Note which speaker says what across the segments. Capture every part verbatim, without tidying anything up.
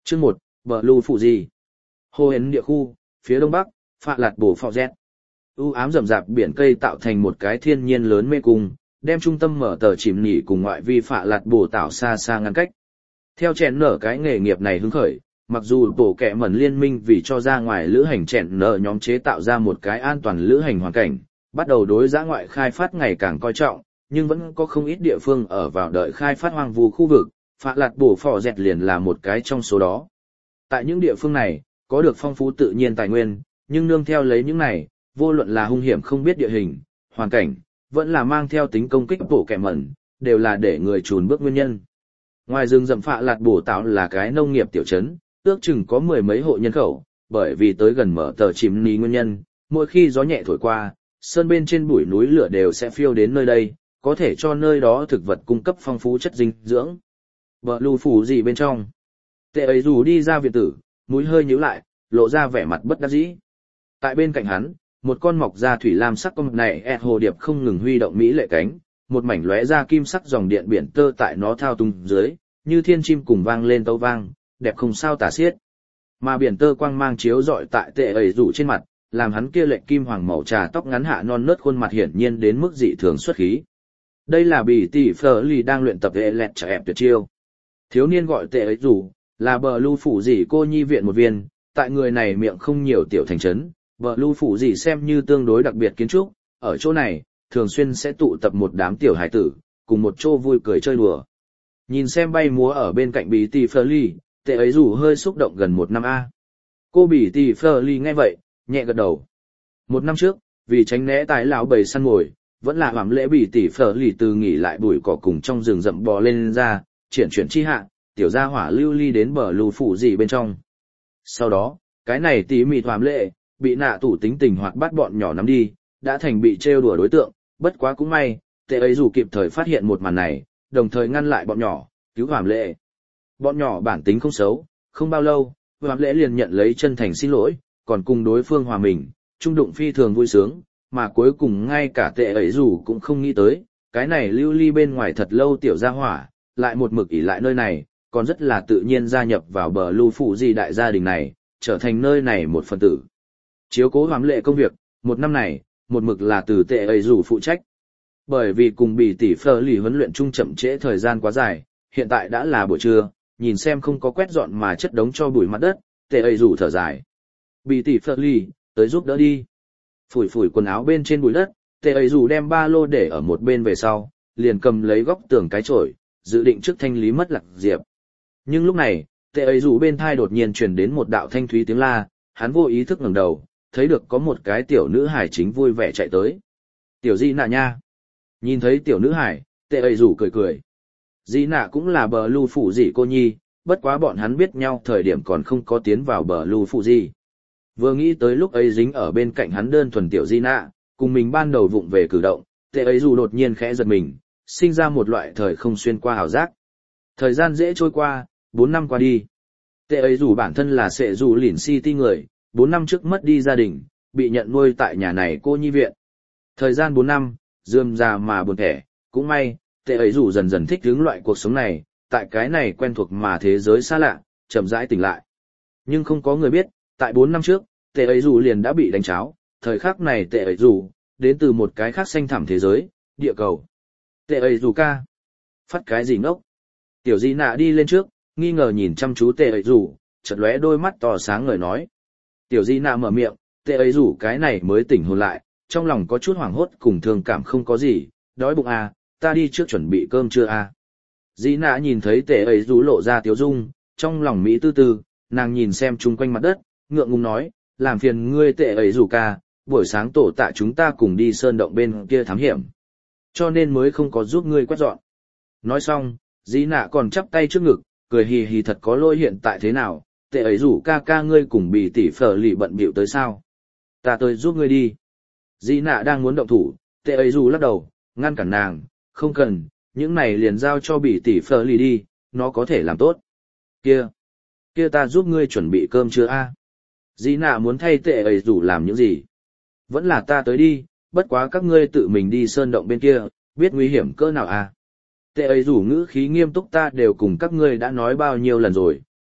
Speaker 1: Chương một, bờ lưu phụ gì? Hồ Hến địa khu, phía đông bắc, phạ lạt bổ phò rét. U ám rậm rạp biển cây tạo thành một cái thiên nhiên lớn mê cung, đem trung tâm mở tờ chìm nghỉ cùng ngoại vi phạ lạt bổ tạo xa xa ngăn cách. Theo chèn nở cái nghề nghiệp này hứng khởi, mặc dù tổ kẹ mẩn liên minh vì cho ra ngoài lữ hành chèn nở nhóm chế tạo ra một cái an toàn lữ hành hoàn cảnh, bắt đầu đối dã ngoại khai phát ngày càng coi trọng, nhưng vẫn có không ít địa phương ở vào đợi khai phát hoang vu khu vực, phạ lạt bổ phò dẹt liền là một cái trong số đó. Tại những địa phương này, có được phong phú tự nhiên tài nguyên, nhưng nương theo lấy những này, vô luận là hung hiểm không biết địa hình, hoàn cảnh, vẫn là mang theo tính công kích bổ kẹ mẩn, đều là để người chùn bước nguyên nhân. Ngoài rừng rậm phạ lạt bổ tạo là cái nông nghiệp tiểu trấn, ước chừng có mười mấy hộ nhân khẩu, bởi vì tới gần mở tờ chìm ní nguyên nhân, mỗi khi gió nhẹ thổi qua, sơn bên trên bụi núi lửa đều sẽ phiêu đến nơi đây, có thể cho nơi đó thực vật cung cấp phong phú chất dinh dưỡng. Bờ lưu phủ gì bên trong? Tệ ấy dù đi ra viện tử, mũi hơi nhíu lại, lộ ra vẻ mặt bất đắc dĩ. Tại bên cạnh hắn, một con mọc ra thủy lam sắc con này ẹt hồ điệp không ngừng huy động mỹ lệ cánh, một mảnh lóe ra kim sắc dòng điện biển tơ tại nó thao tung dưới, như thiên chim cùng vang lên tấu vang, đẹp không sao tả xiết. Mà biển tơ quang mang chiếu rọi tại tệ ấy rủ trên mặt, làm hắn kia lệnh kim hoàng màu trà tóc ngắn hạ non nớt khuôn mặt hiển nhiên đến mức dị thường xuất khí. Đây là bỉ tỷ phở lì đang luyện tập vệ lẹt trả ẹp tuyệt chiêu. Thiếu niên gọi tệ ấy rủ, là bờ lưu phủ dì cô nhi viện một viên, tại người này miệng không nhiều tiểu thành trấn, bờ lưu phủ dì xem như tương đối đặc biệt kiến trúc, ở chỗ này, thường xuyên sẽ tụ tập một đám tiểu hải tử, cùng một chỗ vui cười chơi đùa. Nhìn xem bay múa ở bên cạnh bỉ tỷ phở lì, tệ ấy rủ hơi xúc động gần một năm a. Cô bỉ tỷ phở lì nghe vậy, nhẹ gật đầu. Một năm trước, vì tránh né tái lão bầy săn mồi, vẫn là hoảm lễ bỉ tỷ phở lì từ nghỉ lại bụi cỏ cùng trong rừng rậm bò lên ra, triển chuyển chi hạ, tiểu gia hỏa lưu ly đến bờ lưu phủ gì bên trong. Sau đó, cái này tí mị hoảm lễ, bị nạ tủ tính tình hoạt bát bọn nhỏ nắm đi, đã thành bị trêu đùa đối tượng, bất quá cũng may, tệ ấy dù kịp thời phát hiện một màn này, đồng thời ngăn lại bọn nhỏ, cứu hoảm lễ. Bọn nhỏ bản tính không xấu, không bao lâu, hoảm lễ liền nhận lấy chân thành xin lỗi, còn cùng đối phương hòa mình, trung đụng phi thường vui sướng, mà cuối cùng ngay cả tệ ấy dù cũng không nghĩ tới, cái này lưu ly bên ngoài thật lâu tiểu gia hỏa, lại một mực ỉ lại nơi này, còn rất là tự nhiên gia nhập vào bờ lưu phụ gì đại gia đình này, trở thành nơi này một phần tử. Chiếu cố hoám lệ công việc, một năm này, một mực là từ tệ ấy dù phụ trách. Bởi vì cùng bị tỷ phở lì huấn luyện chung chậm trễ thời gian quá dài, hiện tại đã là buổi trưa, nhìn xem không có quét dọn mà chất đống cho bụi mặt đất, tệ ấy dù thở dài. Bị tỷ phở lì, tới giúp đỡ đi. Phủi phủi quần áo bên trên bụi đất, tệ ấy dù đem ba lô để ở một bên về sau, liền cầm lấy góc tường cái chổi, dự định trước thanh lý mất lạc diệp. Nhưng lúc này, tệ ấy dù bên thai đột nhiên truyền đến một đạo thanh thúy tiếng la, hắn vô ý thức ngẩng đầu, thấy được có một cái tiểu nữ hải chính vui vẻ chạy tới. Tiểu Di Nạ nha. Nhìn thấy tiểu nữ hải, tệ ấy dù cười cười. Di Nạ cũng là bờ lưu phụ gì cô nhi, bất quá bọn hắn biết nhau thời điểm còn không có tiến vào bờ lưu phụ gì. Vừa nghĩ tới lúc ấy dính ở bên cạnh hắn đơn thuần tiểu Di Nạ, cùng mình ban đầu vụng về cử động, tệ ấy dù đột nhiên khẽ giật mình, sinh ra một loại thời không xuyên qua ảo giác. Thời gian dễ trôi qua, bốn năm qua đi. Tệ ấy dù bản thân là sệ dù lỉn city người, bốn năm trước mất đi gia đình, bị nhận nuôi tại nhà này cô nhi viện. Thời gian bốn năm, rườm rà mà buồn thẻ, cũng may, tệ ấy dù dần dần thích hướng loại cuộc sống này, tại cái này quen thuộc mà thế giới xa lạ, chậm rãi tỉnh lại. Nhưng không có người biết, tại bốn năm trước, tệ ấy dù liền đã bị đánh cháo, thời khắc này tệ ấy dù, đến từ một cái khác xanh thẳm thế giới, địa cầu. Tệ ấy dù ca. Phát cái gì ngốc? Tiểu Di Nạ đi lên trước, nghi ngờ nhìn chăm chú tệ ấy dù, chợt lóe đôi mắt to sáng ngời nói. Tiểu Di Nạ mở miệng, tệ ấy dù cái này mới tỉnh hồn lại, trong lòng có chút hoảng hốt cùng thương cảm không có gì, đói bụng à, ta đi trước chuẩn bị cơm trưa à. Di Nạ nhìn thấy tệ ấy dù lộ ra tiếu dung, trong lòng Mỹ tư tư, nàng nhìn xem chung quanh mặt đất, ngượng ngùng nói, làm phiền ngươi tệ ấy dù ca, buổi sáng tổ tạ chúng ta cùng đi sơn động bên kia thám hiểm. Cho nên mới không có giúp ngươi quét dọn. Nói xong, Di Nạ còn chắp tay trước ngực, cười hì hì thật có lỗi hiện tại thế nào, tệ ấy rủ ca ca ngươi cùng bị tỷ phở lì bận bịu tới sao. Ta tới giúp ngươi đi. Di Nạ đang muốn động thủ, tệ ấy rủ lắc đầu, ngăn cản nàng, không cần, những này liền giao cho bị tỷ phở lì đi, nó có thể làm tốt. Kia, kia ta giúp ngươi chuẩn bị cơm chưa a? Di Nạ muốn thay tệ ấy rủ làm những gì? Vẫn là ta tới đi, bất quá các ngươi tự mình đi sơn động bên kia, biết nguy hiểm cỡ nào à? Tệ ấy rủ ngữ khí nghiêm túc ta đều cùng các ngươi đã nói bao nhiêu lần rồi,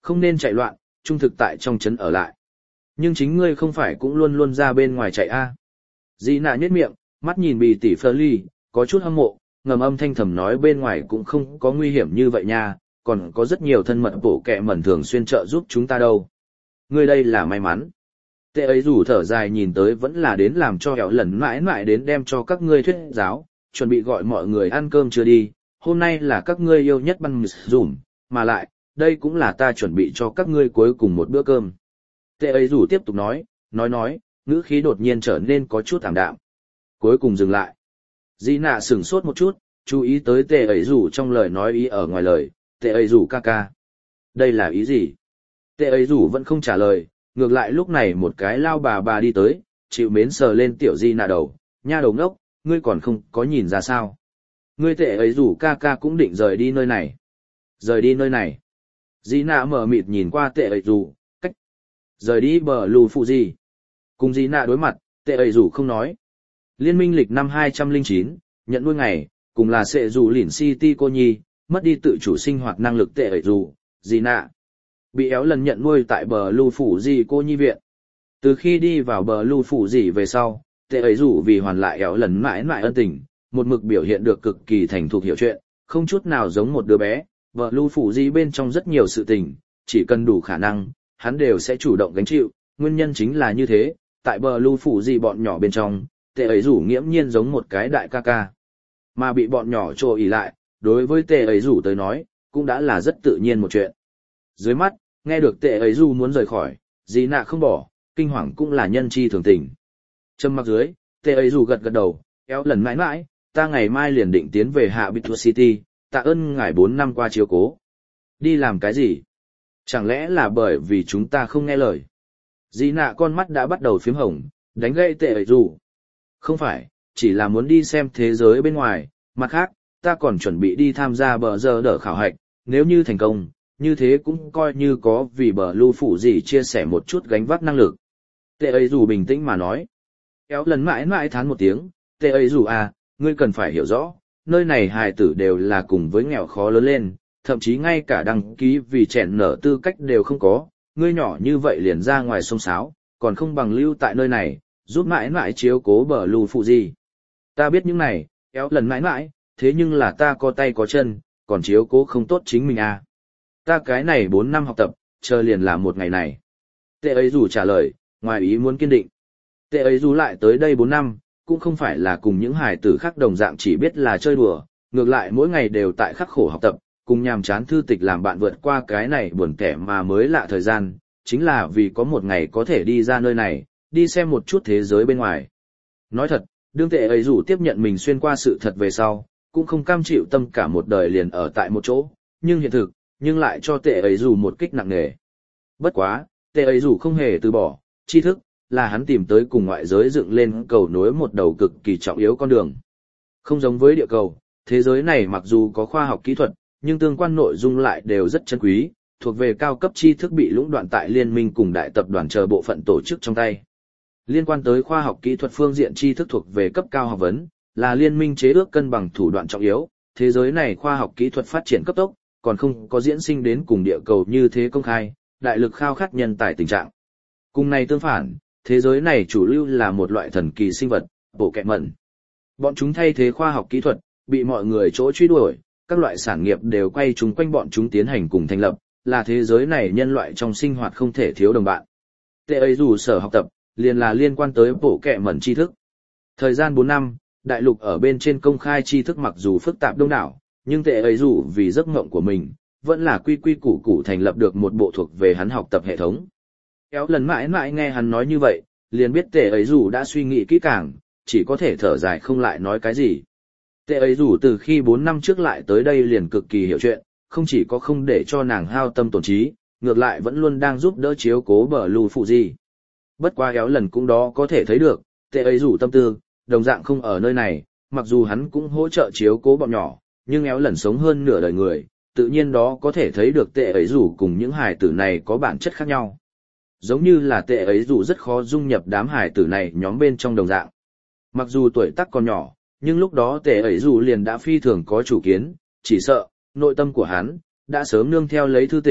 Speaker 1: Không nên chạy loạn, trung thực tại trong trấn ở lại. Nhưng chính ngươi không phải cũng luôn luôn ra bên ngoài chạy a? À. Dĩ nạ nhếch miệng, mắt nhìn bì tỷ phơ ly, có chút hâm mộ, ngầm âm thanh thầm nói bên ngoài cũng không có nguy hiểm như vậy nha, còn có rất nhiều thân mật bổ kẹ mẩn thường xuyên trợ giúp chúng ta đâu. Ngươi đây là may mắn. Tệ ấy rủ thở dài nhìn tới vẫn là đến làm cho hẻo lần mãi mãi đến đem cho các ngươi thuyết giáo, chuẩn bị gọi mọi người ăn cơm chưa đi, hôm nay là các ngươi yêu nhất băng mì dùm, mà lại, đây cũng là ta chuẩn bị cho các ngươi cuối cùng một bữa cơm. Tệ ấy rủ tiếp tục nói, nói nói, ngữ khí đột nhiên trở nên có chút thảm đạm. Cuối cùng dừng lại. Di nạ sửng sốt một chút, chú ý tới tệ ấy rủ trong lời nói ý ở ngoài lời, tệ ấy rủ ca ca. Đây là ý gì? Tệ ấy rủ vẫn không trả lời, ngược lại lúc này một cái lao bà bà đi tới, chịu mến sờ lên tiểu Di nạ đầu, nha đầu ngốc, ngươi còn không có nhìn ra sao. Ngươi tệ ấy rủ ca ca cũng định rời đi nơi này. Rời đi nơi này. Di nạ mở mịt nhìn qua tệ ấy rủ, cách. Rời đi bờ lù phụ gì. Cùng Di nạ đối mặt, tệ ấy rủ không nói. Liên minh lịch năm hai không không chín, nhận nuôi ngày, cùng là sệ rủ lỉn City cô nhi, mất đi tự chủ sinh hoạt năng lực tệ ấy rủ, Di nạ. Bị éo lần nhận nuôi tại bờ lù phủ gì cô nhi viện. Từ khi đi vào bờ lù phủ gì về sau, tệ ấy rủ vì hoàn lại éo lần mãi mãi ân tình, một mực biểu hiện được cực kỳ thành thục hiểu chuyện, không chút nào giống một đứa bé, bờ lù phủ gì bên trong rất nhiều sự tình, chỉ cần đủ khả năng, hắn đều sẽ chủ động gánh chịu, nguyên nhân chính là như thế, tại bờ lù phủ gì bọn nhỏ bên trong, tệ ấy rủ nghiễm nhiên giống một cái đại ca ca. Mà bị bọn nhỏ trồ ỉ lại, đối với tệ ấy rủ tới nói, cũng đã là rất tự nhiên một chuyện. Dưới mắt, nghe được tệ ấy rủ muốn rời khỏi, Di nạ không bỏ, kinh hoàng cũng là nhân chi thường tình. Trầm mặc dưới, tệ ấy rủ gật gật đầu, éo lần mãi mãi, ta ngày mai liền định tiến về hạ Bitua City, tạ ơn ngài bốn năm qua chiếu cố. Đi làm cái gì? Chẳng lẽ là bởi vì chúng ta không nghe lời? Di nạ con mắt đã bắt đầu phím hồng, đánh gậy tệ ấy rủ. Không phải, chỉ là muốn đi xem thế giới bên ngoài, mặt khác, ta còn chuẩn bị đi tham gia bờ giờ đỡ khảo hạch, nếu như thành công, như thế cũng coi như có vì bờ lưu phủ gì chia sẻ một chút gánh vác năng lực. Tệ ấy dù bình tĩnh mà nói. Kéo lần mãi mãi thán một tiếng, tệ ấy dù à, ngươi cần phải hiểu rõ, nơi này hài tử đều là cùng với nghèo khó lớn lên, thậm chí ngay cả đăng ký vì chèn nở tư cách đều không có, ngươi nhỏ như vậy liền ra ngoài sông sáo, còn không bằng lưu tại nơi này, giúp mãi mãi chiếu cố bờ lù phụ gì. Ta biết những này, kéo lần mãi mãi, thế nhưng là ta có tay có chân, còn chiếu cố không tốt chính mình à. Ta cái này bốn năm học tập, chờ liền là một ngày này. Tệ ấy dù trả lời, ngoài ý muốn kiên định. Tệ ấy dù lại tới đây bốn năm, cũng không phải là cùng những hài tử khác đồng dạng chỉ biết là chơi đùa, ngược lại mỗi ngày đều tại khắc khổ học tập, cùng nhàm chán thư tịch làm bạn vượt qua cái này buồn kẻ mà mới lạ thời gian, chính là vì có một ngày có thể đi ra nơi này, đi xem một chút thế giới bên ngoài. Nói thật, đương tệ ấy dù tiếp nhận mình xuyên qua sự thật về sau, cũng không cam chịu tâm cả một đời liền ở tại một chỗ, nhưng hiện thực, nhưng lại cho tệ ấy dù một kích nặng nề. Bất quá, tệ ấy dù không hề từ bỏ, tri thức, là hắn tìm tới cùng ngoại giới dựng lên cầu nối một đầu cực kỳ trọng yếu con đường. Không giống với địa cầu, thế giới này mặc dù có khoa học kỹ thuật, nhưng tương quan nội dung lại đều rất chân quý, thuộc về cao cấp tri thức bị lũng đoạn tại liên minh cùng đại tập đoàn chờ bộ phận tổ chức trong tay. Liên quan tới khoa học kỹ thuật phương diện tri thức thuộc về cấp cao học vấn, là liên minh chế ước cân bằng thủ đoạn trọng yếu, thế giới này khoa học kỹ thuật phát triển cấp tốc, còn không có diễn sinh đến cùng địa cầu như thế công khai, đại lực khao khát nhân tài tình trạng. Cùng này tương phản, thế giới này chủ lưu là một loại thần kỳ sinh vật, bộ kẹ mẩn. Bọn chúng thay thế khoa học kỹ thuật, bị mọi người chỗ truy đuổi, các loại sản nghiệp đều quay chúng quanh bọn chúng tiến hành cùng thành lập, là thế giới này nhân loại trong sinh hoạt không thể thiếu đồng bạn. Tệ ấy dù sở học tập, liền là liên quan tới bộ kẹ mẩn tri thức. Thời gian bốn năm, đại lục ở bên trên công khai tri thức mặc dù phức tạp đông đảo, nhưng tệ ấy dù vì giấc mộng của mình, vẫn là quy quy củ củ thành lập được một bộ thuộc về hắn học tập hệ thống. Kéo lần mãi mãi nghe hắn nói như vậy, liền biết tệ ấy dù đã suy nghĩ kỹ càng, chỉ có thể thở dài không lại nói cái gì. Tệ ấy dù từ khi bốn năm trước lại tới đây liền cực kỳ hiểu chuyện, không chỉ có không để cho nàng hao tâm tổn trí, ngược lại vẫn luôn đang giúp đỡ chiếu cố bờ lù phụ gì. Bất qua kéo lần cũng đó có thể thấy được, tệ ấy dù tâm tư, đồng dạng không ở nơi này, mặc dù hắn cũng hỗ trợ chiếu cố bọn nhỏ, nhưng éo lần sống hơn nửa đời người, tự nhiên đó có thể thấy được tệ ấy dù cùng những hài tử này có bản chất khác nhau. Giống như là tệ ấy dù rất khó dung nhập đám hài tử này nhóm bên trong đồng dạng. Mặc dù tuổi tác còn nhỏ, nhưng lúc đó tệ ấy dù liền đã phi thường có chủ kiến, chỉ sợ, nội tâm của hắn, đã sớm nương theo lấy thư tịch,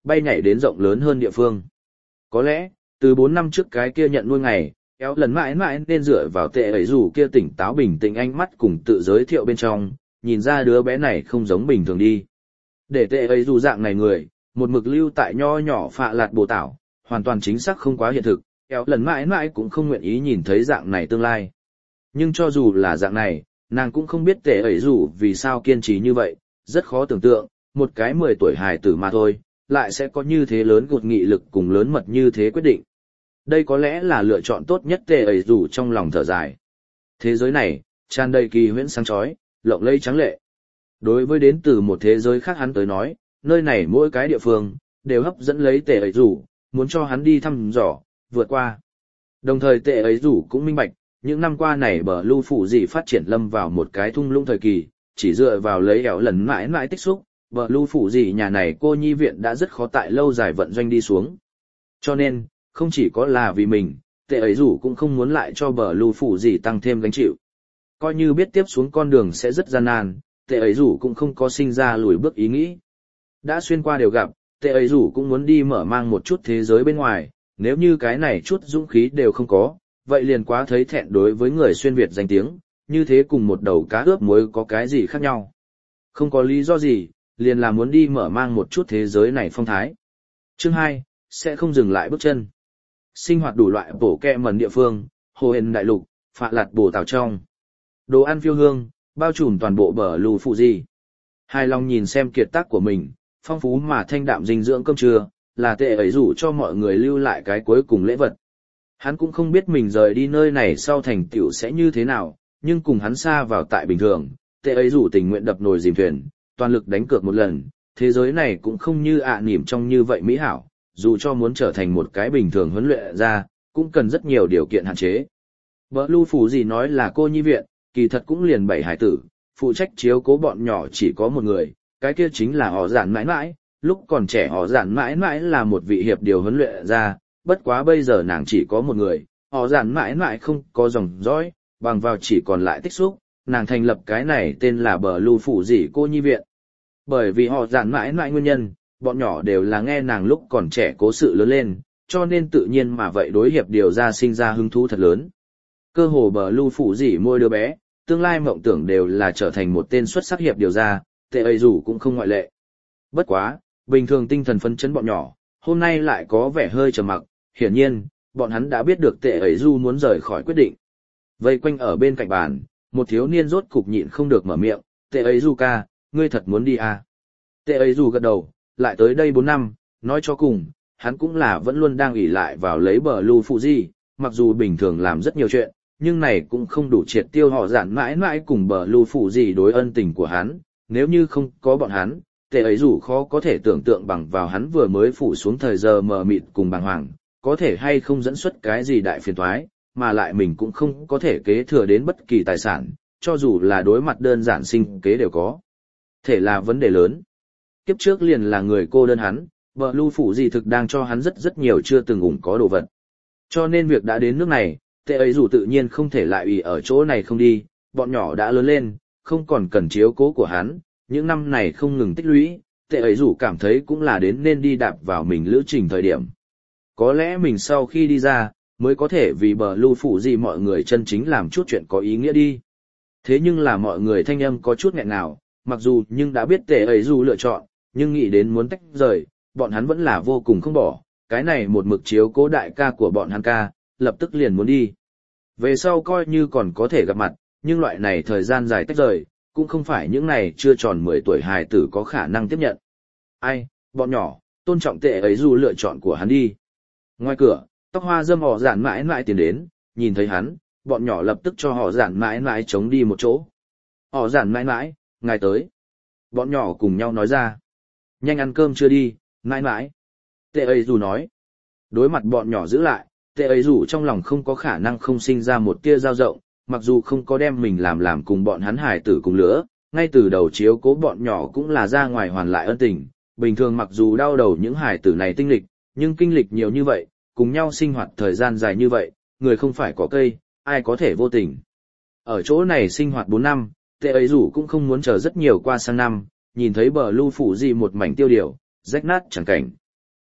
Speaker 1: bay nhảy đến rộng lớn hơn địa phương. Có lẽ, từ bốn năm trước cái kia nhận nuôi ngày, éo lần mãi mãi nên dựa vào tệ ấy rủ kia tỉnh táo bình tĩnh ánh mắt cùng tự giới thiệu bên trong, nhìn ra đứa bé này không giống bình thường đi. Để tệ ấy rủ dạng này người, một mực lưu tại nho nhỏ phạ lạt bồ tảo, hoàn toàn chính xác không quá hiện thực, éo lần mãi mãi cũng không nguyện ý nhìn thấy dạng này tương lai. Nhưng cho dù là dạng này, nàng cũng không biết tệ ấy rủ vì sao kiên trì như vậy, rất khó tưởng tượng, một cái mười tuổi hài tử mà thôi, lại sẽ có như thế lớn gột nghị lực cùng lớn mật như thế quyết định. Đây có lẽ là lựa chọn tốt nhất tệ ấy rủ trong lòng thở dài. Thế giới này, tràn đầy kỳ huyễn sáng chói, lộng lẫy trắng lệ. Đối với đến từ một thế giới khác hắn tới nói, nơi này mỗi cái địa phương, đều hấp dẫn lấy tệ ấy rủ, muốn cho hắn đi thăm dò, vượt qua. Đồng thời tệ ấy rủ cũng minh bạch, những năm qua này bờ lưu phủ gì phát triển lâm vào một cái thung lũng thời kỳ, chỉ dựa vào lấy ẻo lần mãi mãi tích xúc, bờ lưu phủ gì nhà này cô nhi viện đã rất khó tại lâu dài vận doanh đi xuống. Cho nên, không chỉ có là vì mình, tệ ấy rủ cũng không muốn lại cho bờ lưu phủ gì tăng thêm gánh chịu. Coi như biết tiếp xuống con đường sẽ rất gian nan, tệ ấy rủ cũng không có sinh ra lùi bước ý nghĩ. Đã xuyên qua đều gặp, tệ ấy rủ cũng muốn đi mở mang một chút thế giới bên ngoài, nếu như cái này chút dũng khí đều không có, vậy liền quá thấy thẹn đối với người xuyên Việt danh tiếng, như thế cùng một đầu cá ướp muối có cái gì khác nhau. Không có lý do gì, liền là muốn đi mở mang một chút thế giới này phong thái. Chương hai, sẽ không dừng lại bước chân. Sinh hoạt đủ loại bổ kẹ mần địa phương, hồ hền đại lục, phạ lạt bổ tảo trong. Đồ ăn phiêu hương, bao trùm toàn bộ bờ lù phụ gì. Hài lòng nhìn xem kiệt tác của mình, phong phú mà thanh đạm dinh dưỡng cơm trưa, là tệ ấy rủ cho mọi người lưu lại cái cuối cùng lễ vật. Hắn cũng không biết mình rời đi nơi này sau thành tựu sẽ như thế nào, nhưng cùng hắn xa vào tại bình thường, tệ ấy rủ tình nguyện đập nồi dìm thuyền, toàn lực đánh cược một lần, thế giới này cũng không như ạ à nỉm trong như vậy mỹ hảo, dù cho muốn trở thành một cái bình thường huấn luyện ra, cũng cần rất nhiều điều kiện hạn chế. Bờ lưu phủ gì nói là cô nhi viện, kỳ thật cũng liền bảy hải tử, phụ trách chiếu cố bọn nhỏ chỉ có một người, cái kia chính là họ giản mãi mãi, lúc còn trẻ họ giản mãi mãi là một vị hiệp điều huấn luyện ra, bất quá bây giờ nàng chỉ có một người, họ giản mãi mãi không có dòng dõi, bằng vào chỉ còn lại tích xúc, nàng thành lập cái này tên là bờ lưu phủ gì cô nhi viện. Bởi vì họ giản mãi mãi nguyên nhân, bọn nhỏ đều là nghe nàng lúc còn trẻ cố sự lớn lên, cho nên tự nhiên mà vậy đối hiệp điều ra sinh ra hứng thú thật lớn. Cơ hồ bờ lưu phủ gì mỗi đứa bé, tương lai mộng tưởng đều là trở thành một tên xuất sắc hiệp điều ra, tệ ấy rủ cũng không ngoại lệ. Bất quá, bình thường tinh thần phấn chấn bọn nhỏ, hôm nay lại có vẻ hơi trầm mặc, hiển nhiên, bọn hắn đã biết được tệ ấy du muốn rời khỏi quyết định. Vây quanh ở bên cạnh bàn, một thiếu niên rốt cục nhịn không được mở miệng, tệ ấy du ca, ngươi thật muốn đi à? Tệ ấy du gật đầu, lại tới đây bốn năm, nói cho cùng, hắn cũng là vẫn luôn đang ỷ lại vào lấy bờ lưu phụ gì, mặc dù bình thường làm rất nhiều chuyện, nhưng này cũng không đủ triệt tiêu họ giản mãi mãi cùng bờ lưu phụ gì đối ân tình của hắn, nếu như không có bọn hắn, tệ ấy dù khó có thể tưởng tượng bằng vào hắn vừa mới phủ xuống thời giờ mờ mịt cùng bàng hoàng, có thể hay không dẫn xuất cái gì đại phiền toái, mà lại mình cũng không có thể kế thừa đến bất kỳ tài sản, cho dù là đối mặt đơn giản sinh kế đều có. Thể là vấn đề lớn. Kiếp trước liền là người cô đơn hắn, bờ lưu phủ gì thực đang cho hắn rất rất nhiều chưa từng ủng có đồ vật. Cho nên việc đã đến nước này, tệ ấy dù tự nhiên không thể lại ủy ở chỗ này không đi, bọn nhỏ đã lớn lên, không còn cần chiếu cố của hắn, những năm này không ngừng tích lũy, tệ ấy dù cảm thấy cũng là đến nên đi đạp vào mình lữ trình thời điểm. Có lẽ mình sau khi đi ra, mới có thể vì bờ lưu phủ gì mọi người chân chính làm chút chuyện có ý nghĩa đi. Thế nhưng là mọi người thanh âm có chút nghẹn ngào, mặc dù nhưng đã biết tệ ấy dù lựa chọn, nhưng nghĩ đến muốn tách rời, bọn hắn vẫn là vô cùng không bỏ, cái này một mực chiếu cố đại ca của bọn hắn ca, lập tức liền muốn đi. Về sau coi như còn có thể gặp mặt, nhưng loại này thời gian dài tách rời, cũng không phải những này chưa tròn mười tuổi hài tử có khả năng tiếp nhận. Ai, bọn nhỏ, tôn trọng tệ ấy dù lựa chọn của hắn đi. Ngoài cửa, tóc hoa dâm họ giản mãi mãi tiến đến, nhìn thấy hắn, bọn nhỏ lập tức cho họ giản mãi mãi chống đi một chỗ. Họ giản mãi mãi, ngài tới. Bọn nhỏ cùng nhau nói ra. Nhanh ăn cơm chưa đi, mãi mãi. Tệ ấy dù nói. Đối mặt bọn nhỏ giữ lại, tệ ấy dù trong lòng không có khả năng không sinh ra một tia dao rộng, mặc dù không có đem mình làm làm cùng bọn hắn hải tử cùng lứa, ngay từ đầu chiếu cố bọn nhỏ cũng là ra ngoài hoàn lại ân tình. Bình thường mặc dù đau đầu những hải tử này tinh lịch, nhưng kinh lịch nhiều như vậy, cùng nhau sinh hoạt thời gian dài như vậy, người không phải có cây, ai có thể vô tình. Ở chỗ này sinh hoạt bốn năm, tệ ấy rủ cũng không muốn chờ rất nhiều qua sang năm, nhìn thấy bờ lưu phủ gì một mảnh tiêu điều, rách nát chẳng cảnh.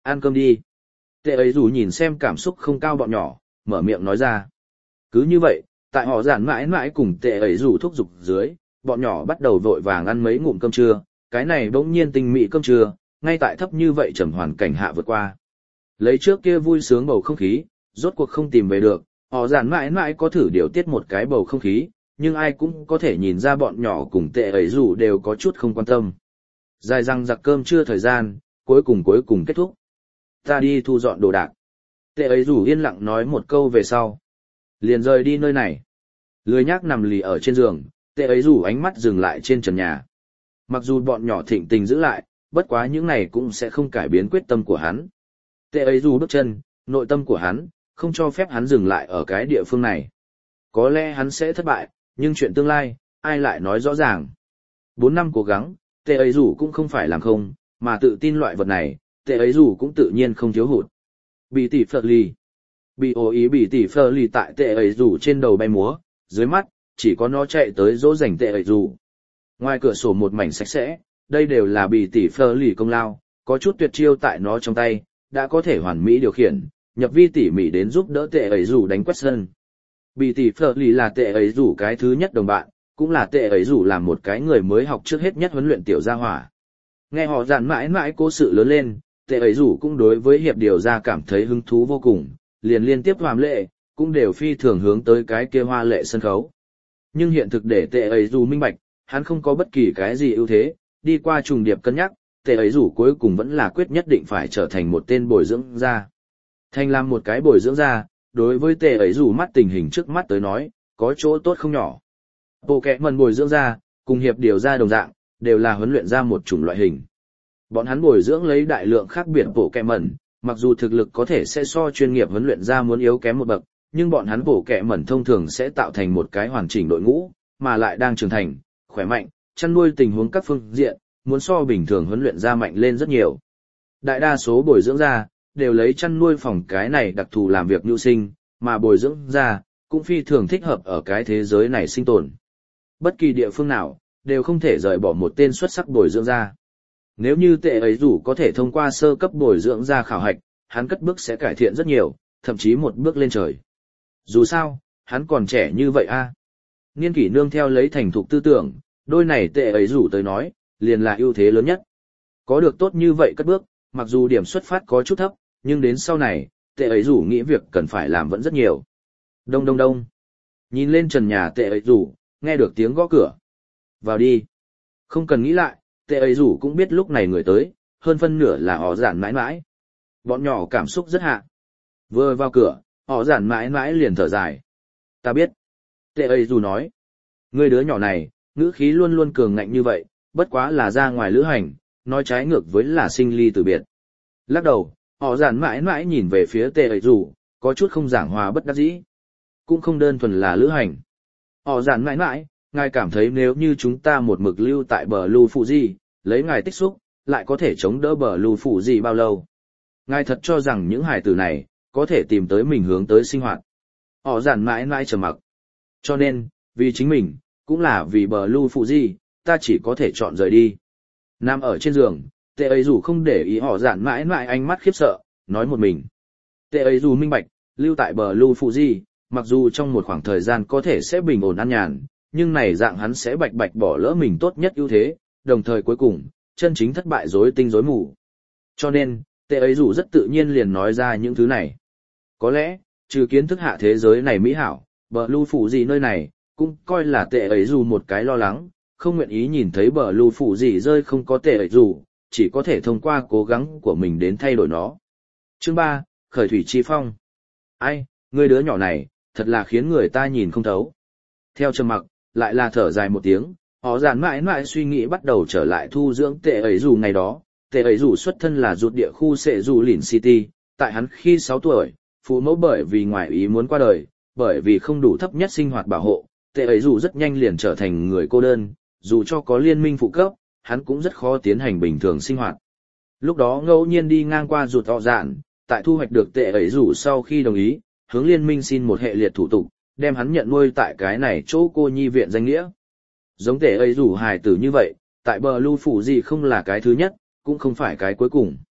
Speaker 1: Ăn cơm đi. Tệ ấy rủ nhìn xem cảm xúc không cao bọn nhỏ, mở miệng nói ra. Cứ như vậy, tại họ giản mãi mãi cùng tệ ấy rủ thúc giục dưới, bọn nhỏ bắt đầu vội vàng ăn mấy ngụm cơm trưa, cái này bỗng nhiên tinh mỹ cơm trưa, ngay tại thấp như vậy trầm hoàn cảnh hạ vượt qua. Lấy trước kia vui sướng bầu không khí, rốt cuộc không tìm về được, họ giản mãi mãi có thử điều tiết một cái bầu không khí, nhưng ai cũng có thể nhìn ra bọn nhỏ cùng tệ ấy rủ đều có chút không quan tâm. Dài răng giặc cơm trưa thời gian, cuối cùng cuối cùng kết thúc. Ta đi thu dọn đồ đạc. Tệ ấy rủ yên lặng nói một câu về sau. Liền rời đi nơi này. Lười nhác nằm lì ở trên giường, tệ ấy rủ ánh mắt dừng lại trên trần nhà. Mặc dù bọn nhỏ thịnh tình giữ lại, bất quá những này cũng sẽ không cải biến quyết tâm của hắn. Tệ ấy rủ bước chân, nội tâm của hắn, không cho phép hắn dừng lại ở cái địa phương này. Có lẽ hắn sẽ thất bại, nhưng chuyện tương lai, ai lại nói rõ ràng. Bốn năm cố gắng, tệ ấy rủ cũng không phải làm không, mà tự tin loại vật này, tệ ấy rủ cũng tự nhiên không thiếu hụt. Bị tỷ phật lì. Bị ố ý bị tỷ phật lì tại tệ ấy rủ trên đầu bay múa, dưới mắt, chỉ có nó chạy tới dỗ dành tệ ấy rủ. Ngoài cửa sổ một mảnh sạch sẽ, đây đều là bị tỷ phật lì công lao, có chút tuyệt chiêu tại nó trong tay, đã có thể hoàn mỹ điều khiển, nhập vi tỉ mỉ đến giúp đỡ tệ ấy rủ đánh quét sân. Bị tỷ phật lì là tệ ấy rủ cái thứ nhất đồng bạn, cũng là tệ ấy rủ làm một cái người mới học trước hết nhất huấn luyện tiểu gia hỏa. Nghe họ dàn mãi mãi cố sự lớn lên, tệ ấy rủ cũng đối với hiệp điều ra cảm thấy hứng thú vô cùng, liền liên tiếp hoàm lệ, cũng đều phi thường hướng tới cái kia hoa lệ sân khấu. Nhưng hiện thực để tệ ấy rủ minh bạch, hắn không có bất kỳ cái gì ưu thế, đi qua trùng điệp cân nhắc, tệ ấy rủ cuối cùng vẫn là quyết nhất định phải trở thành một tên bồi dưỡng gia. Thành làm một cái bồi dưỡng gia, đối với tệ ấy rủ mắt tình hình trước mắt tới nói, có chỗ tốt không nhỏ. Bộ kẹ mần bồi dưỡng gia, cùng hiệp điều ra đồng dạng, đều là huấn luyện ra một chủng loại hình. Bọn hắn bồi dưỡng lấy đại lượng khác biệt bộ kẹ mẩn, mặc dù thực lực có thể sẽ so chuyên nghiệp huấn luyện ra muốn yếu kém một bậc, nhưng bọn hắn bộ kẹ mẩn thông thường sẽ tạo thành một cái hoàn chỉnh đội ngũ, mà lại đang trưởng thành, khỏe mạnh, chăn nuôi tình huống các phương diện, muốn so bình thường huấn luyện ra mạnh lên rất nhiều. Đại đa số bồi dưỡng ra, đều lấy chăn nuôi phòng cái này đặc thù làm việc nhu sinh, mà bồi dưỡng ra, cũng phi thường thích hợp ở cái thế giới này sinh tồn. Bất kỳ địa phương nào, đều không thể rời bỏ một tên xuất sắc bồi dưỡng ra. Nếu như tệ ấy rủ có thể thông qua sơ cấp bồi dưỡng ra khảo hạch, hắn cất bước sẽ cải thiện rất nhiều, thậm chí một bước lên trời. Dù sao, hắn còn trẻ như vậy a. Niên kỷ nương theo lấy thành thục tư tưởng, đôi này tệ ấy rủ tới nói, liền là ưu thế lớn nhất. Có được tốt như vậy cất bước, mặc dù điểm xuất phát có chút thấp, nhưng đến sau này, tệ ấy rủ nghĩ việc cần phải làm vẫn rất nhiều. Đông đông đông. Nhìn lên trần nhà tệ ấy rủ, nghe được tiếng gõ cửa. Vào đi. Không cần nghĩ lại, tệ ấy rủ cũng biết lúc này người tới, hơn phân nửa là họ giản mãi mãi. Bọn nhỏ cảm xúc rất hạ. Vừa vào cửa, họ giản mãi mãi liền thở dài. Ta biết. Tệ ấy rủ nói. Người đứa nhỏ này, ngữ khí luôn luôn cường ngạnh như vậy, bất quá là ra ngoài lữ hành, nói trái ngược với là sinh ly từ biệt. Lắc đầu, họ giản mãi mãi nhìn về phía tệ ấy rủ, có chút không giảng hòa bất đắc dĩ. Cũng không đơn thuần là lữ hành. Họ giản mãi mãi, ngài cảm thấy nếu như chúng ta một mực lưu tại bờ lưu phụ gì, lấy ngài tích xúc, lại có thể chống đỡ bờ lưu phụ gì bao lâu? Ngài thật cho rằng những hải tử này, có thể tìm tới mình hướng tới sinh hoạt. Họ giản mãi mãi trầm mặc. Cho nên, vì chính mình, cũng là vì bờ lưu phụ gì, ta chỉ có thể chọn rời đi. Nằm ở trên giường, tệ ấy dù không để ý họ giản mãi mãi ánh mắt khiếp sợ, nói một mình. Tệ ấy dù minh bạch, lưu tại bờ lưu phụ gì, mặc dù trong một khoảng thời gian có thể sẽ bình ổn an nhàn, nhưng này dạng hắn sẽ bạch bạch bỏ lỡ mình tốt nhất ưu thế, đồng thời cuối cùng, chân chính thất bại rối tinh rối mù. Cho nên, tệ ấy dù rất tự nhiên liền nói ra những thứ này. Có lẽ, trừ kiến thức hạ thế giới này mỹ hảo, bờ lưu phụ gì nơi này, cũng coi là tệ ấy dù một cái lo lắng, không nguyện ý nhìn thấy bờ lưu phụ gì rơi không có tệ ấy dù, chỉ có thể thông qua cố gắng của mình đến thay đổi nó. Chương ba, Khởi thủy chi phong. Ai, người đứa nhỏ này, thật là khiến người ta nhìn không thấu. Theo trầm mặc, lại là thở dài một tiếng, họ giản mãi mãi suy nghĩ bắt đầu trở lại thu dưỡng tệ ấy dù ngày đó. Tệ ấy dù xuất thân là rụt địa khu sệ dù lìn City, tại hắn khi sáu tuổi, phụ mẫu bởi vì ngoại ý muốn qua đời, bởi vì không đủ thấp nhất sinh hoạt bảo hộ, tệ ấy dù rất nhanh liền trở thành người cô đơn, dù cho có liên minh phụ cấp, hắn cũng rất khó tiến hành bình thường sinh hoạt. Lúc đó ngẫu nhiên đi ngang qua rụt họ dạn, tại thu hoạch được tệ ấy dù sau khi đồng ý, hướng liên minh xin một hệ liệt thủ tục, đem hắn nhận nuôi tại cái này chỗ cô nhi viện danh nghĩa. Giống tệ ấy dù hài tử như vậy, tại bờ lưu phủ gì không là cái thứ nhất, cũng không phải cái cuối cùng.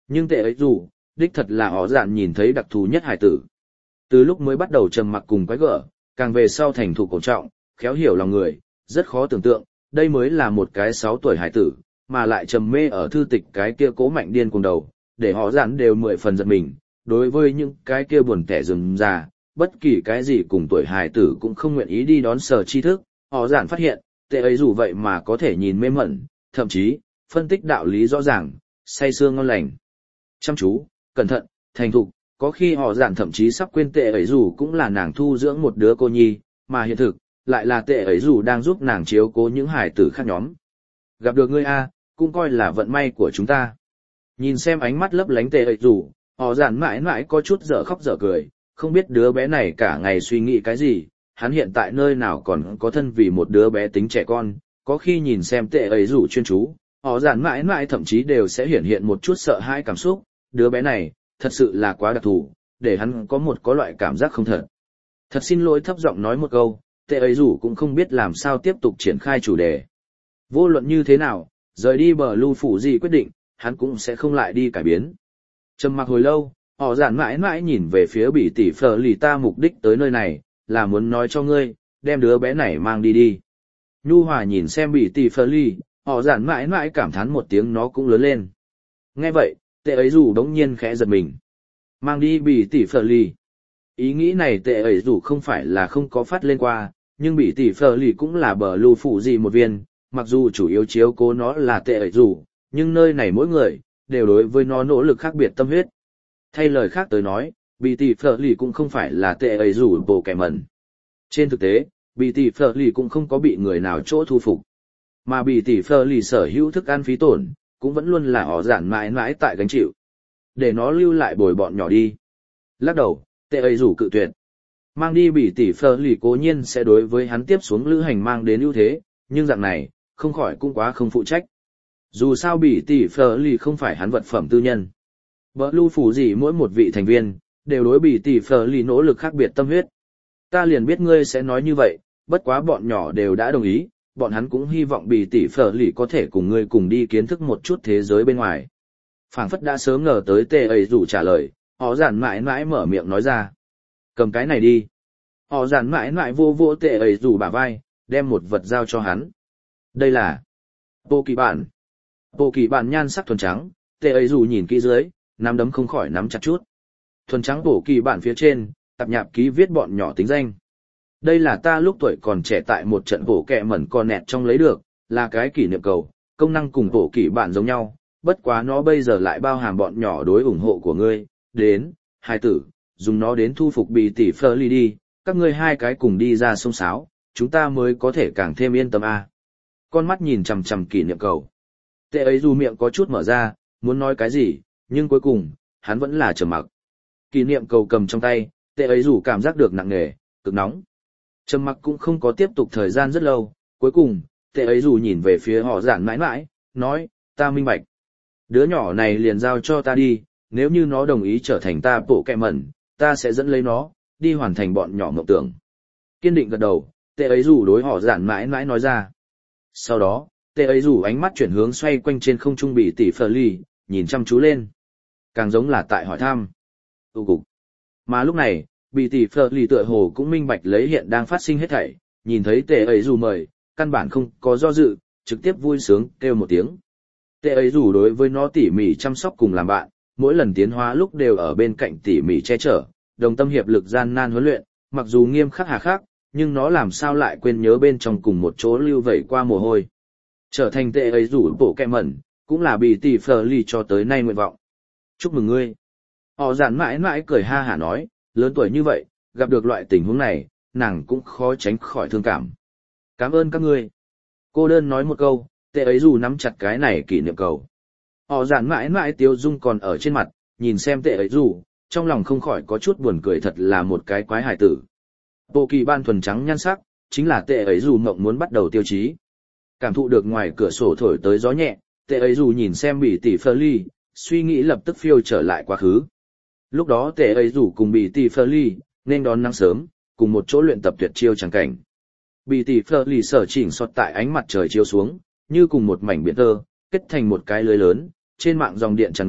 Speaker 1: Nhưng tệ ấy dù, đích thật là họ dạn nhìn thấy đặc thù nhất hải tử. Từ lúc mới bắt đầu trầm mặc cùng quái gở, càng về sau thành thục cổ trọng, khéo hiểu lòng người, rất khó tưởng tượng, đây mới là một cái sáu tuổi hải tử, mà lại trầm mê ở thư tịch cái kia cố mạnh điên cùng đầu, để họ dạn đều mười phần giật mình, đối với những cái kia buồn kẻ rừng già, bất kỳ cái gì cùng tuổi hải tử cũng không nguyện ý đi đón sở tri thức, họ dạn phát hiện, tệ ấy dù vậy mà có thể nhìn mê mẩn, thậm chí, phân tích đạo lý rõ ràng, say sưa ngon lành. Chăm chú, cẩn thận, thành thục, có khi họ dạn thậm chí sắp quên tệ ấy dù cũng là nàng thu dưỡng một đứa cô nhi, mà hiện thực, lại là tệ ấy dù đang giúp nàng chiếu cố những hải tử khác nhóm. Gặp được ngươi a, cũng coi là vận may của chúng ta. Nhìn xem ánh mắt lấp lánh tệ ấy dù, họ dạn mãi mãi có chút dở khóc dở cười, không biết đứa bé này cả ngày suy nghĩ cái gì, hắn hiện tại nơi nào còn có thân vì một đứa bé tính trẻ con, có khi nhìn xem tệ ấy dù chuyên chú, họ dạn mãi mãi thậm chí đều sẽ hiện hiện một chút sợ hãi cảm xúc, đứa bé này, thật sự là quá đặc thù, để hắn có một có loại cảm giác không thật. Thật xin lỗi thấp giọng nói một câu, tệ ấy dù cũng không biết làm sao tiếp tục triển khai chủ đề. Vô luận như thế nào, rời đi bờ lưu phủ gì quyết định, hắn cũng sẽ không lại đi cải biến. Trầm mặc hồi lâu, họ giản mãi mãi nhìn về phía bị tỷ phở lì ta mục đích tới nơi này, là muốn nói cho ngươi, đem đứa bé này mang đi đi. Nhu hòa nhìn xem bị tỷ phở lì, họ giản mãi mãi cảm thán một tiếng nó cũng lớn lên. Nghe vậy, tệ ấy dù đống nhiên khẽ giật mình. Mang đi bị tỷ phở lì. Ý nghĩ này tệ ấy dù không phải là không có phát lên qua, nhưng bị tỷ phở lì cũng là bờ lưu phủ gì một viên, mặc dù chủ yếu chiếu cố nó là tệ ấy dù, nhưng nơi này mỗi người, đều đối với nó nỗ lực khác biệt tâm huyết. Thay lời khác tới nói, bị tỷ phở lì cũng không phải là tệ ấy dù bộ kẻ mẩn. Trên thực tế, bị tỷ phở lì cũng không có bị người nào chỗ thu phục. Mà bị tỷ phở lì sở hữu thức ăn phí tổn, cũng vẫn luôn là họ giản mãi mãi tại gánh chịu. Để nó lưu lại bồi bọn nhỏ đi. Lắc đầu, tệ ấy rủ cự tuyệt. Mang đi bị tỷ phở lì cố nhiên sẽ đối với hắn tiếp xuống lữ hành mang đến ưu thế, nhưng dạng này, không khỏi cũng quá không phụ trách. Dù sao bị tỷ phở lì không phải hắn vật phẩm tư nhân. Bờ lưu phủ gì mỗi một vị thành viên, đều đối bị tỷ phở lì nỗ lực khác biệt tâm huyết. Ta liền biết ngươi sẽ nói như vậy, bất quá bọn nhỏ đều đã đồng ý, bọn hắn cũng hy vọng bị tỷ phở lì có thể cùng ngươi cùng đi kiến thức một chút thế giới bên ngoài. Phảng phất đã sớm ngờ tới tệ ấy rủ trả lời, họ giản mãi mãi mở miệng nói ra. Cầm cái này đi. Họ giản mãi mãi vô vô tệ ấy rủ bả vai, đem một vật giao cho hắn. Đây là bộ kỳ bản. Bộ kỳ bản nhan sắc thuần trắng, tệ ấy rủ nhìn kỹ dưới, nắm đấm không khỏi nắm chặt chút. Thuần trắng bộ kỳ bản phía trên, tạp nhạp ký viết bọn nhỏ tính danh. Đây là ta lúc tuổi còn trẻ tại một trận bổ kẹ mẩn con nẹt trong lấy được, là cái kỷ niệm cầu, công năng cùng bộ kỳ bản giống nhau, bất quá nó bây giờ lại bao hàm bọn nhỏ đối ủng hộ của ngươi, đến, hai tử, dùng nó đến thu phục bị tỷ phơ ly đi, các ngươi hai cái cùng đi ra sông sáo, chúng ta mới có thể càng thêm yên tâm a. À. Con mắt nhìn chằm chằm kỷ niệm cầu. Tệ ấy dù miệng có chút mở ra, muốn nói cái gì, nhưng cuối cùng, hắn vẫn là trầm mặc. Kỷ niệm cầu cầm trong tay, tệ ấy dù cảm giác được nặng nề, cực nóng. Trầm mặc cũng không có tiếp tục thời gian rất lâu, cuối cùng, tệ ấy dù nhìn về phía họ giản mãi mãi, nói, ta minh bạch. Đứa nhỏ này liền giao cho ta đi, nếu như nó đồng ý trở thành ta bộ kẹ mẩn, ta sẽ dẫn lấy nó, đi hoàn thành bọn nhỏ mộng tưởng. Kiên định gật đầu, tệ ấy dù đối họ giản mãi mãi nói ra. Sau đó, tệ ấy dù ánh mắt chuyển hướng xoay quanh trên không trung bị tỷ phở ly, nhìn chăm chú lên. Càng giống là tại hỏi thăm. Tu cục. Mà lúc này, bị tỷ phở ly tựa hồ cũng minh bạch lấy hiện đang phát sinh hết thảy, nhìn thấy tệ ấy dù mời, căn bản không có do dự, trực tiếp vui sướng kêu một tiếng. Tệ ấy dù đối với nó tỉ mỉ chăm sóc cùng làm bạn, mỗi lần tiến hóa lúc đều ở bên cạnh tỉ mỉ che chở, đồng tâm hiệp lực gian nan huấn luyện, mặc dù nghiêm khắc hà khắc, nhưng nó làm sao lại quên nhớ bên trong cùng một chỗ lưu vẩy qua mồ hôi. Trở thành tệ ấy dù bộ kẹ mẩn, cũng là bị tỷ phở ly cho tới nay nguyện vọng. Chúc mừng ngươi. Họ giản mãi mãi cười ha hả nói, lớn tuổi như vậy, gặp được loại tình huống này, nàng cũng khó tránh khỏi thương cảm. Cảm ơn các ngươi. Cô đơn nói một câu, tệ ấy dù nắm chặt cái này kỷ niệm cầu. Họ giản mãi mãi tiêu dung còn ở trên mặt, nhìn xem tệ ấy dù, trong lòng không khỏi có chút buồn cười, thật là một cái quái hài tử. Bộ kỳ ban thuần trắng nhan sắc, chính là tệ ấy dù mộng muốn bắt đầu tiêu chí. Cảm thụ được ngoài cửa sổ thổi tới gió nhẹ, tệ ấy dù nhìn xem bị tỷ phơ ly, suy nghĩ lập tức phiêu trở lại quá khứ. Lúc đó tệ ấy dù cùng bị tỷ phơ ly, nên đón nắng sớm, cùng một chỗ luyện tập tuyệt chiêu chẳng cảnh. Bị tỷ phơ ly sở chỉnh sọt tại ánh mặt trời chiếu xuống, như cùng một mảnh biển tơ, kết thành một cái lưới lớn, trên mạng dòng điện tràn ngập,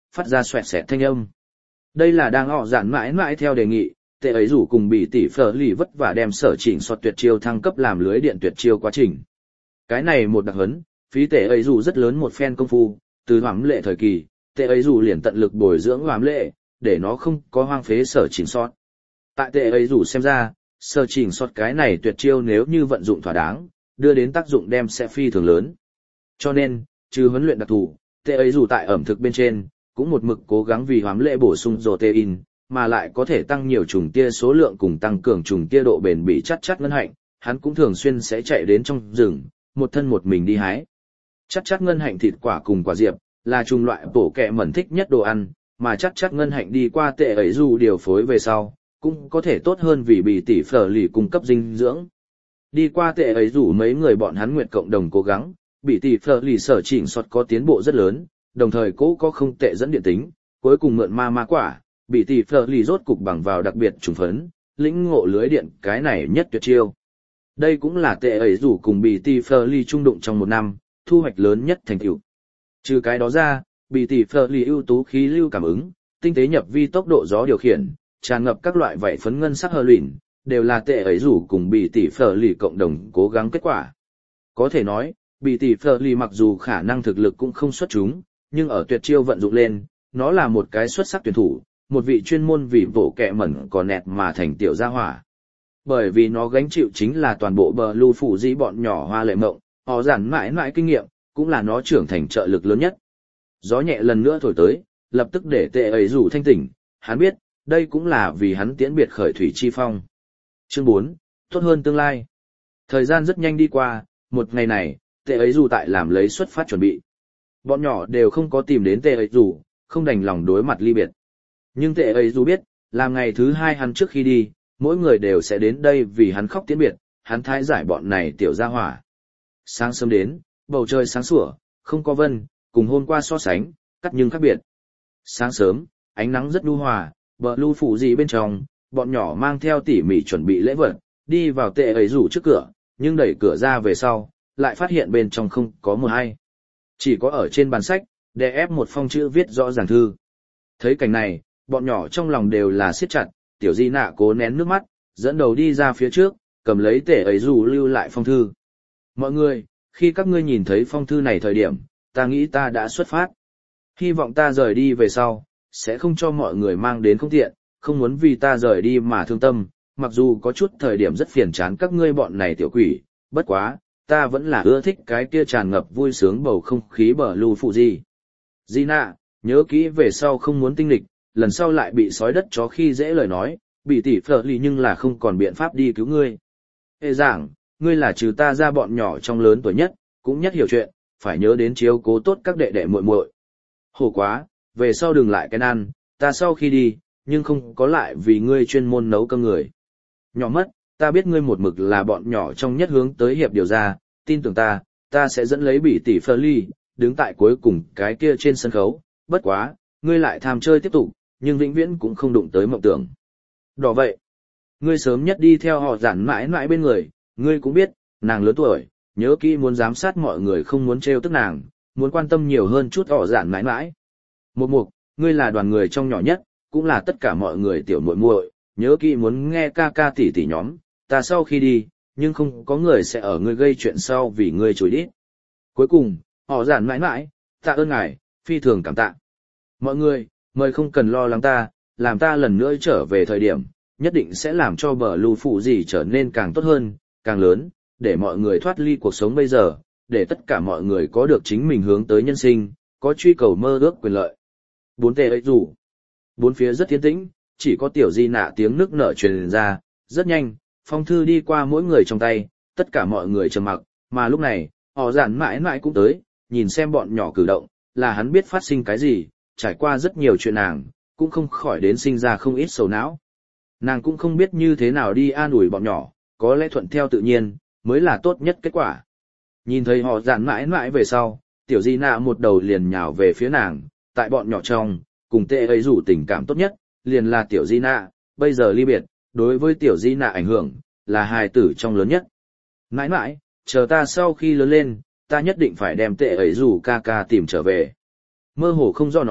Speaker 1: phát ra xoẹt xẹt thanh âm. Đây là đang họ giản mãi mãi theo đề nghị, tệ ấy rủ cùng bị tỷ phở lì vất vả đem sở chỉnh soạt tuyệt chiêu thăng cấp làm lưới điện tuyệt chiêu quá trình. Cái này một đặc hấn, phí tệ ấy rủ rất lớn một phen công phu, từ hoám lệ thời kỳ, tệ ấy rủ liền tận lực bồi dưỡng hoám lệ, để nó không có hoang phế sở chỉnh soát. Tại tệ ấy rủ xem ra, sở chỉnh soát cái này tuyệt chiêu nếu như vận dụng thỏa đáng, đưa đến tác dụng đem sẽ phi thường lớn. Cho nên, trừ huấn luyện đặc thù, tệ ấy rủ tại ẩm thực bên trên, cũng một mực cố gắng vì hoám lệ bổ sung protein, mà lại có thể tăng nhiều trùng tia số lượng cùng tăng cường trùng tia độ bền bỉ chắc chắc ngân hạnh, hắn cũng thường xuyên sẽ chạy đến trong rừng, một thân một mình đi hái. Chắc chắc ngân hạnh thịt quả cùng quả diệp, là chủng loại bổ kẹ mẩn thích nhất đồ ăn, mà chắc chắc ngân hạnh đi qua tệ ấy dù điều phối về sau, cũng có thể tốt hơn vì bị tỷ phở lì cung cấp dinh dưỡng. Đi qua tệ ấy dù mấy người bọn hắn nguyện cộng đồng cố gắng, bị tỷ phở lì sở chỉnh soát có tiến bộ rất lớn, đồng thời cố có không tệ dẫn điện tính, cuối cùng mượn ma ma quả, bị tỷ phở lì rốt cục bằng vào đặc biệt trùng phấn, lĩnh ngộ lưới điện cái này nhất tuyệt chiêu. Đây cũng là tệ ấy rủ cùng bị tỷ phở lì trung đụng trong một năm, thu hoạch lớn nhất thành tựu. Trừ cái đó ra, bị tỷ phở lì ưu tú khí lưu cảm ứng, tinh tế nhập vi tốc độ gió điều khiển, tràn ngập các loại vảy phấn ngân sắc hờ luyện, đều là tệ ấy rủ cùng bị tỷ phở lì cộng đồng cố gắng kết quả. Có thể nói, bị tỷ phở lì mặc dù khả năng thực lực cũng không xuất chúng, nhưng ở tuyệt chiêu vận dụng lên, nó là một cái xuất sắc tuyển thủ, một vị chuyên môn vì bộ kẹ mẩn có nẹt mà thành tiểu gia hỏa. Bởi vì nó gánh chịu chính là toàn bộ bờ lưu phủ dĩ bọn nhỏ hoa lệ mộng, họ giản mãi mãi kinh nghiệm, cũng là nó trưởng thành trợ lực lớn nhất. Gió nhẹ lần nữa thổi tới, lập tức để tệ ấy rủ thanh tỉnh, hắn biết, đây cũng là vì hắn tiễn biệt khởi thủy chi phong. Chương bốn, tốt hơn tương lai. Thời gian rất nhanh đi qua, một ngày này, tệ ấy rủ tại làm lấy xuất phát chuẩn bị. Bọn nhỏ đều không có tìm đến tệ ấy rủ, không đành lòng đối mặt ly biệt. Nhưng tệ ấy rủ biết, làm ngày thứ hai hắn trước khi đi, mỗi người đều sẽ đến đây vì hắn khóc tiễn biệt, hắn thái giải bọn này tiểu gia hỏa. Sáng sớm đến, bầu trời sáng sủa, không có vân, cùng hôm qua so sánh, cắt nhưng khác biệt. Sáng sớm, ánh nắng rất nhu hòa, bờ lưu phủ gì bên trong, bọn nhỏ mang theo tỉ mỉ chuẩn bị lễ vật, đi vào tệ ấy rủ trước cửa, nhưng đẩy cửa ra về sau, lại phát hiện bên trong không có một ai. Chỉ có ở trên bàn sách, đè ép một phong chữ viết rõ ràng thư. Thấy cảnh này, bọn nhỏ trong lòng đều là siết chặt, tiểu di nạ cố nén nước mắt, dẫn đầu đi ra phía trước, cầm lấy tệ ấy rủ lưu lại phong thư. Mọi người, khi các ngươi nhìn thấy phong thư này thời điểm, ta nghĩ ta đã xuất phát. Hy vọng ta rời đi về sau, sẽ không cho mọi người mang đến không tiện, không muốn vì ta rời đi mà thương tâm, mặc dù có chút thời điểm rất phiền chán các ngươi bọn này tiểu quỷ, bất quá, ta vẫn là ưa thích cái kia tràn ngập vui sướng bầu không khí bờ lưu phụ gì. Gina, nhớ kỹ về sau không muốn tinh lịch, lần sau lại bị sói đất chó khi dễ lời nói, bị tỷ phở lì nhưng là không còn biện pháp đi cứu ngươi. Ê giảng, ngươi là trừ ta ra bọn nhỏ trong lớn tuổi nhất, cũng nhất hiểu chuyện, phải nhớ đến chiếu cố tốt các đệ đệ muội muội. Hổ quá, về sau đừng lại cái ăn, ta sau khi đi, nhưng không có lại vì ngươi chuyên môn nấu cơm người. Nhỏ mất, ta biết ngươi một mực là bọn nhỏ trong nhất hướng tới hiệp điều ra, tin tưởng ta, ta sẽ dẫn lấy bị tỷ phở ly, đứng tại cuối cùng cái kia trên sân khấu, bất quá, ngươi lại tham chơi tiếp tục, nhưng vĩnh viễn cũng không đụng tới mộng tưởng. Đỏ vậy, ngươi sớm nhất đi theo họ giản mãi mãi bên người, ngươi cũng biết, nàng lớn tuổi, nhớ kỹ muốn giám sát mọi người không muốn trêu tức nàng, muốn quan tâm nhiều hơn chút họ giản mãi mãi. Một mục, ngươi là đoàn người trong nhỏ nhất, cũng là tất cả mọi người tiểu muội muội, nhớ kỹ muốn nghe ca ca tỷ tỷ nhóm, ta sau khi đi, nhưng không có người sẽ ở ngươi gây chuyện sau vì ngươi chối đít. Cuối cùng, họ giản mãi mãi, tạ ơn ngài, phi thường cảm tạ. Mọi người, mời không cần lo lắng ta, làm ta lần nữa trở về thời điểm, nhất định sẽ làm cho bờ lưu phụ gì trở nên càng tốt hơn, càng lớn, để mọi người thoát ly cuộc sống bây giờ, để tất cả mọi người có được chính mình hướng tới nhân sinh, có truy cầu mơ ước quyền lợi. Bốn tê ấy rủ. Bốn phía rất tiến tĩnh, chỉ có tiểu di nạ tiếng nước nở truyền ra, rất nhanh, phong thư đi qua mỗi người trong tay, tất cả mọi người trầm mặc, mà lúc này, họ giản mãi mãi cũng tới, nhìn xem bọn nhỏ cử động, là hắn biết phát sinh cái gì, trải qua rất nhiều chuyện nàng, cũng không khỏi đến sinh ra không ít sầu não. Nàng cũng không biết như thế nào đi an ủi bọn nhỏ, có lẽ thuận theo tự nhiên, mới là tốt nhất kết quả. Nhìn thấy họ giản mãi mãi về sau, tiểu di nạ một đầu liền nhào về phía nàng, tại bọn nhỏ trong, cùng tệ ấy rủ tình cảm tốt nhất, liền là tiểu di nạ, bây giờ ly biệt, đối với tiểu di nạ ảnh hưởng, là hài tử trong lớn nhất. Mãi mãi, chờ ta sau khi lớn lên, ta nhất định phải đem tệ ấy rủ ca ca tìm trở về. Mơ hồ không do nói,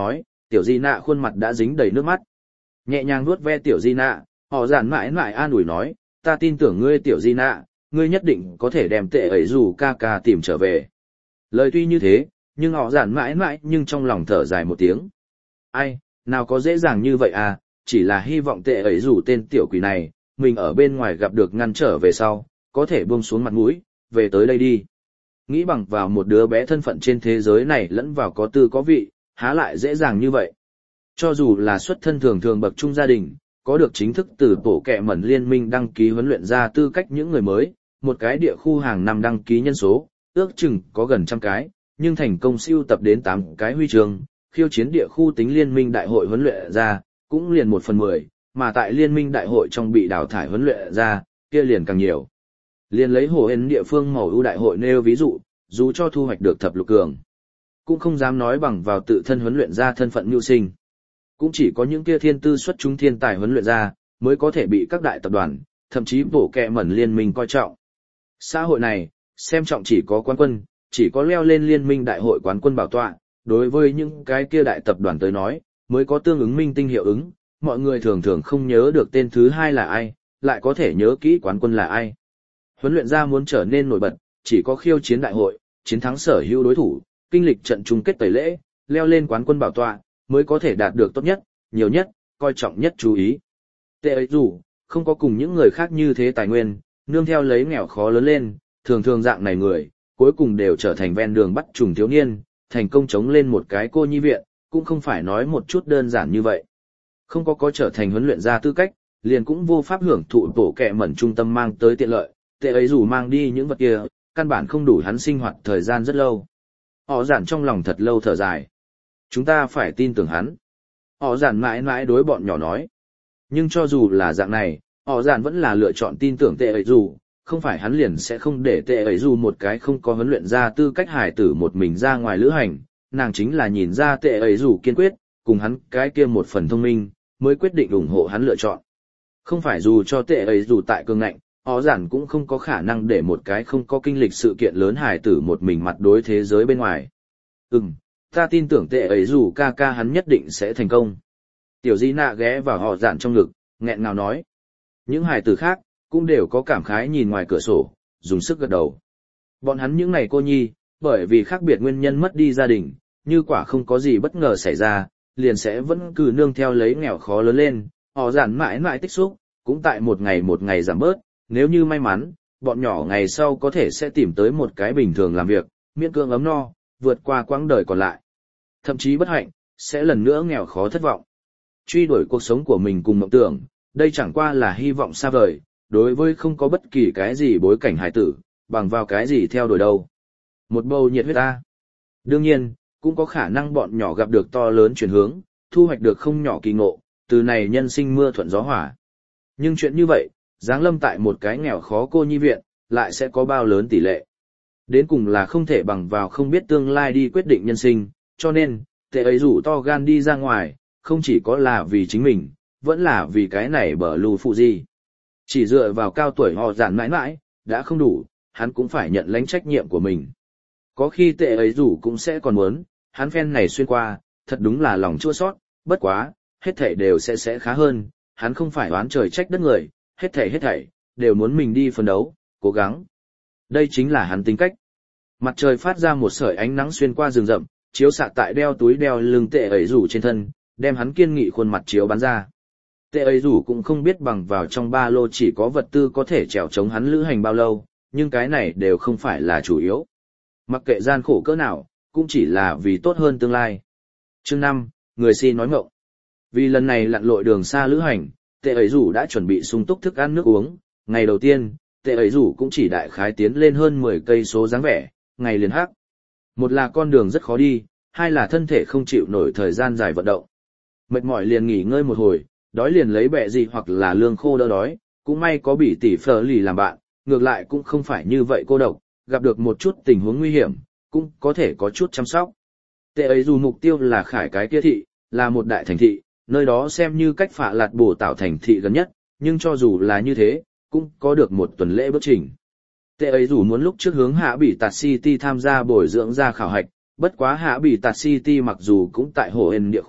Speaker 1: Tiểu Di Nạ khuôn mặt đã dính đầy nước mắt. Nhẹ nhàng vuốt ve Tiểu Di Nạ, họ giản mãi mãi an ủi nói, ta tin tưởng ngươi Tiểu Di Nạ, ngươi nhất định có thể đem tệ ấy dù ca ca tìm trở về. Lời tuy như thế, nhưng họ giản mãi mãi nhưng trong lòng thở dài một tiếng. Ai, nào có dễ dàng như vậy à, chỉ là hy vọng tệ ấy dù tên tiểu quỷ này, mình ở bên ngoài gặp được ngăn trở về sau, có thể buông xuống mặt mũi, về tới đây đi. Nghĩ bằng vào một đứa bé thân phận trên thế giới này lẫn vào có tư có vị, há lại dễ dàng như vậy. Cho dù là xuất thân thường thường bậc trung gia đình, có được chính thức từ bộ kệ mẩn liên minh đăng ký huấn luyện ra tư cách những người mới, một cái địa khu hàng năm đăng ký nhân số, ước chừng có gần trăm cái, nhưng thành công siêu tập đến tám cái huy chương, khiêu chiến địa khu tính liên minh đại hội huấn luyện ra, cũng liền một phần mười, mà tại liên minh đại hội trong bị đào thải huấn luyện ra, kia liền càng nhiều. Liền lấy Hồ Hên địa phương màu ưu đại hội nêu ví dụ, dù cho thu hoạch được thập lục cường, cũng không dám nói bằng vào tự thân huấn luyện ra thân phận mưu sinh. Cũng chỉ có những kia thiên tư xuất chúng thiên tài huấn luyện ra, mới có thể bị các đại tập đoàn, thậm chí bổ kẹ mẩn liên minh coi trọng. Xã hội này, xem trọng chỉ có quán quân, chỉ có leo lên liên minh đại hội quán quân bảo tọa, đối với những cái kia đại tập đoàn tới nói, mới có tương ứng minh tinh hiệu ứng, mọi người thường thường không nhớ được tên thứ hai là ai, lại có thể nhớ kỹ quán quân là ai. Huấn luyện ra muốn trở nên nổi bật, chỉ có khiêu chiến đại hội, chiến thắng sở hữu đối thủ, kinh lịch trận chung kết tẩy lễ, leo lên quán quân bảo tọa, mới có thể đạt được tốt nhất, nhiều nhất, coi trọng nhất chú ý. Tệ ấy dù, không có cùng những người khác như thế tài nguyên, nương theo lấy nghèo khó lớn lên, thường thường dạng này người, cuối cùng đều trở thành ven đường bắt trùng thiếu niên, thành công chống lên một cái cô nhi viện, cũng không phải nói một chút đơn giản như vậy. Không có có trở thành huấn luyện ra tư cách, liền cũng vô pháp hưởng thụ tổ kẹ mẩn trung tâm mang tới tiện lợi, tệ ấy dù mang đi những vật kia, căn bản không đủ hắn sinh hoạt thời gian rất lâu. Họ giản trong lòng thật lâu thở dài. Chúng ta phải tin tưởng hắn. Họ giản mãi mãi đối bọn nhỏ nói. Nhưng cho dù là dạng này, họ giản vẫn là lựa chọn tin tưởng tệ ấy dù, không phải hắn liền sẽ không để tệ ấy dù một cái không có huấn luyện ra tư cách hải tử một mình ra ngoài lữ hành, nàng chính là nhìn ra tệ ấy dù kiên quyết, cùng hắn cái kia một phần thông minh, mới quyết định ủng hộ hắn lựa chọn. Không phải dù cho tệ ấy dù tại cương ngạnh, họ giản cũng không có khả năng để một cái không có kinh lịch sự kiện lớn hải tử một mình mặt đối thế giới bên ngoài. Ừm, ta tin tưởng tệ ấy dù ca ca hắn nhất định sẽ thành công. Tiểu Di Nạ ghé vào họ giản trong ngực, nghẹn ngào nói. Những hải tử khác, cũng đều có cảm khái nhìn ngoài cửa sổ, dùng sức gật đầu. Bọn hắn những ngày cô nhi, bởi vì khác biệt nguyên nhân mất đi gia đình, như quả không có gì bất ngờ xảy ra, liền sẽ vẫn cứ nương theo lấy nghèo khó lớn lên, họ giản mãi mãi tích xúc, cũng tại một ngày một ngày giảm bớt, nếu như may mắn, bọn nhỏ ngày sau có thể sẽ tìm tới một cái bình thường làm việc, miễn cưỡng ấm no, vượt qua quãng đời còn lại. Thậm chí bất hạnh, sẽ lần nữa nghèo khó thất vọng. Truy đuổi cuộc sống của mình cùng mộng tưởng, đây chẳng qua là hy vọng xa vời, đối với không có bất kỳ cái gì bối cảnh hài tử, bằng vào cái gì theo đuổi đâu. Một bầu nhiệt huyết ta. Đương nhiên, cũng có khả năng bọn nhỏ gặp được to lớn chuyển hướng, thu hoạch được không nhỏ kỳ ngộ, từ này nhân sinh mưa thuận gió hỏa. Nhưng chuyện như vậy, giáng lâm tại một cái nghèo khó cô nhi viện, lại sẽ có bao lớn tỷ lệ. Đến cùng là không thể bằng vào không biết tương lai đi quyết định nhân sinh, cho nên, tệ ấy rủ to gan đi ra ngoài, không chỉ có là vì chính mình, vẫn là vì cái này bở lù phụ gì. Chỉ dựa vào cao tuổi họ giản mãi mãi, đã không đủ, hắn cũng phải nhận lãnh trách nhiệm của mình. Có khi tệ ấy rủ cũng sẽ còn muốn, hắn phen này xuyên qua, thật đúng là lòng chua sót, bất quá, hết thảy đều sẽ sẽ khá hơn, hắn không phải oán trời trách đất người, hết thảy hết thảy, đều muốn mình đi phấn đấu, cố gắng. Đây chính là hắn tính cách. Mặt trời phát ra một sợi ánh nắng xuyên qua rừng rậm, chiếu xạ tại đeo túi đeo lưng tệ ấy rủ trên thân, đem hắn kiên nghị khuôn mặt chiếu bắn ra. Tệ ấy rủ cũng không biết bằng vào trong ba lô chỉ có vật tư có thể trèo chống hắn lữ hành bao lâu, nhưng cái này đều không phải là chủ yếu. Mặc kệ gian khổ cỡ nào, cũng chỉ là vì tốt hơn tương lai. Chương năm, người si nói ngọng. Vì lần này lặn lội đường xa lữ hành, tệ ấy rủ đã chuẩn bị sung túc thức ăn nước uống. Ngày đầu tiên, tệ ấy rủ cũng chỉ đại khái tiến lên hơn mười cây số dáng vẻ, ngày liền hắc. Một là con đường rất khó đi, hai là thân thể không chịu nổi thời gian dài vận động. Mệt mỏi liền nghỉ ngơi một hồi, đói liền lấy bẹ gì hoặc là lương khô đỡ đói, cũng may có bỉ tỷ phở lì làm bạn, ngược lại cũng không phải như vậy cô độc, gặp được một chút tình huống nguy hiểm, cũng có thể có chút chăm sóc. Tệ ấy dù mục tiêu là khải cái kia thị, là một đại thành thị, nơi đó xem như cách phạ lạt bổ tạo thành thị gần nhất, nhưng cho dù là như thế, cũng có được một tuần lễ bước trình. Tệ ấy dù muốn lúc trước hướng Hạ Bỉ Tạt City tham gia bồi dưỡng ra khảo hạch, bất quá Hạ Bỉ Tạt City mặc dù cũng tại hồ hền địa khu,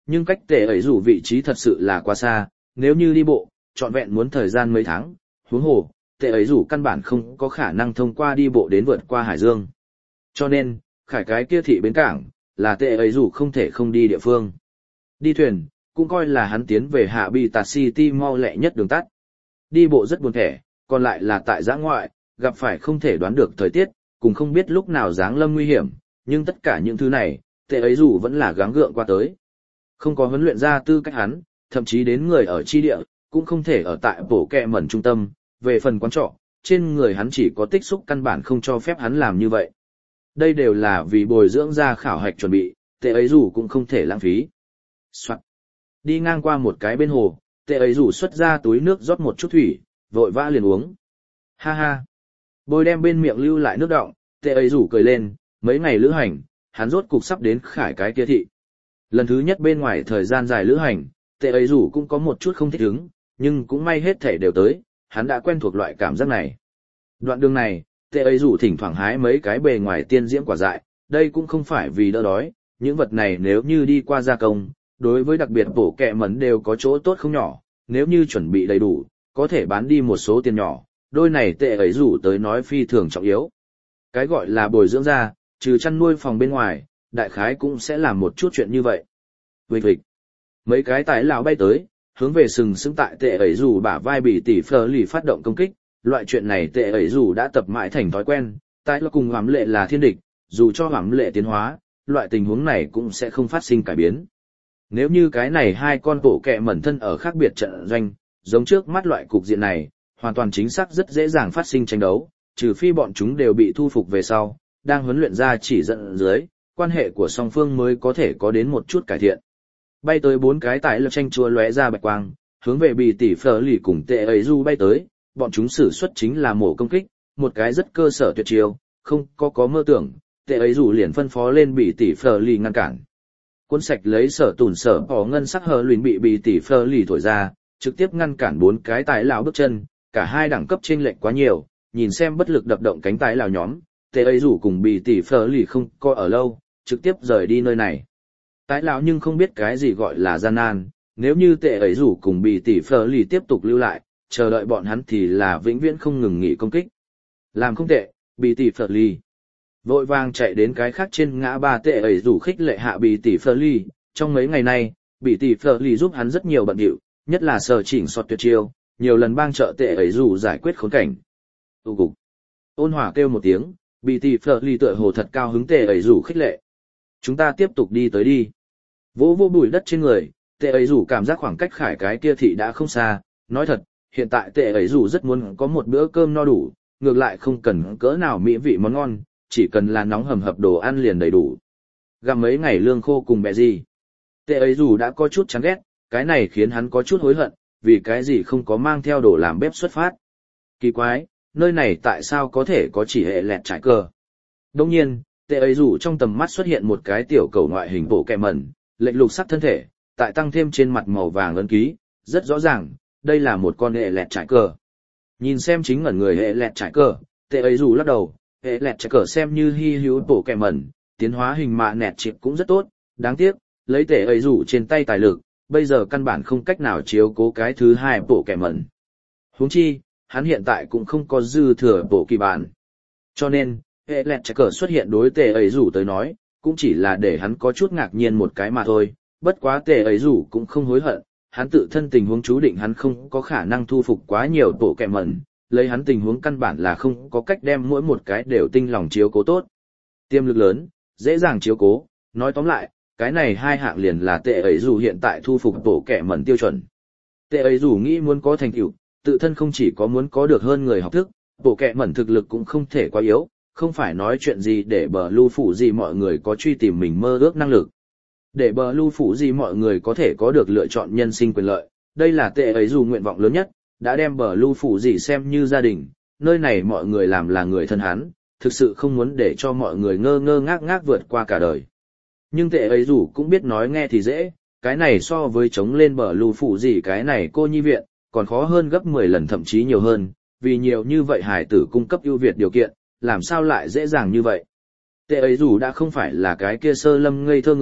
Speaker 1: nhưng cách tệ ấy rủ vị trí thật sự là quá xa, nếu như đi bộ, trọn vẹn muốn thời gian mấy tháng, huống hồ, tệ ấy rủ căn bản không có khả năng thông qua đi bộ đến vượt qua hải dương. Cho nên, khải cái kia thị bến cảng, là tệ ấy rủ không thể không đi địa phương. Đi thuyền, cũng coi là hắn tiến về hạ bị tạt City mau lẹ nhất đường tắt. Đi bộ rất buồn thẻ, còn lại là tại giã ngoại, gặp phải không thể đoán được thời tiết, cùng không biết lúc nào giáng lâm nguy hiểm, nhưng tất cả những thứ này, tệ ấy rủ vẫn là gắng gượng qua tới. Không có huấn luyện ra tư cách hắn, thậm chí đến người ở chi địa, cũng không thể ở tại bổ kẹ mẩn trung tâm, về phần quán trọ, trên người hắn chỉ có tích xúc căn bản không cho phép hắn làm như vậy. Đây đều là vì bồi dưỡng ra khảo hạch chuẩn bị, tệ ấy rủ cũng không thể lãng phí. Soạn. Đi ngang qua một cái bên hồ, tệ ấy rủ xuất ra túi nước rót một chút thủy, vội vã liền uống. Ha ha. Bôi đem bên miệng lưu lại nước đọng, tệ ấy rủ cười lên, mấy ngày lữ hành, hắn rốt cục sắp đến khải cái kia thị. Lần thứ nhất bên ngoài thời gian dài lữ hành, tệ ấy rủ cũng có một chút không thích ứng, nhưng cũng may hết thể đều tới, hắn đã quen thuộc loại cảm giác này. Đoạn đường này, tệ ấy rủ thỉnh thoảng hái mấy cái bề ngoài tiên diễm quả dại, đây cũng không phải vì đỡ đói, những vật này nếu như đi qua gia công, đối với đặc biệt bổ kẹ mẩn đều có chỗ tốt không nhỏ, nếu như chuẩn bị đầy đủ, có thể bán đi một số tiền nhỏ, đôi này tệ ấy rủ tới nói phi thường trọng yếu. Cái gọi là bồi dưỡng ra, trừ chăn nuôi phòng bên ngoài, đại khái cũng sẽ làm một chút chuyện như vậy. Vịch vịch. Mấy cái tái lão bay tới, hướng về sừng sững tại tệ ấy rủ bả vai bị tỷ phờ lì phát động công kích, loại chuyện này tệ ấy rủ đã tập mãi thành thói quen, tái lão cùng hoám lệ là thiên địch, dù cho hoám lệ tiến hóa, loại tình huống này cũng sẽ không phát sinh cải biến. Nếu như cái này hai con bộ kẹ mẩn thân ở khác biệt trận doanh, giống trước mắt loại cục diện này, hoàn toàn chính xác rất dễ dàng phát sinh tranh đấu, trừ phi bọn chúng đều bị thu phục về sau, đang huấn luyện ra chỉ dẫn dưới, quan hệ của song phương mới có thể có đến một chút cải thiện. Bay tới bốn cái tải lập tranh chua lóe ra bạch quang, hướng về bị tỷ phở lì cùng tệ ấy du bay tới, bọn chúng sử xuất chính là mổ công kích, một cái rất cơ sở tuyệt chiêu, không có có mơ tưởng, tệ ấy du liền phân phó lên bị tỷ phở lì ngăn cản. Cuốn sạch lấy sở tùn sở bỏ ngân sắc hờ luyện bị bị tỷ phở lì thổi ra, trực tiếp ngăn cản bốn cái tải lão bước chân, cả hai đẳng cấp chênh lệch quá nhiều, nhìn xem bất lực đập động cánh tải lão nhóm, tệ ấy rủ cùng bị tỷ phở lì không coi ở lâu, trực tiếp rời đi nơi này. Tái lão nhưng không biết cái gì gọi là gian nan, nếu như tệ ấy rủ cùng bị tỷ phở lì tiếp tục lưu lại, chờ đợi bọn hắn thì là vĩnh viễn không ngừng nghỉ công kích. Làm không tệ, bị tỷ phở lì. Vội vàng chạy đến cái khác trên ngã ba tệ ấy rủ khích lệ hạ bị tỷ phở lì, trong mấy ngày nay, bị tỷ phở lì giúp hắn rất nhiều bận điệu, nhất là sở chỉnh soát tuyệt chiêu, nhiều lần bang trợ tệ ấy rủ giải quyết khốn cảnh. Tu cục. Ôn hòa kêu một tiếng, bị tỷ phở lì tựa hồ thật cao hứng tệ ấy rủ khích lệ. Chúng ta tiếp tục đi tới đi. Vỗ vô bụi đất trên người, tệ ấy rủ cảm giác khoảng cách khải cái kia thị đã không xa, nói thật, hiện tại tệ ấy rủ rất muốn có một bữa cơm no đủ, ngược lại không cần cỡ nào mỹ vị món ngon, chỉ cần là nóng hầm hập đồ ăn liền đầy đủ. Gặm mấy ngày lương khô cùng bẹ gì. Tệ ấy rủ đã có chút chán ghét, cái này khiến hắn có chút hối hận, vì cái gì không có mang theo đồ làm bếp xuất phát. Kỳ quái, nơi này tại sao có thể có chỉ hệ lẹt trải cờ. Đồng nhiên, tệ ấy rủ trong tầm mắt xuất hiện một cái tiểu cầu ngoại hình bộ kẹ mẩn, lệnh lục sắc thân thể, tại tăng thêm trên mặt màu vàng ấn ký, rất rõ ràng, đây là một con hệ lẹt trải cờ. Nhìn xem chính ngẩn người hệ lẹt trải cờ, tệ ấy rủ lắc đầu, hệ lẹt trải cờ xem như hy hữu bộ kẹ mẩn, tiến hóa hình mạ nẹt chịp cũng rất tốt, đáng tiếc, lấy tệ ấy rủ trên tay tài lực, bây giờ căn bản không cách nào chiếu cố cái thứ hai bộ kẹ mẩn. Huống chi, hắn hiện tại cũng không có dư thừa bộ kỳ bản. Cho nên, hệ lẹt trái cờ xuất hiện đối tệ ấy rủ tới nói, cũng chỉ là để hắn có chút ngạc nhiên một cái mà thôi, bất quá tệ ấy rủ cũng không hối hận, hắn tự thân tình huống chú định hắn không có khả năng thu phục quá nhiều bộ kẹ mẩn, lấy hắn tình huống căn bản là không có cách đem mỗi một cái đều tinh lòng chiếu cố tốt. Tiềm lực lớn, dễ dàng chiếu cố, nói tóm lại, cái này hai hạng liền là tệ ấy rủ hiện tại thu phục bộ kẹ mẩn tiêu chuẩn. Tệ ấy rủ nghĩ muốn có thành tựu, tự thân không chỉ có muốn có được hơn người học thức, bộ kẹ mẩn thực lực cũng không thể quá yếu, không phải nói chuyện gì để bờ lưu phủ gì mọi người có truy tìm mình mơ ước năng lực. Để bờ lưu phủ gì mọi người có thể có được lựa chọn nhân sinh quyền lợi, đây là tệ ấy dù nguyện vọng lớn nhất, đã đem bờ lưu phủ gì xem như gia đình, nơi này mọi người làm là người thân hắn, thực sự không muốn để cho mọi người ngơ ngơ ngác ngác vượt qua cả đời. Nhưng tệ ấy dù cũng biết nói nghe thì dễ, cái này so với chống lên bờ lưu phủ gì cái này cô nhi viện, còn khó hơn gấp mười lần thậm chí nhiều hơn, vì nhiều như vậy hải tử cung cấp ưu việt điều kiện, làm sao lại dễ dàng như vậy. Tệ ấy dù đã không phải là cái kia sơ lâm ngây thơ người,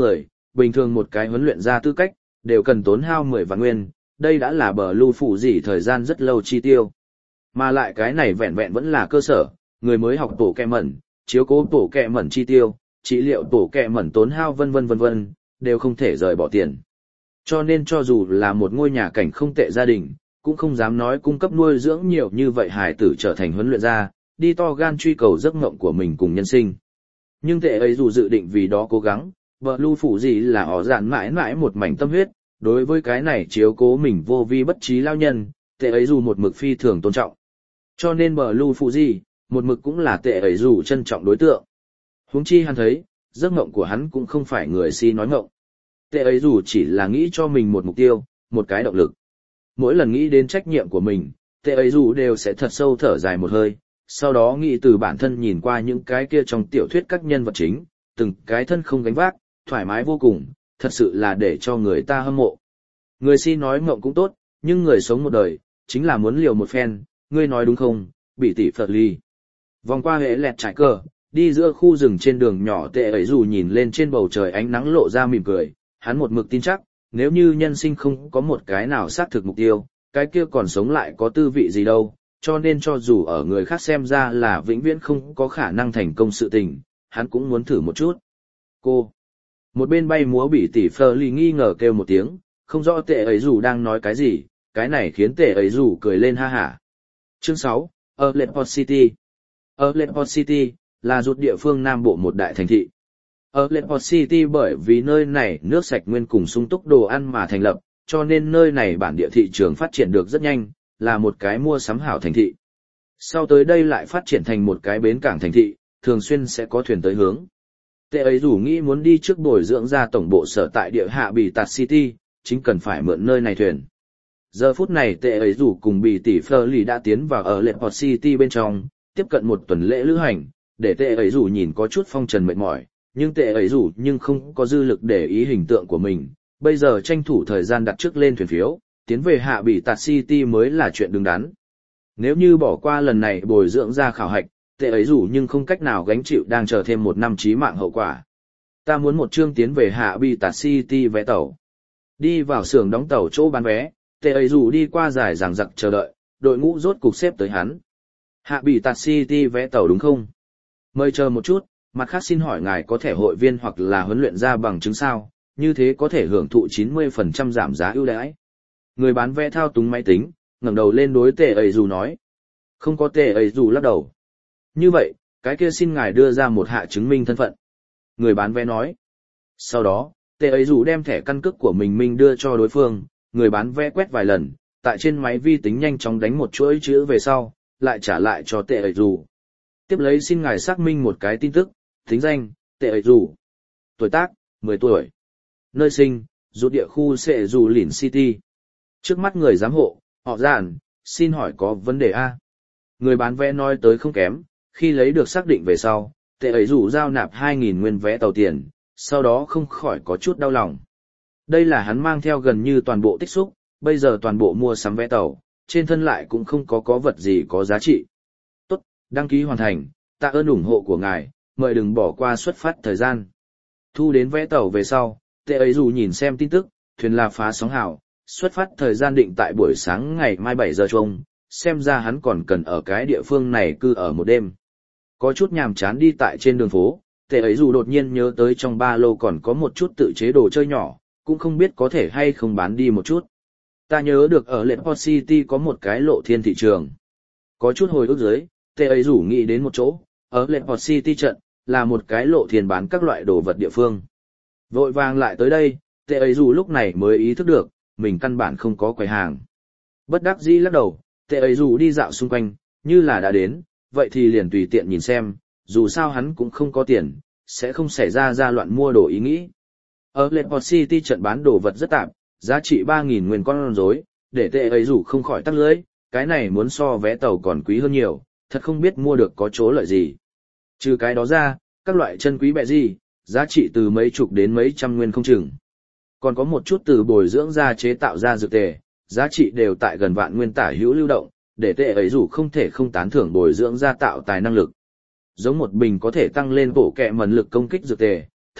Speaker 1: bình thường một cái huấn luyện ra tư cách, đều cần tốn hao mười vạn nguyên, đây đã là bờ lưu phủ gì thời gian rất lâu chi tiêu. Mà lại cái này vẹn vẹn vẫn là cơ sở, người mới học tổ kẹ mẩn, chiếu cố tổ kẹ mẩn chi tiêu, trị liệu tổ kẹ mẩn tốn hao vân vân vân vân, đều không thể rời bỏ tiền. Cho nên cho dù là một ngôi nhà cảnh không tệ gia đình, cũng không dám nói cung cấp nuôi dưỡng nhiều như vậy hải tử trở thành huấn luyện gia, đi to gan truy cầu giấc mộng của mình cùng nhân sinh. Nhưng tệ ấy dù dự định vì đó cố gắng, vợ lưu phủ gì là họ dạn mãi mãi một mảnh tâm huyết, đối với cái này chiếu cố mình vô vi bất trí lao nhân, tệ ấy dù một mực phi thường tôn trọng. Cho nên bờ lưu phụ gì, một mực cũng là tệ ấy dù trân trọng đối tượng. Huống chi hắn thấy, giấc mộng của hắn cũng không phải người si nói mộng. Tệ ấy dù chỉ là nghĩ cho mình một mục tiêu, một cái động lực. Mỗi lần nghĩ đến trách nhiệm của mình, tệ ấy dù đều sẽ thật sâu thở dài một hơi, sau đó nghĩ từ bản thân nhìn qua những cái kia trong tiểu thuyết các nhân vật chính, từng cái thân không gánh vác, thoải mái vô cùng, thật sự là để cho người ta hâm mộ. Người si nói mộng cũng tốt, nhưng người sống một đời, chính là muốn liều một phen, ngươi nói đúng không, bị tỷ Phật ly. Vòng qua hệ lẹt trải cờ, đi giữa khu rừng trên đường nhỏ tệ ấy dù nhìn lên trên bầu trời ánh nắng lộ ra mỉm cười, hắn một mực tin chắc, nếu như nhân sinh không có một cái nào xác thực mục tiêu, cái kia còn sống lại có tư vị gì đâu, cho nên cho dù ở người khác xem ra là vĩnh viễn không có khả năng thành công sự tình, hắn cũng muốn thử một chút. Cô. Một bên bay múa bị tỷ Phờ lì nghi ngờ kêu một tiếng, không rõ tệ ấy dù đang nói cái gì, cái này khiến tệ ấy dù cười lên ha hả. Chương sáu, Arletport City. Arletport City là rút địa phương Nam Bộ một đại thành thị. Arletport City bởi vì nơi này nước sạch nguyên cùng sung túc đồ ăn mà thành lập, cho nên nơi này bản địa thị trường phát triển được rất nhanh, là một cái mua sắm hảo thành thị. Sau tới đây lại phát triển thành một cái bến cảng thành thị, thường xuyên sẽ có thuyền tới hướng. Tệ ấy dù nghĩ muốn đi trước bồi dưỡng ra tổng bộ sở tại địa hạ Bì Tạt City, chính cần phải mượn nơi này thuyền. Giờ phút này tệ ấy dù cùng Bì tỷ Phờ lì đã tiến vào ở Arletport City bên trong, tiếp cận một tuần lễ lữ hành, để tệ ấy dù nhìn có chút phong trần mệt mỏi, nhưng tệ ấy dù nhưng không có dư lực để ý hình tượng của mình, bây giờ tranh thủ thời gian đặt trước lên thuyền phiếu, tiến về hạ Bì Tạt City mới là chuyện đứng đắn. Nếu như bỏ qua lần này bồi dưỡng ra khảo hạch, tệ ấy dù nhưng không cách nào gánh chịu đang chờ thêm một năm chí mạng hậu quả. Ta muốn một chương tiến về hạ Bì Tạt City vé tàu. Đi vào xưởng đóng tàu chỗ bán vé, tệ ấy dù đi qua dài dằng dặc chờ đợi, đội ngũ rốt cục xếp tới hắn. Hạ Bì Tạt City vé tàu đúng không? Mời chờ một chút, mặt khác xin hỏi ngài có thẻ hội viên hoặc là huấn luyện ra bằng chứng sao, như thế có thể hưởng thụ chín mươi phần trăm giảm giá ưu đãi. Người bán vé thao túng máy tính, ngẩng đầu lên đối tệ ấy dù nói. Không có tệ ấy dù lắc đầu. Như vậy, cái kia xin ngài đưa ra một hạ chứng minh thân phận. Người bán vé nói. Sau đó, tệ ấy dù đem thẻ căn cước của mình minh đưa cho đối phương, người bán vé quét vài lần, tại trên máy vi tính nhanh chóng đánh một chuỗi chữ về sau, lại trả lại cho tệ ấy dù. Tiếp lấy xin ngài xác minh một cái tin tức, tính danh, tệ ấy dù. Tuổi tác, mười tuổi. Nơi sinh, rút địa khu sẽ dù lỉn City. Trước mắt người giám hộ, họ giản, xin hỏi có vấn đề A. Người bán vé nói tới không kém, khi lấy được xác định về sau, tệ ấy dù giao nạp hai nghìn nguyên vé tàu tiền, sau đó không khỏi có chút đau lòng. Đây là hắn mang theo gần như toàn bộ tích xúc, bây giờ toàn bộ mua sắm vé tàu, trên thân lại cũng không có có vật gì có giá trị. Tốt, đăng ký hoàn thành, tạ ơn ủng hộ của ngài, mời đừng bỏ qua xuất phát thời gian. Thu đến vé tàu về sau, tệ ấy dù nhìn xem tin tức, thuyền là phá sóng hào, xuất phát thời gian định tại buổi sáng ngày mai bảy giờ chung, xem ra hắn còn cần ở cái địa phương này cư ở một đêm. Có chút nhàm chán đi tại trên đường phố, tệ ấy dù đột nhiên nhớ tới trong ba lô còn có một chút tự chế đồ chơi nhỏ, cũng không biết có thể hay không bán đi một chút. Ta nhớ được ở Arletport City có một cái lộ thiên thị trường. Có chút hồi ức dưới, tệ ấy dù nghĩ đến một chỗ, ở Arletport City trận, là một cái lộ thiên bán các loại đồ vật địa phương. Vội vàng lại tới đây, tệ ấy dù lúc này mới ý thức được, mình căn bản không có quầy hàng. Bất đắc dĩ lắc đầu, tệ ấy dù đi dạo xung quanh, như là đã đến, vậy thì liền tùy tiện nhìn xem, dù sao hắn cũng không có tiền, sẽ không xảy ra ra loạn mua đồ ý nghĩ. Ở Arletport City trận bán đồ vật rất tạm, giá trị ba nghìn nguyên con rối, để tệ ấy dù không khỏi tắc lưỡi, cái này muốn so vé tàu còn quý hơn nhiều, thật không biết mua được có chỗ lợi gì. Trừ cái đó ra, các loại chân quý bẹ gì, giá trị từ mấy chục đến mấy trăm nguyên không chừng. Còn có một chút từ bồi dưỡng ra chế tạo ra dược tề, giá trị đều tại gần vạn nguyên tả hữu lưu động, để tệ ấy dù không thể không tán thưởng bồi dưỡng ra tạo tài năng lực. Giống một bình có thể tăng lên bộ kẹ mẩn lực công kích dược tề,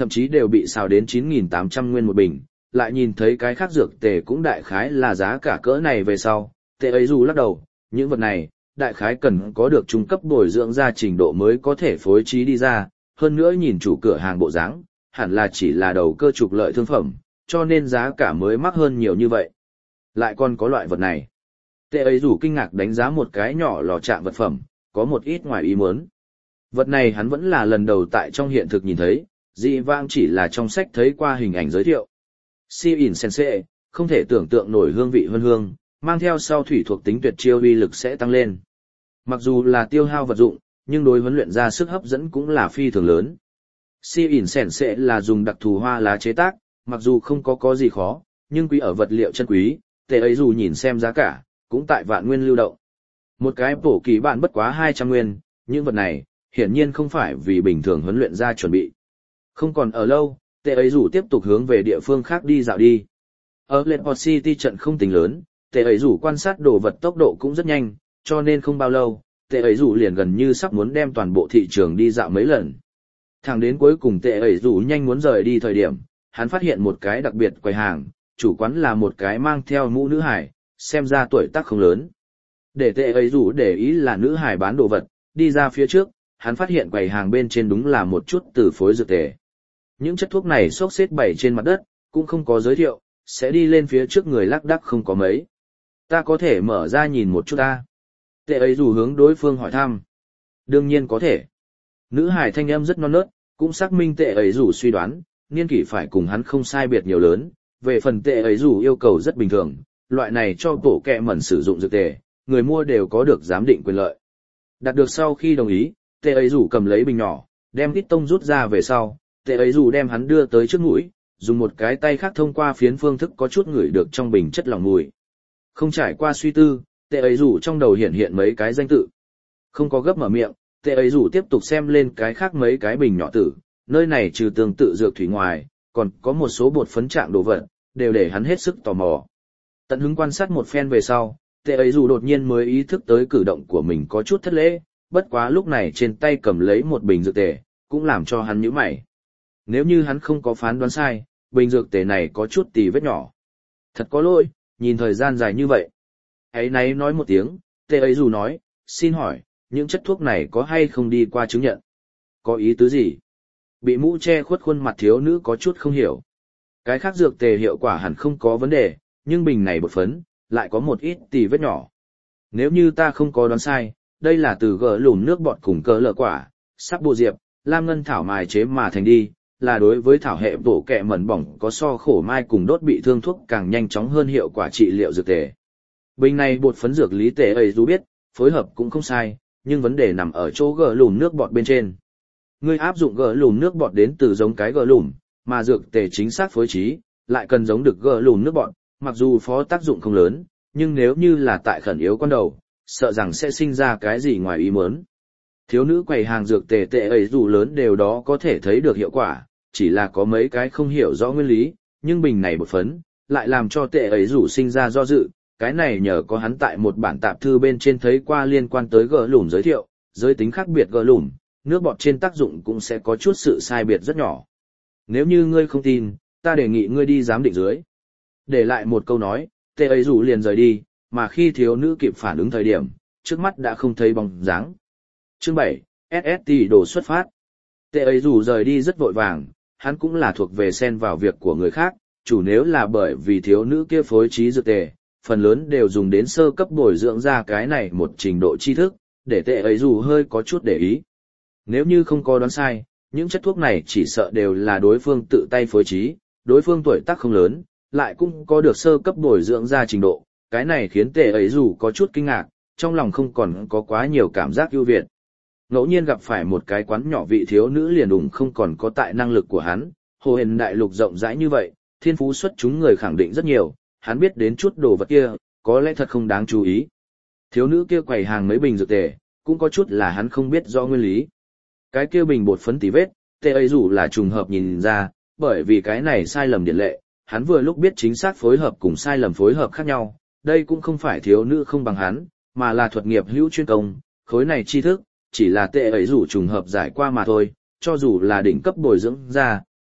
Speaker 1: thậm chí đều bị xào đến chín nghìn tám trăm nguyên một bình, lại nhìn thấy cái khác dược tề cũng đại khái là giá cả cỡ này về sau, tệ ấy dù lắc đầu, những vật này, đại khái cần có được trung cấp bồi dưỡng ra trình độ mới có thể phối trí đi ra, hơn nữa nhìn chủ cửa hàng bộ dáng, hẳn là chỉ là đầu cơ trục lợi thương phẩm, cho nên giá cả mới mắc hơn nhiều như vậy. Lại còn có loại vật này. Tệ ấy dù kinh ngạc đánh giá một cái nhỏ lò trạng vật phẩm, có một ít ngoài ý muốn. Vật này hắn vẫn là lần đầu tại trong hiện thực nhìn thấy, dị vãng chỉ là trong sách thấy qua hình ảnh giới thiệu. Si in sensei, không thể tưởng tượng nổi hương vị hơn hương, mang theo sau thủy thuộc tính tuyệt chiêu uy lực sẽ tăng lên. Mặc dù là tiêu hao vật dụng, nhưng đối huấn luyện ra sức hấp dẫn cũng là phi thường lớn. Si in sensei là dùng đặc thù hoa lá chế tác, mặc dù không có có gì khó, nhưng quý ở vật liệu chân quý, tệ ấy dù nhìn xem giá cả, cũng tại vạn nguyên lưu động. Một cái bổ kỳ bản bất quá hai trăm nguyên, những vật này, hiển nhiên không phải vì bình thường huấn luyện ra chuẩn bị. Không còn ở lâu, tệ ấy rủ tiếp tục hướng về địa phương khác đi dạo đi. Ở Letport City trận không tính lớn, tệ ấy rủ quan sát đồ vật tốc độ cũng rất nhanh, cho nên không bao lâu, tệ ấy rủ liền gần như sắp muốn đem toàn bộ thị trường đi dạo mấy lần. Thẳng đến cuối cùng tệ ấy rủ nhanh muốn rời đi thời điểm, hắn phát hiện một cái đặc biệt quầy hàng, chủ quán là một cái mang theo mũ nữ hải, xem ra tuổi tác không lớn. Để tệ ấy rủ để ý là nữ hải bán đồ vật, đi ra phía trước, hắn phát hiện quầy hàng bên trên đúng là một chút từ phối dược tề. Những chất thuốc này xốc xếp bày trên mặt đất, cũng không có giới thiệu, sẽ đi lên phía trước người lác đác không có mấy. Ta có thể mở ra nhìn một chút ta. Tệ ấy rủ hướng đối phương hỏi thăm. Đương nhiên có thể. Nữ hải thanh âm rất non nớt, cũng xác minh tệ ấy rủ suy đoán, niên kỷ phải cùng hắn không sai biệt nhiều lớn. Về phần tệ ấy rủ yêu cầu rất bình thường, loại này cho tổ kẹ mẩn sử dụng dược tề, người mua đều có được giám định quyền lợi. Đạt được sau khi đồng ý, tệ ấy rủ cầm lấy bình nhỏ, đem ít tông rút ra về sau, tệ ấy rủ đem hắn đưa tới trước mũi, dùng một cái tay khác thông qua phiến phương thức có chút ngửi được trong bình chất lỏng mùi. Không trải qua suy tư, tệ ấy rủ trong đầu hiện hiện mấy cái danh tự. Không có gấp mở miệng, tệ ấy rủ tiếp tục xem lên cái khác mấy cái bình nhỏ tử, nơi này trừ tương tự dược thủy ngoài, còn có một số bột phấn trạng đồ vật, đều để hắn hết sức tò mò. Tận hứng quan sát một phen về sau, tệ ấy rủ đột nhiên mới ý thức tới cử động của mình có chút thất lễ, bất quá lúc này trên tay cầm lấy một bình dược tề, cũng làm cho hắn nhíu mày. Nếu như hắn không có phán đoán sai, bình dược tề này có chút tì vết nhỏ. Thật có lỗi, nhìn thời gian dài như vậy. Ấy nấy nói một tiếng, tệ ấy rủ nói, xin hỏi, những chất thuốc này có hay không đi qua chứng nhận? Có ý tứ gì? Bị mũ che khuất khuôn mặt thiếu nữ có chút không hiểu. Cái khác dược tề hiệu quả hẳn không có vấn đề, nhưng bình này bột phấn, lại có một ít tì vết nhỏ. Nếu như ta không có đoán sai, đây là từ gỡ lùm nước bọt cùng cỡ lở quả, sắp bộ diệp, lam ngân thảo mài chế mà thành đi, là đối với thảo hệ bổ kẹ mẩn bỏng có so khổ mai cùng đốt bị thương thuốc càng nhanh chóng hơn hiệu quả trị liệu dược tề. Bình này bột phấn dược lý tề ấy dù biết, phối hợp cũng không sai, nhưng vấn đề nằm ở chỗ gỡ lùm nước bọt bên trên. Ngươi áp dụng gỡ lùm nước bọt đến từ giống cái gỡ lùm, mà dược tề chính xác phối trí, lại cần giống được gỡ lùm nước bọt, mặc dù phó tác dụng không lớn, nhưng nếu như là tại khẩn yếu con đầu, sợ rằng sẽ sinh ra cái gì ngoài ý muốn. Thiếu nữ quầy hàng dược tề tệ ấy dù lớn đều đó có thể thấy được hiệu quả, chỉ là có mấy cái không hiểu rõ nguyên lý, nhưng bình này bột phấn, lại làm cho tệ ấy dù sinh ra do dự, cái này nhờ có hắn tại một bản tạp thư bên trên thấy qua liên quan tới gỡ lùm giới thiệu, giới tính khác biệt gỡ lùm, nước bọt trên tác dụng cũng sẽ có chút sự sai biệt rất nhỏ. Nếu như ngươi không tin, ta đề nghị ngươi đi giám định dưới. Để lại một câu nói, tệ ấy dù liền rời đi, mà khi thiếu nữ kịp phản ứng thời điểm, trước mắt đã không thấy bóng dáng. Chương bảy, ét ét tê đồ xuất phát. Tệ ấy dù rời đi rất vội vàng, hắn cũng là thuộc về xen vào việc của người khác, chủ nếu là bởi vì thiếu nữ kia phối trí dược tề, phần lớn đều dùng đến sơ cấp bồi dưỡng ra cái này một trình độ tri thức, để tệ ấy dù hơi có chút để ý. Nếu như không có đoán sai, những chất thuốc này chỉ sợ đều là đối phương tự tay phối trí, đối phương tuổi tác không lớn, lại cũng có được sơ cấp bồi dưỡng ra trình độ, cái này khiến tệ ấy dù có chút kinh ngạc, trong lòng không còn có quá nhiều cảm giác ưu việt. Ngẫu nhiên gặp phải một cái quán nhỏ vị thiếu nữ liền đùng không còn có tại năng lực của hắn, hồ hền đại lục rộng rãi như vậy, thiên phú xuất chúng người khẳng định rất nhiều, hắn biết đến chút đồ vật kia, có lẽ thật không đáng chú ý. Thiếu nữ kia quầy hàng mấy bình dược tề, cũng có chút là hắn không biết do nguyên lý. Cái kia bình bột phấn tí vết, tệ ấy dù là trùng hợp nhìn ra, bởi vì cái này sai lầm điển lệ, hắn vừa lúc biết chính xác phối hợp cùng sai lầm phối hợp khác nhau, đây cũng không phải thiếu nữ không bằng hắn, mà là thuật nghiệp hữu chuyên công, khối này tri thức, chỉ là tệ ấy dù trùng hợp giải qua mà thôi, cho dù là đỉnh cấp bồi dưỡng ra,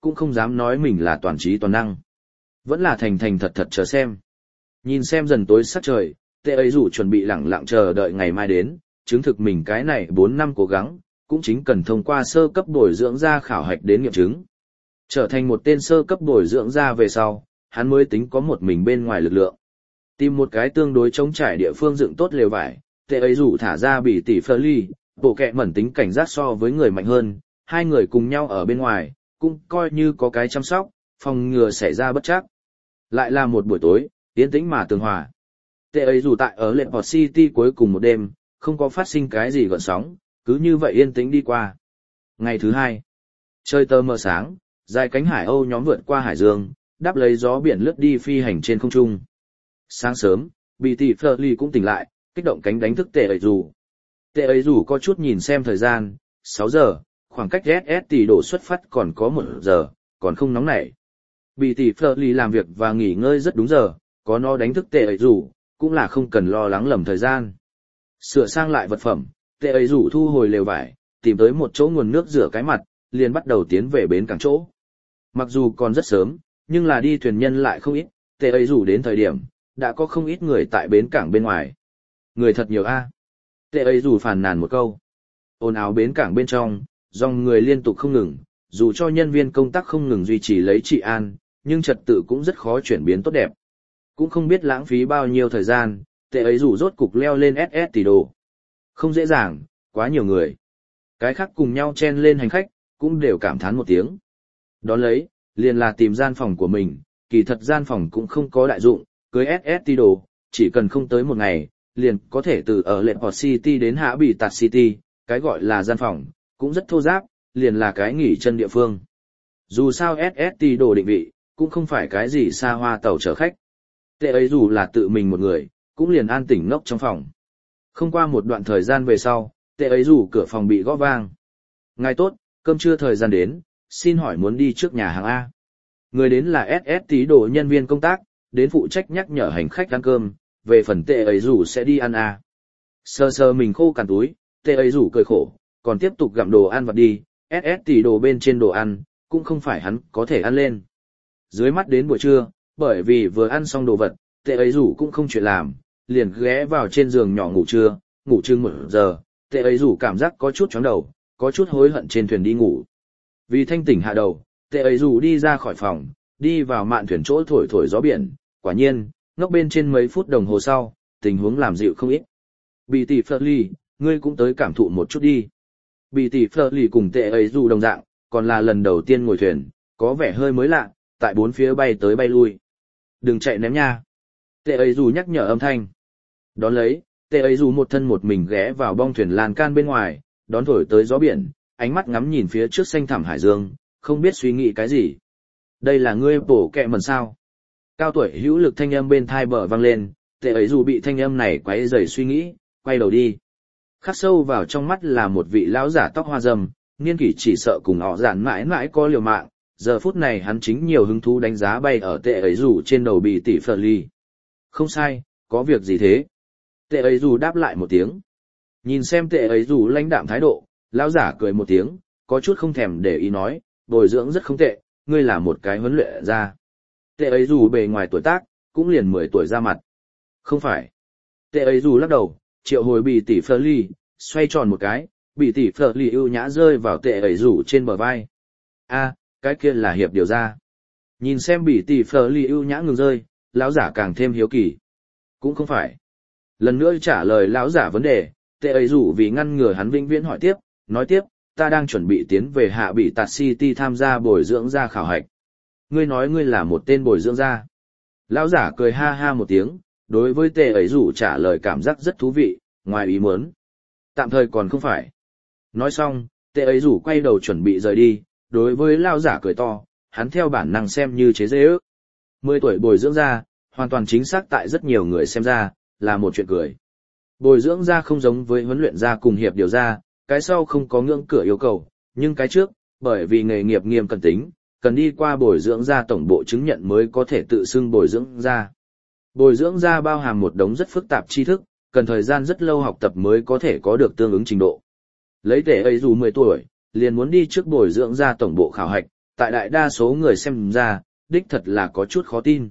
Speaker 1: cũng không dám nói mình là toàn trí toàn năng. Vẫn là thành thành thật thật chờ xem. Nhìn xem dần tối sắc trời, tệ ấy rủ chuẩn bị lẳng lặng chờ đợi ngày mai đến, chứng thực mình cái này bốn năm cố gắng, cũng chính cần thông qua sơ cấp bồi dưỡng ra khảo hạch đến nghiệm chứng. Trở thành một tên sơ cấp bồi dưỡng ra về sau, hắn mới tính có một mình bên ngoài lực lượng. Tìm một cái tương đối chống trải địa phương dựng tốt lều vải, tệ ấy rủ thả ra bị tỷ phơ ly, bộ kẹ mẩn tính cảnh giác so với người mạnh hơn, hai người cùng nhau ở bên ngoài, cũng coi như có cái chăm sóc, phòng ngừa xảy ra bất trắc. Lại là một buổi tối, yên tĩnh mà tường hòa. Tệ ấy rủ tại ở Lệ Port City cuối cùng một đêm, không có phát sinh cái gì gợn sóng, cứ như vậy yên tĩnh đi qua. Ngày thứ hai, trời tờ mờ sáng, dài cánh hải âu nhóm vượt qua hải dương, đáp lấy gió biển lướt đi phi hành trên không trung. Sáng sớm, bị tỷ Phơ Ly cũng tỉnh lại, kích động cánh đánh thức tệ ấy rủ. Tệ ấy rủ có chút nhìn xem thời gian, sáu giờ, khoảng cách ét ét tỷ đổ xuất phát còn có một giờ, còn không nóng nảy. Bị tỷ Phơ Ly làm việc và nghỉ ngơi rất đúng giờ, có nó đánh thức tệ ấy rủ, cũng là không cần lo lắng lầm thời gian. Sửa sang lại vật phẩm, tệ ấy rủ thu hồi lều vải, tìm tới một chỗ nguồn nước rửa cái mặt, liền bắt đầu tiến về bến cảng chỗ. Mặc dù còn rất sớm, nhưng là đi thuyền nhân lại không ít, tệ ấy rủ đến thời điểm, đã có không ít người tại bến cảng bên ngoài. Người thật nhiều a. Tệ ấy rủ phàn nàn một câu. Ồn ào bến cảng bên trong, dòng người liên tục không ngừng, dù cho nhân viên công tác không ngừng duy trì lấy trị an, nhưng trật tự cũng rất khó chuyển biến tốt đẹp. Cũng không biết lãng phí bao nhiêu thời gian, tệ ấy rủ rốt cục leo lên ét ét tỷ đồ. Không dễ dàng, quá nhiều người. Cái khác cùng nhau chen lên hành khách, cũng đều cảm thán một tiếng. Đón lấy, liền là tìm gian phòng của mình, kỳ thật gian phòng cũng không có đại dụng, cưới ét ét tỷ đồ, chỉ cần không tới một ngày, liền có thể từ ở Lệ Port City đến Hạ Bị Tạt City, cái gọi là gian phòng, cũng rất thô giáp, liền là cái nghỉ chân địa phương. Dù sao ét ét tỷ đồ định vị, cũng không phải cái gì xa hoa tàu chở khách. Tệ ấy dù là tự mình một người, cũng liền an tĩnh ngốc trong phòng. Không qua một đoạn thời gian về sau, tệ ấy dù cửa phòng bị gõ vang. Ngài tốt, cơm trưa thời gian đến, xin hỏi muốn đi trước nhà hàng A. Người đến là ét ét tí đồ nhân viên công tác, đến phụ trách nhắc nhở hành khách ăn cơm, về phần tệ ấy dù sẽ đi ăn A. Sơ sơ mình khô cằn túi, tệ ấy dù cười khổ, còn tiếp tục gặm đồ ăn vặt đi, ét ét tí đồ bên trên đồ ăn, cũng không phải hắn có thể ăn lên. Dưới mắt đến buổi trưa, bởi vì vừa ăn xong đồ vật, tệ ấy rủ cũng không chuyện làm, liền ghé vào trên giường nhỏ ngủ trưa, ngủ chừng một giờ, tệ ấy rủ cảm giác có chút chóng đầu, có chút hối hận trên thuyền đi ngủ. Vì thanh tỉnh hạ đầu, tệ ấy rủ đi ra khỏi phòng, đi vào mạn thuyền chỗ thổi thổi gió biển, quả nhiên, ngốc bên trên mấy phút đồng hồ sau, tình huống làm dịu không ít. Bị tỷ Phơ Ly, ngươi cũng tới cảm thụ một chút đi. Bị tỷ Phơ Ly cùng tệ ấy rủ đồng dạng, còn là lần đầu tiên ngồi thuyền, có vẻ hơi mới lạ, tại bốn phía bay tới bay lui. Đừng chạy ném nha. Tệ ấy dù nhắc nhở âm thanh. Đón lấy, tệ ấy dù một thân một mình ghé vào bong thuyền lan can bên ngoài, đón thổi tới gió biển, ánh mắt ngắm nhìn phía trước xanh thẳm hải dương, không biết suy nghĩ cái gì. Đây là ngươi bổ kẹ mần sao? Cao tuổi hữu lực thanh âm bên thai bờ vang lên, tệ ấy dù bị thanh âm này quấy rầy suy nghĩ, quay đầu đi. Khắc sâu vào trong mắt là một vị lão giả tóc hoa râm, niên kỷ chỉ sợ cùng họ giản mãi mãi có liều mạng. Giờ phút này hắn chính nhiều hứng thú đánh giá bay ở tệ ấy rủ trên đầu bị tỷ Phơ Ly. Không sai, có việc gì thế? Tệ ấy rủ đáp lại một tiếng. Nhìn xem tệ ấy rủ lãnh đạm thái độ, lão giả cười một tiếng, có chút không thèm để ý nói, bồi dưỡng rất không tệ, ngươi là một cái huấn luyện ra. Tệ ấy rủ bề ngoài tuổi tác, cũng liền mười tuổi ra mặt. Không phải. Tệ ấy rủ lắc đầu, triệu hồi bị tỷ Phơ Ly, xoay tròn một cái, bị tỷ Phơ Ly ưu nhã rơi vào tệ ấy rủ trên bờ vai. A, cái kia là hiệp điều ra. Nhìn xem bị tỷ Phơ Ly ưu nhã ngừng rơi, lão giả càng thêm hiếu kỳ. Cũng không phải. Lần nữa trả lời lão giả vấn đề, tệ ấy rủ vì ngăn ngừa hắn vĩnh viễn hỏi tiếp, nói tiếp, ta đang chuẩn bị tiến về Hạ Bị Tạt City tham gia bồi dưỡng gia khảo hạch. Ngươi nói ngươi là một tên bồi dưỡng gia. Lão giả cười ha ha một tiếng, đối với tệ ấy rủ trả lời cảm giác rất thú vị, ngoài ý muốn. Tạm thời còn không phải. Nói xong, tệ ấy rủ quay đầu chuẩn bị rời đi, đối với lão giả cười to, hắn theo bản năng xem như chế giễu. Mười tuổi bồi dưỡng gia, hoàn toàn chính xác tại rất nhiều người xem ra, là một chuyện cười. Bồi dưỡng gia không giống với huấn luyện gia cùng hiệp điều gia, cái sau không có ngưỡng cửa yêu cầu, nhưng cái trước, bởi vì nghề nghiệp nghiêm cẩn tính, cần đi qua bồi dưỡng gia tổng bộ chứng nhận mới có thể tự xưng bồi dưỡng gia. Bồi dưỡng gia bao hàm một đống rất phức tạp tri thức, cần thời gian rất lâu học tập mới có thể có được tương ứng trình độ. Lấy tệ ấy dù mười tuổi, liền muốn đi trước bồi dưỡng gia tổng bộ khảo hạch, tại đại đa số người xem ra, đích thật là có chút khó tin.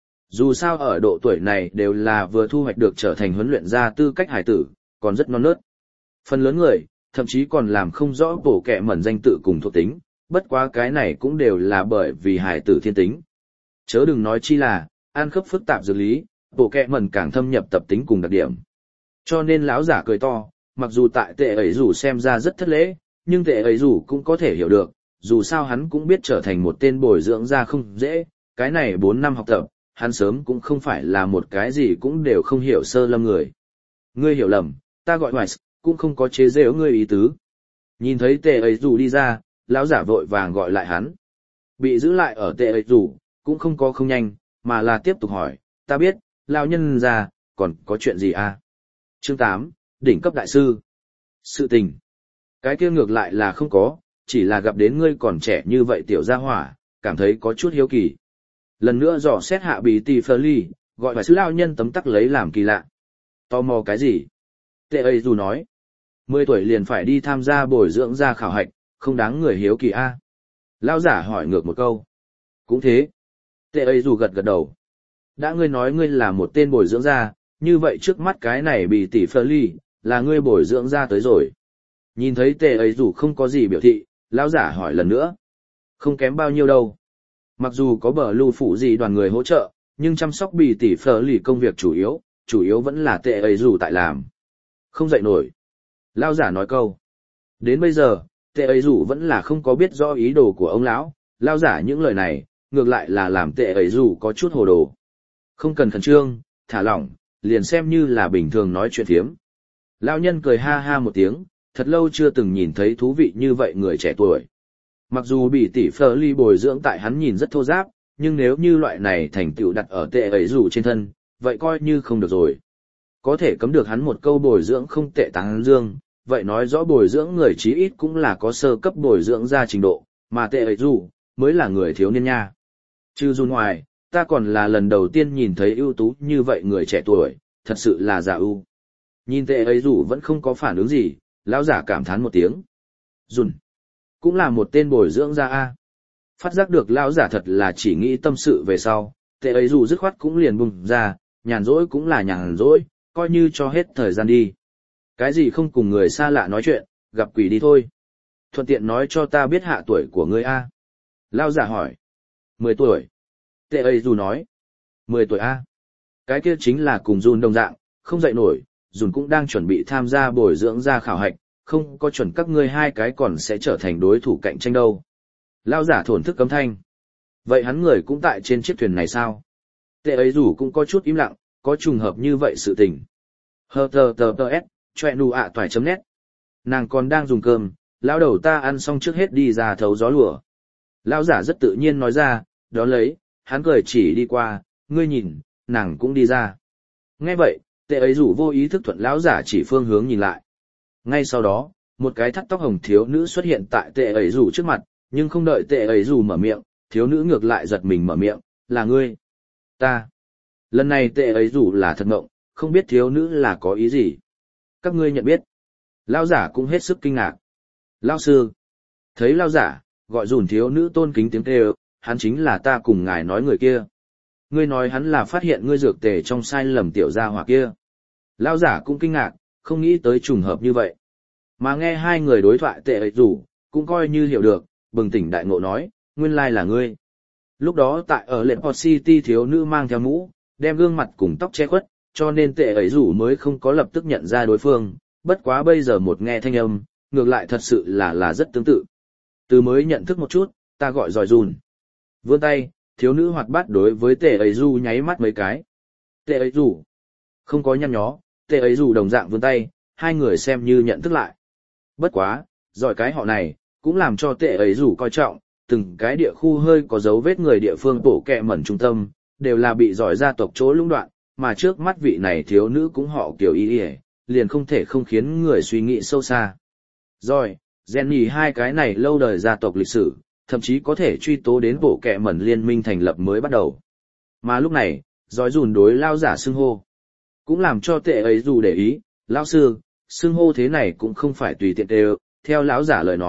Speaker 1: Dù sao ở độ tuổi này đều là vừa thu hoạch được trở thành huấn luyện gia tư cách hải tử, còn rất non nớt. Phần lớn người, thậm chí còn làm không rõ bổ kẹ mẩn danh tự cùng thuộc tính, bất quá cái này cũng đều là bởi vì hải tử thiên tính. Chớ đừng nói chi là, ăn khớp phức tạp dược lý, bổ kẹ mẩn càng thâm nhập tập tính cùng đặc điểm. Cho nên lão giả cười to, mặc dù tại tệ ấy rủ xem ra rất thất lễ, nhưng tệ ấy rủ cũng có thể hiểu được, dù sao hắn cũng biết trở thành một tên bồi dưỡng ra không dễ, cái này bốn năm học tập, hắn sớm cũng không phải là một cái gì cũng đều không hiểu sơ lâm người. Ngươi hiểu lầm, ta gọi Weiss, cũng không có chế giễu ngươi ý tứ. Nhìn thấy tệ ấy rủ đi ra, lão giả vội vàng gọi lại hắn. Bị giữ lại ở tệ ấy rủ, cũng không có không nhanh, mà là tiếp tục hỏi, ta biết, lão nhân già, còn có chuyện gì à? Chương tám, đỉnh cấp đại sư. Sự tình. Cái kia ngược lại là không có, chỉ là gặp đến ngươi còn trẻ như vậy tiểu gia hỏa, cảm thấy có chút hiếu kỳ. Lần nữa dò xét hạ bí tì phơ ly, gọi phải sứ lao nhân tấm tắc lấy làm kỳ lạ. Tò mò cái gì? Tệ ấy dù nói. Mười tuổi liền phải đi tham gia bồi dưỡng ra khảo hạch, không đáng người hiếu kỳ a. À? Lao giả hỏi ngược một câu. Cũng thế. Tệ ấy dù gật gật đầu. Đã ngươi nói ngươi là một tên bồi dưỡng ra, như vậy trước mắt cái này bị tỷ phơ ly, là ngươi bồi dưỡng ra tới rồi. Nhìn thấy tệ ấy dù không có gì biểu thị, lão giả hỏi lần nữa. Không kém bao nhiêu đâu. Mặc dù có bờ lưu phủ gì đoàn người hỗ trợ, nhưng chăm sóc bị tỷ phơ ly công việc chủ yếu, chủ yếu vẫn là tệ ấy dù tại làm. Không dậy nổi. Lão giả nói câu. Đến bây giờ, tệ ấy dù vẫn là không có biết rõ ý đồ của ông lão, lão giả những lời này, ngược lại là làm tệ ấy dù có chút hồ đồ. Không cần khẩn trương, thả lỏng, liền xem như là bình thường nói chuyện phiếm. Lão nhân cười ha ha một tiếng, thật lâu chưa từng nhìn thấy thú vị như vậy người trẻ tuổi. Mặc dù bị tỷ phơ ly bồi dưỡng tại hắn nhìn rất thô giáp, nhưng nếu như loại này thành tựu đặt ở tệ ấy dù trên thân, vậy coi như không được rồi. Có thể cấm được hắn một câu bồi dưỡng không tệ tán dương, vậy nói rõ bồi dưỡng người chí ít cũng là có sơ cấp bồi dưỡng ra trình độ, mà tệ ấy dù, mới là người thiếu niên nha. Chứ dù ngoài, ta còn là lần đầu tiên nhìn thấy ưu tú như vậy người trẻ tuổi, thật sự là giả ưu. Nhìn tệ ấy dù vẫn không có phản ứng gì, lão giả cảm thán một tiếng. Dùn, cũng là một tên bồi dưỡng ra a. Phát giác được lão giả thật là chỉ nghĩ tâm sự về sau, tệ ấy dù dứt khoát cũng liền bùng ra, nhàn rỗi cũng là nhàn rỗi, coi như cho hết thời gian đi. Cái gì không cùng người xa lạ nói chuyện, gặp quỷ đi thôi. Thuận tiện nói cho ta biết hạ tuổi của ngươi a. Lão giả hỏi. Mười tuổi. Tệ ấy dù nói. Mười tuổi a. Cái kia chính là cùng Jun đồng dạng, không dậy nổi, Jun cũng đang chuẩn bị tham gia bồi dưỡng ra khảo hạch, không có chuẩn các ngươi hai cái còn sẽ trở thành đối thủ cạnh tranh đâu. Lao giả thổn thức cấm thanh. Vậy hắn người cũng tại trên chiếc thuyền này sao? Tệ ấy dù cũng có chút im lặng, có trùng hợp như vậy sự tình. Hờ tờ tờ tờ s, choẹ nụ ạ toài chấm nét. Nàng còn đang dùng cơm, lão đầu ta ăn xong trước hết đi ra thấu gió lùa. Lão giả rất tự nhiên nói ra, đó lấy, hắn cười chỉ đi qua, ngươi nhìn, nàng cũng đi ra. Nghe vậy, tệ ấy rủ vô ý thức thuận lão giả chỉ phương hướng nhìn lại. Ngay sau đó, một cái thắt tóc hồng thiếu nữ xuất hiện tại tệ ấy rủ trước mặt, nhưng không đợi tệ ấy rủ mở miệng, thiếu nữ ngược lại giật mình mở miệng, là ngươi. Ta. Lần này tệ ấy rủ là thật ngộng, không biết thiếu nữ là có ý gì. Các ngươi nhận biết. Lão giả cũng hết sức kinh ngạc. Lão sư. Thấy lão giả, gọi dùn thiếu nữ tôn kính tiếng kêu, hắn chính là ta cùng ngài nói người kia. Ngươi nói hắn là phát hiện ngươi dược tề trong sai lầm tiểu gia hỏa kia. Lão giả cũng kinh ngạc, không nghĩ tới trùng hợp như vậy. Mà nghe hai người đối thoại tệ ấy rủ, cũng coi như hiểu được, bừng tỉnh đại ngộ nói, nguyên lai là ngươi. Lúc đó tại ở lệnh Port City thiếu nữ mang theo mũ, đem gương mặt cùng tóc che khuất, cho nên tệ ấy rủ mới không có lập tức nhận ra đối phương, bất quá bây giờ một nghe thanh âm, ngược lại thật sự là là rất tương tự. Từ mới nhận thức một chút, ta gọi giỏi dùn. Vươn tay, thiếu nữ hoạt bát đối với tệ ấy rủ nháy mắt mấy cái. Tệ ấy rủ. Không có nhăn nhó, tệ ấy rủ đồng dạng vươn tay, hai người xem như nhận thức lại. Bất quá, giỏi cái họ này, cũng làm cho tệ ấy rủ coi trọng, từng cái địa khu hơi có dấu vết người địa phương bổ kẹ mẩn trung tâm, đều là bị giỏi gia tộc chỗ lũng đoạn, mà trước mắt vị này thiếu nữ cũng họ kiểu y y, liền không thể không khiến người suy nghĩ sâu xa. Rồi, Jenny hai cái này lâu đời gia tộc lịch sử, thậm chí có thể truy tố đến bộ kẹ mẩn liên minh thành lập mới bắt đầu. Mà lúc này, giỏi dùn đối lao giả xưng hô, cũng làm cho tệ ấy dù để ý, lão sư, xưng hô thế này cũng không phải tùy tiện đều, theo lão giả lời nói,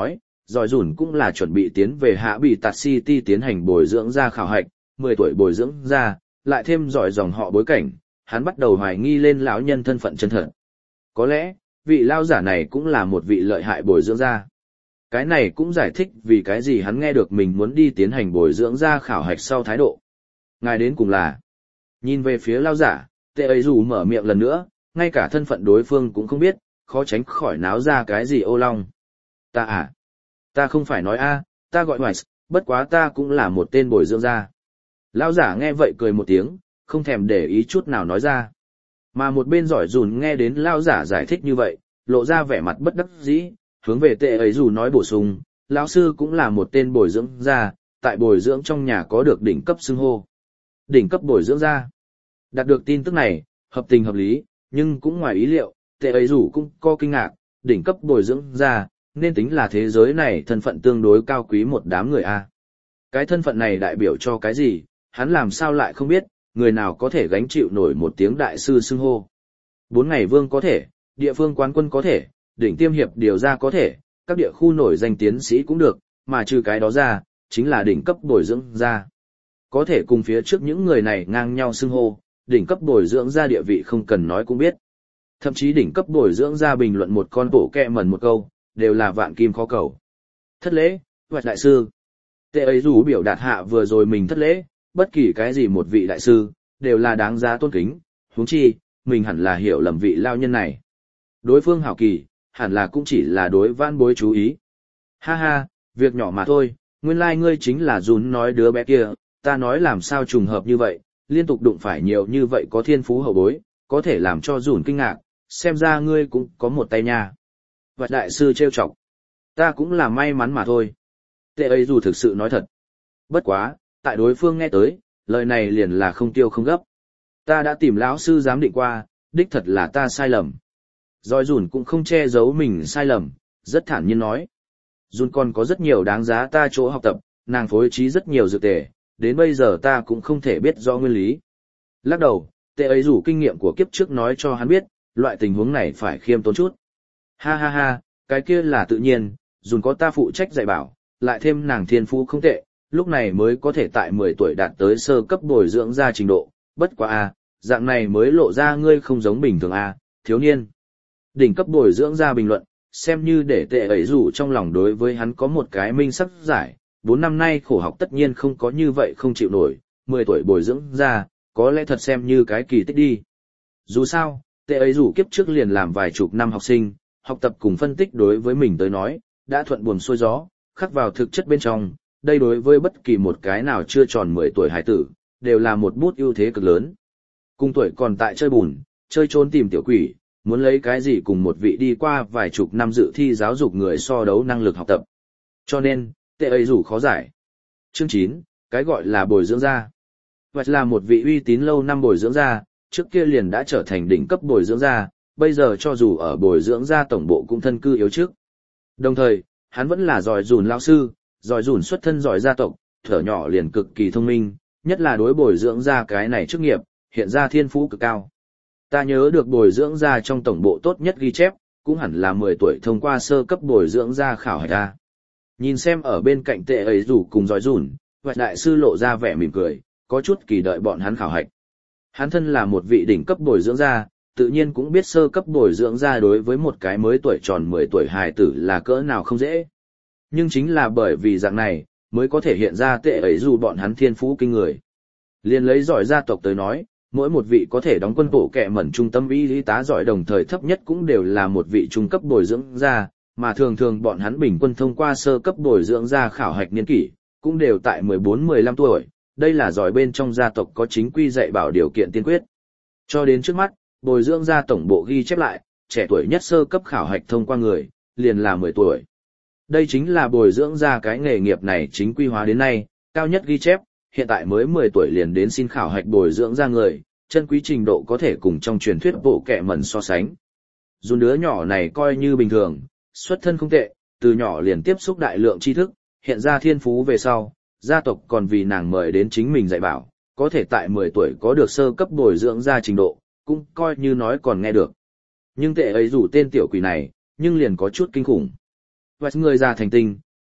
Speaker 1: Giỏi dùn cũng là chuẩn bị tiến về Hạ Bị Tạt City tiến hành bồi dưỡng ra khảo hạch, mười tuổi bồi dưỡng ra, lại thêm giỏi dòng họ bối cảnh, hắn bắt đầu hoài nghi lên lão nhân thân phận chân thật. Có lẽ, vị lao giả này cũng là một vị lợi hại bồi dưỡng ra. Cái này cũng giải thích vì cái gì hắn nghe được mình muốn đi tiến hành bồi dưỡng ra khảo hạch sau thái độ. Ngài đến cùng là, nhìn về phía lao giả, tệ ấy dù mở miệng lần nữa, ngay cả thân phận đối phương cũng không biết, khó tránh khỏi náo ra cái gì ô long. Ta à? Ta không phải nói a, ta gọi Weiss, bất quá ta cũng là một tên bồi dưỡng ra. Lao giả nghe vậy cười một tiếng, không thèm để ý chút nào nói ra. Mà một bên giỏi dùn nghe đến lao giả giải thích như vậy, lộ ra vẻ mặt bất đắc dĩ, hướng về tệ ấy dù nói bổ sung, lão sư cũng là một tên bồi dưỡng ra, tại bồi dưỡng trong nhà có được đỉnh cấp xưng hô. Đỉnh cấp bồi dưỡng ra. Đạt được tin tức này, hợp tình hợp lý, nhưng cũng ngoài ý liệu, tệ ấy dù cũng có kinh ngạc, đỉnh cấp bồi dưỡng ra, nên tính là thế giới này thân phận tương đối cao quý một đám người a. Cái thân phận này đại biểu cho cái gì, hắn làm sao lại không biết, người nào có thể gánh chịu nổi một tiếng đại sư xưng hô. Bốn ngày vương có thể, địa phương quán quân có thể, đỉnh tiêm hiệp điều ra có thể, các địa khu nổi danh tiến sĩ cũng được, mà trừ cái đó ra, chính là đỉnh cấp bồi dưỡng ra. Có thể cùng phía trước những người này ngang nhau xưng hô, đỉnh cấp bồi dưỡng ra địa vị không cần nói cũng biết. Thậm chí đỉnh cấp bồi dưỡng ra bình luận một con bổ kẹ mẩn một câu, đều là vạn kim khó cầu. Thất lễ, hoạch đại sư. Tệ ấy dù biểu đạt hạ vừa rồi mình thất lễ, bất kỳ cái gì một vị đại sư, đều là đáng giá tôn kính, huống chi, mình hẳn là hiểu lầm vị lao nhân này. Đối phương hảo kỳ, hẳn là cũng chỉ là đối vãn bối chú ý. Ha ha, việc nhỏ mà thôi, nguyên lai like ngươi chính là Dún nói đứa bé kia, ta nói làm sao trùng hợp như vậy, liên tục đụng phải nhiều như vậy có thiên phú hậu bối, có thể làm cho Dún kinh ngạc, xem ra ngươi cũng có một tay nha. Vật đại sư trêu chọc, ta cũng là may mắn mà thôi. Tệ ấy dù thực sự nói thật. Bất quá, tại đối phương nghe tới, lời này liền là không tiêu không gấp. Ta đã tìm lão sư giám định qua, đích thật là ta sai lầm. Rồi Dùn cũng không che giấu mình sai lầm, rất thản nhiên nói. Dùn còn có rất nhiều đáng giá ta chỗ học tập, nàng phối trí rất nhiều dược tề, đến bây giờ ta cũng không thể biết do nguyên lý. Lắc đầu, tệ ấy rủ kinh nghiệm của kiếp trước nói cho hắn biết, loại tình huống này phải khiêm tốn chút. Ha ha ha, cái kia là tự nhiên, Dùn có ta phụ trách dạy bảo, lại thêm nàng thiên phú không tệ, lúc này mới có thể tại mười tuổi đạt tới sơ cấp bồi dưỡng ra trình độ, bất quá a, dạng này mới lộ ra ngươi không giống bình thường a, thiếu niên. Đỉnh cấp bồi dưỡng ra bình luận, xem như để tệ ấy rủ trong lòng đối với hắn có một cái minh sắc giải, bốn năm nay khổ học tất nhiên không có như vậy không chịu nổi, mười tuổi bồi dưỡng ra, có lẽ thật xem như cái kỳ tích đi. Dù sao, tệ ấy rủ kiếp trước liền làm vài chục năm học sinh, học tập cùng phân tích đối với mình tới nói, đã thuận buồm xuôi gió, khắc vào thực chất bên trong, đây đối với bất kỳ một cái nào chưa tròn mười tuổi hải tử, đều là một bút ưu thế cực lớn. Cùng tuổi còn tại chơi bùn, chơi trốn tìm tiểu quỷ, muốn lấy cái gì cùng một vị đi qua vài chục năm dự thi giáo dục người so đấu năng lực học tập. Cho nên, tệ ấy rủ khó giải. Chương chín, cái gọi là bồi dưỡng gia. Hoặc là một vị uy tín lâu năm bồi dưỡng gia, trước kia liền đã trở thành đỉnh cấp bồi dưỡng gia, bây giờ cho dù ở bồi dưỡng gia tổng bộ cũng thân cư yếu trước. Đồng thời, hắn vẫn là giỏi dùn lao sư, giỏi dùn xuất thân giỏi gia tộc, thở nhỏ liền cực kỳ thông minh, nhất là đối bồi dưỡng gia cái này chức nghiệp, hiện ra thiên phú cực cao. Ta nhớ được bồi dưỡng gia trong tổng bộ tốt nhất ghi chép, cũng hẳn là mười tuổi thông qua sơ cấp bồi dưỡng gia khảo hạch ta. Nhìn xem ở bên cạnh tệ ấy rủ cùng giỏi dùn, hoạch đại sư lộ ra vẻ mỉm cười, có chút kỳ đợi bọn hắn khảo hạch. Hắn thân là một vị đỉnh cấp bồi dưỡng gia, tự nhiên cũng biết sơ cấp bồi dưỡng gia đối với một cái mới tuổi tròn mười tuổi hài tử là cỡ nào không dễ. Nhưng chính là bởi vì dạng này, mới có thể hiện ra tệ ấy dù bọn hắn thiên phú kinh người. Liên lấy giỏi gia tộc tới nói, mỗi một vị có thể đóng quân bộ kẹ mẩn trung tâm y tá giỏi đồng thời thấp nhất cũng đều là một vị trung cấp bồi dưỡng gia, mà thường thường bọn hắn bình quân thông qua sơ cấp bồi dưỡng gia khảo hạch niên kỷ, cũng đều tại mười bốn mười lăm tuổi, đây là giỏi bên trong gia tộc có chính quy dạy bảo điều kiện tiên quyết. Cho đến trước mắt, bồi dưỡng gia tổng bộ ghi chép lại, trẻ tuổi nhất sơ cấp khảo hạch thông qua người, liền là mười tuổi. Đây chính là bồi dưỡng gia cái nghề nghiệp này chính quy hóa đến nay, cao nhất ghi chép, hiện tại mới mười tuổi liền đến xin khảo hạch bồi dưỡng gia người, chân quý trình độ có thể cùng trong truyền thuyết bộ kệ mẩn so sánh. Dù đứa nhỏ này coi như bình thường, xuất thân không tệ, từ nhỏ liền tiếp xúc đại lượng tri thức, hiện ra thiên phú về sau, gia tộc còn vì nàng mời đến chính mình dạy bảo, có thể tại mười tuổi có được sơ cấp bồi dưỡng gia trình độ, cũng coi như nói còn nghe được. Nhưng tệ ấy rủ tên tiểu quỷ này, nhưng liền có chút kinh khủng. Và người già thành tinh,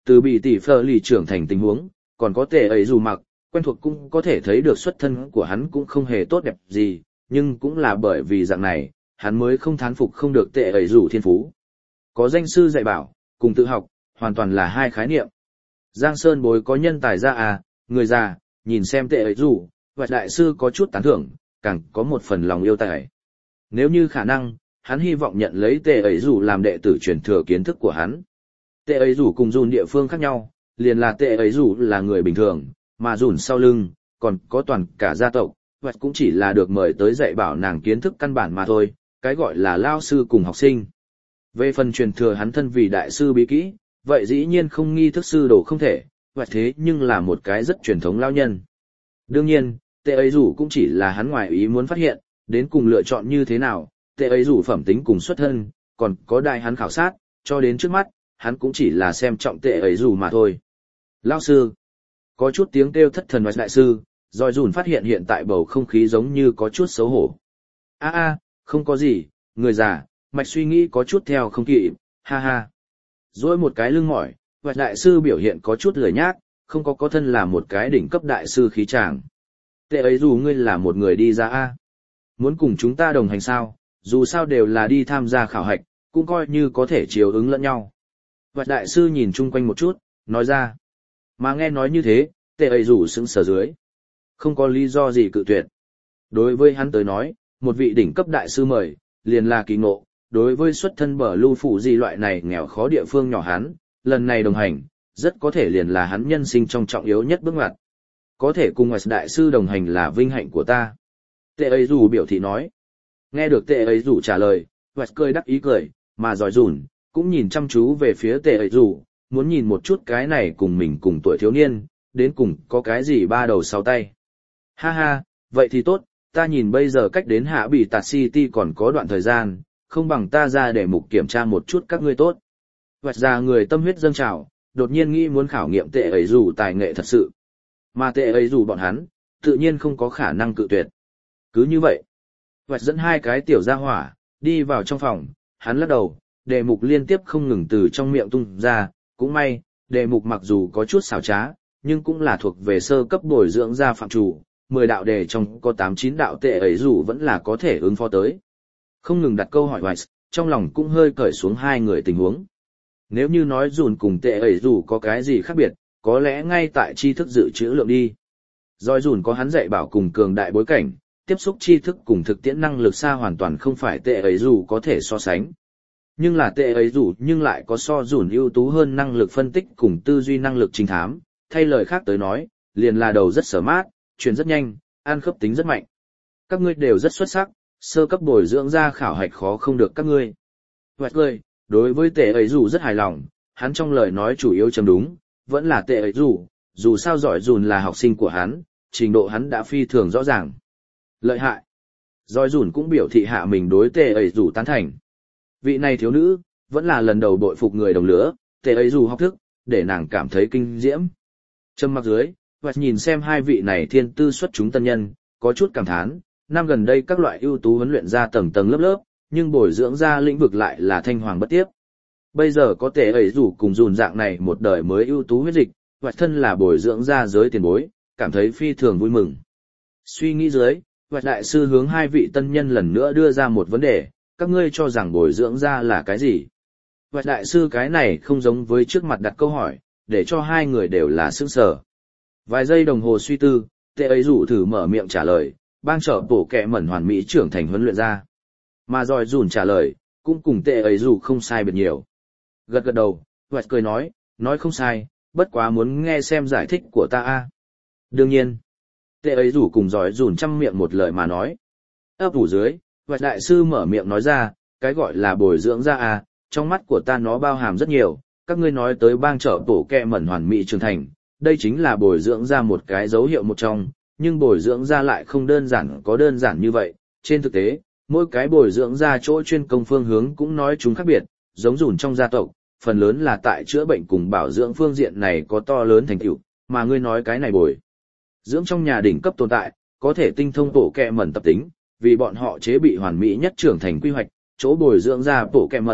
Speaker 1: từ bị tỷ phờ lì trưởng thành tình huống, còn có tệ ấy dù mặc, quen thuộc cũng có thể thấy được xuất thân của hắn cũng không hề tốt đẹp gì, nhưng cũng là bởi vì dạng này, hắn mới không thán phục không được tệ ấy dù thiên phú. Có danh sư dạy bảo, cùng tự học, hoàn toàn là hai khái niệm. Giang Sơn bối có nhân tài ra à, người già, nhìn xem tệ ấy dù, và đại sư có chút tán thưởng, càng có một phần lòng yêu tài. Nếu như khả năng, hắn hy vọng nhận lấy tệ ấy dù làm đệ tử truyền thừa kiến thức của hắn. Tệ ấy dù cùng dùn địa phương khác nhau, liền là tệ ấy dù là người bình thường, mà dùn sau lưng, còn có toàn cả gia tộc, và cũng chỉ là được mời tới dạy bảo nàng kiến thức căn bản mà thôi, cái gọi là lao sư cùng học sinh. Về phần truyền thừa hắn thân vì đại sư bí kỹ, vậy dĩ nhiên không nghi thức sư đồ không thể, và thế nhưng là một cái rất truyền thống lao nhân. Đương nhiên, tệ ấy dù cũng chỉ là hắn ngoài ý muốn phát hiện, đến cùng lựa chọn như thế nào, tệ ấy dù phẩm tính cùng xuất thân, còn có đại hắn khảo sát, cho đến trước mắt, hắn cũng chỉ là xem trọng tệ ấy dù mà thôi. Lao sư, có chút tiếng kêu thất thần và đại sư, rồi dùn phát hiện hiện tại bầu không khí giống như có chút xấu hổ. a a không có gì, người già, mạch suy nghĩ có chút theo không kịp, ha ha. Rồi một cái lưng mỏi, và đại sư biểu hiện có chút lười nhác, không có có thân là một cái đỉnh cấp đại sư khí tràng. Tệ ấy dù ngươi là một người đi ra a, muốn cùng chúng ta đồng hành sao, dù sao đều là đi tham gia khảo hạch, cũng coi như có thể chiều ứng lẫn nhau. Và đại sư nhìn chung quanh một chút, nói ra. Mà nghe nói như thế, tệ ấy dù sững sờ dưới. Không có lý do gì cự tuyệt. Đối với hắn tới nói, một vị đỉnh cấp đại sư mời, liền là kỳ ngộ. Đối với xuất thân bờ lưu phụ gì loại này nghèo khó địa phương nhỏ hắn, lần này đồng hành, rất có thể liền là hắn nhân sinh trong trọng yếu nhất bước ngoặt. Có thể cùng đại sư đồng hành là vinh hạnh của ta. Tệ ấy dù biểu thị nói. Nghe được tệ ấy dù trả lời, Hoạch cười đắc ý cười, mà giỏi rủn, cũng nhìn chăm chú về phía tệ ấy dù, muốn nhìn một chút cái này cùng mình cùng tuổi thiếu niên, đến cùng có cái gì ba đầu sáu tay. Ha ha, vậy thì tốt, ta nhìn bây giờ cách đến Hạ Bỉ Tạt City còn có đoạn thời gian, không bằng ta ra để mục kiểm tra một chút các ngươi tốt. Hoạch ra người tâm huyết dâng trào, đột nhiên nghĩ muốn khảo nghiệm tệ ấy dù tài nghệ thật sự. Mà tệ ấy dù bọn hắn, tự nhiên không có khả năng cự tuyệt. Cứ như vậy, Hoạch dẫn hai cái tiểu gia hỏa, đi vào trong phòng, hắn lắc đầu, đề mục liên tiếp không ngừng từ trong miệng tung ra, cũng may, đề mục mặc dù có chút xảo trá, nhưng cũng là thuộc về sơ cấp bồi dưỡng ra phạm chủ, mười đạo đề trong có tám chín đạo tệ ấy dù vẫn là có thể ứng phó tới. Không ngừng đặt câu hỏi Hoạch, trong lòng cũng hơi cởi xuống hai người tình huống. Nếu như nói dùn cùng tệ ấy dù có cái gì khác biệt, có lẽ ngay tại tri thức dự trữ lượng đi. Rồi dùn có hắn dạy bảo cùng cường đại bối cảnh, tiếp xúc tri thức cùng thực tiễn năng lực xa hoàn toàn không phải tệ ấy dù có thể so sánh. Nhưng là tệ ấy dù nhưng lại có so dùn ưu tú hơn năng lực phân tích cùng tư duy năng lực trinh thám, thay lời khác tới nói, liền là đầu rất sở mát, truyền rất nhanh, ăn khớp tính rất mạnh. Các ngươi đều rất xuất sắc, sơ cấp bồi dưỡng ra khảo hạch khó không được các ngươi. Hoạch cười, đối với tệ ấy dù rất hài lòng, hắn trong lời nói chủ yếu chấm đúng, vẫn là tệ ấy dù, dù sao giỏi dùn là học sinh của hắn, trình độ hắn đã phi thường rõ ràng. Lợi hại. Giỏi dùn cũng biểu thị hạ mình đối tệ ấy dù tán thành. Vị này thiếu nữ, vẫn là lần đầu bội phục người đồng lứa, tệ ấy dù học thức, để nàng cảm thấy kinh diễm. Trầm mặc dưới, Hoạch nhìn xem hai vị này thiên tư xuất chúng tân nhân, có chút cảm thán, năm gần đây các loại ưu tú huấn luyện ra tầng tầng lớp lớp, nhưng bồi dưỡng ra lĩnh vực lại là thanh hoàng bất tiếp. Bây giờ có tệ ấy dù cùng dùn dạng này một đời mới ưu tú huyết dịch, Hoạch thân là bồi dưỡng ra giới tiền bối, cảm thấy phi thường vui mừng. Suy nghĩ dưới, Hoạch đại sư hướng hai vị tân nhân lần nữa đưa ra một vấn đề, các ngươi cho rằng bồi dưỡng ra là cái gì? Hoạch đại sư cái này không giống với trước mặt đặt câu hỏi, để cho hai người đều là sững sờ. Vài giây đồng hồ suy tư, tệ ấy rủ thử mở miệng trả lời, bang trở bổ kẹ mẩn hoàn mỹ trưởng thành huấn luyện ra. Mà rồi dùn trả lời, cũng cùng tệ ấy rủ không sai biệt nhiều. Gật gật đầu, Hoạch cười nói, nói không sai, bất quá muốn nghe xem giải thích của ta a. Đương nhiên, tệ ấy rủ cùng giỏi dùn chăm miệng một lời mà nói. Ấp ủ dưới, Hoạch đại sư mở miệng nói ra, cái gọi là bồi dưỡng ra a, trong mắt của ta nó bao hàm rất nhiều, các ngươi nói tới bang trở bổ kẹ mẩn hoàn mỹ trưởng thành, đây chính là bồi dưỡng ra một cái dấu hiệu một trong, nhưng bồi dưỡng ra lại không đơn giản có đơn giản như vậy, trên thực tế, mỗi cái bồi dưỡng ra chỗ chuyên công phương hướng cũng nói chúng khác biệt, giống dùn trong gia tộc, phần lớn là tại chữa bệnh cùng bảo dưỡng phương diện này có to lớn thành tựu, mà ngươi nói cái này bồi dưỡng trong nhà đỉnh cấp tồn tại, có thể tinh thông bổ kẹ mẩn tập tính, vì bọn họ chế bị hoàn mỹ nhất trưởng thành quy hoạch, chỗ bồi dưỡng ra bổ kẹ mẩn,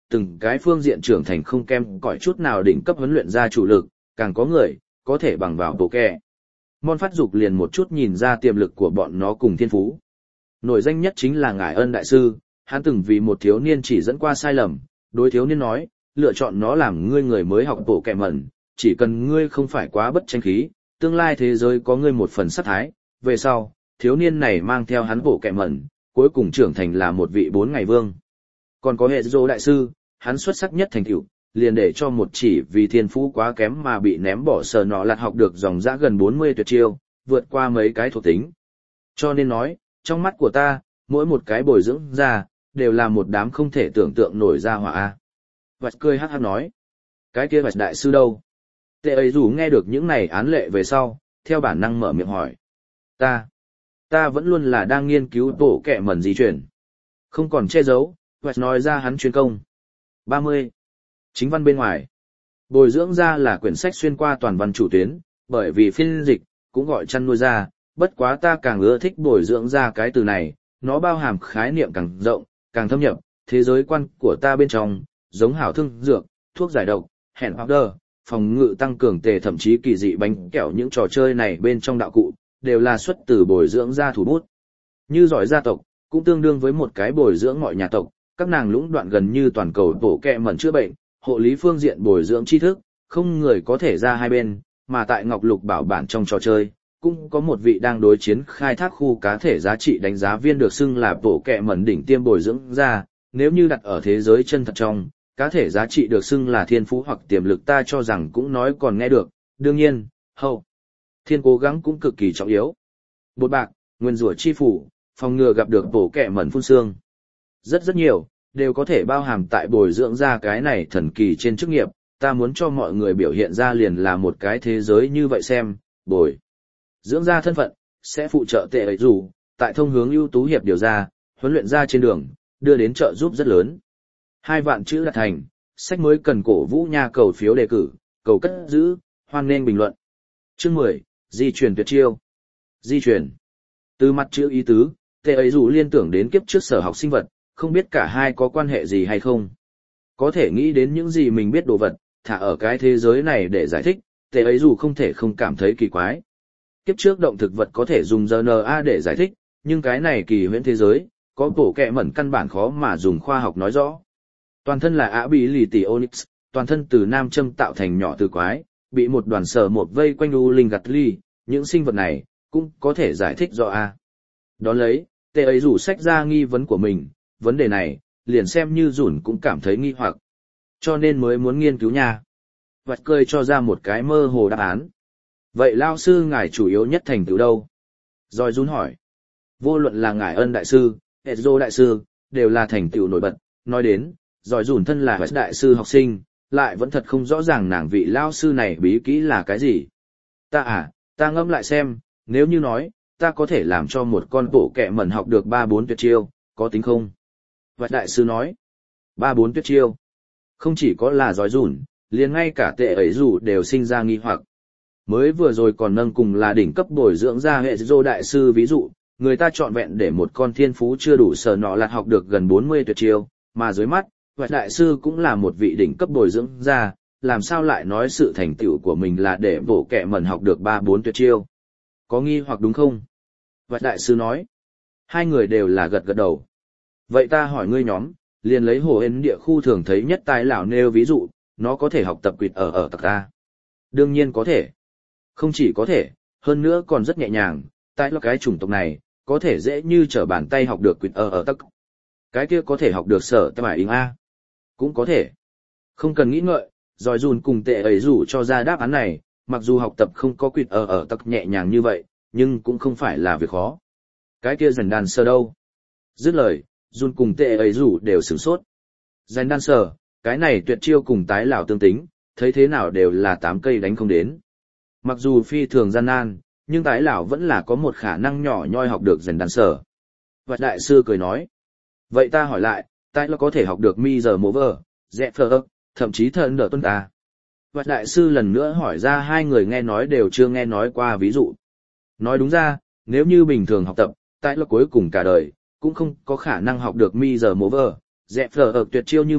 Speaker 1: từng cái phương diện trưởng thành không kém cỏi chút nào đỉnh cấp huấn luyện ra chủ lực, càng có người, có thể bằng vào bộ kẹ. Mon phát dục liền một chút nhìn ra tiềm lực của bọn nó cùng thiên phú. Nổi danh nhất chính là Ngải Ân Đại Sư, hắn từng vì một thiếu niên chỉ dẫn qua sai lầm, đối thiếu niên nói, lựa chọn nó làm ngươi người mới học bộ kẹ mẩn, chỉ cần ngươi không phải quá bất tranh khí, tương lai thế giới có ngươi một phần sát thái. Về sau, thiếu niên này mang theo hắn bộ kẹ mẩn, cuối cùng trưởng thành là một vị bốn ngày vương. Còn có hệ dô đại sư, hắn xuất sắc nhất thành tựu, liền để cho một chỉ vì thiên phú quá kém mà bị ném bỏ sờ nọ lạt học được dòng dã gần bốn mươi tuyệt chiêu, vượt qua mấy cái thuộc tính. Cho nên nói, trong mắt của ta, mỗi một cái bồi dưỡng ra, đều là một đám không thể tưởng tượng nổi ra hỏa a. Vạch cười hát hát nói, cái kia vạch đại sư đâu? Tệ ấy dù nghe được những này án lệ về sau, theo bản năng mở miệng hỏi. Ta, ta vẫn luôn là đang nghiên cứu bộ kẹ mẩn di chuyển. Không còn che giấu, vạch nói ra hắn chuyên công. ba mươi. Chính văn bên ngoài. Bồi dưỡng ra là quyển sách xuyên qua toàn văn chủ tuyến, bởi vì phiên dịch, cũng gọi chăn nuôi ra, bất quá ta càng ưa thích bồi dưỡng ra cái từ này, nó bao hàm khái niệm càng rộng, càng thâm nhập, thế giới quan của ta bên trong, giống hảo thương dược, thuốc giải độc, hẹn powder, phòng ngự tăng cường tề thậm chí kỳ dị bánh kẹo những trò chơi này bên trong đạo cụ, đều là xuất từ bồi dưỡng ra thủ bút. Như giỏi gia tộc, cũng tương đương với một cái bồi dưỡng mọi nhà tộc, các nàng lũng đoạn gần như toàn cầu tổ kẹ mẩn chữa bệnh, hộ lý phương diện bồi dưỡng tri thức, không người có thể ra hai bên, mà tại Ngọc Lục bảo bản trong trò chơi, cũng có một vị đang đối chiến khai thác khu cá thể giá trị đánh giá viên được xưng là tổ kẹ mẩn đỉnh tiêm bồi dưỡng ra, nếu như đặt ở thế giới chân thật trong, cá thể giá trị được xưng là thiên phú hoặc tiềm lực ta cho rằng cũng nói còn nghe được, đương nhiên, hậu. Thiên cố gắng cũng cực kỳ trọng yếu. Bột bạc, nguyên rủa chi phủ, phòng ngừa gặp được tổ kẹ mẩn phun xương. Rất rất nhiều, đều có thể bao hàm tại bồi dưỡng ra cái này thần kỳ trên chức nghiệp, ta muốn cho mọi người biểu hiện ra liền là một cái thế giới như vậy xem, bồi. Dưỡng ra thân phận, sẽ phụ trợ tệ ấy dù, tại thông hướng ưu tú hiệp điều ra, huấn luyện ra trên đường, đưa đến trợ giúp rất lớn. Hai vạn chữ đạt thành, sách mới cần cổ vũ nha cầu phiếu đề cử, cầu cất giữ, hoan nghênh bình luận. Chương mười, di truyền tuyệt chiêu. Di truyền. Từ mặt chữ ý tứ, tệ ấy dù liên tưởng đến kiếp trước sở học sinh vật, không biết cả hai có quan hệ gì hay không. Có thể nghĩ đến những gì mình biết đồ vật, thả ở cái thế giới này để giải thích, tệ ấy dù không thể không cảm thấy kỳ quái. Kiếp trước động thực vật có thể dùng rờ en a để giải thích, nhưng cái này kỳ huyễn thế giới, có bổ kẹ mẩn căn bản khó mà dùng khoa học nói rõ. Toàn thân là ả bí lì tỷ onyx, toàn thân từ nam châm tạo thành nhỏ từ quái, bị một đoàn sở một vây quanh u linh gặt ly, những sinh vật này, cũng có thể giải thích rõ a. Đón lấy, tệ ấy rủ sách ra nghi vấn của mình, vấn đề này, liền xem như rủn cũng cảm thấy nghi hoặc. Cho nên mới muốn nghiên cứu nha. Vạch cười cho ra một cái mơ hồ đáp án. Vậy lao sư ngài chủ yếu nhất thành tựu đâu? Rồi run hỏi. Vô luận là ngài ân đại sư, hệ dô đại sư, đều là thành tựu nổi bật. Nói đến, rồi rủn thân là đại sư học sinh, lại vẫn thật không rõ ràng nàng vị lao sư này bí kỹ là cái gì. Ta à, ta ngẫm lại xem, nếu như nói, ta có thể làm cho một con bộ kẹ mẩn học được ba bốn tuyệt chiêu, có tính không? Vạch đại sư nói, ba bốn tuyệt chiêu. Không chỉ có là giỏi rủn, liền ngay cả tệ ấy rủ đều sinh ra nghi hoặc. Mới vừa rồi còn nâng cùng là đỉnh cấp bồi dưỡng ra hệ dô đại sư ví dụ, người ta chọn vẹn để một con thiên phú chưa đủ sở nọ lạt học được gần bốn mươi tuyệt chiêu, mà dưới mắt, vạch đại sư cũng là một vị đỉnh cấp bồi dưỡng ra, làm sao lại nói sự thành tựu của mình là để bộ kẹ mẩn học được ba bốn tuyệt chiêu. Có nghi hoặc đúng không? Vạch đại sư nói. Hai người đều là gật gật đầu. Vậy ta hỏi ngươi nhóm, liền lấy hồ hến địa khu thường thấy nhất tài lão nêu ví dụ, nó có thể học tập quỵt ở ở tặc ta. Đương nhiên có thể. Không chỉ có thể, hơn nữa còn rất nhẹ nhàng, tại là cái chủng tộc này, có thể dễ như trở bàn tay học được quỵt ở ở tặc. Cái kia có thể học được sở ta bài ứng A. Cũng có thể. Không cần nghĩ ngợi, rồi dùn cùng tệ ấy rủ cho ra đáp án này, mặc dù học tập không có quỵt ở ở tặc nhẹ nhàng như vậy, nhưng cũng không phải là việc khó. Cái kia dần đàn sơ đâu. Dứt lời, Jun cùng tệ ấy rủ đều sửng sốt. Dành đan sở, cái này tuyệt chiêu cùng tái lão tương tính, thấy thế nào đều là tám cây đánh không đến. Mặc dù phi thường gian nan, nhưng tái lão vẫn là có một khả năng nhỏ nhoi học được dành đan sở. Vạch đại sư cười nói. Vậy ta hỏi lại, tái lão có thể học được mi giờ mô vơ, dẹ phơ ức, thậm chí thần đỡ tuân ta. Vạch đại sư lần nữa hỏi ra hai người nghe nói đều chưa nghe nói qua ví dụ. Nói đúng ra, nếu như bình thường học tập, tái lão cuối cùng cả đời, cũng không có khả năng học được mi giờ mô vơ, dẹp phở ở tuyệt chiêu như vậy,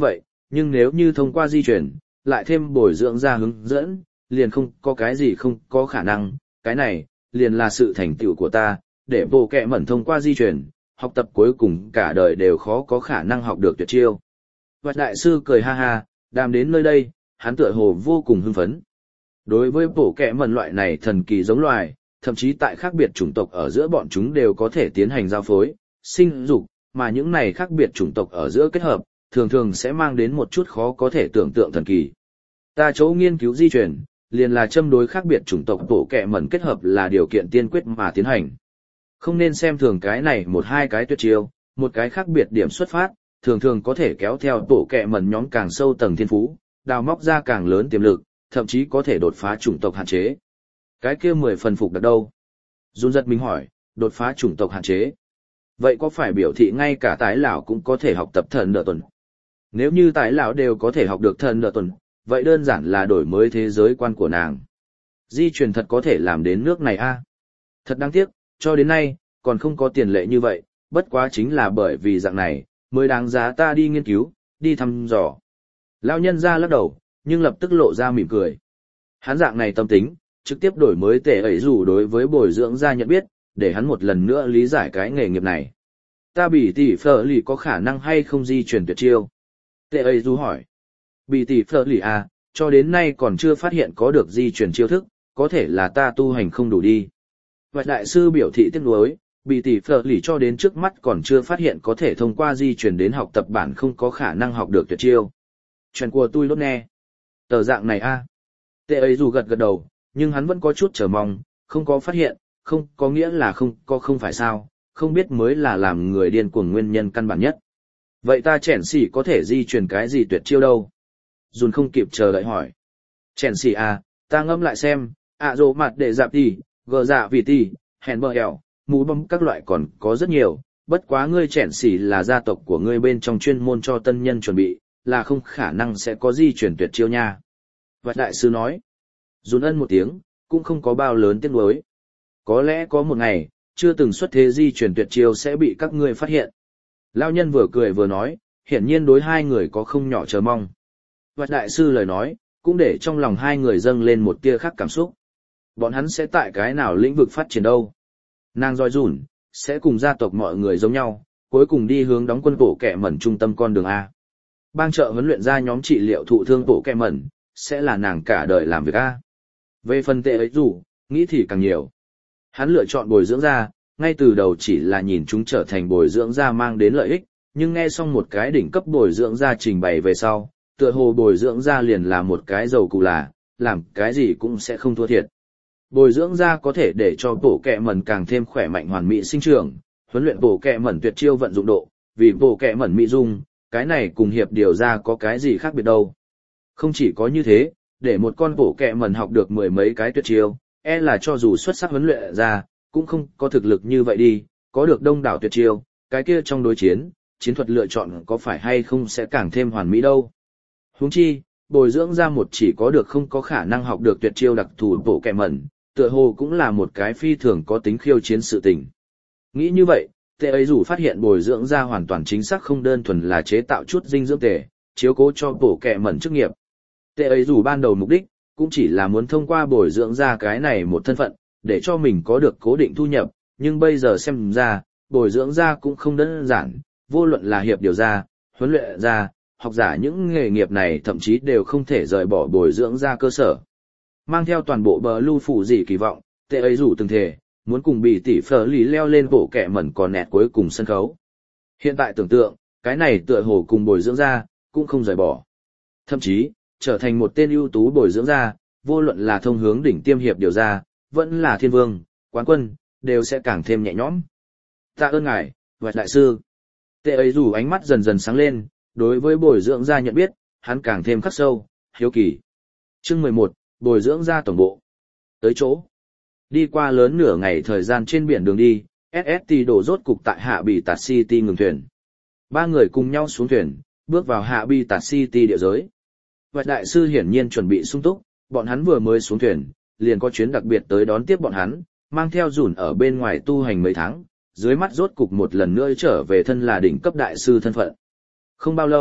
Speaker 1: nhưng nếu như thông qua di chuyển, lại thêm bồi dưỡng ra hướng dẫn, liền không có cái gì không có khả năng, cái này, liền là sự thành tựu của ta, để bộ kẹ mẩn thông qua di chuyển, học tập cuối cùng cả đời đều khó có khả năng học được tuyệt chiêu. Vật đại sư cười ha ha, đàm đến nơi đây, hắn tựa hồ vô cùng hưng phấn. Đối với bộ kẹ mẩn loại này thần kỳ giống loài, thậm chí tại khác biệt chủng tộc ở giữa bọn chúng đều có thể tiến hành giao phối, sinh dục, mà những này khác biệt chủng tộc ở giữa kết hợp, thường thường sẽ mang đến một chút khó có thể tưởng tượng thần kỳ. Ta chỗ nghiên cứu di chuyển, liền là châm đối khác biệt chủng tộc bộ kẹ mẩn kết hợp là điều kiện tiên quyết mà tiến hành. Không nên xem thường cái này một hai cái tuyệt chiêu, một cái khác biệt điểm xuất phát, thường thường có thể kéo theo bộ kẹ mẩn nhóm càng sâu tầng thiên phú, đào móc ra càng lớn tiềm lực, thậm chí có thể đột phá chủng tộc hạn chế. Cái kia mười phần phục được đâu? Dùn giật mình hỏi, đột phá chủng tộc hạn chế. Vậy có phải biểu thị ngay cả tái lão cũng có thể học tập thần đỡ tuần? Nếu như tái lão đều có thể học được thần đỡ tuần, vậy đơn giản là đổi mới thế giới quan của nàng. Di truyền thật có thể làm đến nước này a? À? Thật đáng tiếc, cho đến nay, còn không có tiền lệ như vậy, bất quá chính là bởi vì dạng này, mới đáng giá ta đi nghiên cứu, đi thăm dò. Lão nhân ra lắc đầu, nhưng lập tức lộ ra mỉm cười. Hắn dạng này tâm tính, trực tiếp đổi mới tệ ấy dù đối với bồi dưỡng ra nhận biết, để hắn một lần nữa lý giải cái nghề nghiệp này. Ta bị tỷ phở lì có khả năng hay không di chuyển tuyệt chiêu? Tệ ấy dù hỏi. Bị tỷ phở lì à, cho đến nay còn chưa phát hiện có được di chuyển chiêu thức, có thể là ta tu hành không đủ đi. Vật đại sư biểu thị tiếc nuối, bị tỷ phở lì cho đến trước mắt còn chưa phát hiện có thể thông qua di chuyển đến học tập bản không có khả năng học được tuyệt chiêu. Chuyện của tôi lốt nghe. Tờ dạng này a. À. Tệ ấy dù gật gật đầu, nhưng hắn vẫn có chút chờ mong, không có phát hiện, không có nghĩa là không có không phải sao, không biết mới là làm người điên cuồng nguyên nhân căn bản nhất. Vậy ta chèn xỉ có thể di chuyển cái gì tuyệt chiêu đâu? Dùn không kịp chờ đợi hỏi. Chèn xỉ à, ta ngâm lại xem, ạ rồ mặt để dạp đi, gờ dạ vì ti, hèn bờ hẻo, mũ bấm các loại còn có rất nhiều, bất quá ngươi chèn xỉ là gia tộc của ngươi bên trong chuyên môn cho tân nhân chuẩn bị, là không khả năng sẽ có di chuyển tuyệt chiêu nha. Vật đại sư nói. Dùn ân một tiếng, cũng không có bao lớn tiếng nuối. Có lẽ có một ngày, chưa từng xuất thế di chuyển tuyệt chiêu sẽ bị các ngươi phát hiện. Lao nhân vừa cười vừa nói, hiển nhiên đối hai người có không nhỏ chờ mong. Vật đại sư lời nói, cũng để trong lòng hai người dâng lên một tia khác cảm xúc. Bọn hắn sẽ tại cái nào lĩnh vực phát triển đâu? Nàng roi rủn, sẽ cùng gia tộc mọi người giống nhau, cuối cùng đi hướng đóng quân bộ kẹ mẩn trung tâm con đường A. Bang trợ huấn luyện ra nhóm trị liệu thụ thương bộ kẹ mẩn, sẽ là nàng cả đời làm việc A. Về phần tệ ấy dù, nghĩ thì càng nhiều. Hắn lựa chọn bồi dưỡng ra, ngay từ đầu chỉ là nhìn chúng trở thành bồi dưỡng ra mang đến lợi ích, nhưng nghe xong một cái đỉnh cấp bồi dưỡng ra trình bày về sau, tựa hồ bồi dưỡng ra liền là một cái dầu cù là, làm cái gì cũng sẽ không thua thiệt. Bồi dưỡng ra có thể để cho bộ kẹ mẩn càng thêm khỏe mạnh hoàn mỹ sinh trưởng, huấn luyện bộ kẹ mẩn tuyệt chiêu vận dụng độ, vì bộ kẹ mẩn mỹ dung, cái này cùng hiệp điều ra có cái gì khác biệt đâu. Không chỉ có như thế, để một con bộ kẹ mẩn học được mười mấy cái tuyệt chiêu, e là cho dù xuất sắc huấn luyện ra, cũng không có thực lực như vậy đi, có được đông đảo tuyệt chiêu, cái kia trong đối chiến, chiến thuật lựa chọn có phải hay không sẽ càng thêm hoàn mỹ đâu. Huống chi, bồi dưỡng ra một chỉ có được không có khả năng học được tuyệt chiêu đặc thù bộ kẹ mẩn, tựa hồ cũng là một cái phi thường có tính khiêu chiến sự tình. Nghĩ như vậy, tệ ấy dù phát hiện bồi dưỡng ra hoàn toàn chính xác không đơn thuần là chế tạo chút dinh dưỡng tề, chiếu cố cho bộ kẹ mẩn chức nghiệp. Tệ ấy dù ban đầu mục đích, cũng chỉ là muốn thông qua bồi dưỡng ra cái này một thân phận, để cho mình có được cố định thu nhập, nhưng bây giờ xem ra, bồi dưỡng ra cũng không đơn giản, vô luận là hiệp điều ra, huấn luyện ra, học giả những nghề nghiệp này thậm chí đều không thể rời bỏ bồi dưỡng ra cơ sở. Mang theo toàn bộ bờ lưu phủ gì kỳ vọng, tệ ấy rủ từng thể, muốn cùng bị tỷ phở lý leo lên bộ kẹ mẩn còn nẹt cuối cùng sân khấu. Hiện tại tưởng tượng, cái này tựa hồ cùng bồi dưỡng ra, cũng không rời bỏ. Thậm chí, trở thành một tên ưu tú bồi dưỡng ra, vô luận là thông hướng đỉnh tiêm hiệp điều ra, vẫn là thiên vương, quán quân, đều sẽ càng thêm nhẹ nhõm. Tạ ơn ngài, Vật đại sư. Tệ ấy rủ ánh mắt dần dần sáng lên, đối với bồi dưỡng ra nhận biết, hắn càng thêm khắc sâu, hiếu kỳ. Chương mười một, bồi dưỡng ra tổng bộ. Tới chỗ. Đi qua lớn nửa ngày thời gian trên biển đường đi, ét ét tê đổ rốt cục tại Hạ Bì Tạt City ngừng thuyền. Ba người cùng nhau xuống thuyền, bước vào Hạ Bì Tạt City địa giới. Vật đại sư hiển nhiên chuẩn bị sung túc, bọn hắn vừa mới xuống thuyền, liền có chuyến đặc biệt tới đón tiếp bọn hắn, mang theo dùn ở bên ngoài tu hành mấy tháng, dưới mắt rốt cục một lần nữa trở về thân là đỉnh cấp đại sư thân phận. Không bao lâu,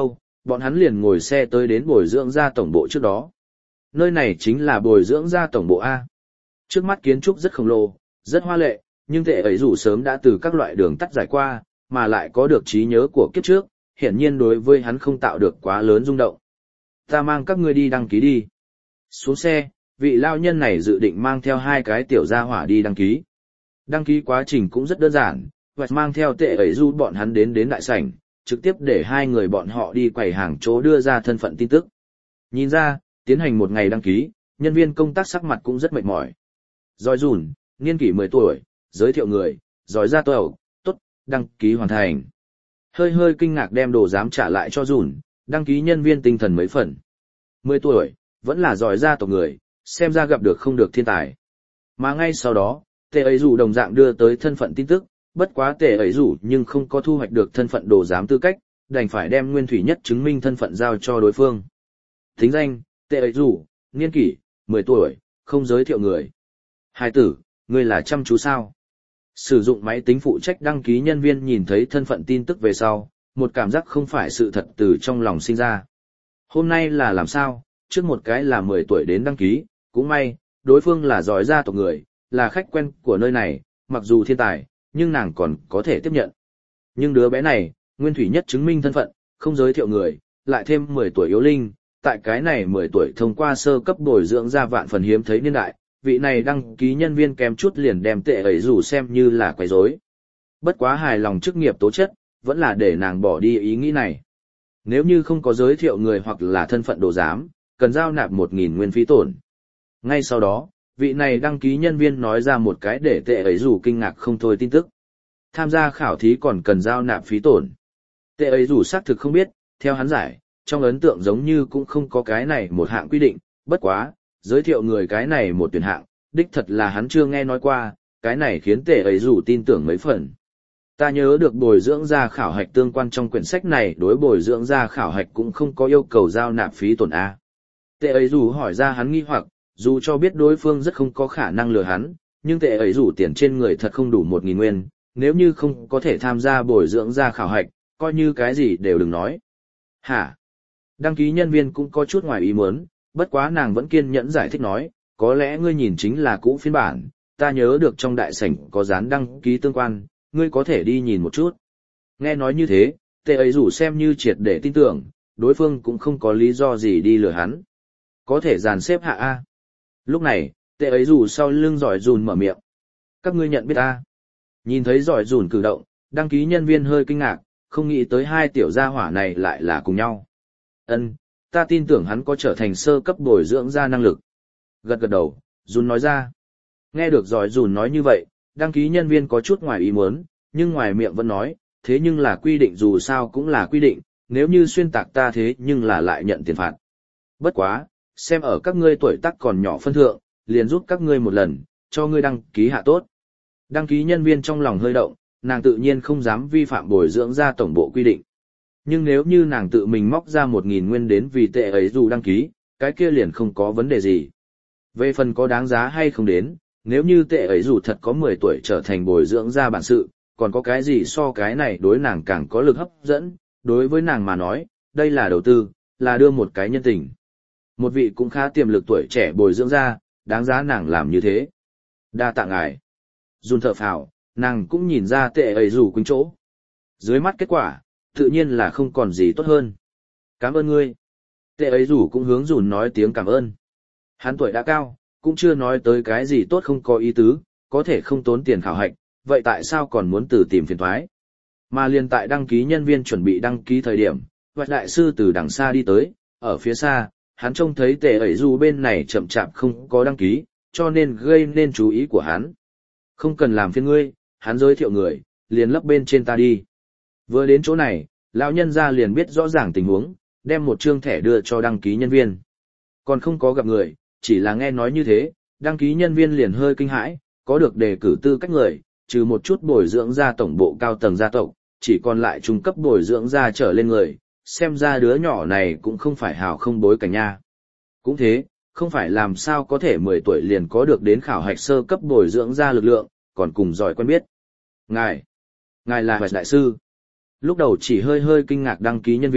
Speaker 1: bọn hắn liền ngồi xe tới đến bồi dưỡng gia tổng bộ trước đó. Nơi này chính là bồi dưỡng gia tổng bộ A. Trước mắt kiến trúc rất khổng lồ, rất hoa lệ, nhưng tệ ấy dù sớm đã từ các loại đường tắt giải qua, mà lại có được trí nhớ của kiếp trước, hiển nhiên đối với hắn không tạo được quá lớn rung động. Ta mang các ngươi đi đăng ký đi. Xuống xe, vị lao nhân này dự định mang theo hai cái tiểu gia hỏa đi đăng ký. Đăng ký quá trình cũng rất đơn giản, và mang theo tệ ấy du bọn hắn đến đến đại sảnh, trực tiếp để hai người bọn họ đi quầy hàng chỗ đưa ra thân phận tin tức. Nhìn ra, tiến hành một ngày đăng ký, nhân viên công tác sắc mặt cũng rất mệt mỏi. Rồi dùn, niên kỷ mười tuổi, giới thiệu người, giỏi ra tàu, tốt, đăng ký hoàn thành. Hơi hơi kinh ngạc đem đồ giám trả lại cho dùn, đăng ký nhân viên tinh thần mấy phần. mười tuổi, vẫn là giỏi ra tộc người, xem ra gặp được không được thiên tài. Mà ngay sau đó, tệ ấy rủ đồng dạng đưa tới thân phận tin tức, bất quá tệ ấy rủ nhưng không có thu hoạch được thân phận đồ giám tư cách, đành phải đem nguyên thủy nhất chứng minh thân phận giao cho đối phương. Thính danh, tệ ấy rủ, niên kỷ, mười tuổi, không giới thiệu người. Hai tử, ngươi là chăm chú sao? Sử dụng máy tính phụ trách đăng ký nhân viên nhìn thấy thân phận tin tức về sau, một cảm giác không phải sự thật từ trong lòng sinh ra. Hôm nay là làm sao, trước một cái là mười tuổi đến đăng ký, cũng may, đối phương là giỏi gia tộc người, là khách quen của nơi này, mặc dù thiên tài, nhưng nàng còn có thể tiếp nhận. Nhưng đứa bé này, nguyên thủy nhất chứng minh thân phận, không giới thiệu người, lại thêm mười tuổi yếu linh, tại cái này mười tuổi thông qua sơ cấp bồi dưỡng ra vạn phần hiếm thấy niên đại, vị này đăng ký nhân viên kém chút liền đem tệ ấy rủ xem như là quấy rối. Bất quá hài lòng chức nghiệp tố chất, vẫn là để nàng bỏ đi ý nghĩ này. Nếu như không có giới thiệu người hoặc là thân phận đồ giám, cần giao nạp một nghìn nguyên phí tổn. Ngay sau đó, vị này đăng ký nhân viên nói ra một cái để tệ ấy rủ kinh ngạc không thôi tin tức. Tham gia khảo thí còn cần giao nạp phí tổn. Tệ ấy rủ xác thực không biết, theo hắn giải, trong ấn tượng giống như cũng không có cái này một hạng quy định, bất quá, giới thiệu người cái này một tuyển hạng, đích thật là hắn chưa nghe nói qua, cái này khiến tệ ấy rủ tin tưởng mấy phần. Ta nhớ được bồi dưỡng gia khảo hạch tương quan trong quyển sách này đối bồi dưỡng gia khảo hạch cũng không có yêu cầu giao nạp phí tổn A. Tệ ấy rủ hỏi ra hắn nghi hoặc, dù cho biết đối phương rất không có khả năng lừa hắn, nhưng tệ ấy rủ tiền trên người thật không đủ một nghìn nguyên, nếu như không có thể tham gia bồi dưỡng gia khảo hạch, coi như cái gì đều đừng nói. Hả? Đăng ký nhân viên cũng có chút ngoài ý muốn, bất quá nàng vẫn kiên nhẫn giải thích nói, có lẽ ngươi nhìn chính là cũ phiên bản, ta nhớ được trong đại sảnh có dán đăng ký tương quan, ngươi có thể đi nhìn một chút. Nghe nói như thế, tệ ấy rủ xem như triệt để tin tưởng, đối phương cũng không có lý do gì đi lừa hắn. Có thể dàn xếp hạ A. Lúc này, tệ ấy rủ sau lưng giỏi dùn mở miệng. Các ngươi nhận biết A. Nhìn thấy giỏi dùn cử động, đăng ký nhân viên hơi kinh ngạc, không nghĩ tới hai tiểu gia hỏa này lại là cùng nhau. Ân, ta tin tưởng hắn có trở thành sơ cấp bồi dưỡng ra năng lực. Gật gật đầu, dùn nói ra. Nghe được giỏi dùn nói như vậy, đăng ký nhân viên có chút ngoài ý muốn, nhưng ngoài miệng vẫn nói, thế nhưng là quy định dù sao cũng là quy định, nếu như xuyên tạc ta thế nhưng là lại nhận tiền phạt. Bất quá, xem ở các ngươi tuổi tác còn nhỏ phân thượng, liền giúp các ngươi một lần, cho ngươi đăng ký hạ tốt. Đăng ký nhân viên trong lòng hơi động, nàng tự nhiên không dám vi phạm bồi dưỡng ra tổng bộ quy định. Nhưng nếu như nàng tự mình móc ra một nghìn nguyên đến vì tệ ấy dù đăng ký, cái kia liền không có vấn đề gì. Về phần có đáng giá hay không đến, nếu như tệ ấy dù thật có mười tuổi trở thành bồi dưỡng ra bản sự, còn có cái gì so cái này đối nàng càng có lực hấp dẫn, đối với nàng mà nói, đây là đầu tư, là đưa một cái nhân tình. Một vị cũng khá tiềm lực tuổi trẻ bồi dưỡng ra, đáng giá nàng làm như thế. Đa tạ ngài. Dùn thở phào, nàng cũng nhìn ra tệ ấy dù quýnh chỗ. Dưới mắt kết quả, tự nhiên là không còn gì tốt hơn. Cảm ơn ngươi. Tệ ấy dù cũng hướng dùn nói tiếng cảm ơn. Hắn tuổi đã cao, cũng chưa nói tới cái gì tốt không có ý tứ, có thể không tốn tiền khảo hạch, vậy tại sao còn muốn từ tìm phiền thoái? Mà liền tại đăng ký nhân viên chuẩn bị đăng ký thời điểm, Hoạch đại sư từ đằng xa đi tới, ở phía xa, hắn trông thấy tệ ấy dù bên này chậm chạp không có đăng ký, cho nên gây nên chú ý của hắn. Không cần làm phiền ngươi, hắn giới thiệu người, liền lấp bên trên ta đi. Vừa đến chỗ này, lão nhân gia liền biết rõ ràng tình huống, đem một trương thẻ đưa cho đăng ký nhân viên. Còn không có gặp người, chỉ là nghe nói như thế, đăng ký nhân viên liền hơi kinh hãi, có được đề cử tư cách người, trừ một chút bồi dưỡng ra tổng bộ cao tầng gia tộc, chỉ còn lại trung cấp bồi dưỡng ra trở lên người, xem ra đứa nhỏ này cũng không phải hào không bối cảnh nha. Cũng thế, không phải làm sao có thể mười tuổi liền có được đến khảo hạch sơ cấp bồi dưỡng ra lực lượng, còn cùng giỏi quen biết. Ngài, ngài là Hoạch đại sư. Lúc đầu chỉ hơi hơi kinh ngạc đăng ký nhân viên,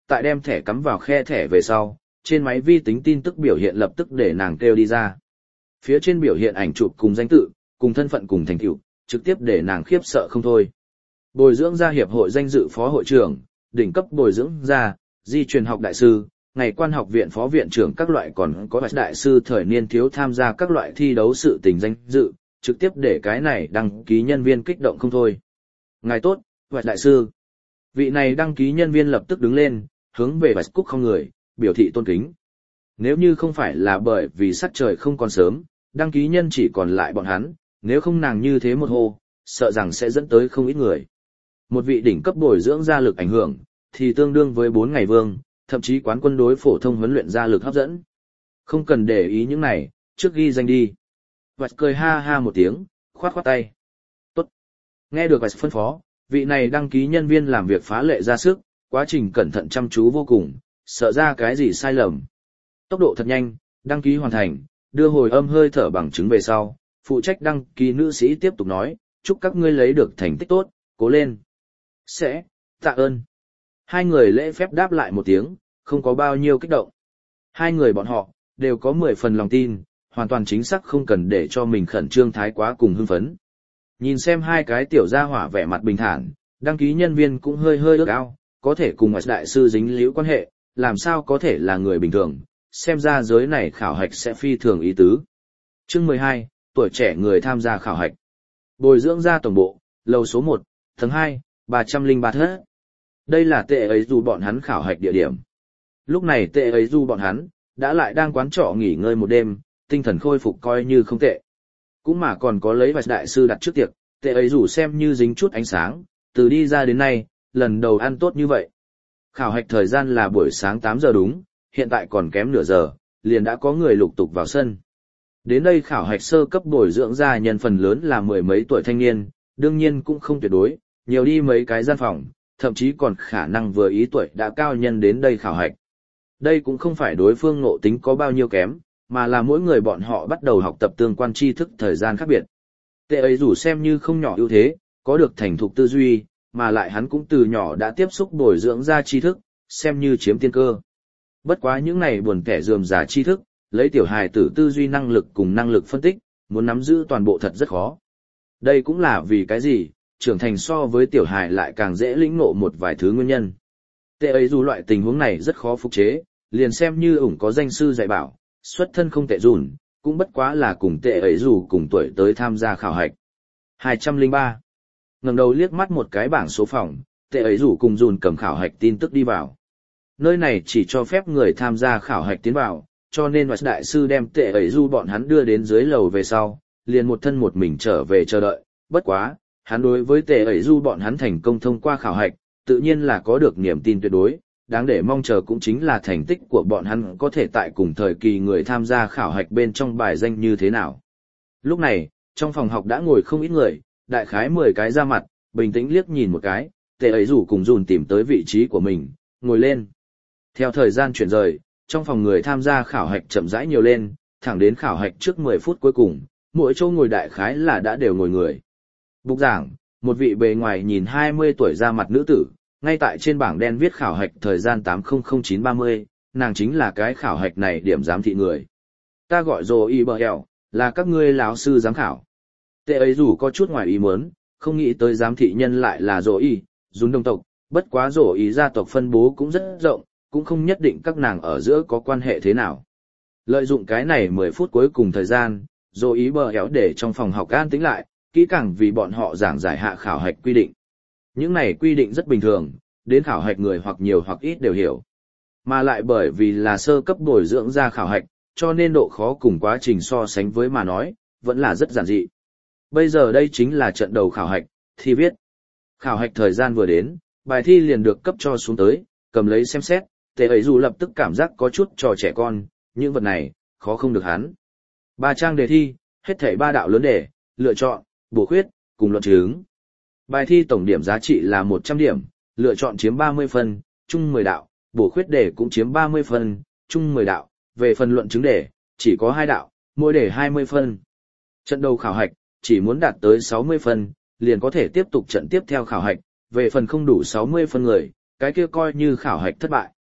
Speaker 1: tại đem thẻ cắm vào khe thẻ về sau, trên máy vi tính tin tức biểu hiện lập tức để nàng kêu đi ra. Phía trên biểu hiện ảnh chụp cùng danh tự, cùng thân phận cùng thành tựu, trực tiếp để nàng khiếp sợ không thôi. Bồi dưỡng gia hiệp hội danh dự phó hội trưởng, đỉnh cấp bồi dưỡng gia, di truyền học đại sư, ngày quan học viện phó viện trưởng các loại, còn có đại sư thời niên thiếu tham gia các loại thi đấu sự tình danh dự, trực tiếp để cái này đăng ký nhân viên kích động không thôi. Ngài tốt, Hoạch đại sư. Vị này đăng ký nhân viên lập tức đứng lên, hướng về Hoạch Cúc không người, biểu thị tôn kính. Nếu như không phải là bởi vì sắc trời không còn sớm, đăng ký nhân chỉ còn lại bọn hắn, nếu không nàng như thế một hô, sợ rằng sẽ dẫn tới không ít người. Một vị đỉnh cấp bồi dưỡng gia lực ảnh hưởng, thì tương đương với bốn ngày vương, thậm chí quán quân đối phổ thông huấn luyện gia lực hấp dẫn. Không cần để ý những này, trước ghi danh đi. Hoạch cười ha ha một tiếng, khoát khoát tay. Tốt. Nghe được Hoạch phân phó, vị này đăng ký nhân viên làm việc phá lệ ra sức, quá trình cẩn thận chăm chú vô cùng, sợ ra cái gì sai lầm. Tốc độ thật nhanh, đăng ký hoàn thành, đưa hồi âm hơi thở bằng chứng về sau, phụ trách đăng ký nữ sĩ tiếp tục nói, chúc các ngươi lấy được thành tích tốt, cố lên. Sẽ, tạ ơn. Hai người lễ phép đáp lại một tiếng, không có bao nhiêu kích động. Hai người bọn họ, đều có mười phần lòng tin, hoàn toàn chính xác không cần để cho mình khẩn trương thái quá cùng hưng phấn. Nhìn xem hai cái tiểu gia hỏa vẻ mặt bình thản, đăng ký nhân viên cũng hơi hơi ước ao, có thể cùng Hoạch đại sư dính líu quan hệ, làm sao có thể là người bình thường, xem ra giới này khảo hạch sẽ phi thường ý tứ. Chương mười hai, tuổi trẻ người tham gia khảo hạch. Bồi dưỡng gia tổng bộ, lầu số một, tầng hai, ba trăm lẻ ba thất. Đây là tệ ấy dù bọn hắn khảo hạch địa điểm. Lúc này tệ ấy dù bọn hắn, đã lại đang quán trọ nghỉ ngơi một đêm, tinh thần khôi phục coi như không tệ. Cũng mà còn có lấy Hoạch đại sư đặt trước tiệc, tệ ấy dù xem như dính chút ánh sáng, từ đi ra đến nay, lần đầu ăn tốt như vậy. Khảo hạch thời gian là buổi sáng tám giờ đúng, hiện tại còn kém nửa giờ, liền đã có người lục tục vào sân. Đến đây khảo hạch sơ cấp bồi dưỡng gia nhân phần lớn là mười mấy tuổi thanh niên, đương nhiên cũng không tuyệt đối, nhiều đi mấy cái gian phòng, thậm chí còn khả năng vừa ý tuổi đã cao nhân đến đây khảo hạch. Đây cũng không phải đối phương ngộ tính có bao nhiêu kém, mà là mỗi người bọn họ bắt đầu học tập tương quan tri thức thời gian khác biệt. Tệ ấy dù xem như không nhỏ ưu thế, có được thành thục tư duy, mà lại hắn cũng từ nhỏ đã tiếp xúc bồi dưỡng ra tri thức, xem như chiếm tiên cơ. Bất quá những này buồn kẻ rườm rà tri thức, lấy tiểu hài tử tư duy năng lực cùng năng lực phân tích, muốn nắm giữ toàn bộ thật rất khó. Đây cũng là vì cái gì, trưởng thành so với tiểu hài lại càng dễ lĩnh ngộ một vài thứ nguyên nhân. Tệ ấy dù loại tình huống này rất khó phục chế, liền xem như ủng có danh sư dạy bảo, xuất thân không tệ dùn, cũng bất quá là cùng tệ ấy dù cùng tuổi tới tham gia khảo hạch. hai trăm lẻ ba. Ngẩng đầu liếc mắt một cái bảng số phòng, tệ ấy dù cùng dùn cầm khảo hạch tin tức đi vào. Nơi này chỉ cho phép người tham gia khảo hạch tiến vào, cho nên Hoạch đại sư đem tệ ấy dù bọn hắn đưa đến dưới lầu về sau, liền một thân một mình trở về chờ đợi. Bất quá, hắn đối với tệ ấy dù bọn hắn thành công thông qua khảo hạch, tự nhiên là có được niềm tin tuyệt đối, đáng để mong chờ cũng chính là thành tích của bọn hắn có thể tại cùng thời kỳ người tham gia khảo hạch bên trong bài danh như thế nào. Lúc này, trong phòng học đã ngồi không ít người, đại khái mười cái ra mặt, bình tĩnh liếc nhìn một cái, tệ ấy rủ cùng dùn tìm tới vị trí của mình, ngồi lên. Theo thời gian chuyển rời, trong phòng người tham gia khảo hạch chậm rãi nhiều lên, thẳng đến khảo hạch trước mười phút cuối cùng, mỗi chỗ ngồi đại khái là đã đều ngồi người. Bục giảng, một vị bề ngoài nhìn hai mươi tuổi ra mặt nữ tử, ngay tại trên bảng đen viết khảo hạch thời gian tám không không chín ba mươi, nàng chính là cái khảo hạch này điểm giám thị người. Ta gọi Dô Y Bờ Hèo, là các ngươi lão sư giám khảo. Tệ ấy dù có chút ngoài ý muốn, không nghĩ tới giám thị nhân lại là Dô Y, dùn đồng tộc, bất quá Dô Y gia tộc phân bố cũng rất rộng, cũng không nhất định các nàng ở giữa có quan hệ thế nào. Lợi dụng cái này mười phút cuối cùng thời gian, Dô Y Bờ Hèo để trong phòng học an tĩnh lại, kỹ càng vì bọn họ giảng giải hạ khảo hạch quy định. Những này quy định rất bình thường, đến khảo hạch người hoặc nhiều hoặc ít đều hiểu. Mà lại bởi vì là sơ cấp bồi dưỡng ra khảo hạch, cho nên độ khó cùng quá trình so sánh với mà nói, vẫn là rất giản dị. Bây giờ đây chính là trận đầu khảo hạch, thi viết. Khảo hạch thời gian vừa đến, bài thi liền được cấp cho xuống tới, cầm lấy xem xét, tệ ấy dù lập tức cảm giác có chút trò trẻ con, những vật này, khó không được hắn. Ba trang đề thi, hết thảy ba đạo lớn đề, lựa chọn, bổ khuyết, cùng luận chứng. Bài thi tổng điểm giá trị là một trăm điểm, lựa chọn chiếm ba mươi phân, chung mười đạo, bổ khuyết đề cũng chiếm ba mươi phân, chung mười đạo, về phần luận chứng đề, chỉ có hai đạo, mỗi đề hai mươi phân. Trận đầu khảo hạch, chỉ muốn đạt tới sáu mươi phân, liền có thể tiếp tục trận tiếp theo khảo hạch, về phần không đủ sáu mươi phân người, cái kia coi như khảo hạch thất bại.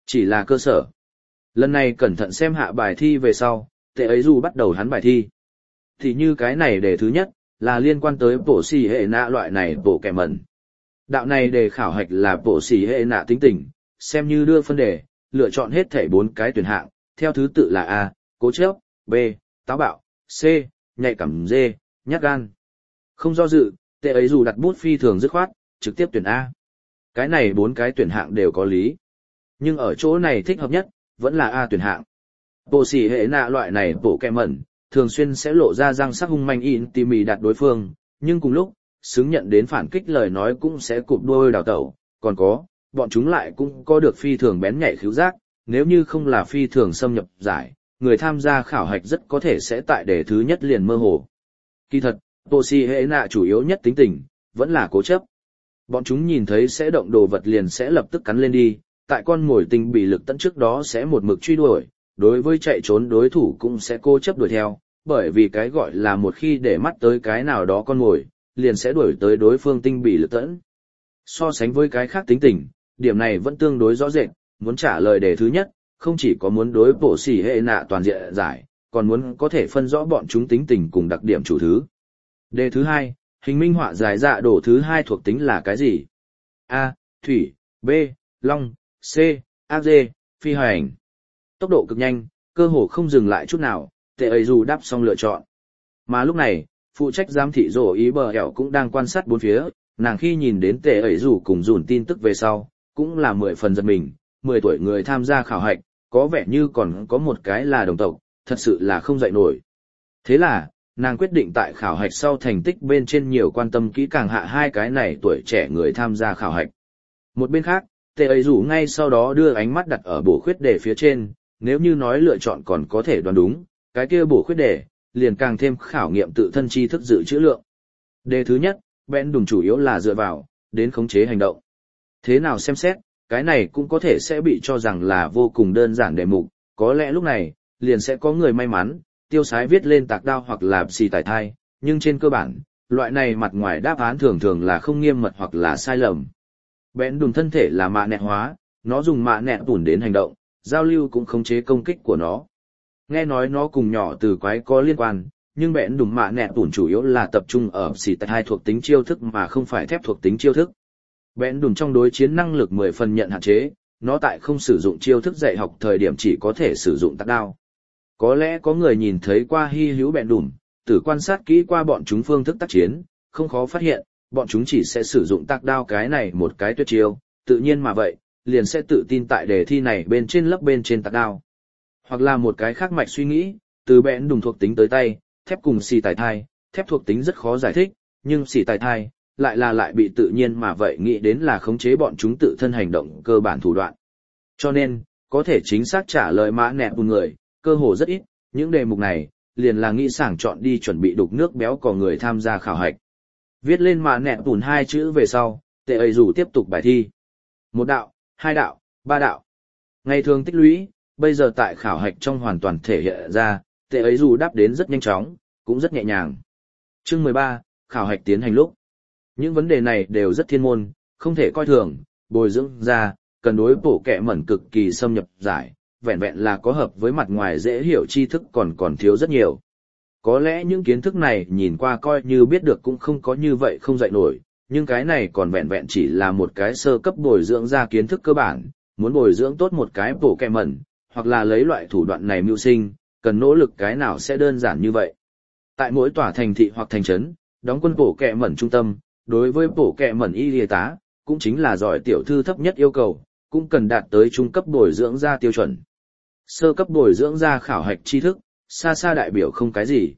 Speaker 1: Chỉ là cơ sở. Lần này cẩn thận xem hạ bài thi về sau, tệ ấy dù bắt đầu hắn bài thi. Thì như cái này đề thứ nhất, là liên quan tới bổ xì hệ nạ loại này bộ kẻ mẩn. Đạo này đề khảo hạch là bổ xì hệ nạ tính tình, xem như đưa phân đề, lựa chọn hết thảy bốn cái tuyển hạng, theo thứ tự là A, cố chấp, B, táo bạo, C, nhạy cảm D, nhát gan. Không do dự, tệ ấy dù đặt bút phi thường dứt khoát, trực tiếp tuyển A. Cái này bốn cái tuyển hạng đều có lý. Nhưng ở chỗ này thích hợp nhất, vẫn là A tuyển hạng. Bộ xỉ hệ nạ loại này bộ kẹ mẩn, thường xuyên sẽ lộ ra răng sắc hung manh in tỉ mỉ đặt đối phương, nhưng cùng lúc, xứng nhận đến phản kích lời nói cũng sẽ cụp đuôi đào tẩu, còn có, bọn chúng lại cũng có được phi thường bén nhạy khứu giác, nếu như không là phi thường xâm nhập giải, người tham gia khảo hạch rất có thể sẽ tại đề thứ nhất liền mơ hồ. Kỳ thật, bộ xỉ hệ nạ chủ yếu nhất tính tình, vẫn là cố chấp. Bọn chúng nhìn thấy sẽ động đồ vật liền sẽ lập tức cắn lên đi, tại con mồi tinh bị lực tận trước đó sẽ một mực truy đuổi, đối với chạy trốn đối thủ cũng sẽ cố chấp đuổi theo, bởi vì cái gọi là một khi để mắt tới cái nào đó con mồi, liền sẽ đuổi tới đối phương tinh bị lực tận. So sánh với cái khác tính tình, điểm này vẫn tương đối rõ rệt, muốn trả lời đề thứ nhất, không chỉ có muốn đối bộ xỉ hệ nạ toàn diện giải, còn muốn có thể phân rõ bọn chúng tính tình cùng đặc điểm chủ thứ. Đề thứ hai, hình minh họa giải dạ đổ thứ hai thuộc tính là cái gì? A. Thủy, B. Long, C. ác dê, phi hành. Tốc độ cực nhanh, cơ hồ không dừng lại chút nào, tệ ấy dù đáp xong lựa chọn. Mà lúc này, phụ trách giám thị rổ ý bờ hẻo cũng đang quan sát bốn phía, nàng khi nhìn đến tệ ấy dù cùng dùn tin tức về sau, cũng là mười phần giật mình, mười tuổi người tham gia khảo hạch, có vẻ như còn có một cái là đồng tộc, thật sự là không dậy nổi. Thế là, nàng quyết định tại khảo hạch sau thành tích bên trên nhiều quan tâm kỹ càng hạ hai cái này tuổi trẻ người tham gia khảo hạch. Một bên khác, tệ ấy rủ ngay sau đó đưa ánh mắt đặt ở bổ khuyết đề phía trên, nếu như nói lựa chọn còn có thể đoán đúng, cái kia bổ khuyết đề, liền càng thêm khảo nghiệm tự thân tri thức dự trữ lượng. Đề thứ nhất, bẽn đùm chủ yếu là dựa vào, đến khống chế hành động. Thế nào xem xét, cái này cũng có thể sẽ bị cho rằng là vô cùng đơn giản đề mục, có lẽ lúc này, liền sẽ có người may mắn, tiêu sái viết lên tạc đao hoặc là xì tải thai, nhưng trên cơ bản, loại này mặt ngoài đáp án thường thường là không nghiêm mật hoặc là sai lầm. Bẽn đùm thân thể là mạ nẹt hóa, nó dùng mạ nẹt tủn đến hành động, giao lưu cũng khống chế công kích của nó. Nghe nói nó cùng nhỏ từ quái có liên quan, nhưng bẽn đùm mạ nẹt tủn chủ yếu là tập trung ở xì tải hai thuộc tính chiêu thức mà không phải thép thuộc tính chiêu thức. Bẽn đùm trong đối chiến năng lực mười phần nhận hạn chế, nó tại không sử dụng chiêu thức dạy học thời điểm chỉ có thể sử dụng tạc đao. Có lẽ có người nhìn thấy qua hy hữu bẹn đùm, tử quan sát kỹ qua bọn chúng phương thức tác chiến, không khó phát hiện, bọn chúng chỉ sẽ sử dụng tạc đao cái này một cái tuyệt chiêu, tự nhiên mà vậy, liền sẽ tự tin tại đề thi này bên trên lớp bên trên tạc đao. Hoặc là một cái khác mạch suy nghĩ, từ bẹn đùm thuộc tính tới tay, thép cùng xì tài thai, thép thuộc tính rất khó giải thích, nhưng xì tài thai, lại là lại bị tự nhiên mà vậy nghĩ đến là khống chế bọn chúng tự thân hành động cơ bản thủ đoạn. Cho nên, có thể chính xác trả lời mã nẹt bùn người, cơ hồ rất ít, những đề mục này, liền là nghĩ sảng chọn đi chuẩn bị đục nước béo của người tham gia khảo hạch. Viết lên mã nẹt bùn hai chữ về sau, tệ ấy rủ tiếp tục bài thi. Một đạo, hai đạo, ba đạo. Ngày thường tích lũy, bây giờ tại khảo hạch trong hoàn toàn thể hiện ra, tệ ấy rủ đáp đến rất nhanh chóng, cũng rất nhẹ nhàng. Chương mười ba, khảo hạch tiến hành lúc. Những vấn đề này đều rất thiên môn, không thể coi thường, bồi dưỡng ra, cần đối bổ kẹ mẩn cực kỳ xâm nhập giải, vẹn vẹn là có hợp với mặt ngoài dễ hiểu tri thức còn còn thiếu rất nhiều. Có lẽ những kiến thức này nhìn qua coi như biết được cũng không có như vậy không dạy nổi, nhưng cái này còn vẹn vẹn chỉ là một cái sơ cấp bồi dưỡng ra kiến thức cơ bản, muốn bồi dưỡng tốt một cái bổ kẹ mẩn, hoặc là lấy loại thủ đoạn này mưu sinh, cần nỗ lực cái nào sẽ đơn giản như vậy. Tại mỗi tòa thành thị hoặc thành trấn, đóng quân bổ kẹ mẩn trung tâm, đối với bổ kẹ mẩn y y tá, cũng chính là giỏi tiểu thư thấp nhất yêu cầu, cũng cần đạt tới trung cấp bồi dưỡng ra tiêu chuẩn. Sơ cấp bồi dưỡng ra khảo hạch tri thức, xa xa đại biểu không cái gì.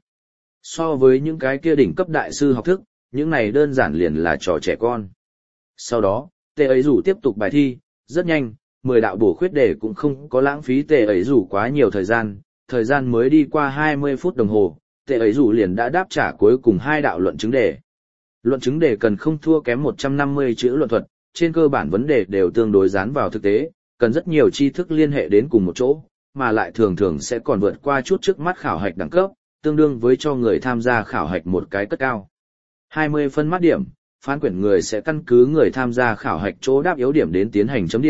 Speaker 1: So với những cái kia đỉnh cấp đại sư học thức, những này đơn giản liền là trò trẻ con. Sau đó, tệ ấy rủ tiếp tục bài thi, rất nhanh, mười đạo bổ khuyết đề cũng không có lãng phí tệ ấy rủ quá nhiều thời gian, thời gian mới đi qua hai mươi phút đồng hồ, tệ ấy rủ liền đã đáp trả cuối cùng hai đạo luận chứng đề. Luận chứng đề cần không thua kém một trăm năm mươi chữ luận thuật, trên cơ bản vấn đề đều tương đối dán vào thực tế, cần rất nhiều tri thức liên hệ đến cùng một chỗ, mà lại thường thường sẽ còn vượt qua chút trước mắt khảo hạch đẳng cấp, tương đương với cho người tham gia khảo hạch một cái cất cao. hai mươi phân mát điểm, phán quyển người sẽ căn cứ người tham gia khảo hạch chỗ đáp yếu điểm đến tiến hành chấm điểm,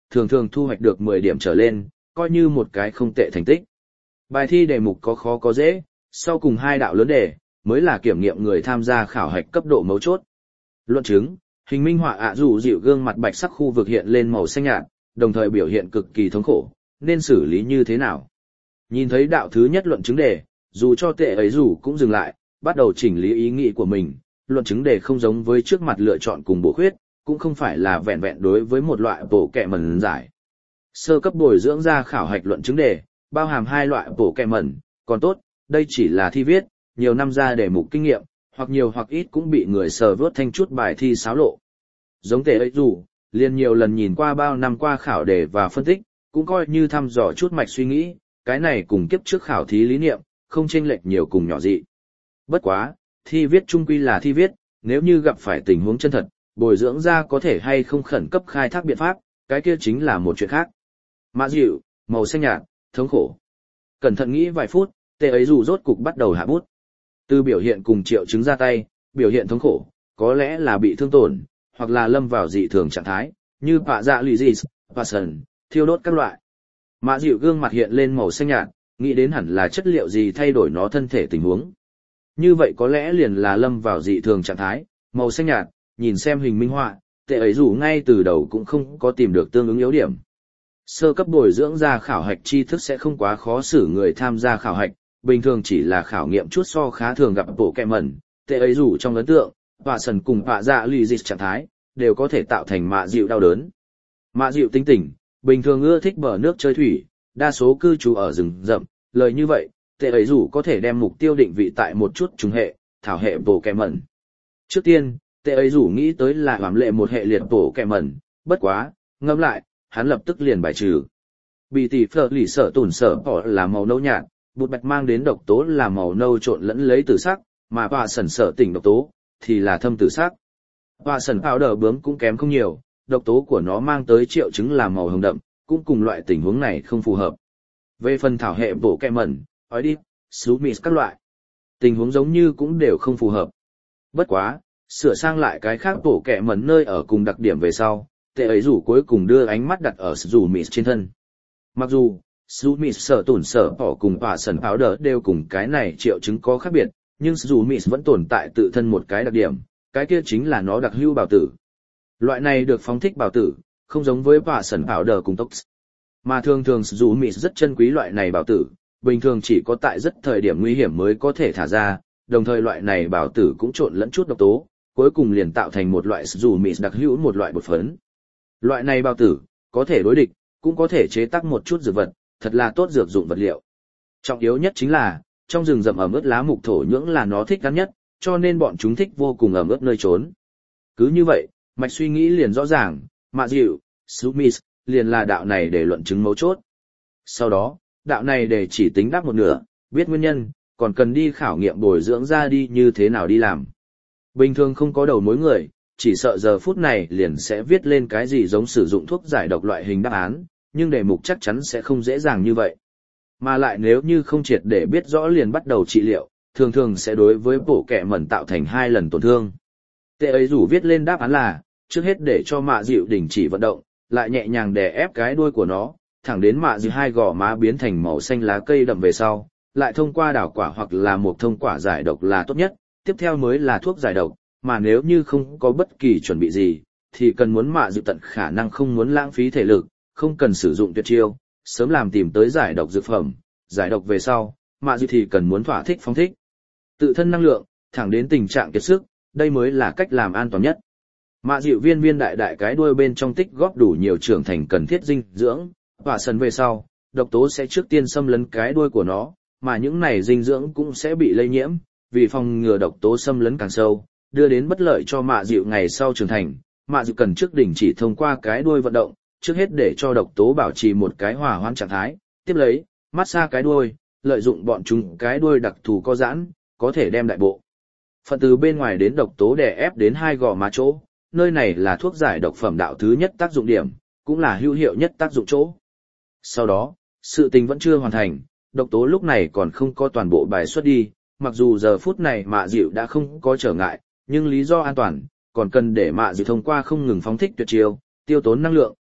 Speaker 1: thường thường thu hoạch được mười điểm trở lên, coi như một cái không tệ thành tích. Bài thi đề mục có khó có dễ, sau cùng hai đạo lớn đề, mới là kiểm nghiệm người tham gia khảo hạch cấp độ mấu chốt. Luận chứng, hình minh họa ạ dù dịu gương mặt bạch sắc khu vực hiện lên màu xanh nhạt, đồng thời biểu hiện cực kỳ thống khổ, nên xử lý như thế nào? Nhìn thấy đạo thứ nhất luận chứng đề, dù cho tệ ấy dù cũng dừng lại, bắt đầu chỉnh lý ý nghĩ của mình. Luận chứng đề không giống với trước mặt lựa chọn cùng bổ khuyết, cũng không phải là vẹn vẹn đối với một loại bổ kẹ mẩn giải. Sơ cấp bồi dưỡng ra khảo hạch luận chứng đề, bao hàm hai loại bổ kẹ mẩn, còn tốt, đây chỉ là thi viết, nhiều năm ra đề mục kinh nghiệm, hoặc nhiều hoặc ít cũng bị người sờ vớt thanh chút bài thi xáo lộ. Giống tệ ấy dù, liền nhiều lần nhìn qua bao năm qua khảo đề và phân tích, cũng coi như thăm dò chút mạch suy nghĩ, cái này cùng kiếp trước khảo thí lý niệm, không chênh lệch nhiều cùng nhỏ dị. Bất quá, thi viết chung quy là thi viết, nếu như gặp phải tình huống chân thật, bồi dưỡng ra có thể hay không khẩn cấp khai thác biện pháp, cái kia chính là một chuyện khác. Mã dịu, màu xanh nhạt, thống khổ. Cẩn thận nghĩ vài phút, tệ ấy dù rốt cục bắt đầu hạ bút. Từ biểu hiện cùng triệu chứng ra tay, biểu hiện thống khổ, có lẽ là bị thương tổn, hoặc là lâm vào dị thường trạng thái, như bạ dạ lì dì, passion, thiêu đốt các loại. Mã dịu gương mặt hiện lên màu xanh nhạt, nghĩ đến hẳn là chất liệu gì thay đổi nó thân thể tình huống. Như vậy có lẽ liền là lâm vào dị thường trạng thái, màu xanh nhạt, nhìn xem hình minh họa, tệ ấy dù ngay từ đầu cũng không có tìm được tương ứng yếu điểm. Sơ cấp bồi dưỡng ra khảo hạch tri thức sẽ không quá khó xử người tham gia khảo hạch, bình thường chỉ là khảo nghiệm chút so khá thường gặp bộ kẹ mẩn, tệ ấy dù trong ấn tượng, và sần cùng bạ dạ lì dịch trạng thái, đều có thể tạo thành mạ dịu đau đớn. Mạ dịu tính tình, bình thường ưa thích bờ nước chơi thủy, đa số cư trú ở rừng rậm, lời như vậy, tệ ấy dù có thể đem mục tiêu định vị tại một chút trùng hệ, thảo hệ bộ kẹ mẩn. Trước tiên, tệ ấy dù nghĩ tới là hoàm lệ một hệ liệt bộ kẹ mẩn, bất quá, ngẫm lại, hắn lập tức liền bài trừ. Bị tỷ phở lì sở tủn sở bỏ là màu nâu nhạt, bột bạch mang đến độc tố là màu nâu trộn lẫn lấy tử sắc, mà bà sần sở tỉnh độc tố, thì là thâm tử sắc. Bà sần bao đờ bướm cũng kém không nhiều, độc tố của nó mang tới triệu chứng là màu hồng đậm, cũng cùng loại tình huống này không phù hợp. Về phần thảo hệ bộ kẹ mẩn, ói đi, xú mịt các loại, tình huống giống như cũng đều không phù hợp. Bất quá, sửa sang lại cái khác bộ kẹ mẩn nơi ở cùng đặc điểm về sau, tệ ấy rủ cuối cùng đưa ánh mắt đặt ở dù mịt trên thân. Mặc dù, dù mịt sở tổn sở bỏ cùng bà sần áo đỡ đều cùng cái này triệu chứng có khác biệt, nhưng dù mịt vẫn tồn tại tự thân một cái đặc điểm, cái kia chính là nó đặc hữu bào tử. Loại này được phóng thích bào tử, không giống với bà sần áo đỡ cùng tốc. Mà thường thường dù mịt rất chân quý loại này bào tử, bình thường chỉ có tại rất thời điểm nguy hiểm mới có thể thả ra, đồng thời loại này bào tử cũng trộn lẫn chút độc tố, cuối cùng liền tạo thành một loại dù mịt đặc hữu một loại bột phấn. Loại này bào tử, có thể đối địch, cũng có thể chế tác một chút dược vật, thật là tốt dược dụng vật liệu. Trọng yếu nhất chính là, trong rừng rậm ẩm ướt lá mục thổ nhưỡng là nó thích ăn nhất, cho nên bọn chúng thích vô cùng ẩm ướt nơi trốn. Cứ như vậy, mạch suy nghĩ liền rõ ràng, mạ dịu, Smith, liền là đạo này để luận chứng mấu chốt. Sau đó, đạo này để chỉ tính đáp một nửa, biết nguyên nhân, còn cần đi khảo nghiệm bồi dưỡng ra đi như thế nào đi làm. Bình thường không có đầu mối người, chỉ sợ giờ phút này liền sẽ viết lên cái gì giống sử dụng thuốc giải độc loại hình đáp án, nhưng đề mục chắc chắn sẽ không dễ dàng như vậy. Mà lại nếu như không triệt để biết rõ liền bắt đầu trị liệu, thường thường sẽ đối với bộ kẹ mẩn tạo thành hai lần tổn thương. Tệ ấy rủ viết lên đáp án là, trước hết để cho mạ dịu đình chỉ vận động, lại nhẹ nhàng đè ép cái đuôi của nó, thẳng đến mạ dịu hai gò má biến thành màu xanh lá cây đậm về sau, lại thông qua đảo quả hoặc là một thông quả giải độc là tốt nhất, tiếp theo mới là thuốc giải độc, mà nếu như không có bất kỳ chuẩn bị gì, thì cần muốn mạ dịu tận khả năng không muốn lãng phí thể lực, không cần sử dụng tuyệt chiêu, sớm làm tìm tới giải độc dược phẩm, giải độc về sau, mạ dịu thì cần muốn thỏa thích phóng thích tự thân năng lượng, thẳng đến tình trạng kiệt sức, đây mới là cách làm an toàn nhất. Mạ dịu viên viên đại đại cái đuôi bên trong tích góp đủ nhiều trưởng thành cần thiết dinh dưỡng, và sần về sau, độc tố sẽ trước tiên xâm lấn cái đuôi của nó, mà những này dinh dưỡng cũng sẽ bị lây nhiễm, vì phòng ngừa độc tố xâm lấn càng sâu, đưa đến bất lợi cho mạ dịu ngày sau trưởng thành. Mạ dịu cần trước đỉnh chỉ thông qua cái đuôi vận động, trước hết để cho độc tố bảo trì một cái hòa hoãn trạng thái, tiếp lấy, massage cái đuôi, lợi dụng bọn chúng cái đuôi đặc thù có giãn, có thể đem đại bộ phận từ bên ngoài đến độc tố đè ép đến hai gò má chỗ, nơi này là thuốc giải độc phẩm đạo thứ nhất tác dụng điểm, cũng là hữu hiệu nhất tác dụng chỗ. Sau đó, sự tình vẫn chưa hoàn thành, độc tố lúc này còn không có toàn bộ bài xuất đi, mặc dù giờ phút này mạ dịu đã không có trở ngại, nhưng lý do an toàn, còn cần để mạ dịu thông qua không ngừng phóng thích tuyệt chiêu, tiêu tốn năng lượng,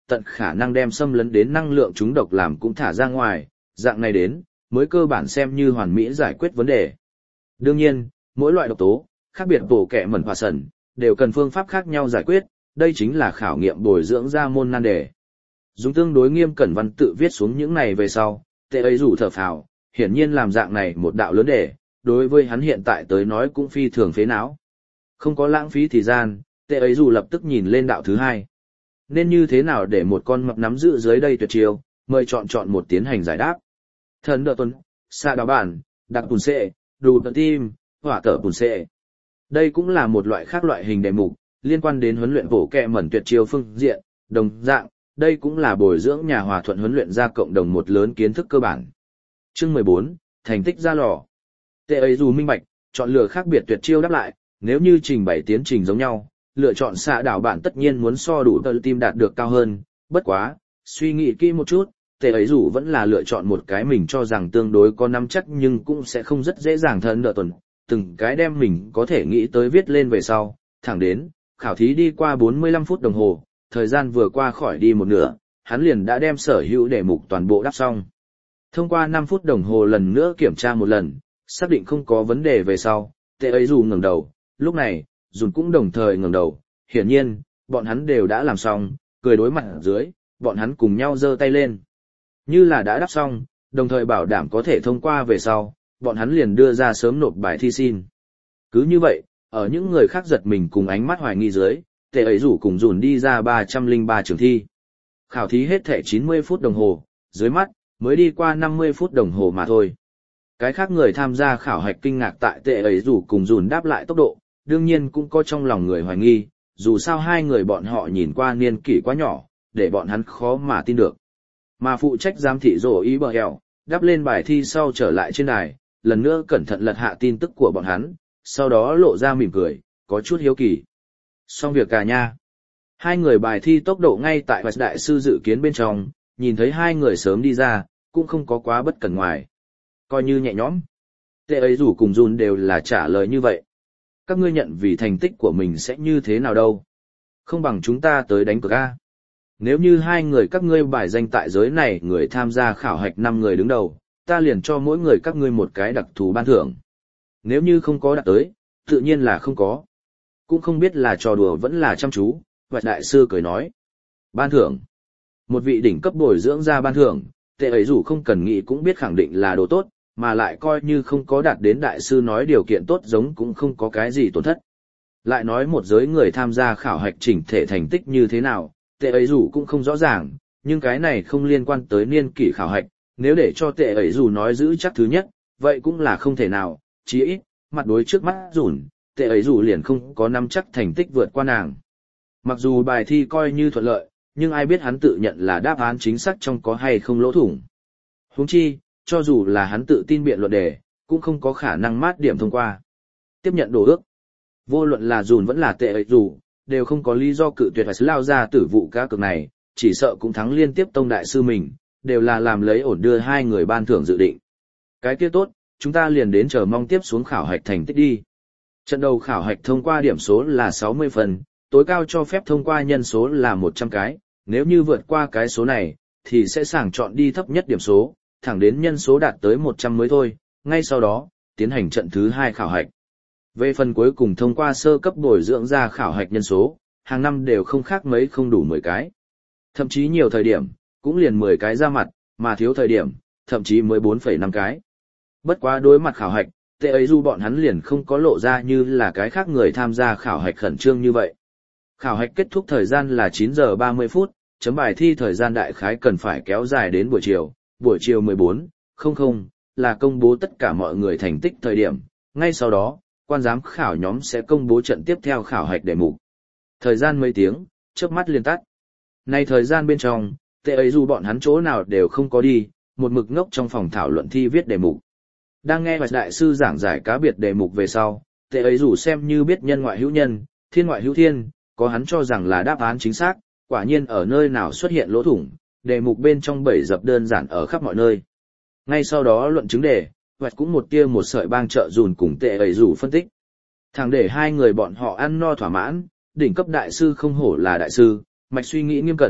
Speaker 1: tận khả năng đem xâm lấn đến năng lượng trúng độc làm cũng thả ra ngoài, dạng này đến, mới cơ bản xem như hoàn mỹ giải quyết vấn đề. Đương nhiên, mỗi loại độc tố, khác biệt bổ kẹ mẩn hòa sẩn, đều cần phương pháp khác nhau giải quyết, đây chính là khảo nghiệm bồi dưỡng ra môn nan đề. Dùng tương đối nghiêm cẩn văn tự viết xuống những này về sau, tệ ấy rủ thở phào, hiển nhiên làm dạng này một đạo lớn đề, đối với hắn hiện tại tới nói cũng phi thường phế não. Không có lãng phí thời gian, tệ ấy rủ lập tức nhìn lên đạo thứ hai. Nên như thế nào để một con mập nắm giữ dưới đây tuyệt chiêu, mời chọn chọn một tiến hành giải đáp. Thần đỡ tuần, xạ đào bản, đặc bùn xệ, đủ tận tim, hỏa tở bùn xệ. Đây cũng là một loại khác loại hình đề mục, liên quan đến huấn luyện bổ kẹ mẩn tuyệt chiêu phương diện, đồng dạng, đây cũng là bồi dưỡng nhà hòa thuận huấn luyện ra cộng đồng một lớn kiến thức cơ bản. Chương mười bốn, thành tích ra lò. Tệ ấy dù minh bạch, chọn lựa khác biệt tuyệt chiêu đáp lại, nếu như trình bày tiến trình giống nhau, lựa chọn xạ đảo bản tất nhiên muốn so đủ tơ tim đạt được cao hơn, bất quá, suy nghĩ kỹ một chút, tệ ấy dù vẫn là lựa chọn một cái mình cho rằng tương đối có nắm chắc nhưng cũng sẽ không rất dễ dàng thân đỡ tuần, từng cái đem mình có thể nghĩ tới viết lên về sau, thẳng đến, khảo thí đi qua bốn mươi lăm phút đồng hồ, thời gian vừa qua khỏi đi một nửa, hắn liền đã đem sở hữu đề mục toàn bộ đáp xong. Thông qua năm phút đồng hồ lần nữa kiểm tra một lần, xác định không có vấn đề về sau, tệ ấy dù ngẩng đầu, lúc này, Dùn cũng đồng thời ngẩng đầu, hiển nhiên, bọn hắn đều đã làm xong, cười đối mặt ở dưới, bọn hắn cùng nhau giơ tay lên. Như là đã đáp xong, đồng thời bảo đảm có thể thông qua về sau, bọn hắn liền đưa ra sớm nộp bài thi xin. Cứ như vậy, ở những người khác giật mình cùng ánh mắt hoài nghi dưới, tệ ấy rủ cùng Dùn đi ra ba trăm lẻ ba trường thi. Khảo thí hết thể chín mươi phút đồng hồ, dưới mắt, mới đi qua năm mươi phút đồng hồ mà thôi. Cái khác người tham gia khảo hạch kinh ngạc tại tệ ấy rủ cùng Dùn đáp lại tốc độ, đương nhiên cũng có trong lòng người hoài nghi, dù sao hai người bọn họ nhìn qua niên kỷ quá nhỏ, để bọn hắn khó mà tin được. Mà phụ trách giám thị rổ ý bờ hẹo, đáp lên bài thi sau trở lại trên đài, lần nữa cẩn thận lật hạ tin tức của bọn hắn, sau đó lộ ra mỉm cười, có chút hiếu kỳ. Xong việc cả nha. Hai người bài thi tốc độ ngay tại Hoạch đại sư dự kiến bên trong, nhìn thấy hai người sớm đi ra, cũng không có quá bất cẩn ngoài. Coi như nhẹ nhõm. Tệ ấy rủ cùng Jun đều là trả lời như vậy. Các ngươi nhận vì thành tích của mình sẽ như thế nào đâu? Không bằng chúng ta tới đánh cược a. Nếu như hai người các ngươi bài danh tại giới này người tham gia khảo hạch năm người đứng đầu, ta liền cho mỗi người các ngươi một cái đặc thù ban thưởng. Nếu như không có đạt tới, tự nhiên là không có. Cũng không biết là trò đùa vẫn là chăm chú, Hoạch đại sư cười nói. Ban thưởng. Một vị đỉnh cấp bồi dưỡng ra ban thưởng, tệ ấy dù không cần nghĩ cũng biết khẳng định là đồ tốt, mà lại coi như không có đạt đến đại sư nói điều kiện tốt giống cũng không có cái gì tổn thất. Lại nói một giới người tham gia khảo hạch chỉnh thể thành tích như thế nào, tệ ấy dù cũng không rõ ràng, nhưng cái này không liên quan tới niên kỷ khảo hạch, nếu để cho tệ ấy dù nói giữ chắc thứ nhất, vậy cũng là không thể nào, chí ít, mặt đối trước mắt Dùn, tệ ấy dù liền không có nắm chắc thành tích vượt qua nàng. Mặc dù bài thi coi như thuận lợi, nhưng ai biết hắn tự nhận là đáp án chính xác trong có hay không lỗ thủng. Huống chi, cho dù là hắn tự tin biện luận đề, cũng không có khả năng mát điểm thông qua. Tiếp nhận đồ ước. Vô luận là Dùn vẫn là tệ ấy dù, đều không có lý do cự tuyệt phải lao ra tử vụ cá cược này, chỉ sợ cũng thắng liên tiếp tông đại sư mình, đều là làm lấy ổn đưa hai người ban thưởng dự định. Cái kia tốt, chúng ta liền đến chờ mong tiếp xuống khảo hạch thành tích đi. Trận đầu khảo hạch thông qua điểm số là sáu mươi phần, tối cao cho phép thông qua nhân số là một trăm cái, nếu như vượt qua cái số này, thì sẽ sàng chọn đi thấp nhất điểm số, thẳng đến nhân số đạt tới một trăm mới thôi, ngay sau đó, tiến hành trận thứ hai khảo hạch. Về phần cuối cùng thông qua sơ cấp bồi dưỡng ra khảo hạch nhân số, hàng năm đều không khác mấy không đủ mười cái. Thậm chí nhiều thời điểm, cũng liền mười cái ra mặt, mà thiếu thời điểm, thậm chí mới bốn phẩy năm cái. Bất quá đối mặt khảo hạch, tệ ấy dù bọn hắn liền không có lộ ra như là cái khác người tham gia khảo hạch khẩn trương như vậy. Khảo hạch kết thúc thời gian là chín giờ ba mươi phút, chấm bài thi thời gian đại khái cần phải kéo dài đến buổi chiều, buổi chiều mười bốn không không là công bố tất cả mọi người thành tích thời điểm, ngay sau đó, quan giám khảo nhóm sẽ công bố trận tiếp theo khảo hạch đề mục. Thời gian mấy tiếng, chớp mắt liền tắt. Nay thời gian bên trong, tệ ấy dù bọn hắn chỗ nào đều không có đi, một mực ngốc trong phòng thảo luận thi viết đề mục. Đang nghe Hoạch đại sư giảng giải cá biệt đề mục về sau, tệ ấy dù xem như biết nhân ngoại hữu nhân, thiên ngoại hữu thiên, có hắn cho rằng là đáp án chính xác, quả nhiên ở nơi nào xuất hiện lỗ thủng, đề mục bên trong bảy dập đơn giản ở khắp mọi nơi. Ngay sau đó luận chứng đề, Hoạch cũng một tia một sợi bang trợ Dùn cùng tệ ấy dù phân tích. Thẳng để hai người bọn họ ăn no thỏa mãn, đỉnh cấp đại sư không hổ là đại sư, mạch suy nghĩ nghiêm cẩn,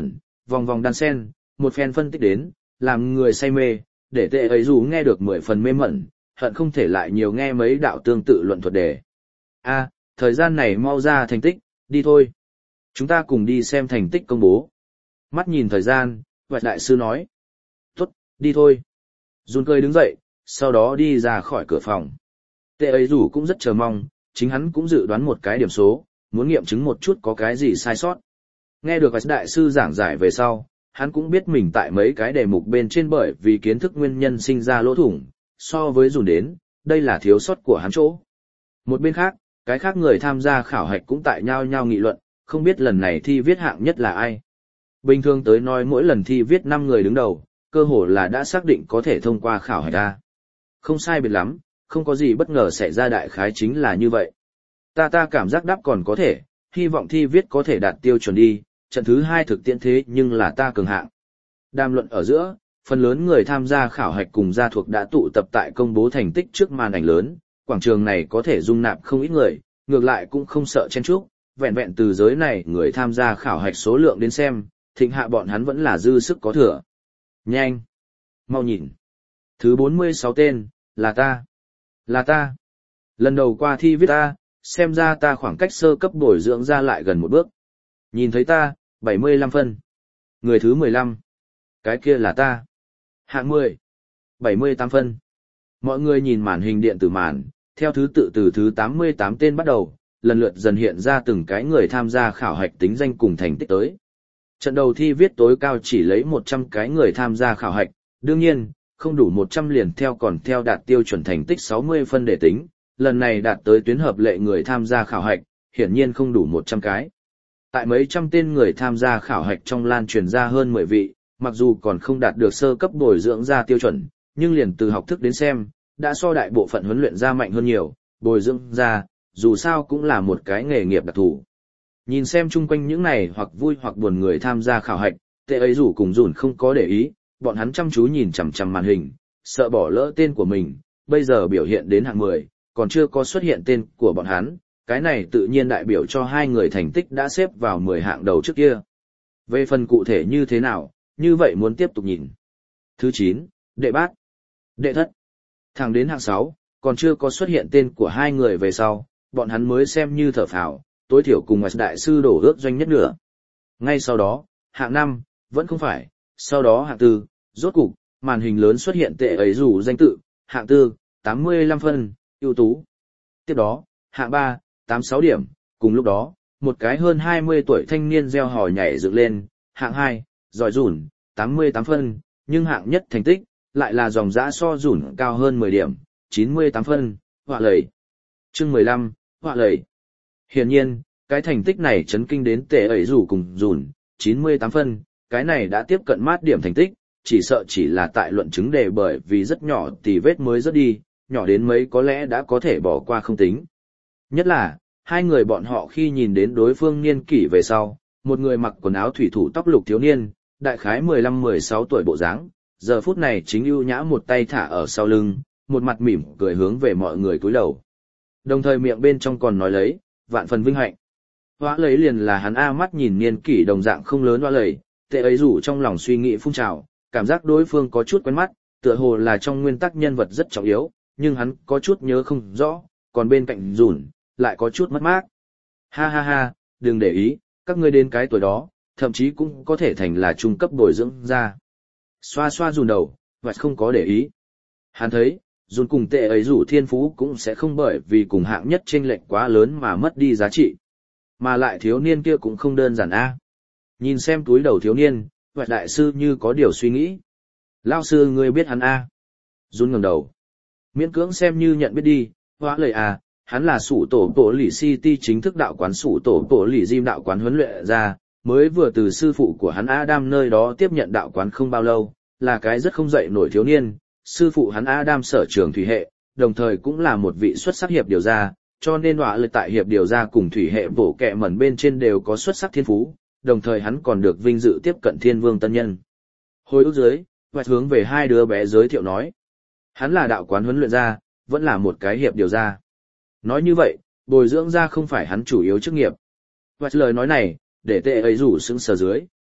Speaker 1: vòng vòng đan sen, một phen phân tích đến, làm người say mê, để tệ ấy dù nghe được mười phần mê mẩn, hận không thể lại nhiều nghe mấy đạo tương tự luận thuật đề. A, thời gian này mau ra thành tích, đi thôi. Chúng ta cùng đi xem thành tích công bố. Mắt nhìn thời gian, Hoạch đại sư nói. Tốt, đi thôi. Jun cười đứng dậy, sau đó đi ra khỏi cửa phòng. Tệ ấy rủ cũng rất chờ mong, chính hắn cũng dự đoán một cái điểm số, muốn nghiệm chứng một chút có cái gì sai sót. Nghe được Hoạch đại sư giảng giải về sau, hắn cũng biết mình tại mấy cái đề mục bên trên bởi vì kiến thức nguyên nhân sinh ra lỗ thủng, so với Jun đến, đây là thiếu sót của hắn chỗ. Một bên khác, cái khác người tham gia khảo hạch cũng tại nhau nhau nghị luận, không biết lần này thi viết hạng nhất là ai. Bình thường tới nói mỗi lần thi viết năm người đứng đầu, cơ hồ là đã xác định có thể thông qua khảo hạch ra. Không sai biệt lắm, không có gì bất ngờ xảy ra, đại khái chính là như vậy. Ta ta cảm giác đáp còn có thể, hy vọng thi viết có thể đạt tiêu chuẩn đi, trận thứ hai thực tiễn thế nhưng là ta cường hạng. Đàm luận ở giữa, phần lớn người tham gia khảo hạch cùng gia thuộc đã tụ tập tại công bố thành tích trước màn ảnh lớn, quảng trường này có thể dung nạp không ít người, ngược lại cũng không sợ chen chúc, vẹn vẹn từ giới này người tham gia khảo hạch số lượng đến xem, thịnh hạ bọn hắn vẫn là dư sức có thừa. Nhanh! Mau nhìn! Thứ bốn mươi sáu tên, là ta! Là ta! Lần đầu qua thi viết ta, xem ra ta khoảng cách sơ cấp bồi dưỡng ra lại gần một bước. Nhìn thấy ta, bảy mươi lăm phân. Người thứ mười lăm. Cái kia là ta. Hạng mười. bảy mươi tám phân. Mọi người nhìn màn hình điện tử màn, theo thứ tự từ thứ tám mươi tám tên bắt đầu, lần lượt dần hiện ra từng cái người tham gia khảo hạch tính danh cùng thành tích tới. Trận đầu thi viết tối cao chỉ lấy một trăm cái người tham gia khảo hạch, đương nhiên, không đủ một trăm liền theo còn theo đạt tiêu chuẩn thành tích sáu mươi phân để tính, lần này đạt tới tuyến hợp lệ người tham gia khảo hạch, hiển nhiên không đủ một trăm cái. Tại mấy trăm tên người tham gia khảo hạch trong lan truyền ra hơn mười vị, mặc dù còn không đạt được sơ cấp bồi dưỡng ra tiêu chuẩn, nhưng liền từ học thức đến xem, đã so đại bộ phận huấn luyện ra mạnh hơn nhiều, bồi dưỡng ra, dù sao cũng là một cái nghề nghiệp đặc thù. Nhìn xem chung quanh những này hoặc vui hoặc buồn người tham gia khảo hạch, tệ ấy rủ cùng dùn không có để ý, bọn hắn chăm chú nhìn chằm chằm màn hình, sợ bỏ lỡ tên của mình, bây giờ biểu hiện đến hạng mười, còn chưa có xuất hiện tên của bọn hắn, cái này tự nhiên đại biểu cho hai người thành tích đã xếp vào mười hạng đầu trước kia. Về phần cụ thể như thế nào, như vậy muốn tiếp tục nhìn. Thứ chín, đệ bát, đệ thất, thẳng đến hạng sáu, còn chưa có xuất hiện tên của hai người về sau, bọn hắn mới xem như thở phào, tối thiểu cùng Ngoại đại sư đổ ước doanh nhất nửa. Ngay sau đó, hạng năm, vẫn không phải, sau đó hạng tư, rốt cục, màn hình lớn xuất hiện tệ ấy rủ danh tự, hạng tư, tám mươi lăm phân, ưu tú. Tiếp đó, hạng ba, tám mươi sáu điểm, cùng lúc đó, một cái hơn hai mươi tuổi thanh niên reo hò nhảy dựng lên, hạng hai, giỏi dùn, tám mươi tám phân, nhưng hạng nhất thành tích, lại là dòng dã so dùn cao hơn mười điểm, chín mươi tám phân, họa lầy. Chương mười lăm, họa lầy. Hiển nhiên, cái thành tích này chấn kinh đến tệ ấy rủ cùng dùn, chín mươi tám phân, cái này đã tiếp cận mát điểm thành tích, chỉ sợ chỉ là tại luận chứng đề bởi vì rất nhỏ thì vết mới rớt đi, nhỏ đến mấy có lẽ đã có thể bỏ qua không tính. Nhất là, hai người bọn họ khi nhìn đến đối phương niên kỷ về sau, một người mặc quần áo thủy thủ tóc lục thiếu niên, đại khái mười lăm mười sáu tuổi bộ dáng, giờ phút này chính ưu nhã một tay thả ở sau lưng, một mặt mỉm cười hướng về mọi người cúi đầu. Đồng thời miệng bên trong còn nói lấy, vạn phần vinh hạnh. Hóa lấy liền là hắn A, mắt nhìn niên kỷ đồng dạng không lớn hóa lấy, tệ ấy rủ trong lòng suy nghĩ phun trào, cảm giác đối phương có chút quen mắt, tựa hồ là trong nguyên tắc nhân vật rất trọng yếu, nhưng hắn có chút nhớ không rõ, còn bên cạnh rủn, lại có chút mất mát. Ha ha ha, đừng để ý, các ngươi đến cái tuổi đó, thậm chí cũng có thể thành là trung cấp bồi dưỡng ra. Xoa xoa rùn đầu, và không có để ý. Hắn thấy, rùn cùng tệ ấy rủ thiên phú cũng sẽ không bởi vì cùng hạng nhất chênh lệch quá lớn mà mất đi giá trị. Mà lại thiếu niên kia cũng không đơn giản a. Nhìn xem túi đầu thiếu niên, và đại sư như có điều suy nghĩ. Lao sư ngươi biết hắn a? Rùn ngẩng đầu. Miễn cưỡng xem như nhận biết đi, hóa lời à, hắn là sủ tổ tổ lì City chính thức đạo quán sủ tổ tổ lì Jim đạo quán huấn luyện ra, mới vừa từ sư phụ của hắn Adam nơi đó tiếp nhận đạo quán không bao lâu, là cái rất không dậy nổi thiếu niên, sư phụ hắn Adam sở trường thủy hệ, đồng thời cũng là một vị xuất sắc hiệp điều gia, cho nên họa lời tại hiệp điều gia cùng thủy hệ bổ kẹ mẩn bên trên đều có xuất sắc thiên phú, đồng thời hắn còn được vinh dự tiếp cận thiên vương tân nhân. Hồi ức dưới, hoạch hướng về hai đứa bé giới thiệu nói, hắn là đạo quán huấn luyện gia, vẫn là một cái hiệp điều gia. Nói như vậy, bồi dưỡng gia không phải hắn chủ yếu chức nghiệp. Hoạch lời nói này, để tệ ấy rủ sững sờ dưới,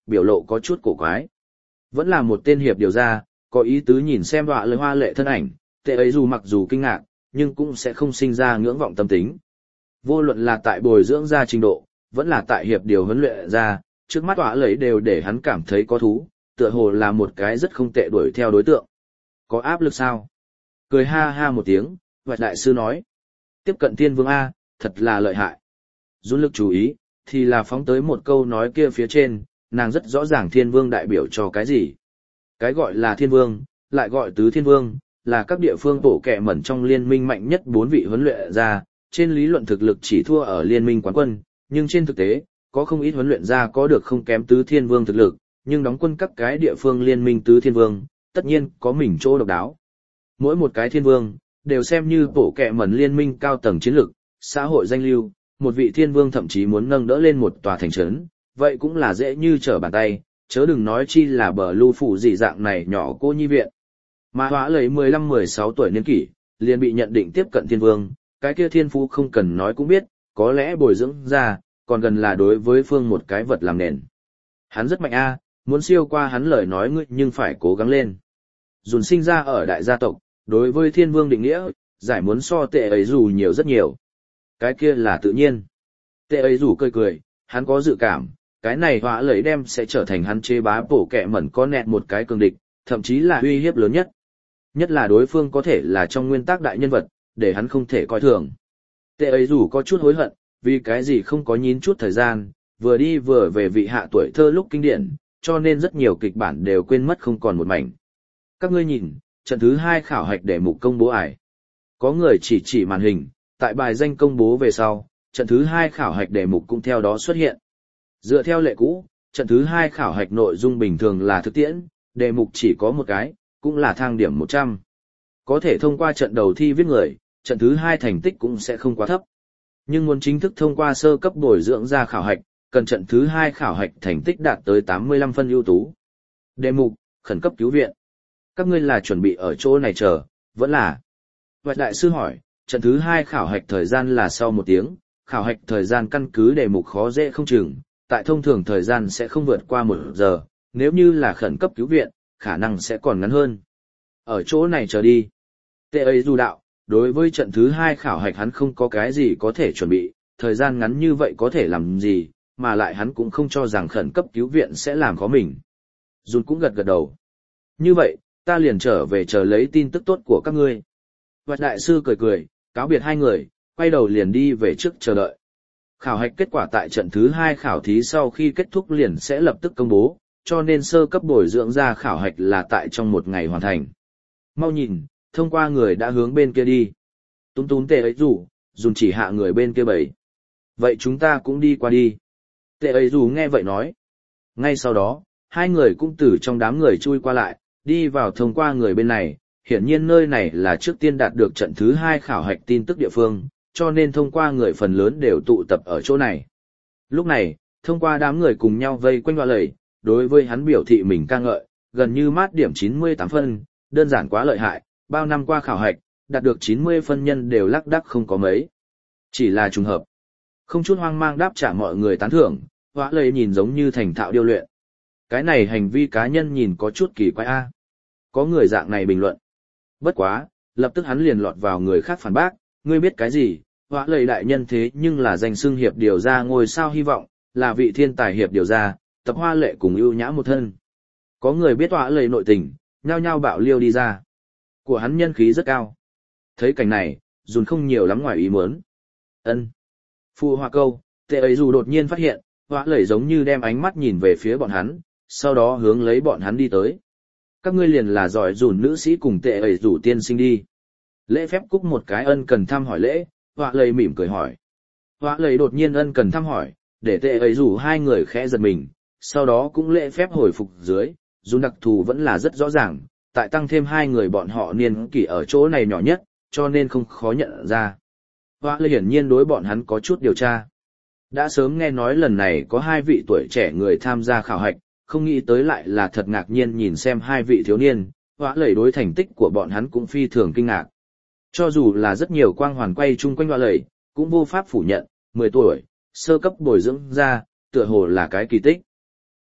Speaker 1: biểu lộ có chút cổ quái. Vẫn là một tên hiệp điều ra, có ý tứ nhìn xem họa lời hoa lệ thân ảnh, tệ ấy dù mặc dù kinh ngạc, nhưng cũng sẽ không sinh ra ngưỡng vọng tâm tính. Vô luận là tại bồi dưỡng ra trình độ, vẫn là tại hiệp điều huấn luyện ra, trước mắt họa lấy đều để hắn cảm thấy có thú, tựa hồ là một cái rất không tệ đuổi theo đối tượng. Có áp lực sao? Cười ha ha một tiếng, Hoạch đại sư nói. Tiếp cận thiên vương A, thật là lợi hại. Dũng lực chú ý, thì là phóng tới một câu nói kia phía trên, nàng rất rõ ràng thiên vương đại biểu cho cái gì. Cái gọi là thiên vương, lại gọi tứ thiên vương, là các địa phương tổ kẹ mẩn trong liên minh mạnh nhất bốn vị huấn luyện ra, trên lý luận thực lực chỉ thua ở liên minh quán quân, nhưng trên thực tế, có không ít huấn luyện ra có được không kém tứ thiên vương thực lực, nhưng đóng quân các cái địa phương liên minh tứ thiên vương, tất nhiên có mình chỗ độc đáo. Mỗi một cái thiên vương, đều xem như tổ kẹ mẩn liên minh cao tầng chiến lược, xã hội danh lưu, một vị thiên vương thậm chí muốn nâng đỡ lên một tòa thành trấn, vậy cũng là dễ như trở bàn tay, chớ đừng nói chi là bờ lưu phủ gì dạng này nhỏ cô nhi viện. Mà hóa lấy mười lăm mười sáu tuổi niên kỷ, liền bị nhận định tiếp cận thiên vương, cái kia thiên phú không cần nói cũng biết, có lẽ bồi dưỡng ra, còn gần là đối với phương một cái vật làm nền. Hắn rất mạnh a, muốn siêu qua hắn lời nói ngươi nhưng phải cố gắng lên. Dùn sinh ra ở đại gia tộc, đối với thiên vương định nghĩa, giải muốn so tệ ấy dù nhiều rất nhiều. Cái kia là tự nhiên. Tệ ấy dù cười cười, hắn có dự cảm, cái này hóa lấy đem sẽ trở thành hắn chế bá bổ kẹ mẩn có nẹt một cái cường địch, thậm chí là uy hiếp lớn nhất. Nhất là đối phương có thể là trong nguyên tắc đại nhân vật, để hắn không thể coi thường. Tệ ấy dù có chút hối hận, vì cái gì không có nhín chút thời gian, vừa đi vừa về vị hạ tuổi thơ lúc kinh điển, cho nên rất nhiều kịch bản đều quên mất không còn một mảnh. Các ngươi nhìn, trận thứ hai khảo hạch để mục công bố ải. Có người chỉ chỉ màn hình, tại bài danh công bố về sau, trận thứ hai khảo hạch đề mục cũng theo đó xuất hiện. Dựa theo lệ cũ, trận thứ hai khảo hạch nội dung bình thường là thực tiễn, đề mục chỉ có một cái, cũng là thang điểm một trăm. Có thể thông qua trận đầu thi viết người, trận thứ hai thành tích cũng sẽ không quá thấp. Nhưng muốn chính thức thông qua sơ cấp bồi dưỡng ra khảo hạch, cần trận thứ hai khảo hạch thành tích đạt tới tám mươi lăm phân ưu tú. Đề mục, khẩn cấp cứu viện. Các ngươi là chuẩn bị ở chỗ này chờ, vẫn là. Hoạch đại sư hỏi, trận thứ hai khảo hạch thời gian là sau một tiếng, khảo hạch thời gian căn cứ đề mục khó dễ không chừng, tại thông thường thời gian sẽ không vượt qua một giờ, nếu như là khẩn cấp cứu viện, khả năng sẽ còn ngắn hơn. Ở chỗ này chờ đi. Tệ ấy dù đạo, đối với trận thứ hai khảo hạch hắn không có cái gì có thể chuẩn bị, thời gian ngắn như vậy có thể làm gì, mà lại hắn cũng không cho rằng khẩn cấp cứu viện sẽ làm khó mình. Jun cũng gật gật đầu. Như vậy, ta liền trở về chờ lấy tin tức tốt của các ngươi. Hoạch đại sư cười cười, cáo biệt hai người, quay đầu liền đi về trước chờ đợi. Khảo hạch kết quả tại trận thứ hai khảo thí sau khi kết thúc liền sẽ lập tức công bố, cho nên sơ cấp bồi dưỡng ra khảo hạch là tại trong một ngày hoàn thành. Mau nhìn, thông qua người đã hướng bên kia đi. Túm túm tệ ấy rủ, dùng chỉ hạ người bên kia bầy. Vậy chúng ta cũng đi qua đi. Tệ ấy rủ nghe vậy nói. Ngay sau đó, hai người cũng từ trong đám người chui qua lại, đi vào thông qua người bên này. Hiển nhiên nơi này là trước tiên đạt được trận thứ hai khảo hạch tin tức địa phương, cho nên thông qua người phần lớn đều tụ tập ở chỗ này. Lúc này, thông qua đám người cùng nhau vây quanh hoa lầy, đối với hắn biểu thị mình ca ngợi, gần như mát điểm chín mươi tám phân, đơn giản quá lợi hại, bao năm qua khảo hạch, đạt được chín mươi phân nhân đều lắc đắc không có mấy. Chỉ là trùng hợp. Không chút hoang mang đáp trả mọi người tán thưởng, hoa lầy nhìn giống như thành thạo điêu luyện. Cái này hành vi cá nhân nhìn có chút kỳ quái a. Có người dạng này bình luận. Bất quá, lập tức hắn liền lọt vào người khác phản bác, ngươi biết cái gì, hóa lầy đại nhân thế nhưng là danh xưng hiệp điều ra ngôi sao hy vọng, là vị thiên tài hiệp điều ra, tập hoa lệ cùng ưu nhã một thân. Có người biết hóa lầy nội tình, nhao nhao bạo liêu đi ra. Của hắn nhân khí rất cao. Thấy cảnh này, dùn không nhiều lắm ngoài ý muốn. Ân. Phu hoa câu, tệ ấy dù đột nhiên phát hiện, hóa lầy giống như đem ánh mắt nhìn về phía bọn hắn, sau đó hướng lấy bọn hắn đi tới. Các ngươi liền là giỏi dùn nữ sĩ cùng tệ ấy rủ tiên sinh đi. Lễ phép cúc một cái ân cần thăm hỏi lễ, họa lầy mỉm cười hỏi. Họa lầy đột nhiên ân cần thăm hỏi, để tệ ấy rủ hai người khẽ giật mình, sau đó cũng lễ phép hồi phục dưới, dù đặc thù vẫn là rất rõ ràng, tại tăng thêm hai người bọn họ niên kỷ ở chỗ này nhỏ nhất, cho nên không khó nhận ra. Họa lầy hiển nhiên đối bọn hắn có chút điều tra. Đã sớm nghe nói lần này có hai vị tuổi trẻ người tham gia khảo hạch, không nghĩ tới lại là thật ngạc nhiên nhìn xem hai vị thiếu niên, hóa lầy đối thành tích của bọn hắn cũng phi thường kinh ngạc. Cho dù là rất nhiều quang hoàn quay chung quanh hóa lầy, cũng vô pháp phủ nhận, mười tuổi, sơ cấp bồi dưỡng ra, tựa hồ là cái kỳ tích.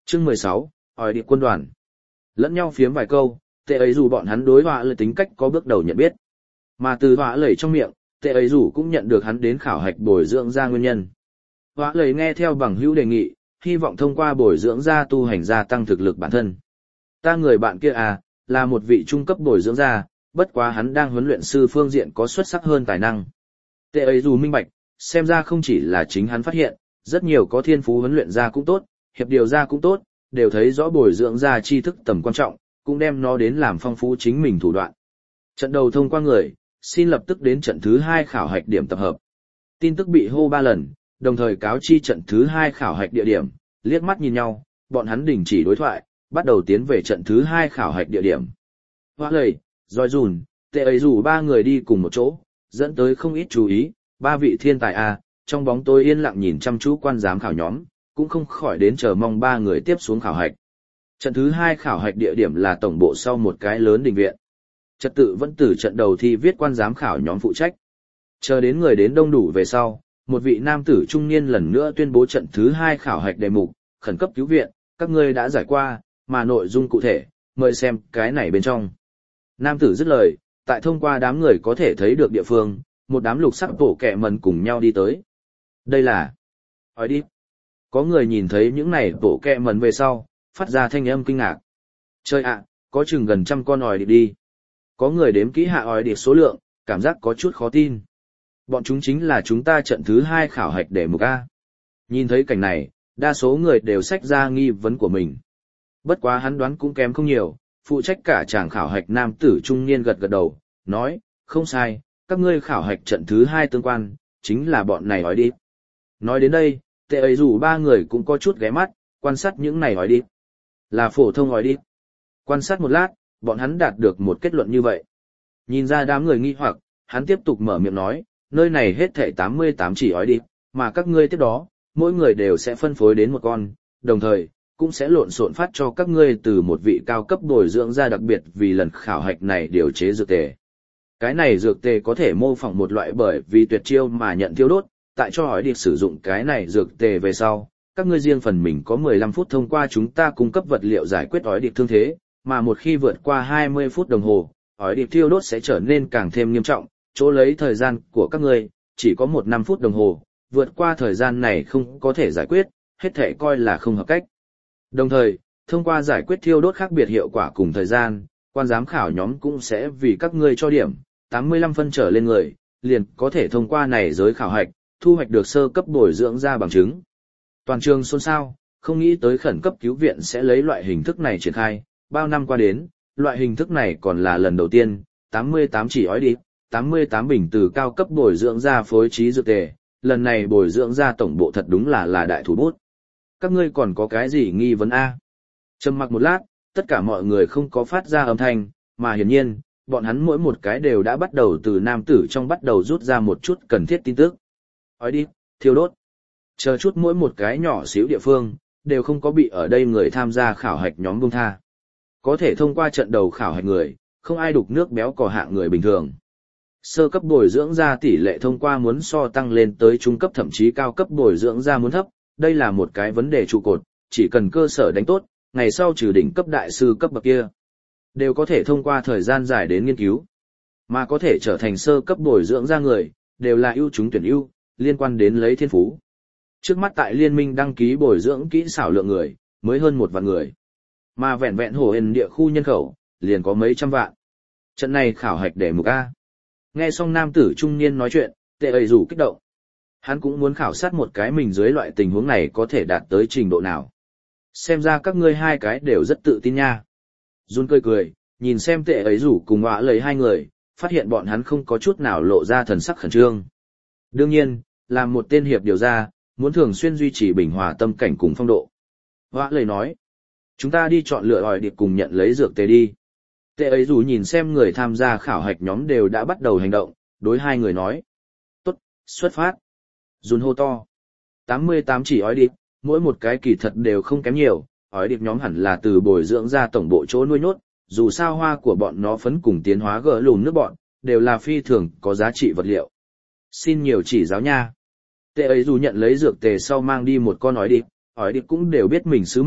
Speaker 1: Chương mười sáu, hỏi điệp quân đoàn. Lẫn nhau phiếm vài câu, tệ ấy dù bọn hắn đối họa lời tính cách có bước đầu nhận biết. Mà từ họa lời trong miệng, tệ ấy dù cũng nhận được hắn đến khảo hạch bồi dưỡng ra nguyên nhân. Họa lời nghe theo bằng hữu đề nghị, hy vọng thông qua bồi dưỡng ra tu hành gia tăng thực lực bản thân. Ta người bạn kia à, là một vị trung cấp bồi dưỡng gia, bất quá hắn đang huấn luyện sư phương diện có xuất sắc hơn tài năng. Tệ ấy dù minh bạch, xem ra không chỉ là chính hắn phát hiện, rất nhiều có thiên phú huấn luyện gia cũng tốt, hiệp điều gia cũng tốt, đều thấy rõ bồi dưỡng gia tri thức tầm quan trọng, cũng đem nó đến làm phong phú chính mình thủ đoạn. Trận đầu thông qua người, xin lập tức đến trận thứ hai khảo hạch điểm tập hợp. Tin tức bị hô ba lần, đồng thời cáo chi trận thứ hai khảo hạch địa điểm, liếc mắt nhìn nhau, bọn hắn đình chỉ đối thoại, bắt đầu tiến về trận thứ hai khảo hạch địa điểm. Hoa lầy, Doi Dùn, tệ ấy rủ ba người đi cùng một chỗ, dẫn tới không ít chú ý, ba vị thiên tài A, trong bóng tối yên lặng nhìn chăm chú quan giám khảo nhóm, cũng không khỏi đến chờ mong ba người tiếp xuống khảo hạch. Trận thứ hai khảo hạch địa điểm là tổng bộ sau một cái lớn đình viện. Trật tự vẫn từ trận đầu thi viết quan giám khảo nhóm phụ trách. Chờ đến người đến đông đủ về sau, một vị nam tử trung niên lần nữa tuyên bố trận thứ hai khảo hạch đề mục, khẩn cấp cứu viện, các ngươi đã giải qua, mà nội dung cụ thể, mời xem cái này bên trong. Nam tử dứt lời, tại thông qua đám người có thể thấy được địa phương, một đám lục sắc bổ kẹ mần cùng nhau đi tới. Đây là... Hỏi đi. Có người nhìn thấy những này bổ kẹ mần về sau, phát ra thanh âm kinh ngạc. Trời ạ, có chừng gần trăm con ỏi điệp đi. Có người đếm kỹ hạ ỏi điệp số lượng, cảm giác có chút khó tin. Bọn chúng chính là chúng ta trận thứ hai khảo hạch để mục A. Nhìn thấy cảnh này, đa số người đều xách ra nghi vấn của mình. Bất quá hắn đoán cũng kém không nhiều, phụ trách cả chàng khảo hạch nam tử trung niên gật gật đầu, nói, không sai, các ngươi khảo hạch trận thứ hai tương quan, chính là bọn này ỏi điệp. Nói đến đây, tệ ấy dù ba người cũng có chút ghé mắt, quan sát những này ỏi điệp. Là phổ thông ỏi điệp. Quan sát một lát, bọn hắn đạt được một kết luận như vậy. Nhìn ra đám người nghi hoặc, hắn tiếp tục mở miệng nói, nơi này hết thảy tám mươi tám chỉ ỏi điệp, mà các ngươi tiếp đó, mỗi người đều sẽ phân phối đến một con, đồng thời, cũng sẽ lộn xộn phát cho các ngươi từ một vị cao cấp bồi dưỡng ra đặc biệt vì lần khảo hạch này điều chế dược tề. Cái này dược tề có thể mô phỏng một loại bởi vì tuyệt chiêu mà nhận thiêu đốt, tại cho ỏi điệp sử dụng cái này dược tề về sau, các ngươi riêng phần mình có mười lăm phút thông qua chúng ta cung cấp vật liệu giải quyết ỏi điệp thương thế, mà một khi vượt qua hai mươi phút đồng hồ, ỏi điệp thiêu đốt sẽ trở nên càng thêm nghiêm trọng, chỗ lấy thời gian của các ngươi chỉ có một năm phút đồng hồ, vượt qua thời gian này không có thể giải quyết, hết thể coi là không hợp cách. Đồng thời, thông qua giải quyết thiêu đốt khác biệt hiệu quả cùng thời gian, quan giám khảo nhóm cũng sẽ vì các ngươi cho điểm, tám mươi lăm phân trở lên người, liền có thể thông qua này giới khảo hạch, thu hoạch được sơ cấp bồi dưỡng ra bằng chứng. Toàn trường xôn xao, không nghĩ tới khẩn cấp cứu viện sẽ lấy loại hình thức này triển khai, bao năm qua đến, loại hình thức này còn là lần đầu tiên, tám mươi tám chỉ ói điệp, tám mươi tám bình từ cao cấp bồi dưỡng ra phối trí dược tề, lần này bồi dưỡng ra tổng bộ thật đúng là là đại thủ bút. Các ngươi còn có cái gì nghi vấn A? Trầm mặc một lát, tất cả mọi người không có phát ra âm thanh, mà hiển nhiên, bọn hắn mỗi một cái đều đã bắt đầu từ nam tử trong bắt đầu rút ra một chút cần thiết tin tức. Ói điệp, thiêu đốt. Chờ chút mỗi một cái nhỏ xíu địa phương, đều không có bị ở đây người tham gia khảo hạch nhóm buông tha. Có thể thông qua trận đầu khảo hạch người, không ai đục nước béo cò hạng người bình thường. Sơ cấp bồi dưỡng ra tỷ lệ thông qua muốn so tăng lên tới trung cấp thậm chí cao cấp bồi dưỡng ra muốn thấp, đây là một cái vấn đề trụ cột, chỉ cần cơ sở đánh tốt, ngày sau trừ đỉnh cấp đại sư cấp bậc kia, đều có thể thông qua thời gian dài đến nghiên cứu, mà có thể trở thành sơ cấp bồi dưỡng ra người, đều là ưu chúng tuyển ưu, liên quan đến lấy thiên phú. Trước mắt tại liên minh đăng ký bồi dưỡng kỹ xảo lượng người, mới hơn một vạn người, mà vẹn vẹn hồ hền địa khu nhân khẩu, liền có mấy trăm vạn. Trận này khảo hạch để mục A. Nghe xong nam tử trung niên nói chuyện, tệ ấy rủ kích động. Hắn cũng muốn khảo sát một cái mình dưới loại tình huống này có thể đạt tới trình độ nào. Xem ra các ngươi hai cái đều rất tự tin nha. Jun cười cười, nhìn xem tệ ấy rủ cùng họa lấy hai người, phát hiện bọn hắn không có chút nào lộ ra thần sắc khẩn trương. Đương nhiên, làm một tên hiệp điều ra, muốn thường xuyên duy trì bình hòa tâm cảnh cùng phong độ. Họa lấy nói, chúng ta đi chọn lựa ỏi điệp cùng nhận lấy dược tề đi. Tệ ấy rủ nhìn xem người tham gia khảo hạch nhóm đều đã bắt đầu hành động, đối hai người nói. Tốt, xuất phát. Jun hô to. tám mươi tám chỉ ói điệp, mỗi một cái kỳ thật đều không kém nhiều, ói điệp nhóm hẳn là từ bồi dưỡng ra tổng bộ chỗ nuôi nhốt, dù sao hoa của bọn nó phấn cùng tiến hóa gỡ lùn nước bọn, đều là phi thường có giá trị vật liệu. Xin nhiều chỉ giáo nha. Tệ ấy dù nhận lấy dược tề sau mang đi một con ói điệp, ói điệp cũng đều biết mình sứ mệnh,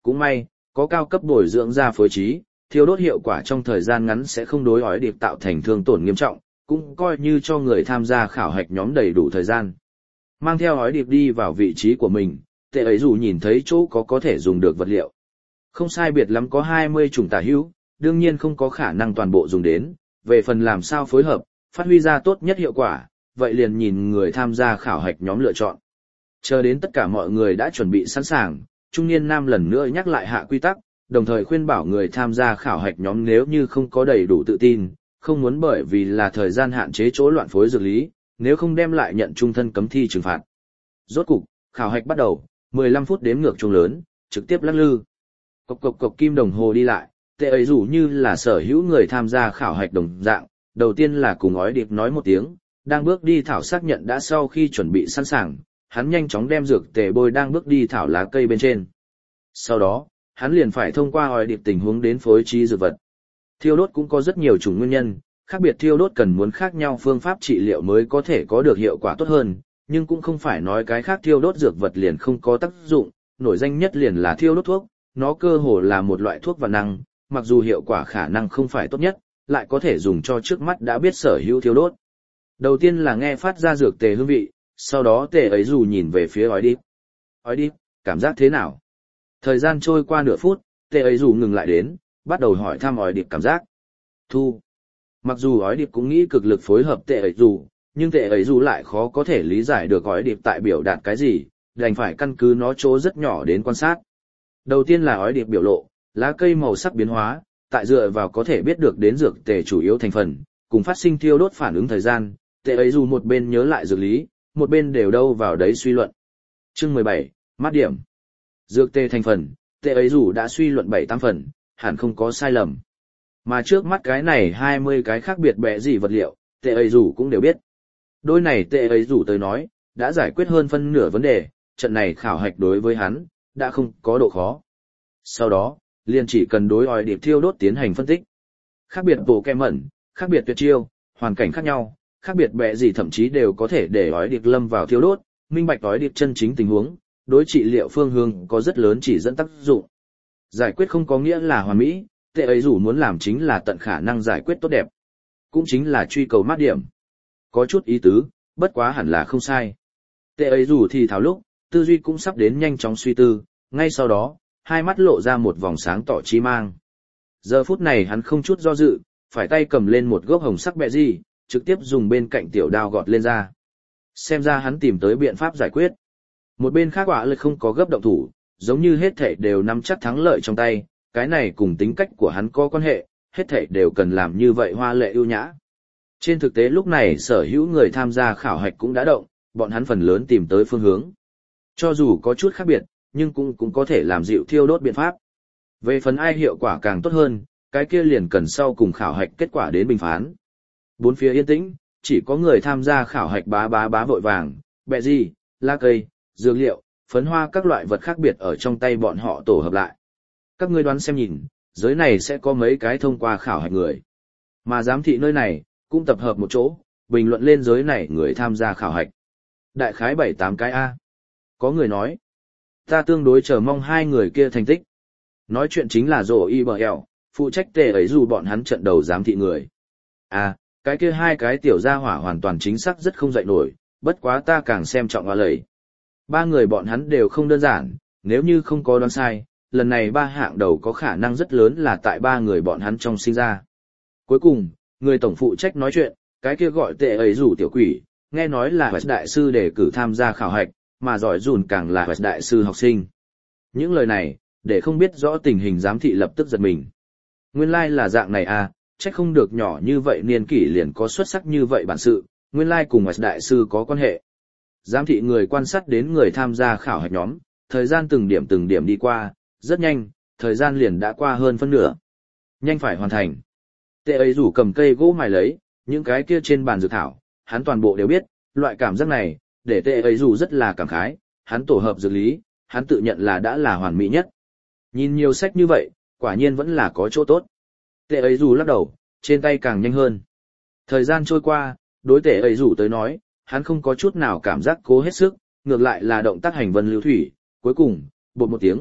Speaker 1: Cũng may, có cao cấp bồi dưỡng ra phối trí, thiêu đốt hiệu quả trong thời gian ngắn sẽ không đối ói điệp tạo thành thương tổn nghiêm trọng, cũng coi như cho người tham gia khảo hạch nhóm đầy đủ thời gian. Mang theo ói điệp đi vào vị trí của mình, tệ ấy dù nhìn thấy chỗ có có thể dùng được vật liệu. Không sai biệt lắm có hai mươi chủng tả hữu, đương nhiên không có khả năng toàn bộ dùng đến, về phần làm sao phối hợp, phát huy ra tốt nhất hiệu quả, vậy liền nhìn người tham gia khảo hạch nhóm lựa chọn. Chờ đến tất cả mọi người đã chuẩn bị sẵn sàng, trung niên nam lần nữa nhắc lại hạ quy tắc, đồng thời khuyên bảo người tham gia khảo hạch nhóm nếu như không có đầy đủ tự tin, không muốn bởi vì là thời gian hạn chế chỗ loạn phối dược lý, nếu không đem lại nhận trung thân cấm thi trừng phạt. Rốt cục, khảo hạch bắt đầu, mười lăm phút đếm ngược chuông lớn, trực tiếp lắc lư. Cộc cộc cộc kim đồng hồ đi lại, tệ ấy dù như là sở hữu người tham gia khảo hạch đồng dạng, đầu tiên là cùng ói điệp nói một tiếng, đang bước đi thảo xác nhận đã sau khi chuẩn bị sẵn sàng, hắn nhanh chóng đem dược tề bôi đang bước đi thảo lá cây bên trên. Sau đó, hắn liền phải thông qua ói điệp tình huống đến phối trí dược vật. Thiêu đốt cũng có rất nhiều chủng nguyên nhân, khác biệt thiêu đốt cần muốn khác nhau phương pháp trị liệu mới có thể có được hiệu quả tốt hơn, nhưng cũng không phải nói cái khác thiêu đốt dược vật liền không có tác dụng, nổi danh nhất liền là thiêu đốt thuốc, nó cơ hồ là một loại thuốc vạn năng, mặc dù hiệu quả khả năng không phải tốt nhất, lại có thể dùng cho trước mắt đã biết sở hữu thiêu đốt. Đầu tiên là nghe phát ra dược tề hương vị, sau đó tề ấy dù nhìn về phía ói điệp. Ói điệp, cảm giác thế nào? Thời gian trôi qua nửa phút, tề ấy dù ngừng lại đến, bắt đầu hỏi thăm ói điệp cảm giác. Thu. Mặc dù ói điệp cũng nghĩ cực lực phối hợp tề ấy dù, nhưng tề ấy dù lại khó có thể lý giải được ói điệp tại biểu đạt cái gì, đành phải căn cứ nó chỗ rất nhỏ đến quan sát. Đầu tiên là ói điệp biểu lộ, lá cây màu sắc biến hóa, tại dựa vào có thể biết được đến dược tề chủ yếu thành phần, cùng phát sinh thiêu đốt phản ứng thời gian, tệ ấy dù một bên nhớ lại dược lý, một bên đều đâu vào đấy suy luận. Chương mười bảy, mát điểm. Dược tề thành phần, tệ ấy dù đã suy luận bảy tám phần, hẳn không có sai lầm. Mà trước mắt cái này hai mươi cái khác biệt bẻ gì vật liệu, tệ ấy dù cũng đều biết. Đôi này tệ ấy dù tới nói, đã giải quyết hơn phân nửa vấn đề, trận này khảo hạch đối với hắn, đã không có độ khó. Sau đó, liền chỉ cần đối ói điệp thiêu đốt tiến hành phân tích. Khác biệt bộ kem mẩn, khác biệt tuyệt chiêu, hoàn cảnh khác nhau, khác biệt bẻ gì thậm chí đều có thể để ói điệp lâm vào thiêu đốt, minh bạch ói điệp chân chính tình huống, đối trị liệu phương hướng có rất lớn chỉ dẫn tác dụng. Giải quyết không có nghĩa là hoàn mỹ, tệ ấy dù muốn làm chính là tận khả năng giải quyết tốt đẹp. Cũng chính là truy cầu mát điểm. Có chút ý tứ, bất quá hẳn là không sai. Tệ ấy dù thì thảo lúc, tư duy cũng sắp đến nhanh chóng suy tư, ngay sau đó, hai mắt lộ ra một vòng sáng tỏ chi mang. Giờ phút này hắn không chút do dự, phải tay cầm lên một gốc hồng sắc bẹ gì, trực tiếp dùng bên cạnh tiểu đao gọt lên ra. Xem ra hắn tìm tới biện pháp giải quyết. Một bên khác quả lực không có gấp động thủ, giống như hết thảy đều nắm chắc thắng lợi trong tay, cái này cùng tính cách của hắn có quan hệ, hết thảy đều cần làm như vậy hoa lệ ưu nhã. Trên thực tế lúc này sở hữu người tham gia khảo hạch cũng đã động, bọn hắn phần lớn tìm tới phương hướng. Cho dù có chút khác biệt, nhưng cũng cũng có thể làm dịu thiêu đốt biện pháp. Về phần ai hiệu quả càng tốt hơn, cái kia liền cần sau cùng khảo hạch kết quả đến bình phán. Bốn phía yên tĩnh, chỉ có người tham gia khảo hạch bá bá bá vội vàng, bẹ gì, lá cây, dược liệu, phấn hoa các loại vật khác biệt ở trong tay bọn họ tổ hợp lại. Các ngươi đoán xem nhìn, giới này sẽ có mấy cái thông qua khảo hạch người. Mà giám thị nơi này, cũng tập hợp một chỗ, bình luận lên giới này người tham gia khảo hạch. Đại khái bảy tám cái A. Có người nói, ta tương đối chờ mong hai người kia thành tích. Nói chuyện chính là Rồ Y Bờ Eo, phụ trách tề ấy dù bọn hắn trận đầu giám thị người. À, cái kia hai cái tiểu gia hỏa hoàn toàn chính xác rất không dậy nổi, bất quá ta càng xem trọng hoa lầy. Ba người bọn hắn đều không đơn giản, nếu như không có đoán sai, lần này ba hạng đầu có khả năng rất lớn là tại ba người bọn hắn trong sinh ra. Cuối cùng, người tổng phụ trách nói chuyện, cái kia gọi tệ ấy rủ tiểu quỷ, nghe nói là Hoạch đại sư đề cử tham gia khảo hạch, mà giỏi dùn càng là Hoạch đại sư học sinh. Những lời này, để không biết rõ tình hình giám thị lập tức giật mình. Nguyên lai like là dạng này à, trách không được nhỏ như vậy niên kỷ liền có xuất sắc như vậy bản sự, nguyên lai like cùng Hoạch đại sư có quan hệ. Giám thị người quan sát đến người tham gia khảo hạch nhóm, thời gian từng điểm từng điểm đi qua, rất nhanh, thời gian liền đã qua hơn phân nửa. Nhanh phải hoàn thành. Tệ ấy rủ cầm cây gỗ mài lấy, những cái kia trên bàn dược thảo, hắn toàn bộ đều biết, loại cảm giác này, để tệ ấy rủ rất là cảm khái, hắn tổ hợp dược lý, hắn tự nhận là đã là hoàn mỹ nhất. Nhìn nhiều sách như vậy, quả nhiên vẫn là có chỗ tốt. Tệ ấy rủ lắc đầu, trên tay càng nhanh hơn. Thời gian trôi qua, đối tệ ấy rủ tới nói, hắn không có chút nào cảm giác cố hết sức, ngược lại là động tác hành vân lưu thủy, cuối cùng, bột một tiếng,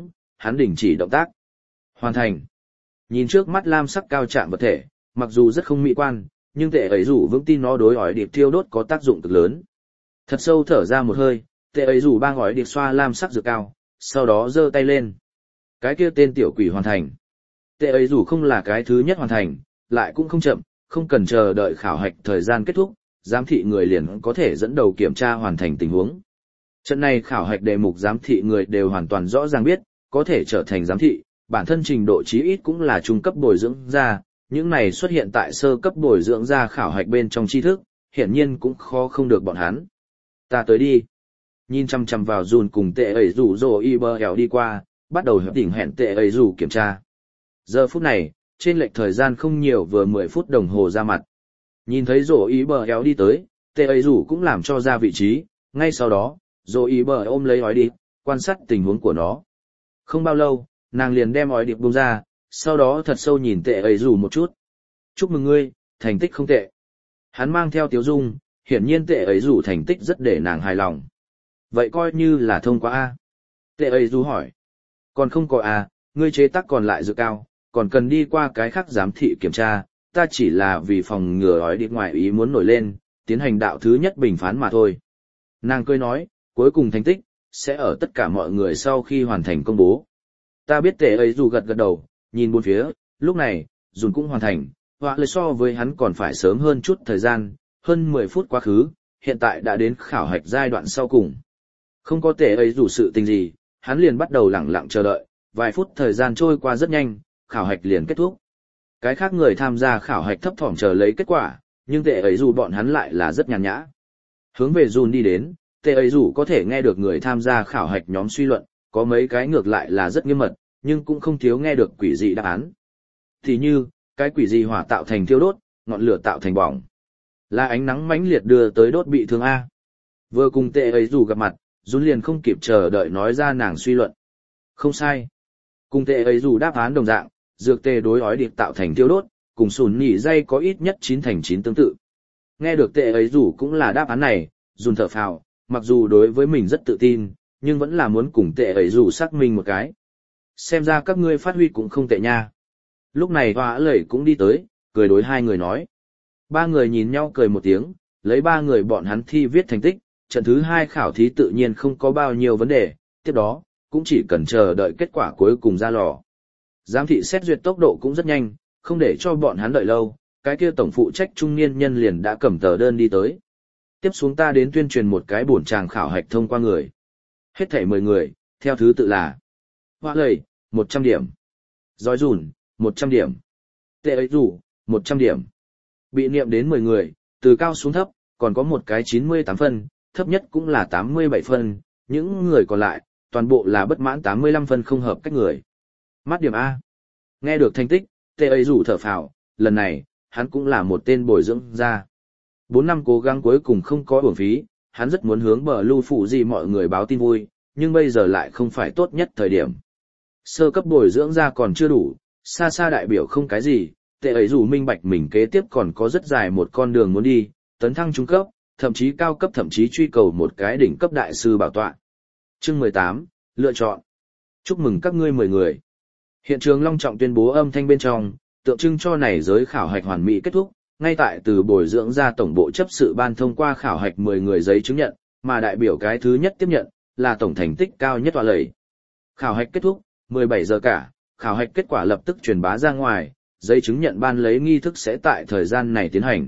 Speaker 1: hắn đình chỉ động tác. Hoàn thành. Nhìn trước mắt lam sắc cao trạng vật thể, mặc dù rất không mỹ quan, nhưng tệ ấy rủ vững tin nó đối ỏi điệp thiêu đốt có tác dụng cực lớn. Thật sâu thở ra một hơi, tệ ấy rủ bang ỏi điệp xoa lam sắc dược cao, sau đó giơ tay lên. Cái kia tên tiểu quỷ hoàn thành. Tệ ấy rủ không là cái thứ nhất hoàn thành, lại cũng không chậm, không cần chờ đợi khảo hạch thời gian kết thúc, giám thị người liền có thể dẫn đầu kiểm tra hoàn thành tình huống. Trận này khảo hạch đề mục giám thị người đều hoàn toàn rõ ràng biết, có thể trở thành giám thị, bản thân trình độ chí ít cũng là trung cấp bồi dưỡng ra, những này xuất hiện tại sơ cấp bồi dưỡng ra khảo hạch bên trong tri thức, hiển nhiên cũng khó không được bọn hắn. Ta tới đi. Nhìn chăm chăm vào dùn cùng tệ ấy rủ rồ y bơ hẻo đi qua, bắt đầu hiệp đỉnh hẹn tệ ấy rủ kiểm tra. Giờ phút này, trên lệch thời gian không nhiều vừa mười phút đồng hồ ra mặt. Nhìn thấy rồ y bơ hẻo đi tới, tệ ấy rủ cũng làm cho ra vị trí, ngay sau đó, rồ y bơ ôm lấy ói đi, quan sát tình huống của nó. Không bao lâu, nàng liền đem ói điệp bông ra, sau đó thật sâu nhìn tệ ấy rủ một chút. Chúc mừng ngươi, thành tích không tệ. Hắn mang theo tiếu dung, hiển nhiên tệ ấy rủ thành tích rất để nàng hài lòng. Vậy coi như là thông qua A. Tệ ấy rủ hỏi. Còn không có A, ngươi chế tác còn lại dược cao, còn cần đi qua cái khác giám thị kiểm tra, ta chỉ là vì phòng ngừa ói điệp ngoại ý muốn nổi lên, tiến hành đạo thứ nhất bình phán mà thôi. Nàng cười nói, cuối cùng thành tích, sẽ ở tất cả mọi người sau khi hoàn thành công bố. Ta biết tệ ấy dù gật gật đầu, nhìn bốn phía, lúc này, dùn cũng hoàn thành, họa lời so với hắn còn phải sớm hơn chút thời gian, hơn mười phút quá khứ, hiện tại đã đến khảo hạch giai đoạn sau cùng. Không có tệ ấy dù sự tình gì, hắn liền bắt đầu lặng lặng chờ đợi, vài phút thời gian trôi qua rất nhanh, khảo hạch liền kết thúc. Cái khác người tham gia khảo hạch thấp thỏm chờ lấy kết quả, nhưng tệ ấy dù bọn hắn lại là rất nhàn nhã. Hướng về dùn đi đến, tệ ấy dù có thể nghe được người tham gia khảo hạch nhóm suy luận, có mấy cái ngược lại là rất nghiêm mật, nhưng cũng không thiếu nghe được quỷ dị đáp án. Thì như, cái quỷ dị hỏa tạo thành thiêu đốt, ngọn lửa tạo thành bỏng. Là ánh nắng mãnh liệt đưa tới đốt bị thương A. Vừa cùng tệ ấy dù gặp mặt, Dún liền không kịp chờ đợi nói ra nàng suy luận. Không sai. Cùng tệ ấy dù đáp án đồng dạng, dược tê đối ói điệp tạo thành thiêu đốt, cùng sùn nhỉ dây có ít nhất chín thành chín tương tự. Nghe được tệ ấy dù cũng là đáp án này, Dún thở phào, mặc dù đối với mình rất tự tin, nhưng vẫn là muốn cùng tệ ấy dù xác minh một cái. Xem ra các ngươi phát huy cũng không tệ nha. Lúc này Hoa Lẩy cũng đi tới, cười đối hai người nói. Ba người nhìn nhau cười một tiếng, lấy ba người bọn hắn thi viết thành tích, trận thứ hai khảo thí tự nhiên không có bao nhiêu vấn đề, tiếp đó, cũng chỉ cần chờ đợi kết quả cuối cùng ra lò. Giám thị xét duyệt tốc độ cũng rất nhanh, không để cho bọn hắn đợi lâu, cái kia tổng phụ trách trung niên nhân liền đã cầm tờ đơn đi tới. Tiếp xuống ta đến tuyên truyền một cái bổn tràng khảo hạch thông qua người. Hết thảy mười người, theo thứ tự là Hoa Lẩy, một trăm điểm. Giói Dùn, một trăm điểm. Tệ ấy rủ, một trăm điểm. Bị niệm đến mười người, từ cao xuống thấp, còn có một cái chín mươi tám phân, thấp nhất cũng là tám mươi bảy phân, những người còn lại, toàn bộ là bất mãn tám mươi lăm phân không hợp cách người. Mắt điểm A. Nghe được thành tích, tệ ấy rủ thở phào, lần này, hắn cũng là một tên bồi dưỡng ra. Bốn năm cố gắng cuối cùng không có uổng phí, hắn rất muốn hướng bờ lưu phụ gì mọi người báo tin vui, nhưng bây giờ lại không phải tốt nhất thời điểm. Sơ cấp bồi dưỡng ra còn chưa đủ, xa xa đại biểu không cái gì, tệ ấy dù minh bạch mình kế tiếp còn có rất dài một con đường muốn đi, tấn thăng trung cấp, thậm chí cao cấp thậm chí truy cầu một cái đỉnh cấp đại sư bảo tọa. Chương mười tám, lựa chọn. Chúc mừng các ngươi mười người. Hiện trường long trọng tuyên bố âm thanh bên trong, tượng trưng cho này giới khảo hạch hoàn mỹ kết thúc, ngay tại từ bồi dưỡng ra tổng bộ chấp sự ban thông qua khảo hạch mười người giấy chứng nhận, mà đại biểu cái thứ nhất tiếp nhận, là tổng thành tích cao nhất Hoa Lẩy. Khảo hạch kết thúc, mười bảy giờ cả, khảo hạch kết quả lập tức truyền bá ra ngoài, giấy chứng nhận ban lấy nghi thức sẽ tại thời gian này tiến hành.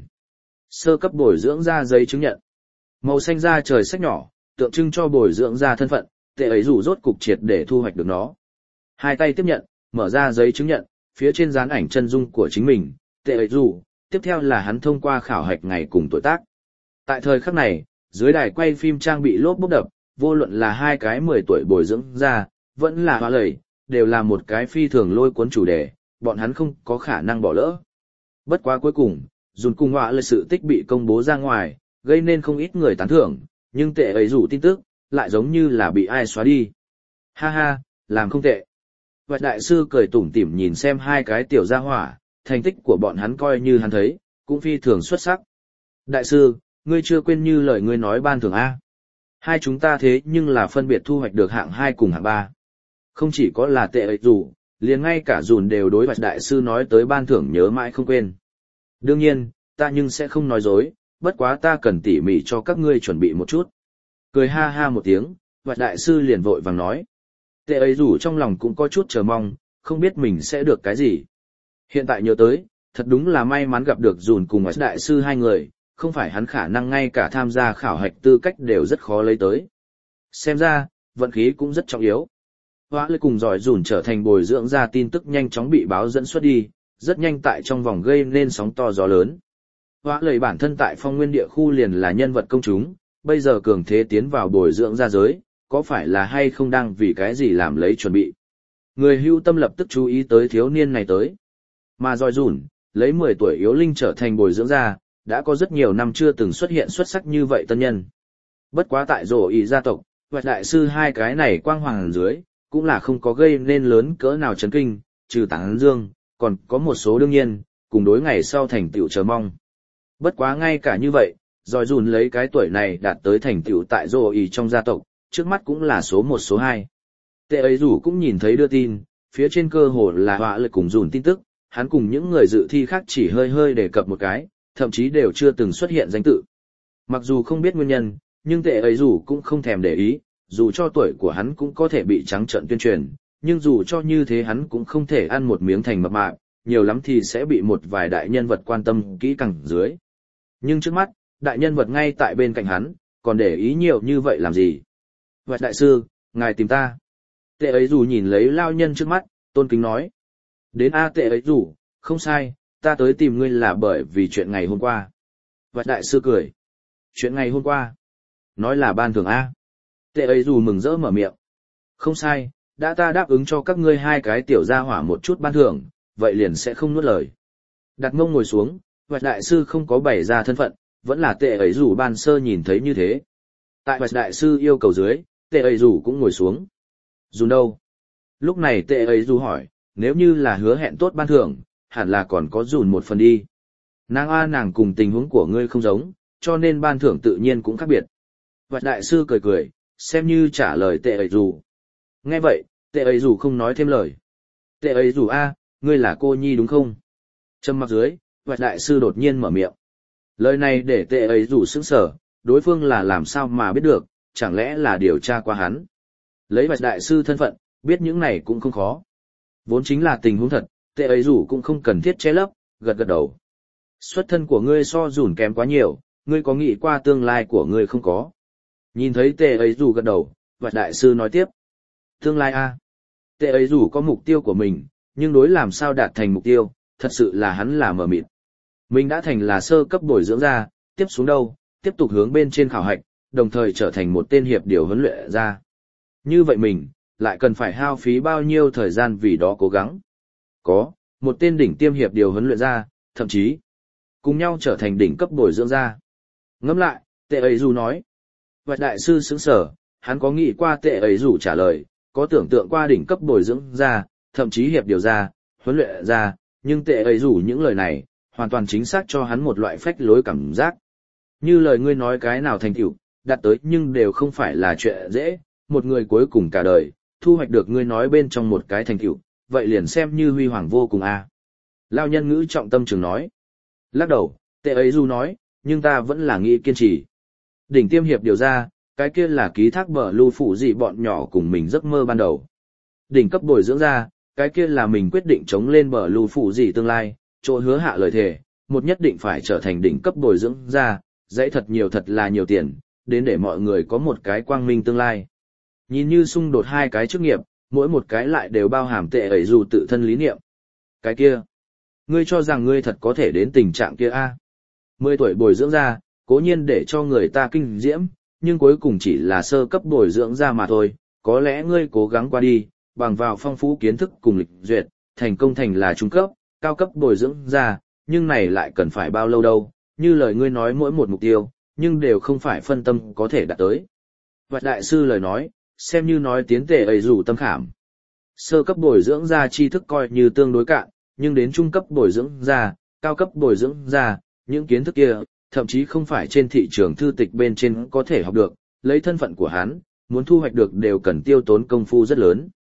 Speaker 1: Sơ cấp bồi dưỡng ra giấy chứng nhận. Màu xanh da trời sách nhỏ, tượng trưng cho bồi dưỡng ra thân phận, tệ ấy rủ rốt cục triệt để thu hoạch được nó. Hai tay tiếp nhận, mở ra giấy chứng nhận, phía trên dán ảnh chân dung của chính mình, tệ ấy rủ, tiếp theo là hắn thông qua khảo hạch ngày cùng tuổi tác. Tại thời khắc này, dưới đài quay phim trang bị lốp bốc đập, vô luận là hai cái mười tuổi bồi dưỡng ra, vẫn là Hoa Lẩy, đều là một cái phi thường lôi cuốn chủ đề, bọn hắn không có khả năng bỏ lỡ. Bất quá cuối cùng, dùn cùng Hoa Lẩy sự tích bị công bố ra ngoài, gây nên không ít người tán thưởng, nhưng tệ ấy rủ tin tức, lại giống như là bị ai xóa đi. Ha ha, làm không tệ. Vật đại sư cười tủm tỉm nhìn xem hai cái tiểu gia hỏa, thành tích của bọn hắn coi như hắn thấy, cũng phi thường xuất sắc. Đại sư, ngươi chưa quên như lời ngươi nói ban thưởng A. Hai chúng ta thế nhưng là phân biệt thu hoạch được hạng hai cùng hạng ba. Không chỉ có là tệ ấy dù, liền ngay cả dùn đều đối vạch đại sư nói tới ban thưởng nhớ mãi không quên. Đương nhiên, ta nhưng sẽ không nói dối, bất quá ta cần tỉ mỉ cho các ngươi chuẩn bị một chút. Cười ha ha một tiếng, vạch đại sư liền vội vàng nói. Tệ ấy dù trong lòng cũng có chút chờ mong, không biết mình sẽ được cái gì. Hiện tại nhớ tới, thật đúng là may mắn gặp được dùn cùng vạch đại sư hai người, không phải hắn khả năng ngay cả tham gia khảo hạch tư cách đều rất khó lấy tới. Xem ra, vận khí cũng rất trọng yếu. Hóa lệ cùng giỏi dùn trở thành bồi dưỡng ra tin tức nhanh chóng bị báo dẫn xuất đi, rất nhanh tại trong vòng gây nên sóng to gió lớn. Hóa lệ bản thân tại phong nguyên địa khu liền là nhân vật công chúng, bây giờ cường thế tiến vào bồi dưỡng ra giới, có phải là hay không đang vì cái gì làm lấy chuẩn bị. Người hưu tâm lập tức chú ý tới thiếu niên này tới. Mà giỏi dùn, lấy mười tuổi yếu linh trở thành bồi dưỡng ra, đã có rất nhiều năm chưa từng xuất hiện xuất sắc như vậy tân nhân. Bất quá tại rổ ý gia tộc, vạch đại sư hai cái này quang hoàng dưới, cũng là không có gây nên lớn cỡ nào chấn kinh, trừ tán dương, còn có một số đương nhiên, cùng đối ngày sau thành tựu chờ mong. Bất quá ngay cả như vậy, giỏi dùn lấy cái tuổi này đạt tới thành tựu tại rổ ý trong gia tộc, trước mắt cũng là số một số hai. Tệ ấy rủ cũng nhìn thấy đưa tin, phía trên cơ hồ là họa lực cùng dùn tin tức, hắn cùng những người dự thi khác chỉ hơi hơi đề cập một cái, thậm chí đều chưa từng xuất hiện danh tự. Mặc dù không biết nguyên nhân, nhưng tệ ấy rủ cũng không thèm để ý, dù cho tuổi của hắn cũng có thể bị trắng trợn tuyên truyền, nhưng dù cho như thế hắn cũng không thể ăn một miếng thành mập mạp, nhiều lắm thì sẽ bị một vài đại nhân vật quan tâm kỹ càng dưới. Nhưng trước mắt, đại nhân vật ngay tại bên cạnh hắn, còn để ý nhiều như vậy làm gì? Vạch đại sư, ngài tìm ta. Tệ ấy rủ nhìn lấy lao nhân trước mắt, tôn kính nói. Đến A tệ ấy rủ, không sai, ta tới tìm ngươi là bởi vì chuyện ngày hôm qua. Vạch đại sư cười. Chuyện ngày hôm qua. Nói là ban thưởng A. Tệ ấy dù mừng rỡ mở miệng. Không sai, đã ta đáp ứng cho các ngươi hai cái tiểu gia hỏa một chút ban thưởng, vậy liền sẽ không nuốt lời. Đặt mông ngồi xuống, vạch đại sư không có bày ra thân phận, vẫn là tệ ấy dù ban sơ nhìn thấy như thế. Tại vạch đại sư yêu cầu dưới, tệ ấy dù cũng ngồi xuống. Dù đâu? Lúc này tệ ấy dù hỏi, nếu như là hứa hẹn tốt ban thưởng, hẳn là còn có dùn một phần đi. Nàng a nàng cùng tình huống của ngươi không giống, cho nên ban thưởng tự nhiên cũng khác biệt. Vạch đại sư cười cười, xem như trả lời tệ ấy dù. Nghe vậy, tệ ấy dù không nói thêm lời. Tệ ấy dù a, ngươi là cô nhi đúng không? Trầm mặc dưới, vạch đại sư đột nhiên mở miệng. Lời này để tệ ấy dù sững sờ, đối phương là làm sao mà biết được, chẳng lẽ là điều tra qua hắn. Lấy vạch đại sư thân phận, biết những này cũng không khó. Vốn chính là tình huống thật, tệ ấy dù cũng không cần thiết che lấp, gật gật đầu. Xuất thân của ngươi so dùn kém quá nhiều, ngươi có nghĩ qua tương lai của ngươi không có. Nhìn thấy tệ ấy dù gật đầu, vạch đại sư nói tiếp. Tương lai a, tệ ấy dù có mục tiêu của mình, nhưng đối làm sao đạt thành mục tiêu, thật sự là hắn là mờ mịt. Mình đã thành là sơ cấp bồi dưỡng ra, tiếp xuống đâu, tiếp tục hướng bên trên khảo hạch, đồng thời trở thành một tên hiệp điều huấn luyện ra. Như vậy mình, lại cần phải hao phí bao nhiêu thời gian vì đó cố gắng. Có, một tên đỉnh tiêm hiệp điều huấn luyện ra, thậm chí, cùng nhau trở thành đỉnh cấp bồi dưỡng ra. Ngẫm lại, tệ ấy dù nói. Vạch đại sư sững sở, hắn có nghĩ qua tệ ấy dù trả lời, có tưởng tượng qua đỉnh cấp bồi dưỡng ra, thậm chí hiệp điều ra, huấn luyện ra, nhưng tệ ấy dù những lời này, hoàn toàn chính xác cho hắn một loại phách lối cảm giác. Như lời ngươi nói cái nào thành tựu, đạt tới nhưng đều không phải là chuyện dễ, một người cuối cùng cả đời, thu hoạch được ngươi nói bên trong một cái thành tựu, vậy liền xem như huy hoàng vô cùng a. À. Lao nhân ngữ trọng tâm trường nói. Lắc đầu, tệ ấy dù nói, nhưng ta vẫn là nghĩ kiên trì. Đỉnh tiêm hiệp điều ra, cái kia là ký thác bờ lưu phụ gì bọn nhỏ cùng mình giấc mơ ban đầu. Đỉnh cấp bồi dưỡng ra, cái kia là mình quyết định chống lên bờ lưu phụ gì tương lai, chỗ hứa hạ lời thề, một nhất định phải trở thành đỉnh cấp bồi dưỡng ra, dãy thật nhiều thật là nhiều tiền, đến để mọi người có một cái quang minh tương lai. Nhìn như xung đột hai cái chức nghiệp, mỗi một cái lại đều bao hàm tệ ấy dù tự thân lý niệm. Cái kia, ngươi cho rằng ngươi thật có thể đến tình trạng kia a? À? Mười tuổi bồi dưỡng ra, cố nhiên để cho người ta kinh diễm, nhưng cuối cùng chỉ là sơ cấp bồi dưỡng ra mà thôi, có lẽ ngươi cố gắng qua đi, bằng vào phong phú kiến thức cùng lịch duyệt, thành công thành là trung cấp, cao cấp bồi dưỡng ra, nhưng này lại cần phải bao lâu đâu, như lời ngươi nói mỗi một mục tiêu, nhưng đều không phải phân tâm có thể đạt tới. Vạch đại sư lời nói, xem như nói tiến tệ ấy rủ tâm khảm. Sơ cấp bồi dưỡng ra tri thức coi như tương đối cạn, nhưng đến trung cấp bồi dưỡng ra, cao cấp bồi dưỡng ra, những kiến thức kia, thậm chí không phải trên thị trường thư tịch bên trên có thể học được, lấy thân phận của hắn, muốn thu hoạch được đều cần tiêu tốn công phu rất lớn.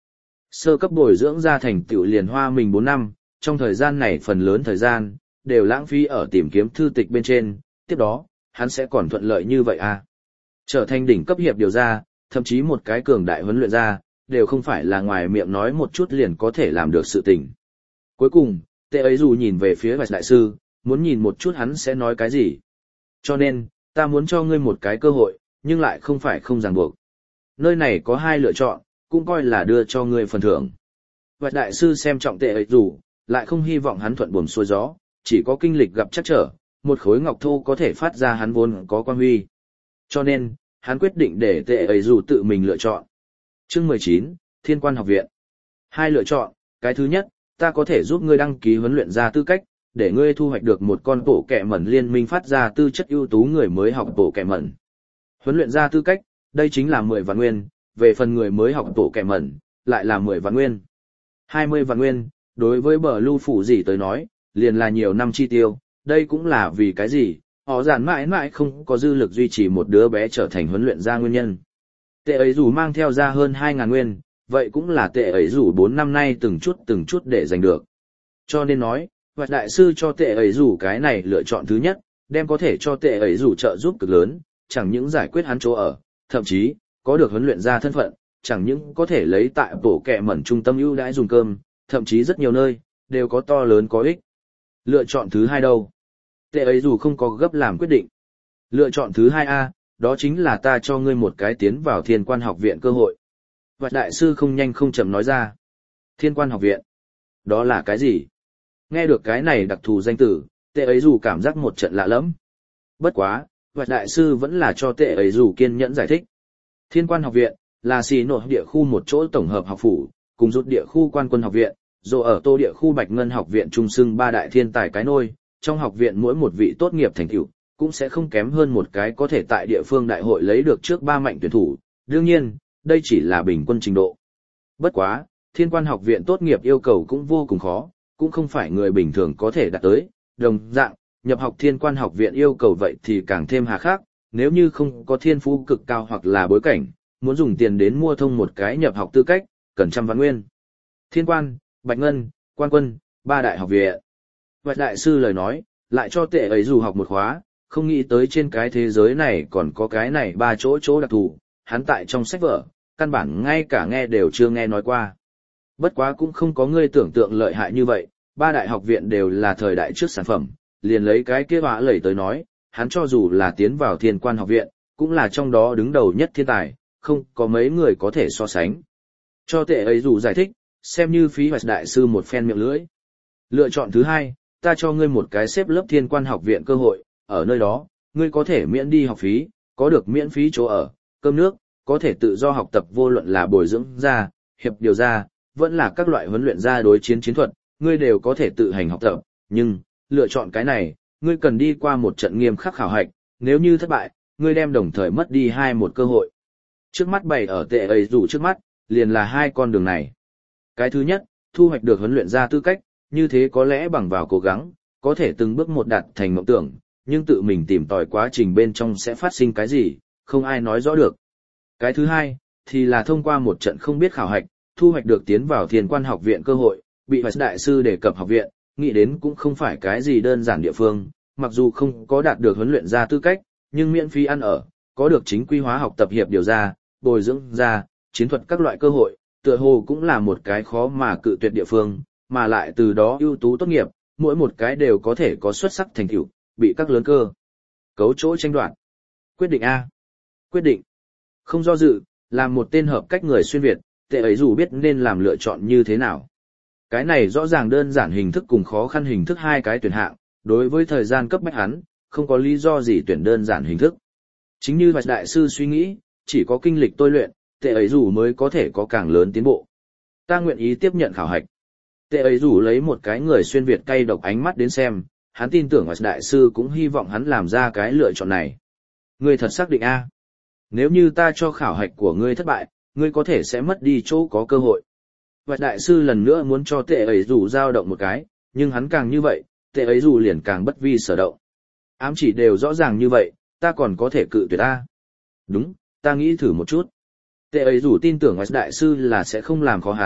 Speaker 1: Sơ cấp bồi dưỡng ra thành tựu liền hoa mình bốn năm, trong thời gian này phần lớn thời gian, đều lãng phí ở tìm kiếm thư tịch bên trên, tiếp đó, hắn sẽ còn thuận lợi như vậy à. Trở thành đỉnh cấp hiệp điều ra, thậm chí một cái cường đại huấn luyện ra, đều không phải là ngoài miệng nói một chút liền có thể làm được sự tình. Cuối cùng, tệ ấy dù nhìn về phía Bạch Đại Sư, muốn nhìn một chút hắn sẽ nói cái gì. Cho nên, ta muốn cho ngươi một cái cơ hội, nhưng lại không phải không ràng buộc. Nơi này có hai lựa chọn, cũng coi là đưa cho ngươi phần thưởng. Bạch Đại Sư xem trọng tệ ấy dù, lại không hy vọng hắn thuận buồm xuôi gió, chỉ có kinh lịch gặp chắc trở, một khối ngọc thô có thể phát ra hắn vốn có quan huy. Cho nên, hắn quyết định để tệ ấy dù tự mình lựa chọn. Chương mười chín, Thiên Quan Học Viện. Hai lựa chọn, cái thứ nhất, ta có thể giúp ngươi đăng ký huấn luyện ra tư cách, để ngươi thu hoạch được một con bộ kẹ mẩn liên minh phát ra tư chất ưu tú người mới học bộ kẹ mẩn. Huấn luyện ra tư cách, đây chính là mười vạn nguyên, về phần người mới học bộ kẹ mẩn, lại là mười vạn nguyên. hai mươi vạn nguyên, đối với bờ lưu phủ gì tới nói, liền là nhiều năm chi tiêu, đây cũng là vì cái gì, họ giản mãi mãi không có dư lực duy trì một đứa bé trở thành huấn luyện ra nguyên nhân. Tệ ấy dù mang theo ra hơn hai ngàn nguyên, vậy cũng là tệ ấy dù bốn năm nay từng chút từng chút để giành được. Cho nên nói, Bạch Đại Sư cho tệ ấy dù cái này lựa chọn thứ nhất, đem có thể cho tệ ấy dù trợ giúp cực lớn, chẳng những giải quyết hắn chỗ ở, thậm chí, có được huấn luyện ra thân phận, chẳng những có thể lấy tại bổ kẹ mẩn trung tâm ưu đãi dùng cơm, thậm chí rất nhiều nơi, đều có to lớn có ích. Lựa chọn thứ hai đâu? Tệ ấy dù không có gấp làm quyết định. Lựa chọn thứ hai A, đó chính là ta cho ngươi một cái tiến vào Thiên Quan Học Viện cơ hội. Bạch Đại Sư không nhanh không chậm nói ra. Thiên Quan Học Viện? Đó là cái gì? Nghe được cái này đặc thù danh tử, tệ ấy dù cảm giác một trận lạ lẫm. Bất quá, Bạch Đại Sư vẫn là cho tệ ấy dù kiên nhẫn giải thích. Thiên Quan Học Viện là xì nội địa khu một chỗ tổng hợp học phủ, cùng rút địa khu Quan Quân Học Viện, rồi ở Tô địa khu Bạch Ngân Học Viện trung xưng ba đại thiên tài cái nôi, trong học viện mỗi một vị tốt nghiệp thành tựu cũng sẽ không kém hơn một cái có thể tại địa phương đại hội lấy được trước ba mạnh tuyển thủ. Đương nhiên, đây chỉ là bình quân trình độ. Bất quá, Thiên Quan Học Viện tốt nghiệp yêu cầu cũng vô cùng khó, cũng không phải người bình thường có thể đạt tới. Đồng dạng, nhập học Thiên Quan Học Viện yêu cầu vậy thì càng thêm hà khắc, nếu như không có thiên phú cực cao hoặc là bối cảnh, muốn dùng tiền đến mua thông một cái nhập học tư cách, cần trăm vạn nguyên. Thiên Quan, Bạch Ngân, Quan Quân, ba đại học viện. Bạch Đại Sư lời nói, lại cho tệ ấy dù học một khóa, không nghĩ tới trên cái thế giới này còn có cái này ba chỗ chỗ đặc thù, hắn tại trong sách vở, căn bản ngay cả nghe đều chưa nghe nói qua. Bất quá cũng không có người tưởng tượng lợi hại như vậy, ba đại học viện đều là thời đại trước sản phẩm, liền lấy cái kia họa lẩy tới nói, hắn cho dù là tiến vào Thiên Quan Học Viện, cũng là trong đó đứng đầu nhất thiên tài, không có mấy người có thể so sánh. Cho tệ ấy dù giải thích, xem như phí Bạch Đại Sư một phen miệng lưỡi. Lựa chọn thứ hai, ta cho ngươi một cái xếp lớp Thiên Quan Học Viện cơ hội, ở nơi đó, ngươi có thể miễn đi học phí, có được miễn phí chỗ ở, cơm nước, có thể tự do học tập vô luận là bồi dưỡng ra, hiệp điều ra, vẫn là các loại huấn luyện ra đối chiến chiến thuật, ngươi đều có thể tự hành học tập, nhưng, lựa chọn cái này, ngươi cần đi qua một trận nghiêm khắc khảo hạch, nếu như thất bại, ngươi đem đồng thời mất đi hai một cơ hội. Trước mắt bày ở tệ ấy dù trước mắt, liền là hai con đường này. Cái thứ nhất, thu hoạch được huấn luyện ra tư cách, như thế có lẽ bằng vào cố gắng, có thể từng bước một đạt thành mộng tưởng, nhưng tự mình tìm tòi quá trình bên trong sẽ phát sinh cái gì, không ai nói rõ được. Cái thứ hai, thì là thông qua một trận không biết khảo hạch, thu hoạch được tiến vào Thiên Quan Học Viện cơ hội, bị Bạch Đại Sư đề cập học viện, nghĩ đến cũng không phải cái gì đơn giản địa phương, mặc dù không có đạt được huấn luyện ra tư cách, nhưng miễn phí ăn ở, có được chính quy hóa học tập hiệp điều ra, bồi dưỡng ra, chiến thuật các loại cơ hội, tựa hồ cũng là một cái khó mà cự tuyệt địa phương, mà lại từ đó ưu tú tốt nghiệp, mỗi một cái đều có thể có xuất sắc thành tựu, bị các lớn cơ cấu chỗ tranh đoạt. Quyết định A. Quyết định. Không do dự, làm một tên hợp cách người xuyên Việt, tệ ấy dù biết nên làm lựa chọn như thế nào. Cái này rõ ràng đơn giản hình thức cùng khó khăn hình thức hai cái tuyển hạng, đối với thời gian cấp bách hắn, không có lý do gì tuyển đơn giản hình thức. Chính như Bạch Đại Sư suy nghĩ, chỉ có kinh lịch tôi luyện, tệ ấy dù mới có thể có càng lớn tiến bộ. Ta nguyện ý tiếp nhận khảo hạch. Tệ ấy dù lấy một cái người xuyên Việt cay độc ánh mắt đến xem, hắn tin tưởng Bạch Đại Sư cũng hy vọng hắn làm ra cái lựa chọn này. Ngươi thật xác định A. Nếu như ta cho khảo hạch của ngươi thất bại, ngươi có thể sẽ mất đi chỗ có cơ hội. Bạch Đại Sư lần nữa muốn cho tệ ấy dù dao động một cái, nhưng hắn càng như vậy, tệ ấy dù liền càng bất vi sở động. Ám chỉ đều rõ ràng như vậy, ta còn có thể cự tuyệt ta. Đúng, ta nghĩ thử một chút. Tệ ấy dù tin tưởng Bạch Đại Sư là sẽ không làm khó hắn,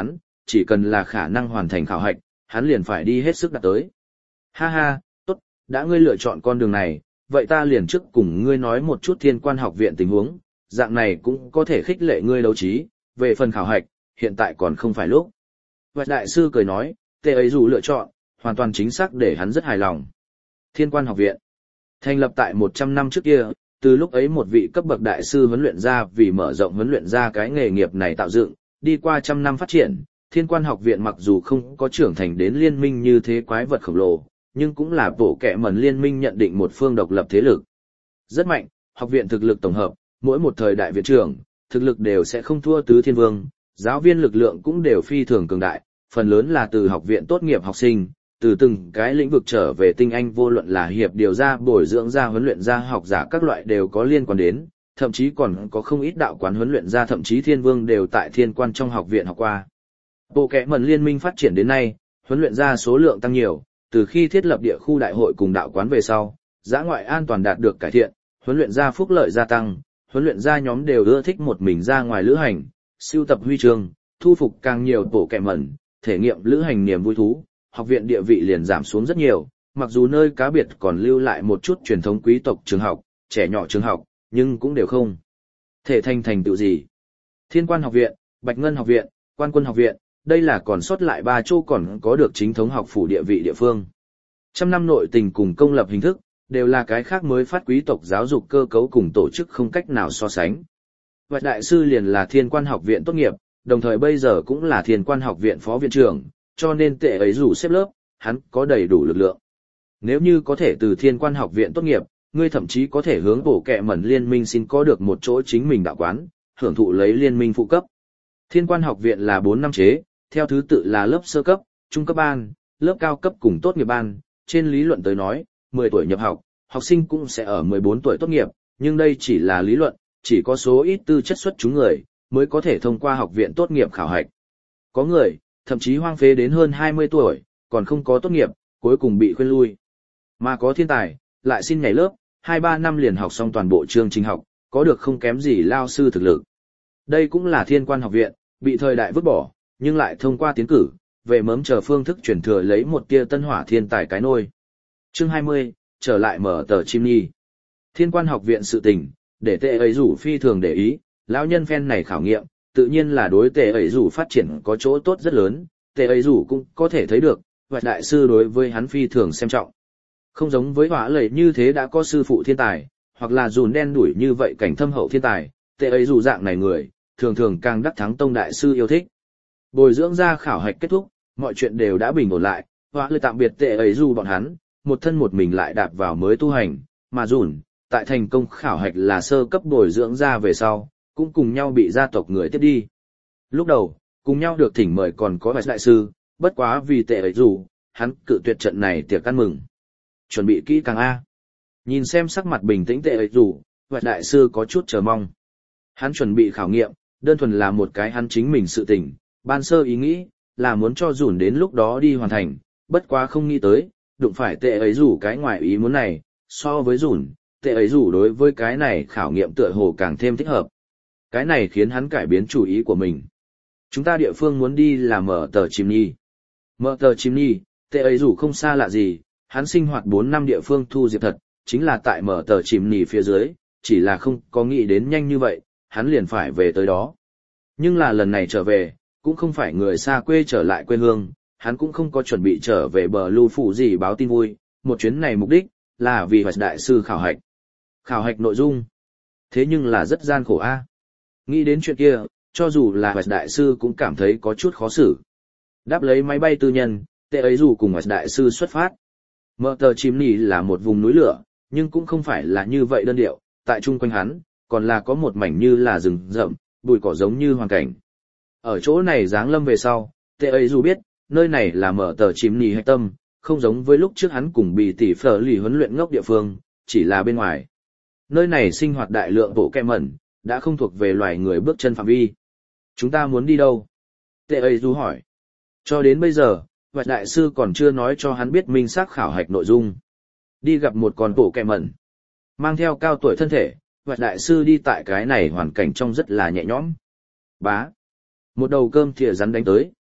Speaker 1: chỉ cần là khả năng hoàn thành khảo hạch, hắn liền phải đi hết sức đạt tới. Ha ha, tốt, đã ngươi lựa chọn con đường này, vậy ta liền trước cùng ngươi nói một chút Thiên Quan học viện tình huống, dạng này cũng có thể khích lệ ngươi đấu trí, về phần khảo hạch, hiện tại còn không phải lúc. Vạch đại sư cười nói, tệ ấy dù lựa chọn, hoàn toàn chính xác để hắn rất hài lòng. Thiên Quan học viện, thành lập tại một trăm năm trước kia, từ lúc ấy một vị cấp bậc đại sư huấn luyện ra vì mở rộng huấn luyện ra cái nghề nghiệp này tạo dựng, đi qua trăm năm phát triển, Thiên Quan học viện mặc dù không có trưởng thành đến liên minh như thế quái vật khổng lồ, nhưng cũng là bộ kệ mẩn liên minh nhận định một phương độc lập thế lực. Rất mạnh, học viện thực lực tổng hợp, mỗi một thời đại viện trưởng, thực lực đều sẽ không thua tứ thiên vương, giáo viên lực lượng cũng đều phi thường cường đại, phần lớn là từ học viện tốt nghiệp học sinh, từ từng cái lĩnh vực trở về tinh anh vô luận là hiệp điều ra bồi dưỡng ra huấn luyện ra học giả các loại đều có liên quan đến, thậm chí còn có không ít đạo quán huấn luyện ra thậm chí thiên vương đều tại Thiên Quan trong học viện học qua. Bộ kệ mẩn liên minh phát triển đến nay, huấn luyện ra số lượng tăng nhiều, từ khi thiết lập địa khu đại hội cùng đạo quán về sau, dã ngoại an toàn đạt được cải thiện, huấn luyện ra phúc lợi gia tăng, huấn luyện ra nhóm đều ưa thích một mình ra ngoài lữ hành, sưu tập huy chương, thu phục càng nhiều bộ kệ mẩn, thể nghiệm lữ hành niềm vui thú, học viện địa vị liền giảm xuống rất nhiều, mặc dù nơi cá biệt còn lưu lại một chút truyền thống quý tộc trường học, trẻ nhỏ trường học, nhưng cũng đều không thể thành thành tựu gì. Thiên Quan học viện, Bạch Ngân học viện, Quan Quân học viện, đây là còn sót lại ba chỗ còn có được chính thống học phủ địa vị địa phương. Trăm năm nội tình cùng công lập hình thức, đều là cái khác mới phát quý tộc giáo dục cơ cấu cùng tổ chức không cách nào so sánh. Vạch đại sư liền là Thiên Quan học viện tốt nghiệp, đồng thời bây giờ cũng là Thiên Quan học viện phó viện trưởng, cho nên tệ ấy dù xếp lớp, hắn có đầy đủ lực lượng. Nếu như có thể từ Thiên Quan học viện tốt nghiệp, ngươi thậm chí có thể hướng bộ kệ mẩn liên minh xin có được một chỗ chính mình đạo quán, hưởng thụ lấy liên minh phụ cấp. Thiên Quan học viện là bốn năm chế, theo thứ tự là lớp sơ cấp, trung cấp ban, lớp cao cấp cùng tốt nghiệp ban, trên lý luận tới nói, mười tuổi nhập học, học sinh cũng sẽ ở mười bốn tuổi tốt nghiệp, nhưng đây chỉ là lý luận, chỉ có số ít tư chất xuất chúng người, mới có thể thông qua học viện tốt nghiệp khảo hạch. Có người, thậm chí hoang phế đến hơn hai mươi tuổi, còn không có tốt nghiệp, cuối cùng bị khuyên lui. Mà có thiên tài, lại xin nhảy lớp, hai ba năm liền học xong toàn bộ chương trình học, có được không kém gì lao sư thực lực. Đây cũng là Thiên Quan học viện, bị thời đại vứt bỏ, nhưng lại thông qua tiến cử, về mớm chờ phương thức chuyển thừa lấy một tia tân hỏa thiên tài cái nôi. Chương hai mươi, trở lại mở tờ chim nhi. Thiên Quan học viện sự tình, để tệ ấy rủ phi thường để ý, lão nhân phen này khảo nghiệm, tự nhiên là đối tệ ấy rủ phát triển có chỗ tốt rất lớn, tệ ấy rủ cũng có thể thấy được, và đại sư đối với hắn phi thường xem trọng. Không giống với hỏa lầy như thế đã có sư phụ thiên tài, hoặc là dùn đen đuổi như vậy cảnh thâm hậu thiên tài, tệ ấy rủ dạng này người, thường thường càng đắc thắng tông đại sư yêu thích. Bồi dưỡng ra khảo hạch kết thúc, mọi chuyện đều đã bình ổn lại, hỏa lầy tạm biệt tệ ấy rủ bọn hắn, một thân một mình lại đạp vào mới tu hành, mà dùn, tại thành công khảo hạch là sơ cấp bồi dưỡng ra về sau, cũng cùng nhau bị gia tộc người tiếp đi. Lúc đầu, cùng nhau được thỉnh mời còn có vài đại sư, bất quá vì tệ ấy rủ, hắn cự tuyệt trận này tiệc ăn mừng. Chuẩn bị kỹ càng A. Nhìn xem sắc mặt bình tĩnh tệ ấy rủ, vài đại sư có chút chờ mong. Hắn chuẩn bị khảo nghiệm, đơn thuần là một cái hắn chính mình sự tình, ban sơ ý nghĩ, là muốn cho dùn đến lúc đó đi hoàn thành, bất quá không nghĩ tới, đụng phải tệ ấy rủ cái ngoài ý muốn này, so với dùn, tệ ấy rủ đối với cái này khảo nghiệm tựa hồ càng thêm thích hợp. Cái này khiến hắn cải biến chủ ý của mình. Chúng ta địa phương muốn đi là mở tờ chim nhi. Mở tờ chim nhi, tệ ấy rủ không xa lạ gì, hắn sinh hoạt bốn năm địa phương thu diệp thật, chính là tại mở tờ chim nhi phía dưới, chỉ là không có nghĩ đến nhanh như vậy, hắn liền phải về tới đó. Nhưng là lần này trở về, cũng không phải người xa quê trở lại quê hương, hắn cũng không có chuẩn bị trở về bờ lưu phủ gì báo tin vui, một chuyến này mục đích, là vì hoạch đại sư khảo hạch. Khảo hạch nội dung. Thế nhưng là rất gian khổ a. Nghĩ đến chuyện kia, cho dù là hoạch đại sư cũng cảm thấy có chút khó xử. Đáp lấy máy bay tư nhân, tệ ấy dù cùng hoạch đại sư xuất phát. Mở tờ chim nỉ là một vùng núi lửa, nhưng cũng không phải là như vậy đơn điệu, tại chung quanh hắn, còn là có một mảnh như là rừng rậm, bụi cỏ giống như hoàn cảnh. Ở chỗ này giáng lâm về sau, tệ ấy dù biết, nơi này là mở tờ chim nỉ hạch tâm, không giống với lúc trước hắn cùng bị tỷ phở lì huấn luyện ngốc địa phương, chỉ là bên ngoài. Nơi này sinh hoạt đại lượng bộ kẹ mẩn, đã không thuộc về loài người bước chân phạm vi. Chúng ta muốn đi đâu? Tệ ấy dù hỏi. Cho đến bây giờ, Vạch đại sư còn chưa nói cho hắn biết minh xác khảo hạch nội dung. Đi gặp một con bộ kẹ mẩn. Mang theo cao tuổi thân thể, Vạch đại sư đi tại cái này hoàn cảnh trong rất là nhẹ nhõm. Bá. Một đầu cơm thìa rắn đánh tới,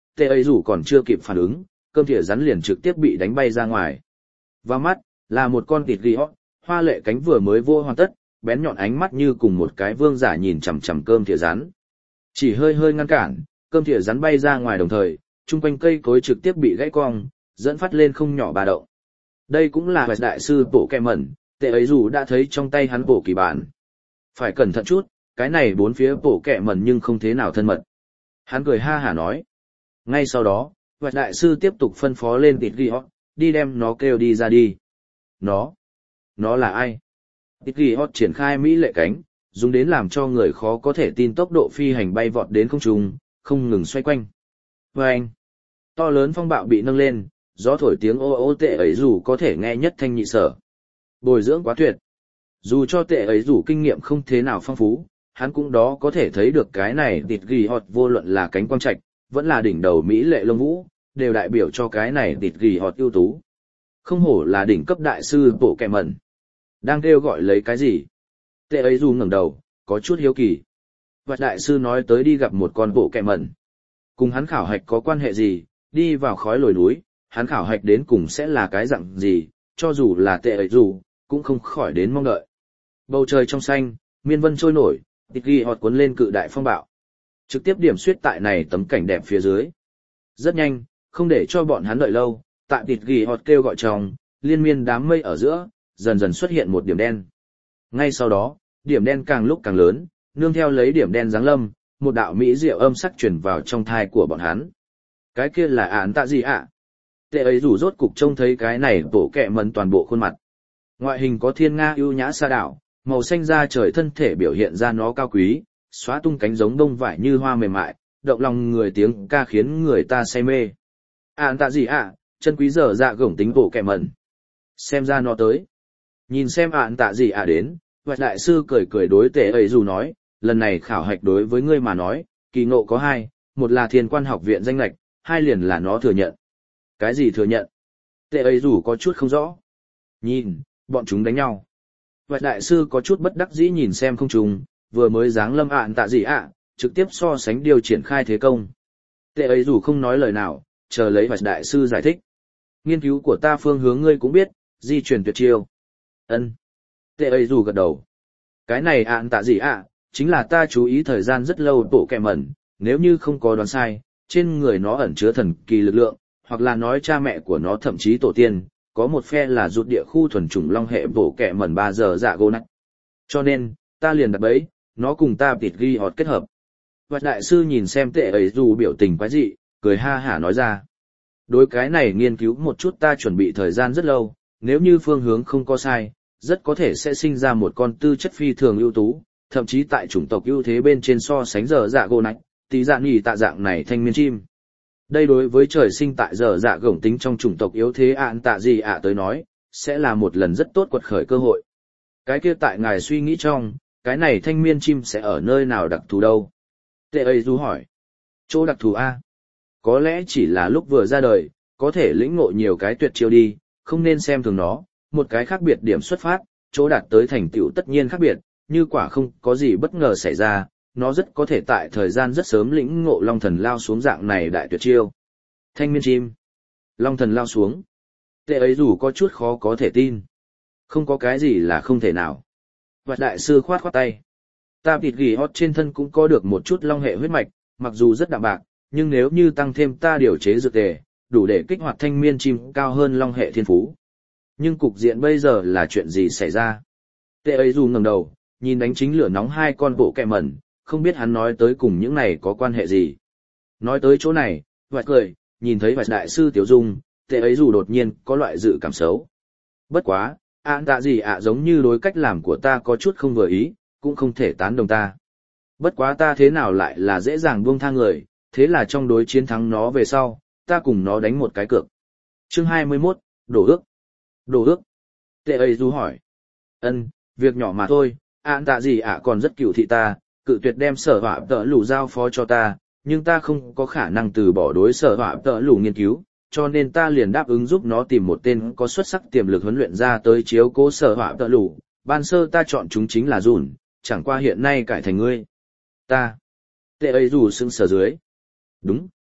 Speaker 1: tệ ấy rủ còn chưa kịp phản ứng, cơm thìa rắn liền trực tiếp bị đánh bay ra ngoài. Và mắt, là một con tịt ghi hót, hoa lệ cánh vừa mới vô hoàn tất, bén nhọn ánh mắt như cùng một cái vương giả nhìn chằm chằm cơm thìa rắn. Chỉ hơi hơi ngăn cản, cơm thìa rắn bay ra ngoài đồng thời, chung quanh cây cối trực tiếp bị gãy cong, dẫn phát lên không nhỏ bà động. Đây cũng là hoạch đại sư bộ kẹ mẩn, tệ ấy dù đã thấy trong tay hắn bộ kỳ bản. Phải cẩn thận chút, cái này bốn phía bộ kẹ mẩn nhưng không thế nào thân mật. Hắn cười ha hả nói. Ngay sau đó, hoạch đại sư tiếp tục phân phó lên tịt ghi hót, đi đem nó kêu đi ra đi. Nó? Nó là ai? Tịt ghi hót triển khai mỹ lệ cánh, dùng đến làm cho người khó có thể tin tốc độ phi hành bay vọt đến không trung, không ngừng xoay quanh. Và anh, to lớn phong bạo bị nâng lên, gió thổi tiếng ô ô tệ ấy dù có thể nghe nhất thanh nhị sở. Bồi dưỡng quá tuyệt. Dù cho tệ ấy dù kinh nghiệm không thế nào phong phú, hắn cũng đó có thể thấy được cái này tịt ghi hót vô luận là cánh quang trạch, vẫn là đỉnh đầu mỹ lệ lông vũ, đều đại biểu cho cái này tịt ghi hót ưu tú. Không hổ là đỉnh cấp đại sư bộ kẹ mẩn. Đang kêu gọi lấy cái gì? Tệ ấy dù ngẩng đầu, có chút hiếu kỳ. Và đại sư nói tới đi gặp một con bộ kẹ mẩn. Cùng hắn khảo hạch có quan hệ gì, đi vào khói lồi núi, hắn khảo hạch đến cùng sẽ là cái dạng gì, cho dù là tệ ấy dù, cũng không khỏi đến mong đợi. Bầu trời trong xanh, miên vân trôi nổi, tịt ghi hót cuốn lên cự đại phong bạo. Trực tiếp điểm xuyết tại này tấm cảnh đẹp phía dưới. Rất nhanh, không để cho bọn hắn đợi lâu, tại tịt ghi hót kêu gọi trong, liên miên đám mây ở giữa, dần dần xuất hiện một điểm đen. Ngay sau đó, điểm đen càng lúc càng lớn, nương theo lấy điểm đen giáng lâm, một đạo mỹ diệu âm sắc truyền vào trong thai của bọn hắn. Cái kia là án tạ gì ạ? Tệ ấy rủ rốt cục trông thấy cái này bộ kẹ mẩn toàn bộ khuôn mặt. Ngoại hình có thiên nga ưu nhã sa đảo, màu xanh da trời thân thể biểu hiện ra nó cao quý, xóa tung cánh giống đông vải như hoa mềm mại, động lòng người tiếng ca khiến người ta say mê. Án tạ gì ạ? Chân quý dở dạ gổng tính bộ kẹ mẩn. Xem ra nó tới. Nhìn xem án tạ gì ạ đến, Hoạch đại sư cười cười đối tệ ấy dù nói, lần này khảo hạch đối với ngươi mà nói, kỳ ngộ có hai, một là thiên quan học viện danh lệch, hai liền là nó thừa nhận. Cái gì thừa nhận? Tệ ấy dù có chút không rõ. Nhìn, bọn chúng đánh nhau. Hoạch đại sư có chút bất đắc dĩ nhìn xem không trùng, vừa mới giáng lâm ạn tạ gì ạ, trực tiếp so sánh điều triển khai thế công. Tệ ấy dù không nói lời nào, chờ lấy Hoạch đại sư giải thích. Nghiên cứu của ta phương hướng ngươi cũng biết, di chuyển tuyệt chiêu. Ân. Tệ ấy dù gật đầu. Cái này ạn tạ gì ạ, chính là ta chú ý thời gian rất lâu bộ kẹ mẩn, nếu như không có đoán sai, trên người nó ẩn chứa thần kỳ lực lượng, hoặc là nói cha mẹ của nó thậm chí tổ tiên, có một phe là rụt địa khu thuần chủng long hệ bộ kẹ mẩn ba giờ dạ gô nách. Cho nên, ta liền đặt bẫy, nó cùng ta tịt ghi họt kết hợp. Hoạch đại sư nhìn xem tệ ấy dù biểu tình quái dị, cười ha hả nói ra. Đối cái này nghiên cứu một chút ta chuẩn bị thời gian rất lâu, nếu như phương hướng không có sai, rất có thể sẽ sinh ra một con tư chất phi thường ưu tú, thậm chí tại chủng tộc ưu thế bên trên so sánh giờ dạ gỗ nách, tí dạng nhì tạ dạng này thanh miên chim. Đây đối với trời sinh tại giờ dạ gổng tính trong chủng tộc yếu thế ạn tạ gì ạ tới nói, sẽ là một lần rất tốt quật khởi cơ hội. Cái kia tại ngài suy nghĩ trong, cái này thanh miên chim sẽ ở nơi nào đặc thù đâu? Tệ ấy du hỏi. Chỗ đặc thù A? Có lẽ chỉ là lúc vừa ra đời, có thể lĩnh ngộ nhiều cái tuyệt chiêu đi, không nên xem thường nó, một cái khác biệt điểm xuất phát, chỗ đạt tới thành tựu tất nhiên khác biệt, như quả không có gì bất ngờ xảy ra, nó rất có thể tại thời gian rất sớm lĩnh ngộ long thần lao xuống dạng này đại tuyệt chiêu. Thanh miên chim. Long thần lao xuống. Tệ ấy dù có chút khó có thể tin. Không có cái gì là không thể nào. Và đại sư khoát khoát tay. Ta thịt ghi hót trên thân cũng có được một chút long hệ huyết mạch, mặc dù rất đạm bạc, nhưng nếu như tăng thêm ta điều chế dược tề, đủ để kích hoạt thanh miên chim cao hơn long hệ thiên phú. Nhưng cục diện bây giờ là chuyện gì xảy ra? Tệ ấy dù ngẩng đầu, nhìn đánh chính lửa nóng hai con bộ kẹ mẩn, không biết hắn nói tới cùng những này có quan hệ gì. Nói tới chỗ này, Hoạch cười, nhìn thấy Hoạch đại sư Tiểu Dung, tệ ấy dù đột nhiên có loại dự cảm xấu. Bất quá, ạn tạ gì ạ giống như đối cách làm của ta có chút không vừa ý, cũng không thể tán đồng ta. Bất quá ta thế nào lại là dễ dàng buông tha người, thế là trong đối chiến thắng nó về sau, ta cùng nó đánh một cái cược. Chương hai mươi mốt, đổ ước. Đổ ước. Tệ ấy dù hỏi. Ân, việc nhỏ mà thôi, ạn tạ gì ạ còn rất cựu thị ta, cự tuyệt đem sở họa tợ lù giao phó cho ta, nhưng ta không có khả năng từ bỏ đối sở họa tợ lù nghiên cứu, cho nên ta liền đáp ứng giúp nó tìm một tên có xuất sắc tiềm lực huấn luyện ra tới chiếu cố sở họa tợ lù. Ban sơ ta chọn chúng chính là dùn, chẳng qua hiện nay cải thành ngươi. Ta. Tệ ấy dù sững sờ dưới. Đúng,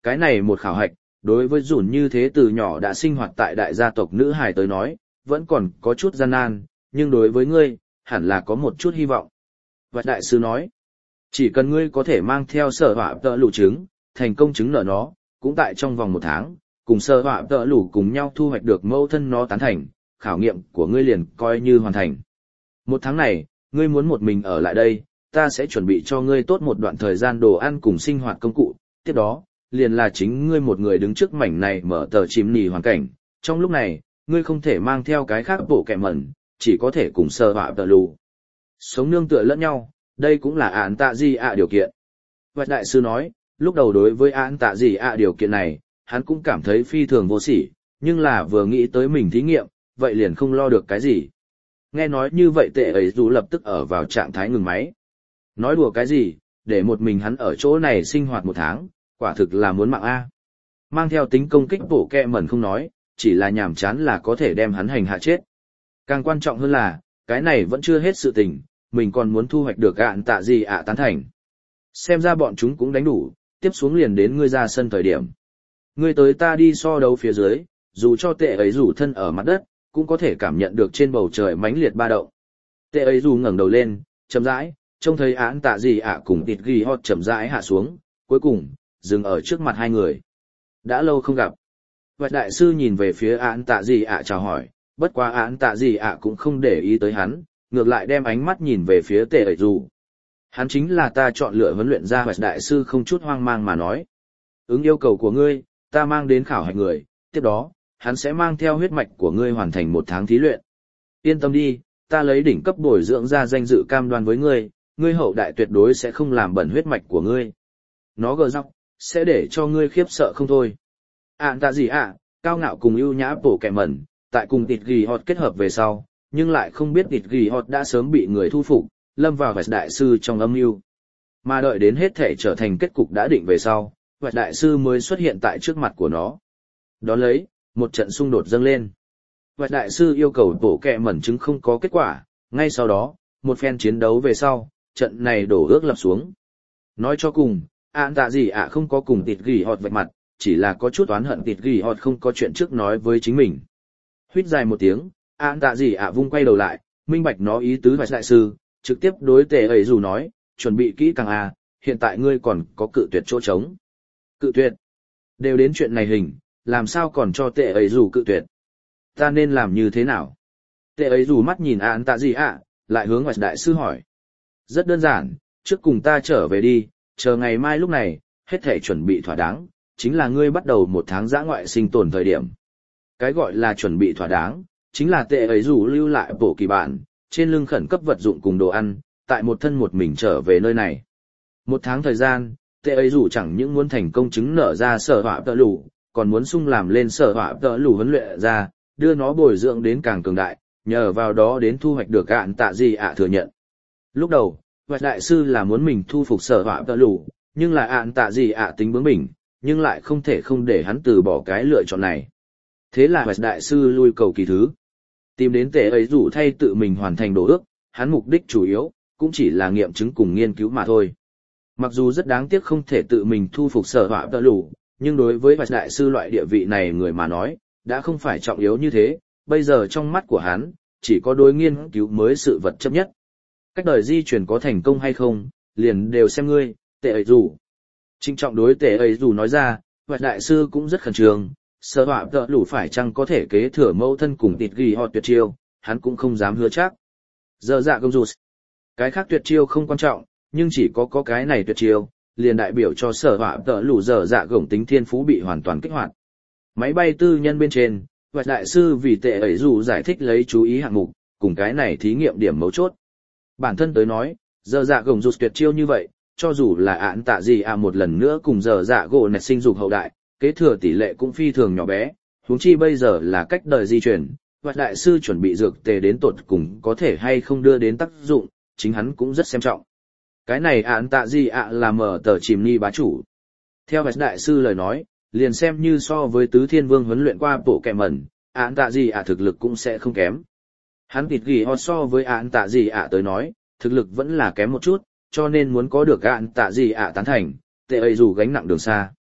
Speaker 1: cái này một khảo hạch, đối với dùn như thế từ nhỏ đã sinh hoạt tại đại gia tộc nữ hài tới nói, vẫn còn có chút gian nan, nhưng đối với ngươi, hẳn là có một chút hy vọng. Và đại sư nói, chỉ cần ngươi có thể mang theo sở họa tợ lũ trứng, thành công chứng nợ nó, cũng tại trong vòng một tháng, cùng sở họa tợ lũ cùng nhau thu hoạch được mẫu thân nó tán thành, khảo nghiệm của ngươi liền coi như hoàn thành. Một tháng này, ngươi muốn một mình ở lại đây, ta sẽ chuẩn bị cho ngươi tốt một đoạn thời gian đồ ăn cùng sinh hoạt công cụ, tiếp đó, liền là chính ngươi một người đứng trước mảnh này mở tờ chìm nỉ hoàn cảnh, trong lúc này, ngươi không thể mang theo cái khác bộ kẹ mẩn, chỉ có thể cùng sơ họa tờ lù. Sống nương tựa lẫn nhau, đây cũng là án tạ gì ạ điều kiện. Vạch đại sư nói, lúc đầu đối với án tạ gì ạ điều kiện này, hắn cũng cảm thấy phi thường vô sỉ, nhưng là vừa nghĩ tới mình thí nghiệm, vậy liền không lo được cái gì. Nghe nói như vậy tệ ấy dù lập tức ở vào trạng thái ngừng máy. Nói đùa cái gì, để một mình hắn ở chỗ này sinh hoạt một tháng, quả thực là muốn mạng A. Mang theo tính công kích bổ kẹ mẩn không nói, chỉ là nhàm chán là có thể đem hắn hành hạ chết. Càng quan trọng hơn là, cái này vẫn chưa hết sự tình, mình còn muốn thu hoạch được ạn tạ gì ạ tán thành. Xem ra bọn chúng cũng đánh đủ, tiếp xuống liền đến ngươi ra sân thời điểm. Ngươi tới ta đi so đấu phía dưới, dù cho tệ ấy rủ thân ở mặt đất, cũng có thể cảm nhận được trên bầu trời mãnh liệt ba động. Tệ ấy rủ ngẩng đầu lên, chậm rãi, trông thấy ạn tạ gì ạ cùng tịt ghi hot chậm rãi hạ xuống, cuối cùng, dừng ở trước mặt hai người. Đã lâu không gặp. Vạch đại sư nhìn về phía ạn tạ gì ạ chào hỏi, bất quá ạn tạ gì ạ cũng không để ý tới hắn, ngược lại đem ánh mắt nhìn về phía tệ ấy rủ. Hắn chính là ta chọn lựa huấn luyện ra. Vạch đại sư không chút hoang mang mà nói. Ứng yêu cầu của ngươi, ta mang đến khảo hạch người, tiếp đó, hắn sẽ mang theo huyết mạch của ngươi hoàn thành một tháng thí luyện. Yên tâm đi, ta lấy đỉnh cấp bồi dưỡng ra danh dự cam đoan với ngươi, ngươi hậu đại tuyệt đối sẽ không làm bẩn huyết mạch của ngươi. Nó gờ róc, sẽ để cho ngươi khiếp sợ không thôi. Ản tạ gì ạ, cao ngạo cùng ưu nhã bổ kẹ mẩn, tại cùng tịt ghi hot kết hợp về sau, nhưng lại không biết tịt ghi hot đã sớm bị người thu phục, lâm vào vạch đại sư trong âm mưu. Mà đợi đến hết thể trở thành kết cục đã định về sau, vạch đại sư mới xuất hiện tại trước mặt của nó. Đón lấy, một trận xung đột dâng lên. Vạch đại sư yêu cầu bổ kẹ mẩn chứng không có kết quả, ngay sau đó, một phen chiến đấu về sau, trận này đổ ước lập xuống. Nói cho cùng, ạn tạ gì ạ không có cùng tịt ghi hot vạch mặt, chỉ là có chút oán hận tịt ghi hot không có chuyện trước nói với chính mình. Huýt dài một tiếng, ạn tạ gì ạ vung quay đầu lại, minh bạch nó ý tứ vạch đại sư, trực tiếp đối tề ấy dù nói, chuẩn bị kỹ càng à, hiện tại ngươi còn có cự tuyệt chỗ trống. Cự tuyệt. Đều đến chuyện này hình, làm sao còn cho tệ ấy dù cự tuyệt. Ta nên làm như thế nào? Tệ ấy dù mắt nhìn ạn tạ gì ạ, lại hướng vạch đại sư hỏi. Rất đơn giản, trước cùng ta trở về đi, chờ ngày mai lúc này, hết thể chuẩn bị thỏa đáng, chính là ngươi bắt đầu một tháng dã ngoại sinh tồn thời điểm. Cái gọi là chuẩn bị thỏa đáng, chính là tệ ấy dù lưu lại bổ kỳ bản, trên lưng khẩn cấp vật dụng cùng đồ ăn, tại một thân một mình trở về nơi này. Một tháng thời gian, tệ ấy dù chẳng những muốn thành công chứng nở ra sở họa tợ lù, còn muốn sung làm lên sở họa tợ lù huấn luyện ra, đưa nó bồi dưỡng đến càng cường đại, nhờ vào đó đến thu hoạch được ạn tạ gì ạ thừa nhận. Lúc đầu, vạch đại sư là muốn mình thu phục sở họa tợ lù, nhưng là ạn tạ gì ạ tính bướng bỉnh, nhưng lại không thể không để hắn từ bỏ cái lựa chọn này. Thế là vạch đại sư lui cầu kỳ thứ. Tìm đến tệ ấy rủ thay tự mình hoàn thành đồ ước, hắn mục đích chủ yếu, cũng chỉ là nghiệm chứng cùng nghiên cứu mà thôi. Mặc dù rất đáng tiếc không thể tự mình thu phục sở họa tợ lù, nhưng đối với vạch đại sư loại địa vị này người mà nói, đã không phải trọng yếu như thế, bây giờ trong mắt của hắn, chỉ có đối nghiên cứu mới sự vật chấp nhất. Cách đời di chuyển có thành công hay không, liền đều xem ngươi, tệ ấy rủ. Trinh trọng đối tệ ấy rủ nói ra, vạch đại sư cũng rất khẩn trương, sở họa tợ lù phải chăng có thể kế thừa mẫu thân cùng tịt ghi họ tuyệt chiêu, hắn cũng không dám hứa chắc. Giờ dạ công rụt. Cái khác tuyệt chiêu không quan trọng, nhưng chỉ có có cái này tuyệt chiêu, liền đại biểu cho sở họa tợ lù giờ dạ gổng tính thiên phú bị hoàn toàn kích hoạt. Máy bay tư nhân bên trên, vạch đại sư vì tệ ấy dù giải thích lấy chú ý hạng mục, cùng cái này thí nghiệm điểm mấu chốt. Bản thân tới nói, giờ dạ gổng rụt tuyệt chiêu như vậy, cho dù là ạn tạ gì à một lần nữa cùng giờ dạ gỗ nẹt sinh dục hậu đại, kế thừa tỷ lệ cũng phi thường nhỏ bé, huống chi bây giờ là cách đời di chuyển, vạch đại sư chuẩn bị dược tề đến tột cùng có thể hay không đưa đến tác dụng, chính hắn cũng rất xem trọng. Cái này ạn tạ gì ạ là mở tờ chìm ni bá chủ. Theo vạch đại sư lời nói, liền xem như so với tứ thiên vương huấn luyện qua bộ kẹ mẩn, ạn tạ gì ạ thực lực cũng sẽ không kém. Hắn tịt ghi hot so với ạn tạ gì ạ tới nói, thực lực vẫn là kém một chút, cho nên muốn có được ạn tạ gì ạ tán thành, tệ ấy dù gánh nặng đường xa.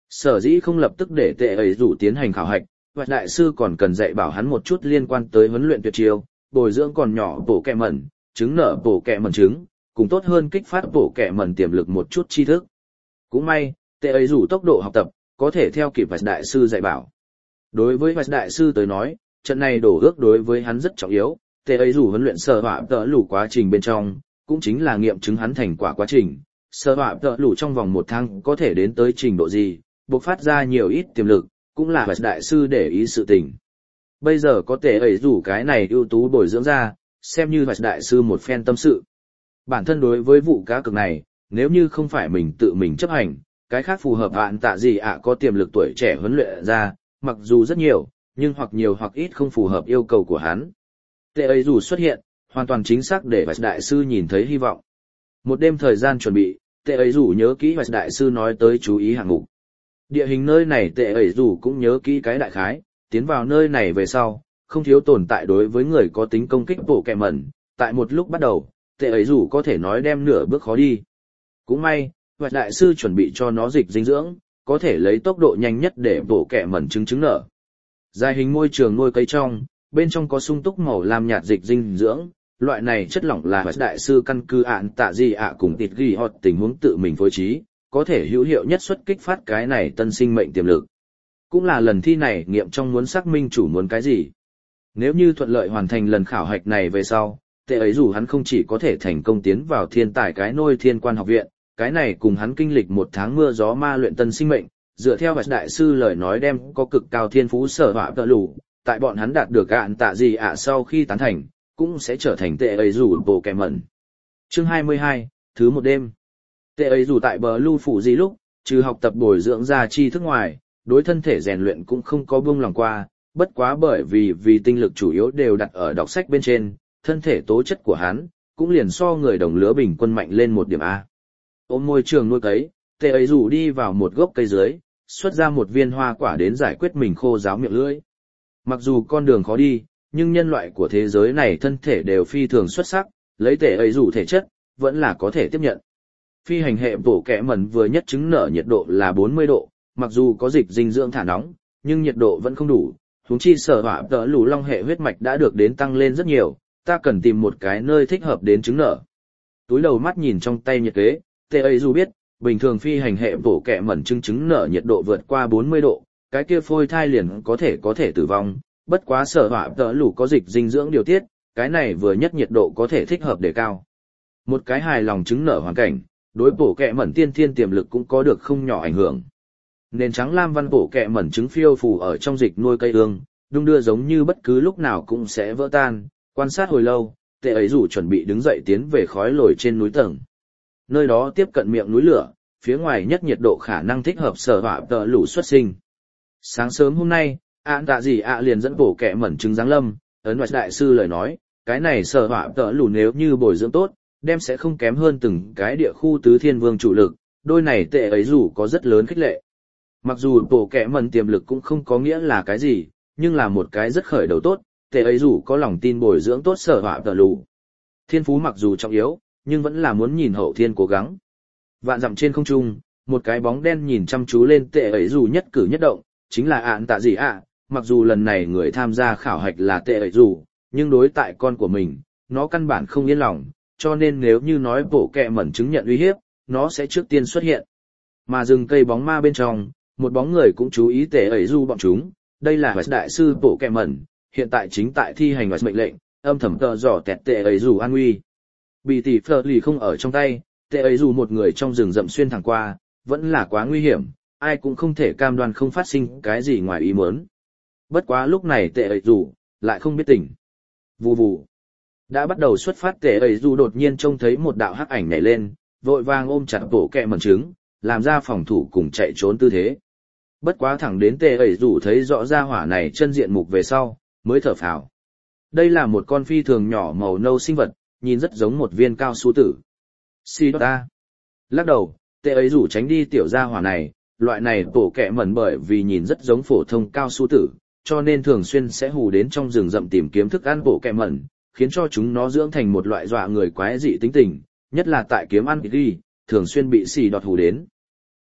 Speaker 1: Sở dĩ không lập tức để tệ ấy rủ tiến hành khảo hạch, và đại sư còn cần dạy bảo hắn một chút liên quan tới huấn luyện tuyệt chiêu, bồi dưỡng còn nhỏ bổ kẹ mẩn, trứng nở bổ kẹ mẩn trứng, cùng tốt hơn kích phát bổ kẹ mẩn tiềm lực một chút tri thức. Cũng may, tệ ấy rủ tốc độ học tập, có thể theo kịp và đại sư dạy bảo. Đối với và đại sư tới nói, trận này đổ ước đối với hắn rất trọng yếu, tệ ấy rủ huấn luyện sở họa tợ lủ quá trình bên trong, cũng chính là nghiệm chứng hắn thành quả quá trình. Sở họa tợ lủ trong vòng một tháng có thể đến tới trình độ gì, bộc phát ra nhiều ít tiềm lực, cũng là và đại sư để ý sự tình. Bây giờ có tệ ấy rủ cái này ưu tú bồi dưỡng ra, xem như và đại sư một phen tâm sự. Bản thân đối với vụ cá cược này, nếu như không phải mình tự mình chấp hành, cái khác phù hợp hạn tạ gì ạ có tiềm lực tuổi trẻ huấn luyện ra, mặc dù rất nhiều, nhưng hoặc nhiều hoặc ít không phù hợp yêu cầu của hắn. Tệ ấy dù xuất hiện, hoàn toàn chính xác để và đại sư nhìn thấy hy vọng. Một đêm thời gian chuẩn bị, tệ ấy dù nhớ kỹ và đại sư nói tới chú ý hạng mục. Địa hình nơi này tệ ấy dù cũng nhớ kỹ cái đại khái, tiến vào nơi này về sau, không thiếu tồn tại đối với người có tính công kích bổ kẹ mẩn, tại một lúc bắt đầu, tệ ấy dù có thể nói đem nửa bước khó đi. Cũng may, và đại sư chuẩn bị cho nó dịch dinh dưỡng, có thể lấy tốc độ nhanh nhất để bổ kẹ mẩn trứng trứng nở. Dài hình môi trường nuôi cấy trong, bên trong có sung túc màu lam nhạt dịch dinh dưỡng, loại này chất lỏng là và đại sư căn cứ ạn tạ gì ạ cùng tịt ghi hot tình huống tự mình phối trí, có thể hữu hiệu nhất xuất kích phát cái này tân sinh mệnh tiềm lực. Cũng là lần thi này nghiệm trong muốn xác minh chủ muốn cái gì. Nếu như thuận lợi hoàn thành lần khảo hạch này về sau, tệ ấy dù hắn không chỉ có thể thành công tiến vào thiên tài cái nôi thiên quan học viện, cái này cùng hắn kinh lịch một tháng mưa gió ma luyện tân sinh mệnh, dựa theo và đại sư lời nói đem có cực cao thiên phú sở họa tợ lù, tại bọn hắn đạt được ạn tạ gì ạ sau khi tán thành, cũng sẽ trở thành tệ ấy dù bộ kẻ mẩn. Chương hai mươi hai, thứ một đêm. Tệ ấy dù tại bờ lưu phủ gì lúc, trừ học tập bồi dưỡng ra tri thức ngoài, đối thân thể rèn luyện cũng không có buông lòng qua, bất quá bởi vì vì tinh lực chủ yếu đều đặt ở đọc sách bên trên, thân thể tố chất của hắn cũng liền so người đồng lứa bình quân mạnh lên một điểm A. Ôm môi trường nuôi cấy, tệ ấy dù đi vào một gốc cây dưới, xuất ra một viên hoa quả đến giải quyết mình khô ráo miệng lưỡi. Mặc dù con đường khó đi, nhưng nhân loại của thế giới này thân thể đều phi thường xuất sắc, lấy tệ ấy dù thể chất, vẫn là có thể tiếp nhận. Phi hành hệ bổ kẽ mẩn vừa nhất trứng nở nhiệt độ là bốn mươi độ, mặc dù có dịch dinh dưỡng thả nóng, nhưng nhiệt độ vẫn không đủ. Huống chi sở hỏa tợ lù long hệ huyết mạch đã được đến tăng lên rất nhiều, ta cần tìm một cái nơi thích hợp đến trứng nở. Túi đầu mắt nhìn trong tay nhiệt kế, tệ ấy dù biết, bình thường phi hành hệ bổ kẹ mẩn trứng trứng nở nhiệt độ vượt qua bốn mươi độ, cái kia phôi thai liền có thể có thể tử vong, bất quá sở hỏa tợ lù có dịch dinh dưỡng điều tiết, cái này vừa nhất nhiệt độ có thể thích hợp để cao. Một cái hài lòng trứng nở hoàn cảnh, đối bổ kẹ mẩn tiên thiên tiềm lực cũng có được không nhỏ ảnh hưởng. Nền trắng lam văn bổ kẹ mẩn trứng phiêu phù ở trong dịch nuôi cây ương, đung đưa giống như bất cứ lúc nào cũng sẽ vỡ tan, quan sát hồi lâu, tệ ấy rủ chuẩn bị đứng dậy tiến về khói lồi trên núi tầng. Nơi đó tiếp cận miệng núi lửa, phía ngoài nhất nhiệt độ khả năng thích hợp sở hỏa tợ lũ xuất sinh. Sáng sớm hôm nay, ạn tạ gì ạ liền dẫn bổ kẹ mẩn trứng giáng lâm, ấn hoạch đại sư lời nói, cái này sở hỏa tợ lũ nếu như bồi dưỡng tốt, đem sẽ không kém hơn từng cái địa khu tứ thiên vương chủ lực, đôi này tệ ấy rủ có rất lớn khích lệ. Mặc dù bổ kẹ mẩn tiềm lực cũng không có nghĩa là cái gì, nhưng là một cái rất khởi đầu tốt, tệ ấy rủ có lòng tin bồi dưỡng tốt sở hỏa tợ lũ. Thiên phú mặc dù trọng yếu, nhưng vẫn là muốn nhìn hậu thiên cố gắng. Vạn dặm trên không trung, một cái bóng đen nhìn chăm chú lên tệ ấy rủ nhất cử nhất động, chính là ạn tạ gì ạ. Mặc dù lần này người tham gia khảo hạch là tệ ấy rủ, nhưng đối tại con của mình, nó căn bản không yên lòng, cho nên nếu như nói bổ kẹ mẩn chứng nhận uy hiếp, nó sẽ trước tiên xuất hiện. Mà rừng cây bóng ma bên trong, một bóng người cũng chú ý tệ ấy rủ bọn chúng, đây là đại sư bổ kẹ mẩn, hiện tại chính tại thi hành mệnh lệnh, âm thầm tờ dò tẹt tệ ấy rủ an nguy. Bị tỷ phở lì không ở trong tay, tệ ấy rủ một người trong rừng rậm xuyên thẳng qua, vẫn là quá nguy hiểm, ai cũng không thể cam đoan không phát sinh cái gì ngoài ý muốn. Bất quá lúc này tệ ấy rủ, lại không biết tỉnh. Vù vù. Đã bắt đầu xuất phát tệ ấy rủ đột nhiên trông thấy một đạo hắc ảnh nhảy lên, vội vàng ôm chặt bổ kẹ mẩn trứng, làm ra phòng thủ cùng chạy trốn tư thế. Bất quá thẳng đến tệ ấy rủ thấy rõ ra hỏa này chân diện mục về sau, mới thở phào. Đây là một con phi thường nhỏ màu nâu sinh vật, nhìn rất giống một viên cao su tử. Xì ta. Lắc đầu, tệ ấy rủ tránh đi tiểu gia hỏa này, loại này bổ kẹ mẩn bởi vì nhìn rất giống phổ thông cao su tử, cho nên thường xuyên sẽ hù đến trong rừng rậm tìm kiếm thức ăn bổ kẹ mẩn, khiến cho chúng nó dưỡng thành một loại dọa người quái dị tính tình, nhất là tại kiếm ăn đi, thường xuyên bị xì đọt hù đến.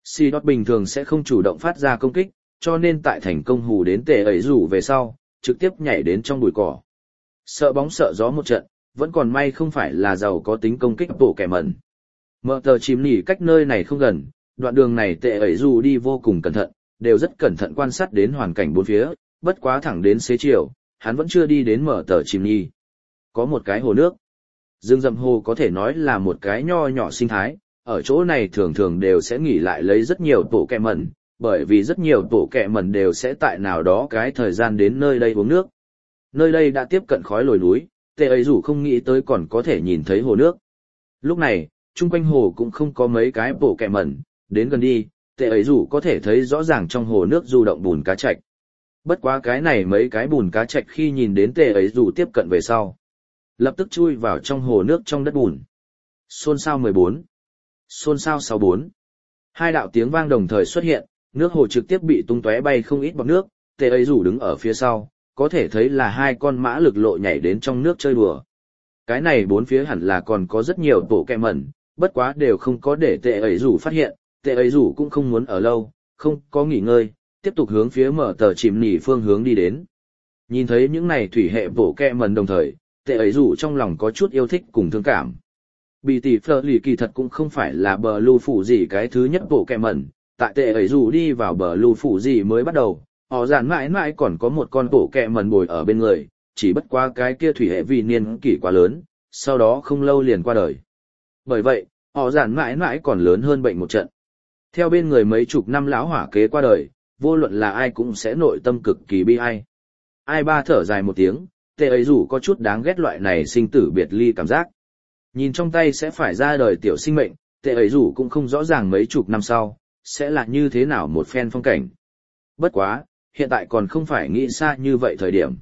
Speaker 1: Si đót bình thường sẽ không chủ động phát ra công kích, cho nên tại thành công hù đến tệ ấy rủ về sau, trực tiếp nhảy đến trong bụi cỏ. Sợ bóng sợ gió một trận, vẫn còn may không phải là giàu có tính công kích bộ kẻ mẩn. Mở tờ chìm nỉ cách nơi này không gần, đoạn đường này tệ ấy rủ đi vô cùng cẩn thận, đều rất cẩn thận quan sát đến hoàn cảnh bốn phía, bất quá thẳng đến xế chiều, hắn vẫn chưa đi đến mở tờ chìm nỉ. Có một cái hồ nước. Dương Dậm Hồ có thể nói là một cái nho nhỏ sinh thái, ở chỗ này thường thường đều sẽ nghỉ lại lấy rất nhiều tổ kẹ mẩn, bởi vì rất nhiều tổ kẹ mẩn đều sẽ tại nào đó cái thời gian đến nơi đây uống nước. Nơi đây đã tiếp cận khói lồi núi, tệ ấy rủ không nghĩ tới còn có thể nhìn thấy hồ nước. Lúc này, chung quanh hồ cũng không có mấy cái tổ kẹ mẩn, đến gần đi, tệ ấy rủ có thể thấy rõ ràng trong hồ nước du động bùn cá trạch. Bất quá cái này mấy cái bùn cá trạch khi nhìn đến tệ ấy rủ tiếp cận về sau, lập tức chui vào trong hồ nước trong đất bùn. Xôn xao mười bốn. Xôn xao sáu bốn. Hai đạo tiếng vang đồng thời xuất hiện, nước hồ trực tiếp bị tung tóe bay không ít bọt nước, tệ ấy rủ đứng ở phía sau, có thể thấy là hai con mã lực lộ nhảy đến trong nước chơi đùa. Cái này bốn phía hẳn là còn có rất nhiều tổ kẹ mẩn, bất quá đều không có để tệ ấy rủ phát hiện, tệ ấy rủ cũng không muốn ở lâu, không có nghỉ ngơi, tiếp tục hướng phía mở tờ chìm nỉ phương hướng đi đến. Nhìn thấy những này thủy hệ tổ kẹ mẩn đồng thời, tệ ấy rủ trong lòng có chút yêu thích cùng thương cảm. Bị tỷ phở lì kỳ thật cũng không phải là bờ lưu phủ gì cái thứ nhất bộ kẹ mẩn, tại tệ ấy rủ đi vào bờ lưu phủ gì mới bắt đầu, họ giản mãi mãi còn có một con bộ kẹ mẩn bồi ở bên người, chỉ bất qua cái kia thủy hệ vì niên kỷ quá lớn, sau đó không lâu liền qua đời. Bởi vậy, họ giản mãi mãi còn lớn hơn bệnh một trận. Theo bên người mấy chục năm lão hỏa kế qua đời, vô luận là ai cũng sẽ nội tâm cực kỳ bi ai. Ai ba thở dài một tiếng, tệ ấy rủ có chút đáng ghét loại này sinh tử biệt ly cảm giác. Nhìn trong tay sẽ phải ra đời tiểu sinh mệnh, tệ ấy rủ cũng không rõ ràng mấy chục năm sau, sẽ là như thế nào một phen phong cảnh. Bất quá, hiện tại còn không phải nghĩ xa như vậy thời điểm.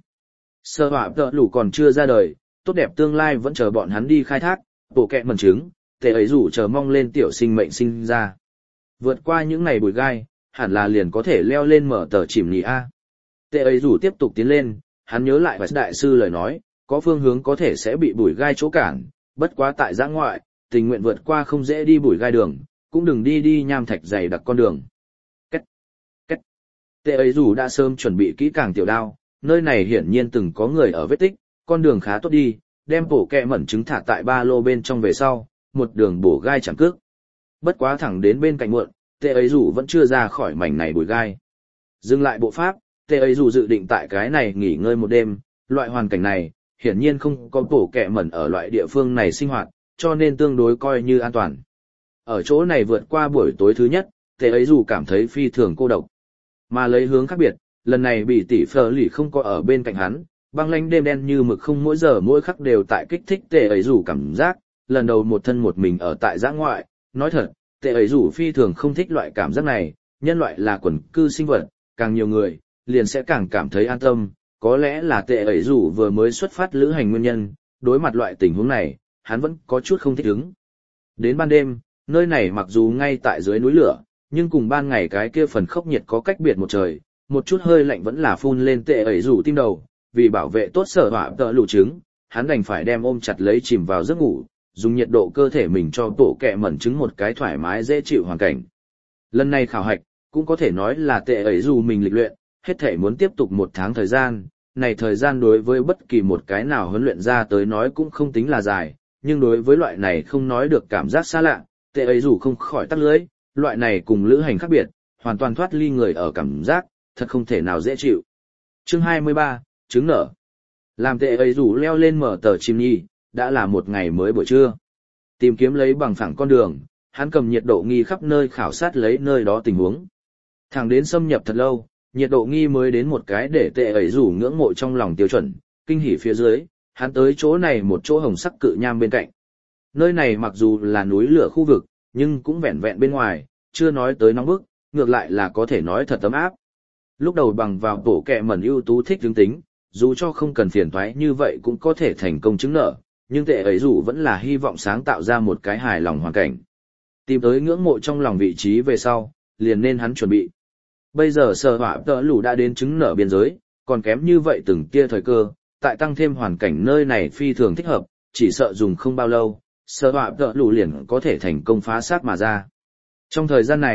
Speaker 1: Sơ họa tợ lũ còn chưa ra đời, tốt đẹp tương lai vẫn chờ bọn hắn đi khai thác, bộ kẹ mẩn trứng, tệ ấy rủ chờ mong lên tiểu sinh mệnh sinh ra. Vượt qua những ngày bụi gai, hẳn là liền có thể leo lên mở tờ chìm nỉ A. Tệ ấy rủ tiếp tục tiến lên, hắn nhớ lại và đại sư lời nói, có phương hướng có thể sẽ bị bụi gai chỗ cản, bất quá tại giã ngoại, tình nguyện vượt qua không dễ đi bụi gai đường, cũng đừng đi đi nham thạch dày đặc con đường. Cách, cách. Tệ ấy rủ đã sớm chuẩn bị kỹ càng tiểu đao, nơi này hiển nhiên từng có người ở vết tích, con đường khá tốt đi, đem bổ kẹ mẩn trứng thả tại ba lô bên trong về sau, một đường bổ gai chẳng cước. Bất quá thẳng đến bên cạnh muộn, tệ ấy rủ vẫn chưa ra khỏi mảnh này bụi gai. Dừng lại bộ pháp, tệ ấy rủ dự định tại cái này nghỉ ngơi một đêm, loại hoàn cảnh này, hiển nhiên không có bổ kẹ mẩn ở loại địa phương này sinh hoạt, cho nên tương đối coi như an toàn. Ở chỗ này vượt qua buổi tối thứ nhất, tệ ấy rủ cảm thấy phi thường cô độc. Mà lấy hướng khác biệt, lần này bị tỷ phở lì không có ở bên cạnh hắn, băng lanh đêm đen như mực không mỗi giờ mỗi khắc đều tại kích thích tệ ấy rủ cảm giác, lần đầu một thân một mình ở tại giã ngoại, nói thật, tệ ấy rủ phi thường không thích loại cảm giác này, nhân loại là quần cư sinh vật, càng nhiều người, liền sẽ càng cảm thấy an tâm, có lẽ là tệ ấy rủ vừa mới xuất phát lữ hành nguyên nhân, đối mặt loại tình huống này, hắn vẫn có chút không thích ứng. Đến ban đêm, nơi này mặc dù ngay tại dưới núi lửa, nhưng cùng ban ngày cái kia phần khốc nhiệt có cách biệt một trời, một chút hơi lạnh vẫn là phun lên tệ ấy rủ tim đầu, vì bảo vệ tốt sở hỏa tợ lũ trứng, hắn đành phải đem ôm chặt lấy chìm vào giấc ngủ, dùng nhiệt độ cơ thể mình cho tổ kẹ mẩn trứng một cái thoải mái dễ chịu hoàn cảnh. Lần này khảo hạch, cũng có thể nói là tệ ấy rủ mình lịch luyện, hết thể muốn tiếp tục một tháng thời gian, này thời gian đối với bất kỳ một cái nào huấn luyện ra tới nói cũng không tính là dài, nhưng đối với loại này không nói được cảm giác xa lạ, tệ ấy rủ không khỏi tắt lưới, loại này cùng lữ hành khác biệt, hoàn toàn thoát ly người ở cảm giác, thật không thể nào dễ chịu. Chương hai mươi ba, trứng nở. Làm tệ ấy rủ leo lên mở tờ chim nhi, đã là một ngày mới buổi trưa. Tìm kiếm lấy bằng phẳng con đường, hắn cầm nhiệt độ nghi khắp nơi khảo sát lấy nơi đó tình huống. Thẳng đến xâm nhập thật lâu, nhiệt độ nghi mới đến một cái để tệ ấy rủ ngưỡng mộ trong lòng tiêu chuẩn, kinh hỉ phía dưới, hắn tới chỗ này một chỗ hồng sắc cự nham bên cạnh. Nơi này mặc dù là núi lửa khu vực, nhưng cũng vẹn vẹn bên ngoài, chưa nói tới nóng bức, ngược lại là có thể nói thật ấm áp. Lúc đầu bằng vào tổ kẹ mẩn ưu tú thích hướng tính, dù cho không cần phiền toái như vậy cũng có thể thành công chứng nợ, nhưng tệ ấy rủ vẫn là hy vọng sáng tạo ra một cái hài lòng hoàn cảnh. Tìm tới ngưỡng mộ trong lòng vị trí về sau, liền nên hắn chuẩn bị. Bây giờ sở hỏa tợ lũ đã đến chứng nở biên giới, còn kém như vậy từng tia thời cơ, tại tăng thêm hoàn cảnh nơi này phi thường thích hợp, chỉ sợ dùng không bao lâu, sở hỏa tợ lũ liền có thể thành công phá xác mà ra. Trong thời gian này,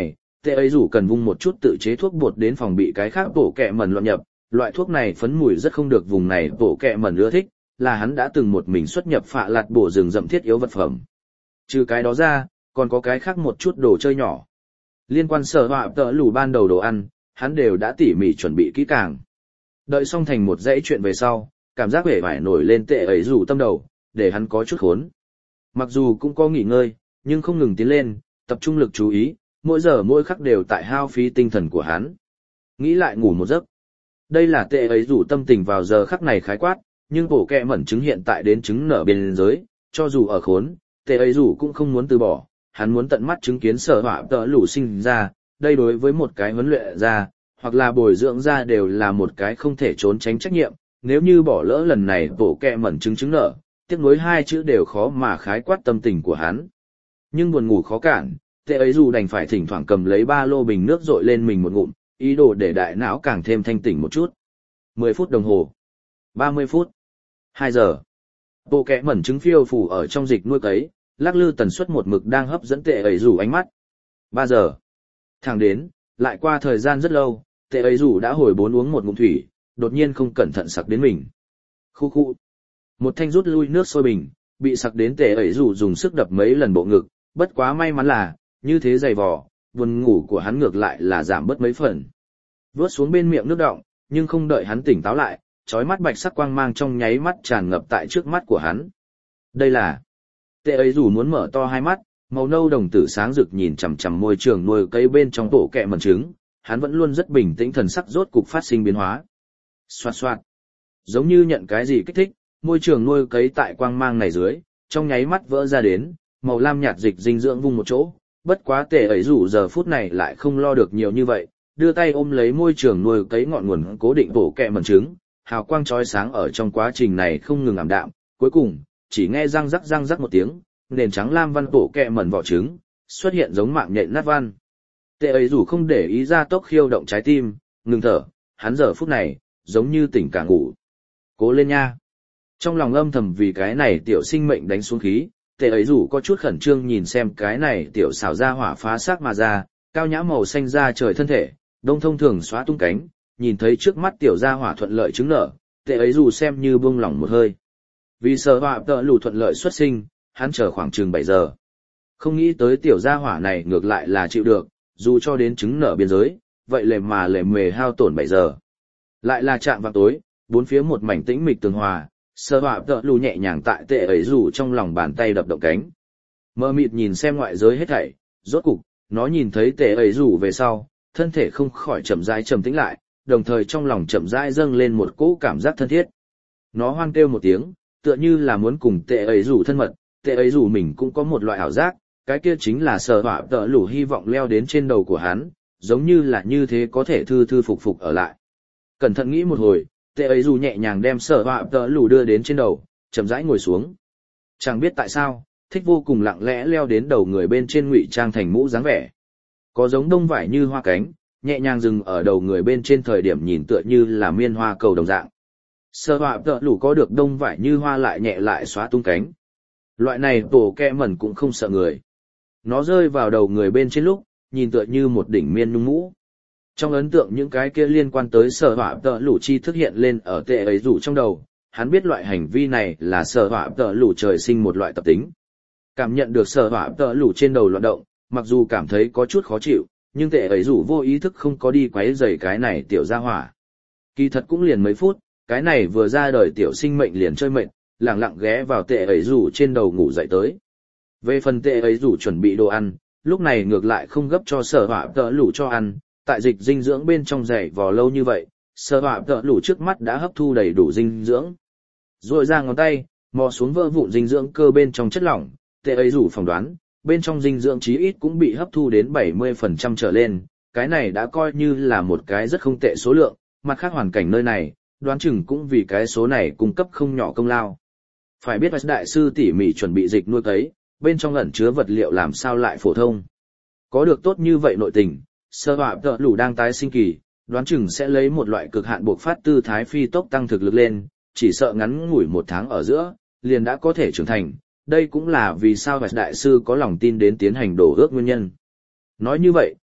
Speaker 1: Tệ ấy rủ cần vung một chút tự chế thuốc bột đến phòng bị cái khác bổ kẹ mẩn loạn nhập, loại thuốc này phấn mùi rất không được vùng này bổ kẹ mẩn ưa thích, là hắn đã từng một mình xuất nhập phạ lạt bổ rừng rậm thiết yếu vật phẩm. Trừ cái đó ra, còn có cái khác một chút đồ chơi nhỏ. Liên quan sở họa tợ lù ban đầu đồ ăn, hắn đều đã tỉ mỉ chuẩn bị kỹ càng. Đợi xong thành một dãy chuyện về sau, cảm giác vẻ vải nổi lên tệ ấy rủ tâm đầu, để hắn có chút khốn. Mặc dù cũng có nghỉ ngơi, nhưng không ngừng tiến lên, tập trung lực chú ý, mỗi giờ mỗi khắc đều tại hao phí tinh thần của hắn. Nghĩ lại ngủ một giấc. Đây là tệ ấy rủ tâm tình vào giờ khắc này khái quát, nhưng bổ kẹ mẩn trứng hiện tại đến trứng nở biên giới, cho dù ở khốn, tệ ấy rủ cũng không muốn từ bỏ, hắn muốn tận mắt chứng kiến sở họa tợ lũ sinh ra, đây đối với một cái huấn luyện ra, hoặc là bồi dưỡng ra đều là một cái không thể trốn tránh trách nhiệm, nếu như bỏ lỡ lần này bổ kẹ mẩn trứng trứng nở, tiếc nuối hai chữ đều khó mà khái quát tâm tình của hắn. Nhưng buồn ngủ khó cản, tệ ấy dù đành phải thỉnh thoảng cầm lấy ba lô bình nước dội lên mình một ngụm, ý đồ để đại não càng thêm thanh tỉnh một chút. mười phút đồng hồ, ba mươi phút, hai giờ. Bộ kẽ mẩn trứng phiêu phủ ở trong dịch nuôi cấy, lắc lư tần suất một mực đang hấp dẫn tệ ấy rủ ánh mắt. ba giờ. Thẳng đến, lại qua thời gian rất lâu, tệ ấy rủ đã hồi bốn uống một ngụm thủy, đột nhiên không cẩn thận sặc đến mình. Khu khu. Một thanh rút lui nước sôi bình, bị sặc đến tệ ấy rủ dùng sức đập mấy lần bộ ngực, bất quá may mắn là, như thế dày vò, buồn ngủ của hắn ngược lại là giảm bớt mấy phần. Vớt xuống bên miệng nước đọng, nhưng không đợi hắn tỉnh táo lại, chói mắt bạch sắc quang mang trong nháy mắt tràn ngập tại trước mắt của hắn. Đây là... Tệ ấy dù muốn mở to hai mắt, màu nâu đồng tử sáng rực nhìn chằm chằm môi trường nuôi cây bên trong tổ kẹ mẩn trứng, hắn vẫn luôn rất bình tĩnh, thần sắc rốt cục phát sinh biến hóa. Xoạt xoạt. Giống như nhận cái gì kích thích, môi trường nuôi cấy tại quang mang này dưới, trong nháy mắt vỡ ra đến, màu lam nhạt dịch dinh dưỡng vung một chỗ, bất quá tệ ấy rủ giờ phút này lại không lo được nhiều như vậy, đưa tay ôm lấy môi trường nuôi cấy ngọn nguồn cố định bổ kẹ mẩn trứng, hào quang chói sáng ở trong quá trình này không ngừng ảm đạm, cuối cùng, chỉ nghe răng rắc răng rắc một tiếng, nền trắng lam văn bổ kẹ mẩn vỏ trứng, xuất hiện giống mạng nhện nát văn. Tệ ấy rủ không để ý ra tốc khiêu động trái tim, ngừng thở, hắn giờ phút này, giống như tỉnh cả ngủ. Cố lên nha. Trong lòng âm thầm vì cái này tiểu sinh mệnh đánh xuống khí, tệ ấy rủ có chút khẩn trương nhìn xem cái này tiểu xảo ra hỏa phá xác mà ra, cao nhã màu xanh da trời thân thể, đông thông thường xóa tung cánh, nhìn thấy trước mắt tiểu gia hỏa thuận lợi trứng nở, tệ ấy rủ xem như buông lỏng một hơi. Vì sợ họa tợ lù thuận lợi xuất sinh, hắn chờ khoảng chừng bảy giờ. Không nghĩ tới tiểu gia hỏa này ngược lại là chịu được, dù cho đến trứng nở biên giới, vậy lề mà lề mề hao tổn bảy giờ. Lại là chạm vào tối, bốn phía một mảnh tĩnh mịch tường hòa, sợ họa tợ lù nhẹ nhàng tại tệ ấy rủ trong lòng bàn tay đập động cánh. Mơ mịt nhìn xem ngoại giới hết thảy, rốt cục, nó nhìn thấy tệ ấy rủ về sau, thân thể không khỏi chậm rãi trầm tĩnh lại, đồng thời trong lòng chậm rãi dâng lên một cỗ cảm giác thân thiết. Nó hoang kêu một tiếng, tựa như là muốn cùng tệ ấy rủ thân mật, tệ ấy rủ mình cũng có một loại ảo giác, cái kia chính là sợ họa tợ lù hy vọng leo đến trên đầu của hắn, giống như là như thế có thể thư thư phục phục ở lại. Cẩn thận nghĩ một hồi, tệ ấy rủ nhẹ nhàng đem sợ họa tợ lù đưa đến trên đầu, chậm rãi ngồi xuống. Chẳng biết tại sao, thích vô cùng lặng lẽ leo đến đầu người bên trên ngụy trang thành mũ dáng vẻ. Có giống đông vải như hoa cánh, nhẹ nhàng dừng ở đầu người bên trên thời điểm nhìn tựa như là miên hoa cầu đồng dạng. Sợ họa tợ lù có được đông vải như hoa lại nhẹ lại xóa tung cánh. Loại này tổ kẹ mẩn cũng không sợ người. Nó rơi vào đầu người bên trên lúc, nhìn tựa như một đỉnh miên nhung mũ. Trong ấn tượng những cái kia liên quan tới sở họa tợ lũ chi thức hiện lên ở tệ ấy rủ trong đầu, hắn biết loại hành vi này là sở họa tợ lũ trời sinh một loại tập tính. Cảm nhận được sở họa tợ lũ trên đầu loạn động, mặc dù cảm thấy có chút khó chịu, nhưng tệ ấy rủ vô ý thức không có đi quấy rầy cái này tiểu gia hỏa. Kỳ thật cũng liền mấy phút, cái này vừa ra đời tiểu sinh mệnh liền chơi mệt, lặng lặng ghé vào tệ ấy rủ trên đầu ngủ dậy tới. Về phần tệ ấy rủ chuẩn bị đồ ăn, lúc này ngược lại không gấp cho sở họa tợ lũ cho ăn, tại dịch dinh dưỡng bên trong dày vò lâu như vậy, sở họa tợ lũ trước mắt đã hấp thu đầy đủ dinh dưỡng. Rồi ra ngón tay, mò xuống vỡ vụn dinh dưỡng cơ bên trong chất lỏng, tệ ấy rủ phỏng đoán, bên trong dinh dưỡng chí ít cũng bị hấp thu đến bảy mươi phần trăm trở lên, cái này đã coi như là một cái rất không tệ số lượng, mặt khác hoàn cảnh nơi này, đoán chừng cũng vì cái số này cung cấp không nhỏ công lao. Phải biết đại sư tỉ mỉ chuẩn bị dịch nuôi cấy, bên trong ẩn chứa vật liệu làm sao lại phổ thông. Có được tốt như vậy nội tình, sơ họa tợ lũ đang tái sinh kỳ, đoán chừng sẽ lấy một loại cực hạn buộc phát tư thái phi tốc tăng thực lực lên, chỉ sợ ngắn ngủi một tháng ở giữa, liền đã có thể trưởng thành. Đây cũng là vì sao đại sư có lòng tin đến tiến hành đổ ước nguyên nhân. Nói như vậy,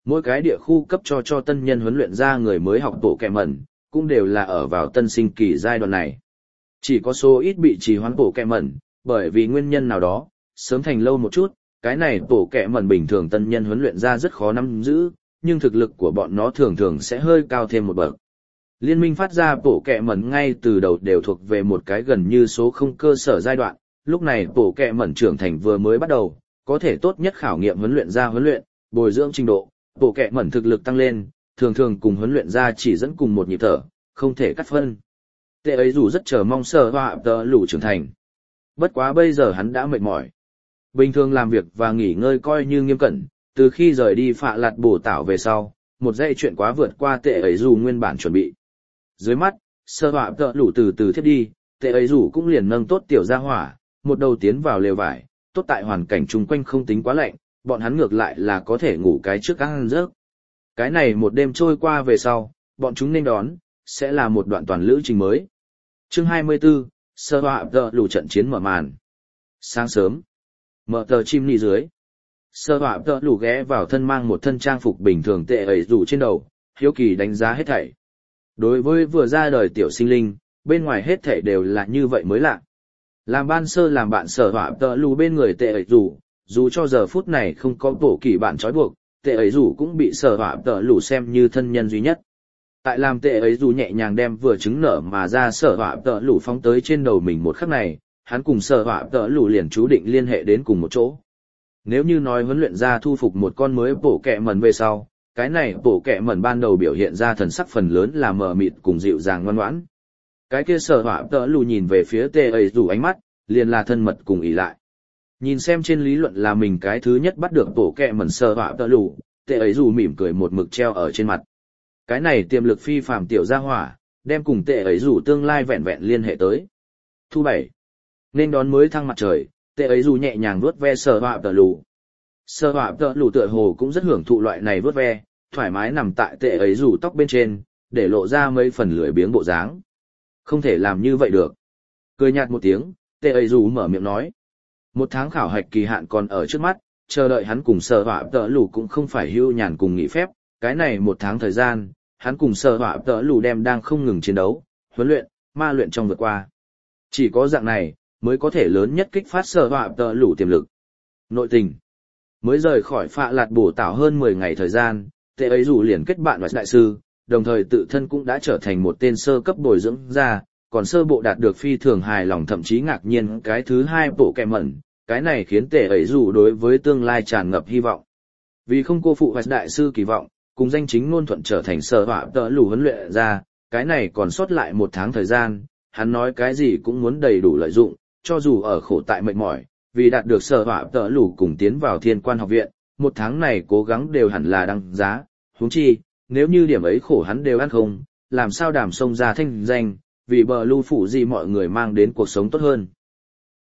Speaker 1: Mỗi cái địa khu cấp cho cho tân nhân huấn luyện ra người mới học bộ kẹ mẩn, cũng đều là ở vào tân sinh kỳ giai đoạn này. Chỉ có số ít bị trì hoãn bộ kẹ mẩn, bởi vì nguyên nhân nào đó, sớm thành lâu một chút, cái này bộ kẹ mẩn bình thường tân nhân huấn luyện ra rất khó nắm giữ, nhưng thực lực của bọn nó thường thường sẽ hơi cao thêm một bậc. Liên minh phát ra bộ kẹ mẩn ngay từ đầu đều thuộc về một cái gần như số không cơ sở giai đoạn, lúc này bộ kẹ mẩn trưởng thành vừa mới bắt đầu, có thể tốt nhất khảo nghiệm huấn luyện ra huấn luyện, bồi dưỡng trình độ, bộ kẹ mẩn thực lực tăng lên, thường thường cùng huấn luyện ra chỉ dẫn cùng một nhịp thở, không thể cắt phân. Tệ ấy dù rất chờ mong sở họa tờ lũ trưởng thành. Bất quá bây giờ hắn đã mệt mỏi. Bình thường làm việc và nghỉ ngơi coi như nghiêm cẩn, từ khi rời đi phạ lạt bổ tảo về sau, một dãy chuyện quá vượt qua tệ ấy dù nguyên bản chuẩn bị. Dưới mắt, sở họa tờ lũ từ từ thiết đi, tệ ấy dù cũng liền nâng tốt tiểu gia hỏa, một đầu tiến vào lều vải, tốt tại hoàn cảnh chung quanh không tính quá lạnh, bọn hắn ngược lại là có thể ngủ cái trước các ăn giấc. Cái này một đêm trôi qua về sau, bọn chúng nên đón, sẽ là một đoạn toàn lữ trình mới. Chương hai mươi tư, sơ họa tờ lù trận chiến mở màn. Sáng sớm, mở tờ chim nỉ dưới. Sơ họa tờ lù ghé vào thân mang một thân trang phục bình thường tệ ấy dù trên đầu, hiếu kỳ đánh giá hết thảy. Đối với vừa ra đời tiểu sinh linh, bên ngoài hết thảy đều là như vậy mới lạ. Làm ban sơ làm bạn sở họa tờ lù bên người tệ ấy dù, dù cho giờ phút này không có bổ kỳ bạn trói buộc, tệ ấy dù cũng bị sở họa tờ lù xem như thân nhân duy nhất. Tại làm tệ ấy dù nhẹ nhàng đem vừa trứng nở mà ra sở họa tờ lù phóng tới trên đầu mình một khắc này, hắn cùng sở họa tờ lù liền chú định liên hệ đến cùng một chỗ. Nếu như nói huấn luyện ra thu phục một con mới bổ kẹ mẩn về sau, cái này bổ kẹ mẩn ban đầu biểu hiện ra thần sắc phần lớn là mờ mịt cùng dịu dàng ngoan ngoãn. Cái kia sở họa tờ lù nhìn về phía tệ ấy dù ánh mắt, liền là thân mật cùng ỷ lại. Nhìn xem trên lý luận là mình cái thứ nhất bắt được bổ kẹ mẩn sở họa tờ lù, tệ ấy dù mỉm cười một mực treo ở trên mặt. Cái này tiềm lực phi phàm tiểu gia hỏa, đem cùng tệ ấy dù tương lai vẹn vẹn liên hệ tới. Thu bảy. Nên đón mới thăng mặt trời, tệ ấy dù nhẹ nhàng vuốt ve sở họa tờ lù. Sở họa tờ lù tựa hồ cũng rất hưởng thụ loại này vuốt ve, thoải mái nằm tại tệ ấy dù tóc bên trên, để lộ ra mấy phần lười biếng bộ dáng. Không thể làm như vậy được. Cười nhạt một tiếng, tệ ấy dù mở miệng nói. Một tháng khảo hạch kỳ hạn còn ở trước mắt, chờ đợi hắn cùng sở họa tờ lù cũng không phải hưu nhàn cùng nghỉ phép. Cái này một tháng thời gian, hắn cùng sở họa tờ lù đem đang không ngừng chiến đấu, huấn luyện, ma luyện trong vượt qua. Chỉ có dạng này, mới có thể lớn nhất kích phát sở họa tờ lù tiềm lực. Nội tình. Mới rời khỏi phạ lạt bổ tảo hơn mười ngày thời gian, tệ ấy dù liền kết bạn với đại sư, đồng thời tự thân cũng đã trở thành một tên sơ cấp bồi dưỡng ra, còn sơ bộ đạt được phi thường hài lòng thậm chí ngạc nhiên cái thứ hai bộ kẹ mẩn, cái này khiến tệ ấy dù đối với tương lai tràn ngập hy vọng. Vì không cô phụ với đại sư kỳ vọng, cùng danh chính ngôn thuận trở thành sở họa tờ lù huấn luyện ra, cái này còn sót lại một tháng thời gian, hắn nói cái gì cũng muốn đầy đủ lợi dụng, cho dù ở khổ tại mệt mỏi, vì đạt được sở họa tờ lù cùng tiến vào thiên quan học viện, một tháng này cố gắng đều hẳn là đăng giá, huống chi, nếu như điểm ấy khổ hắn đều ăn không, làm sao đảm sông ra thanh danh, vì bờ lưu phủ gì mọi người mang đến cuộc sống tốt hơn.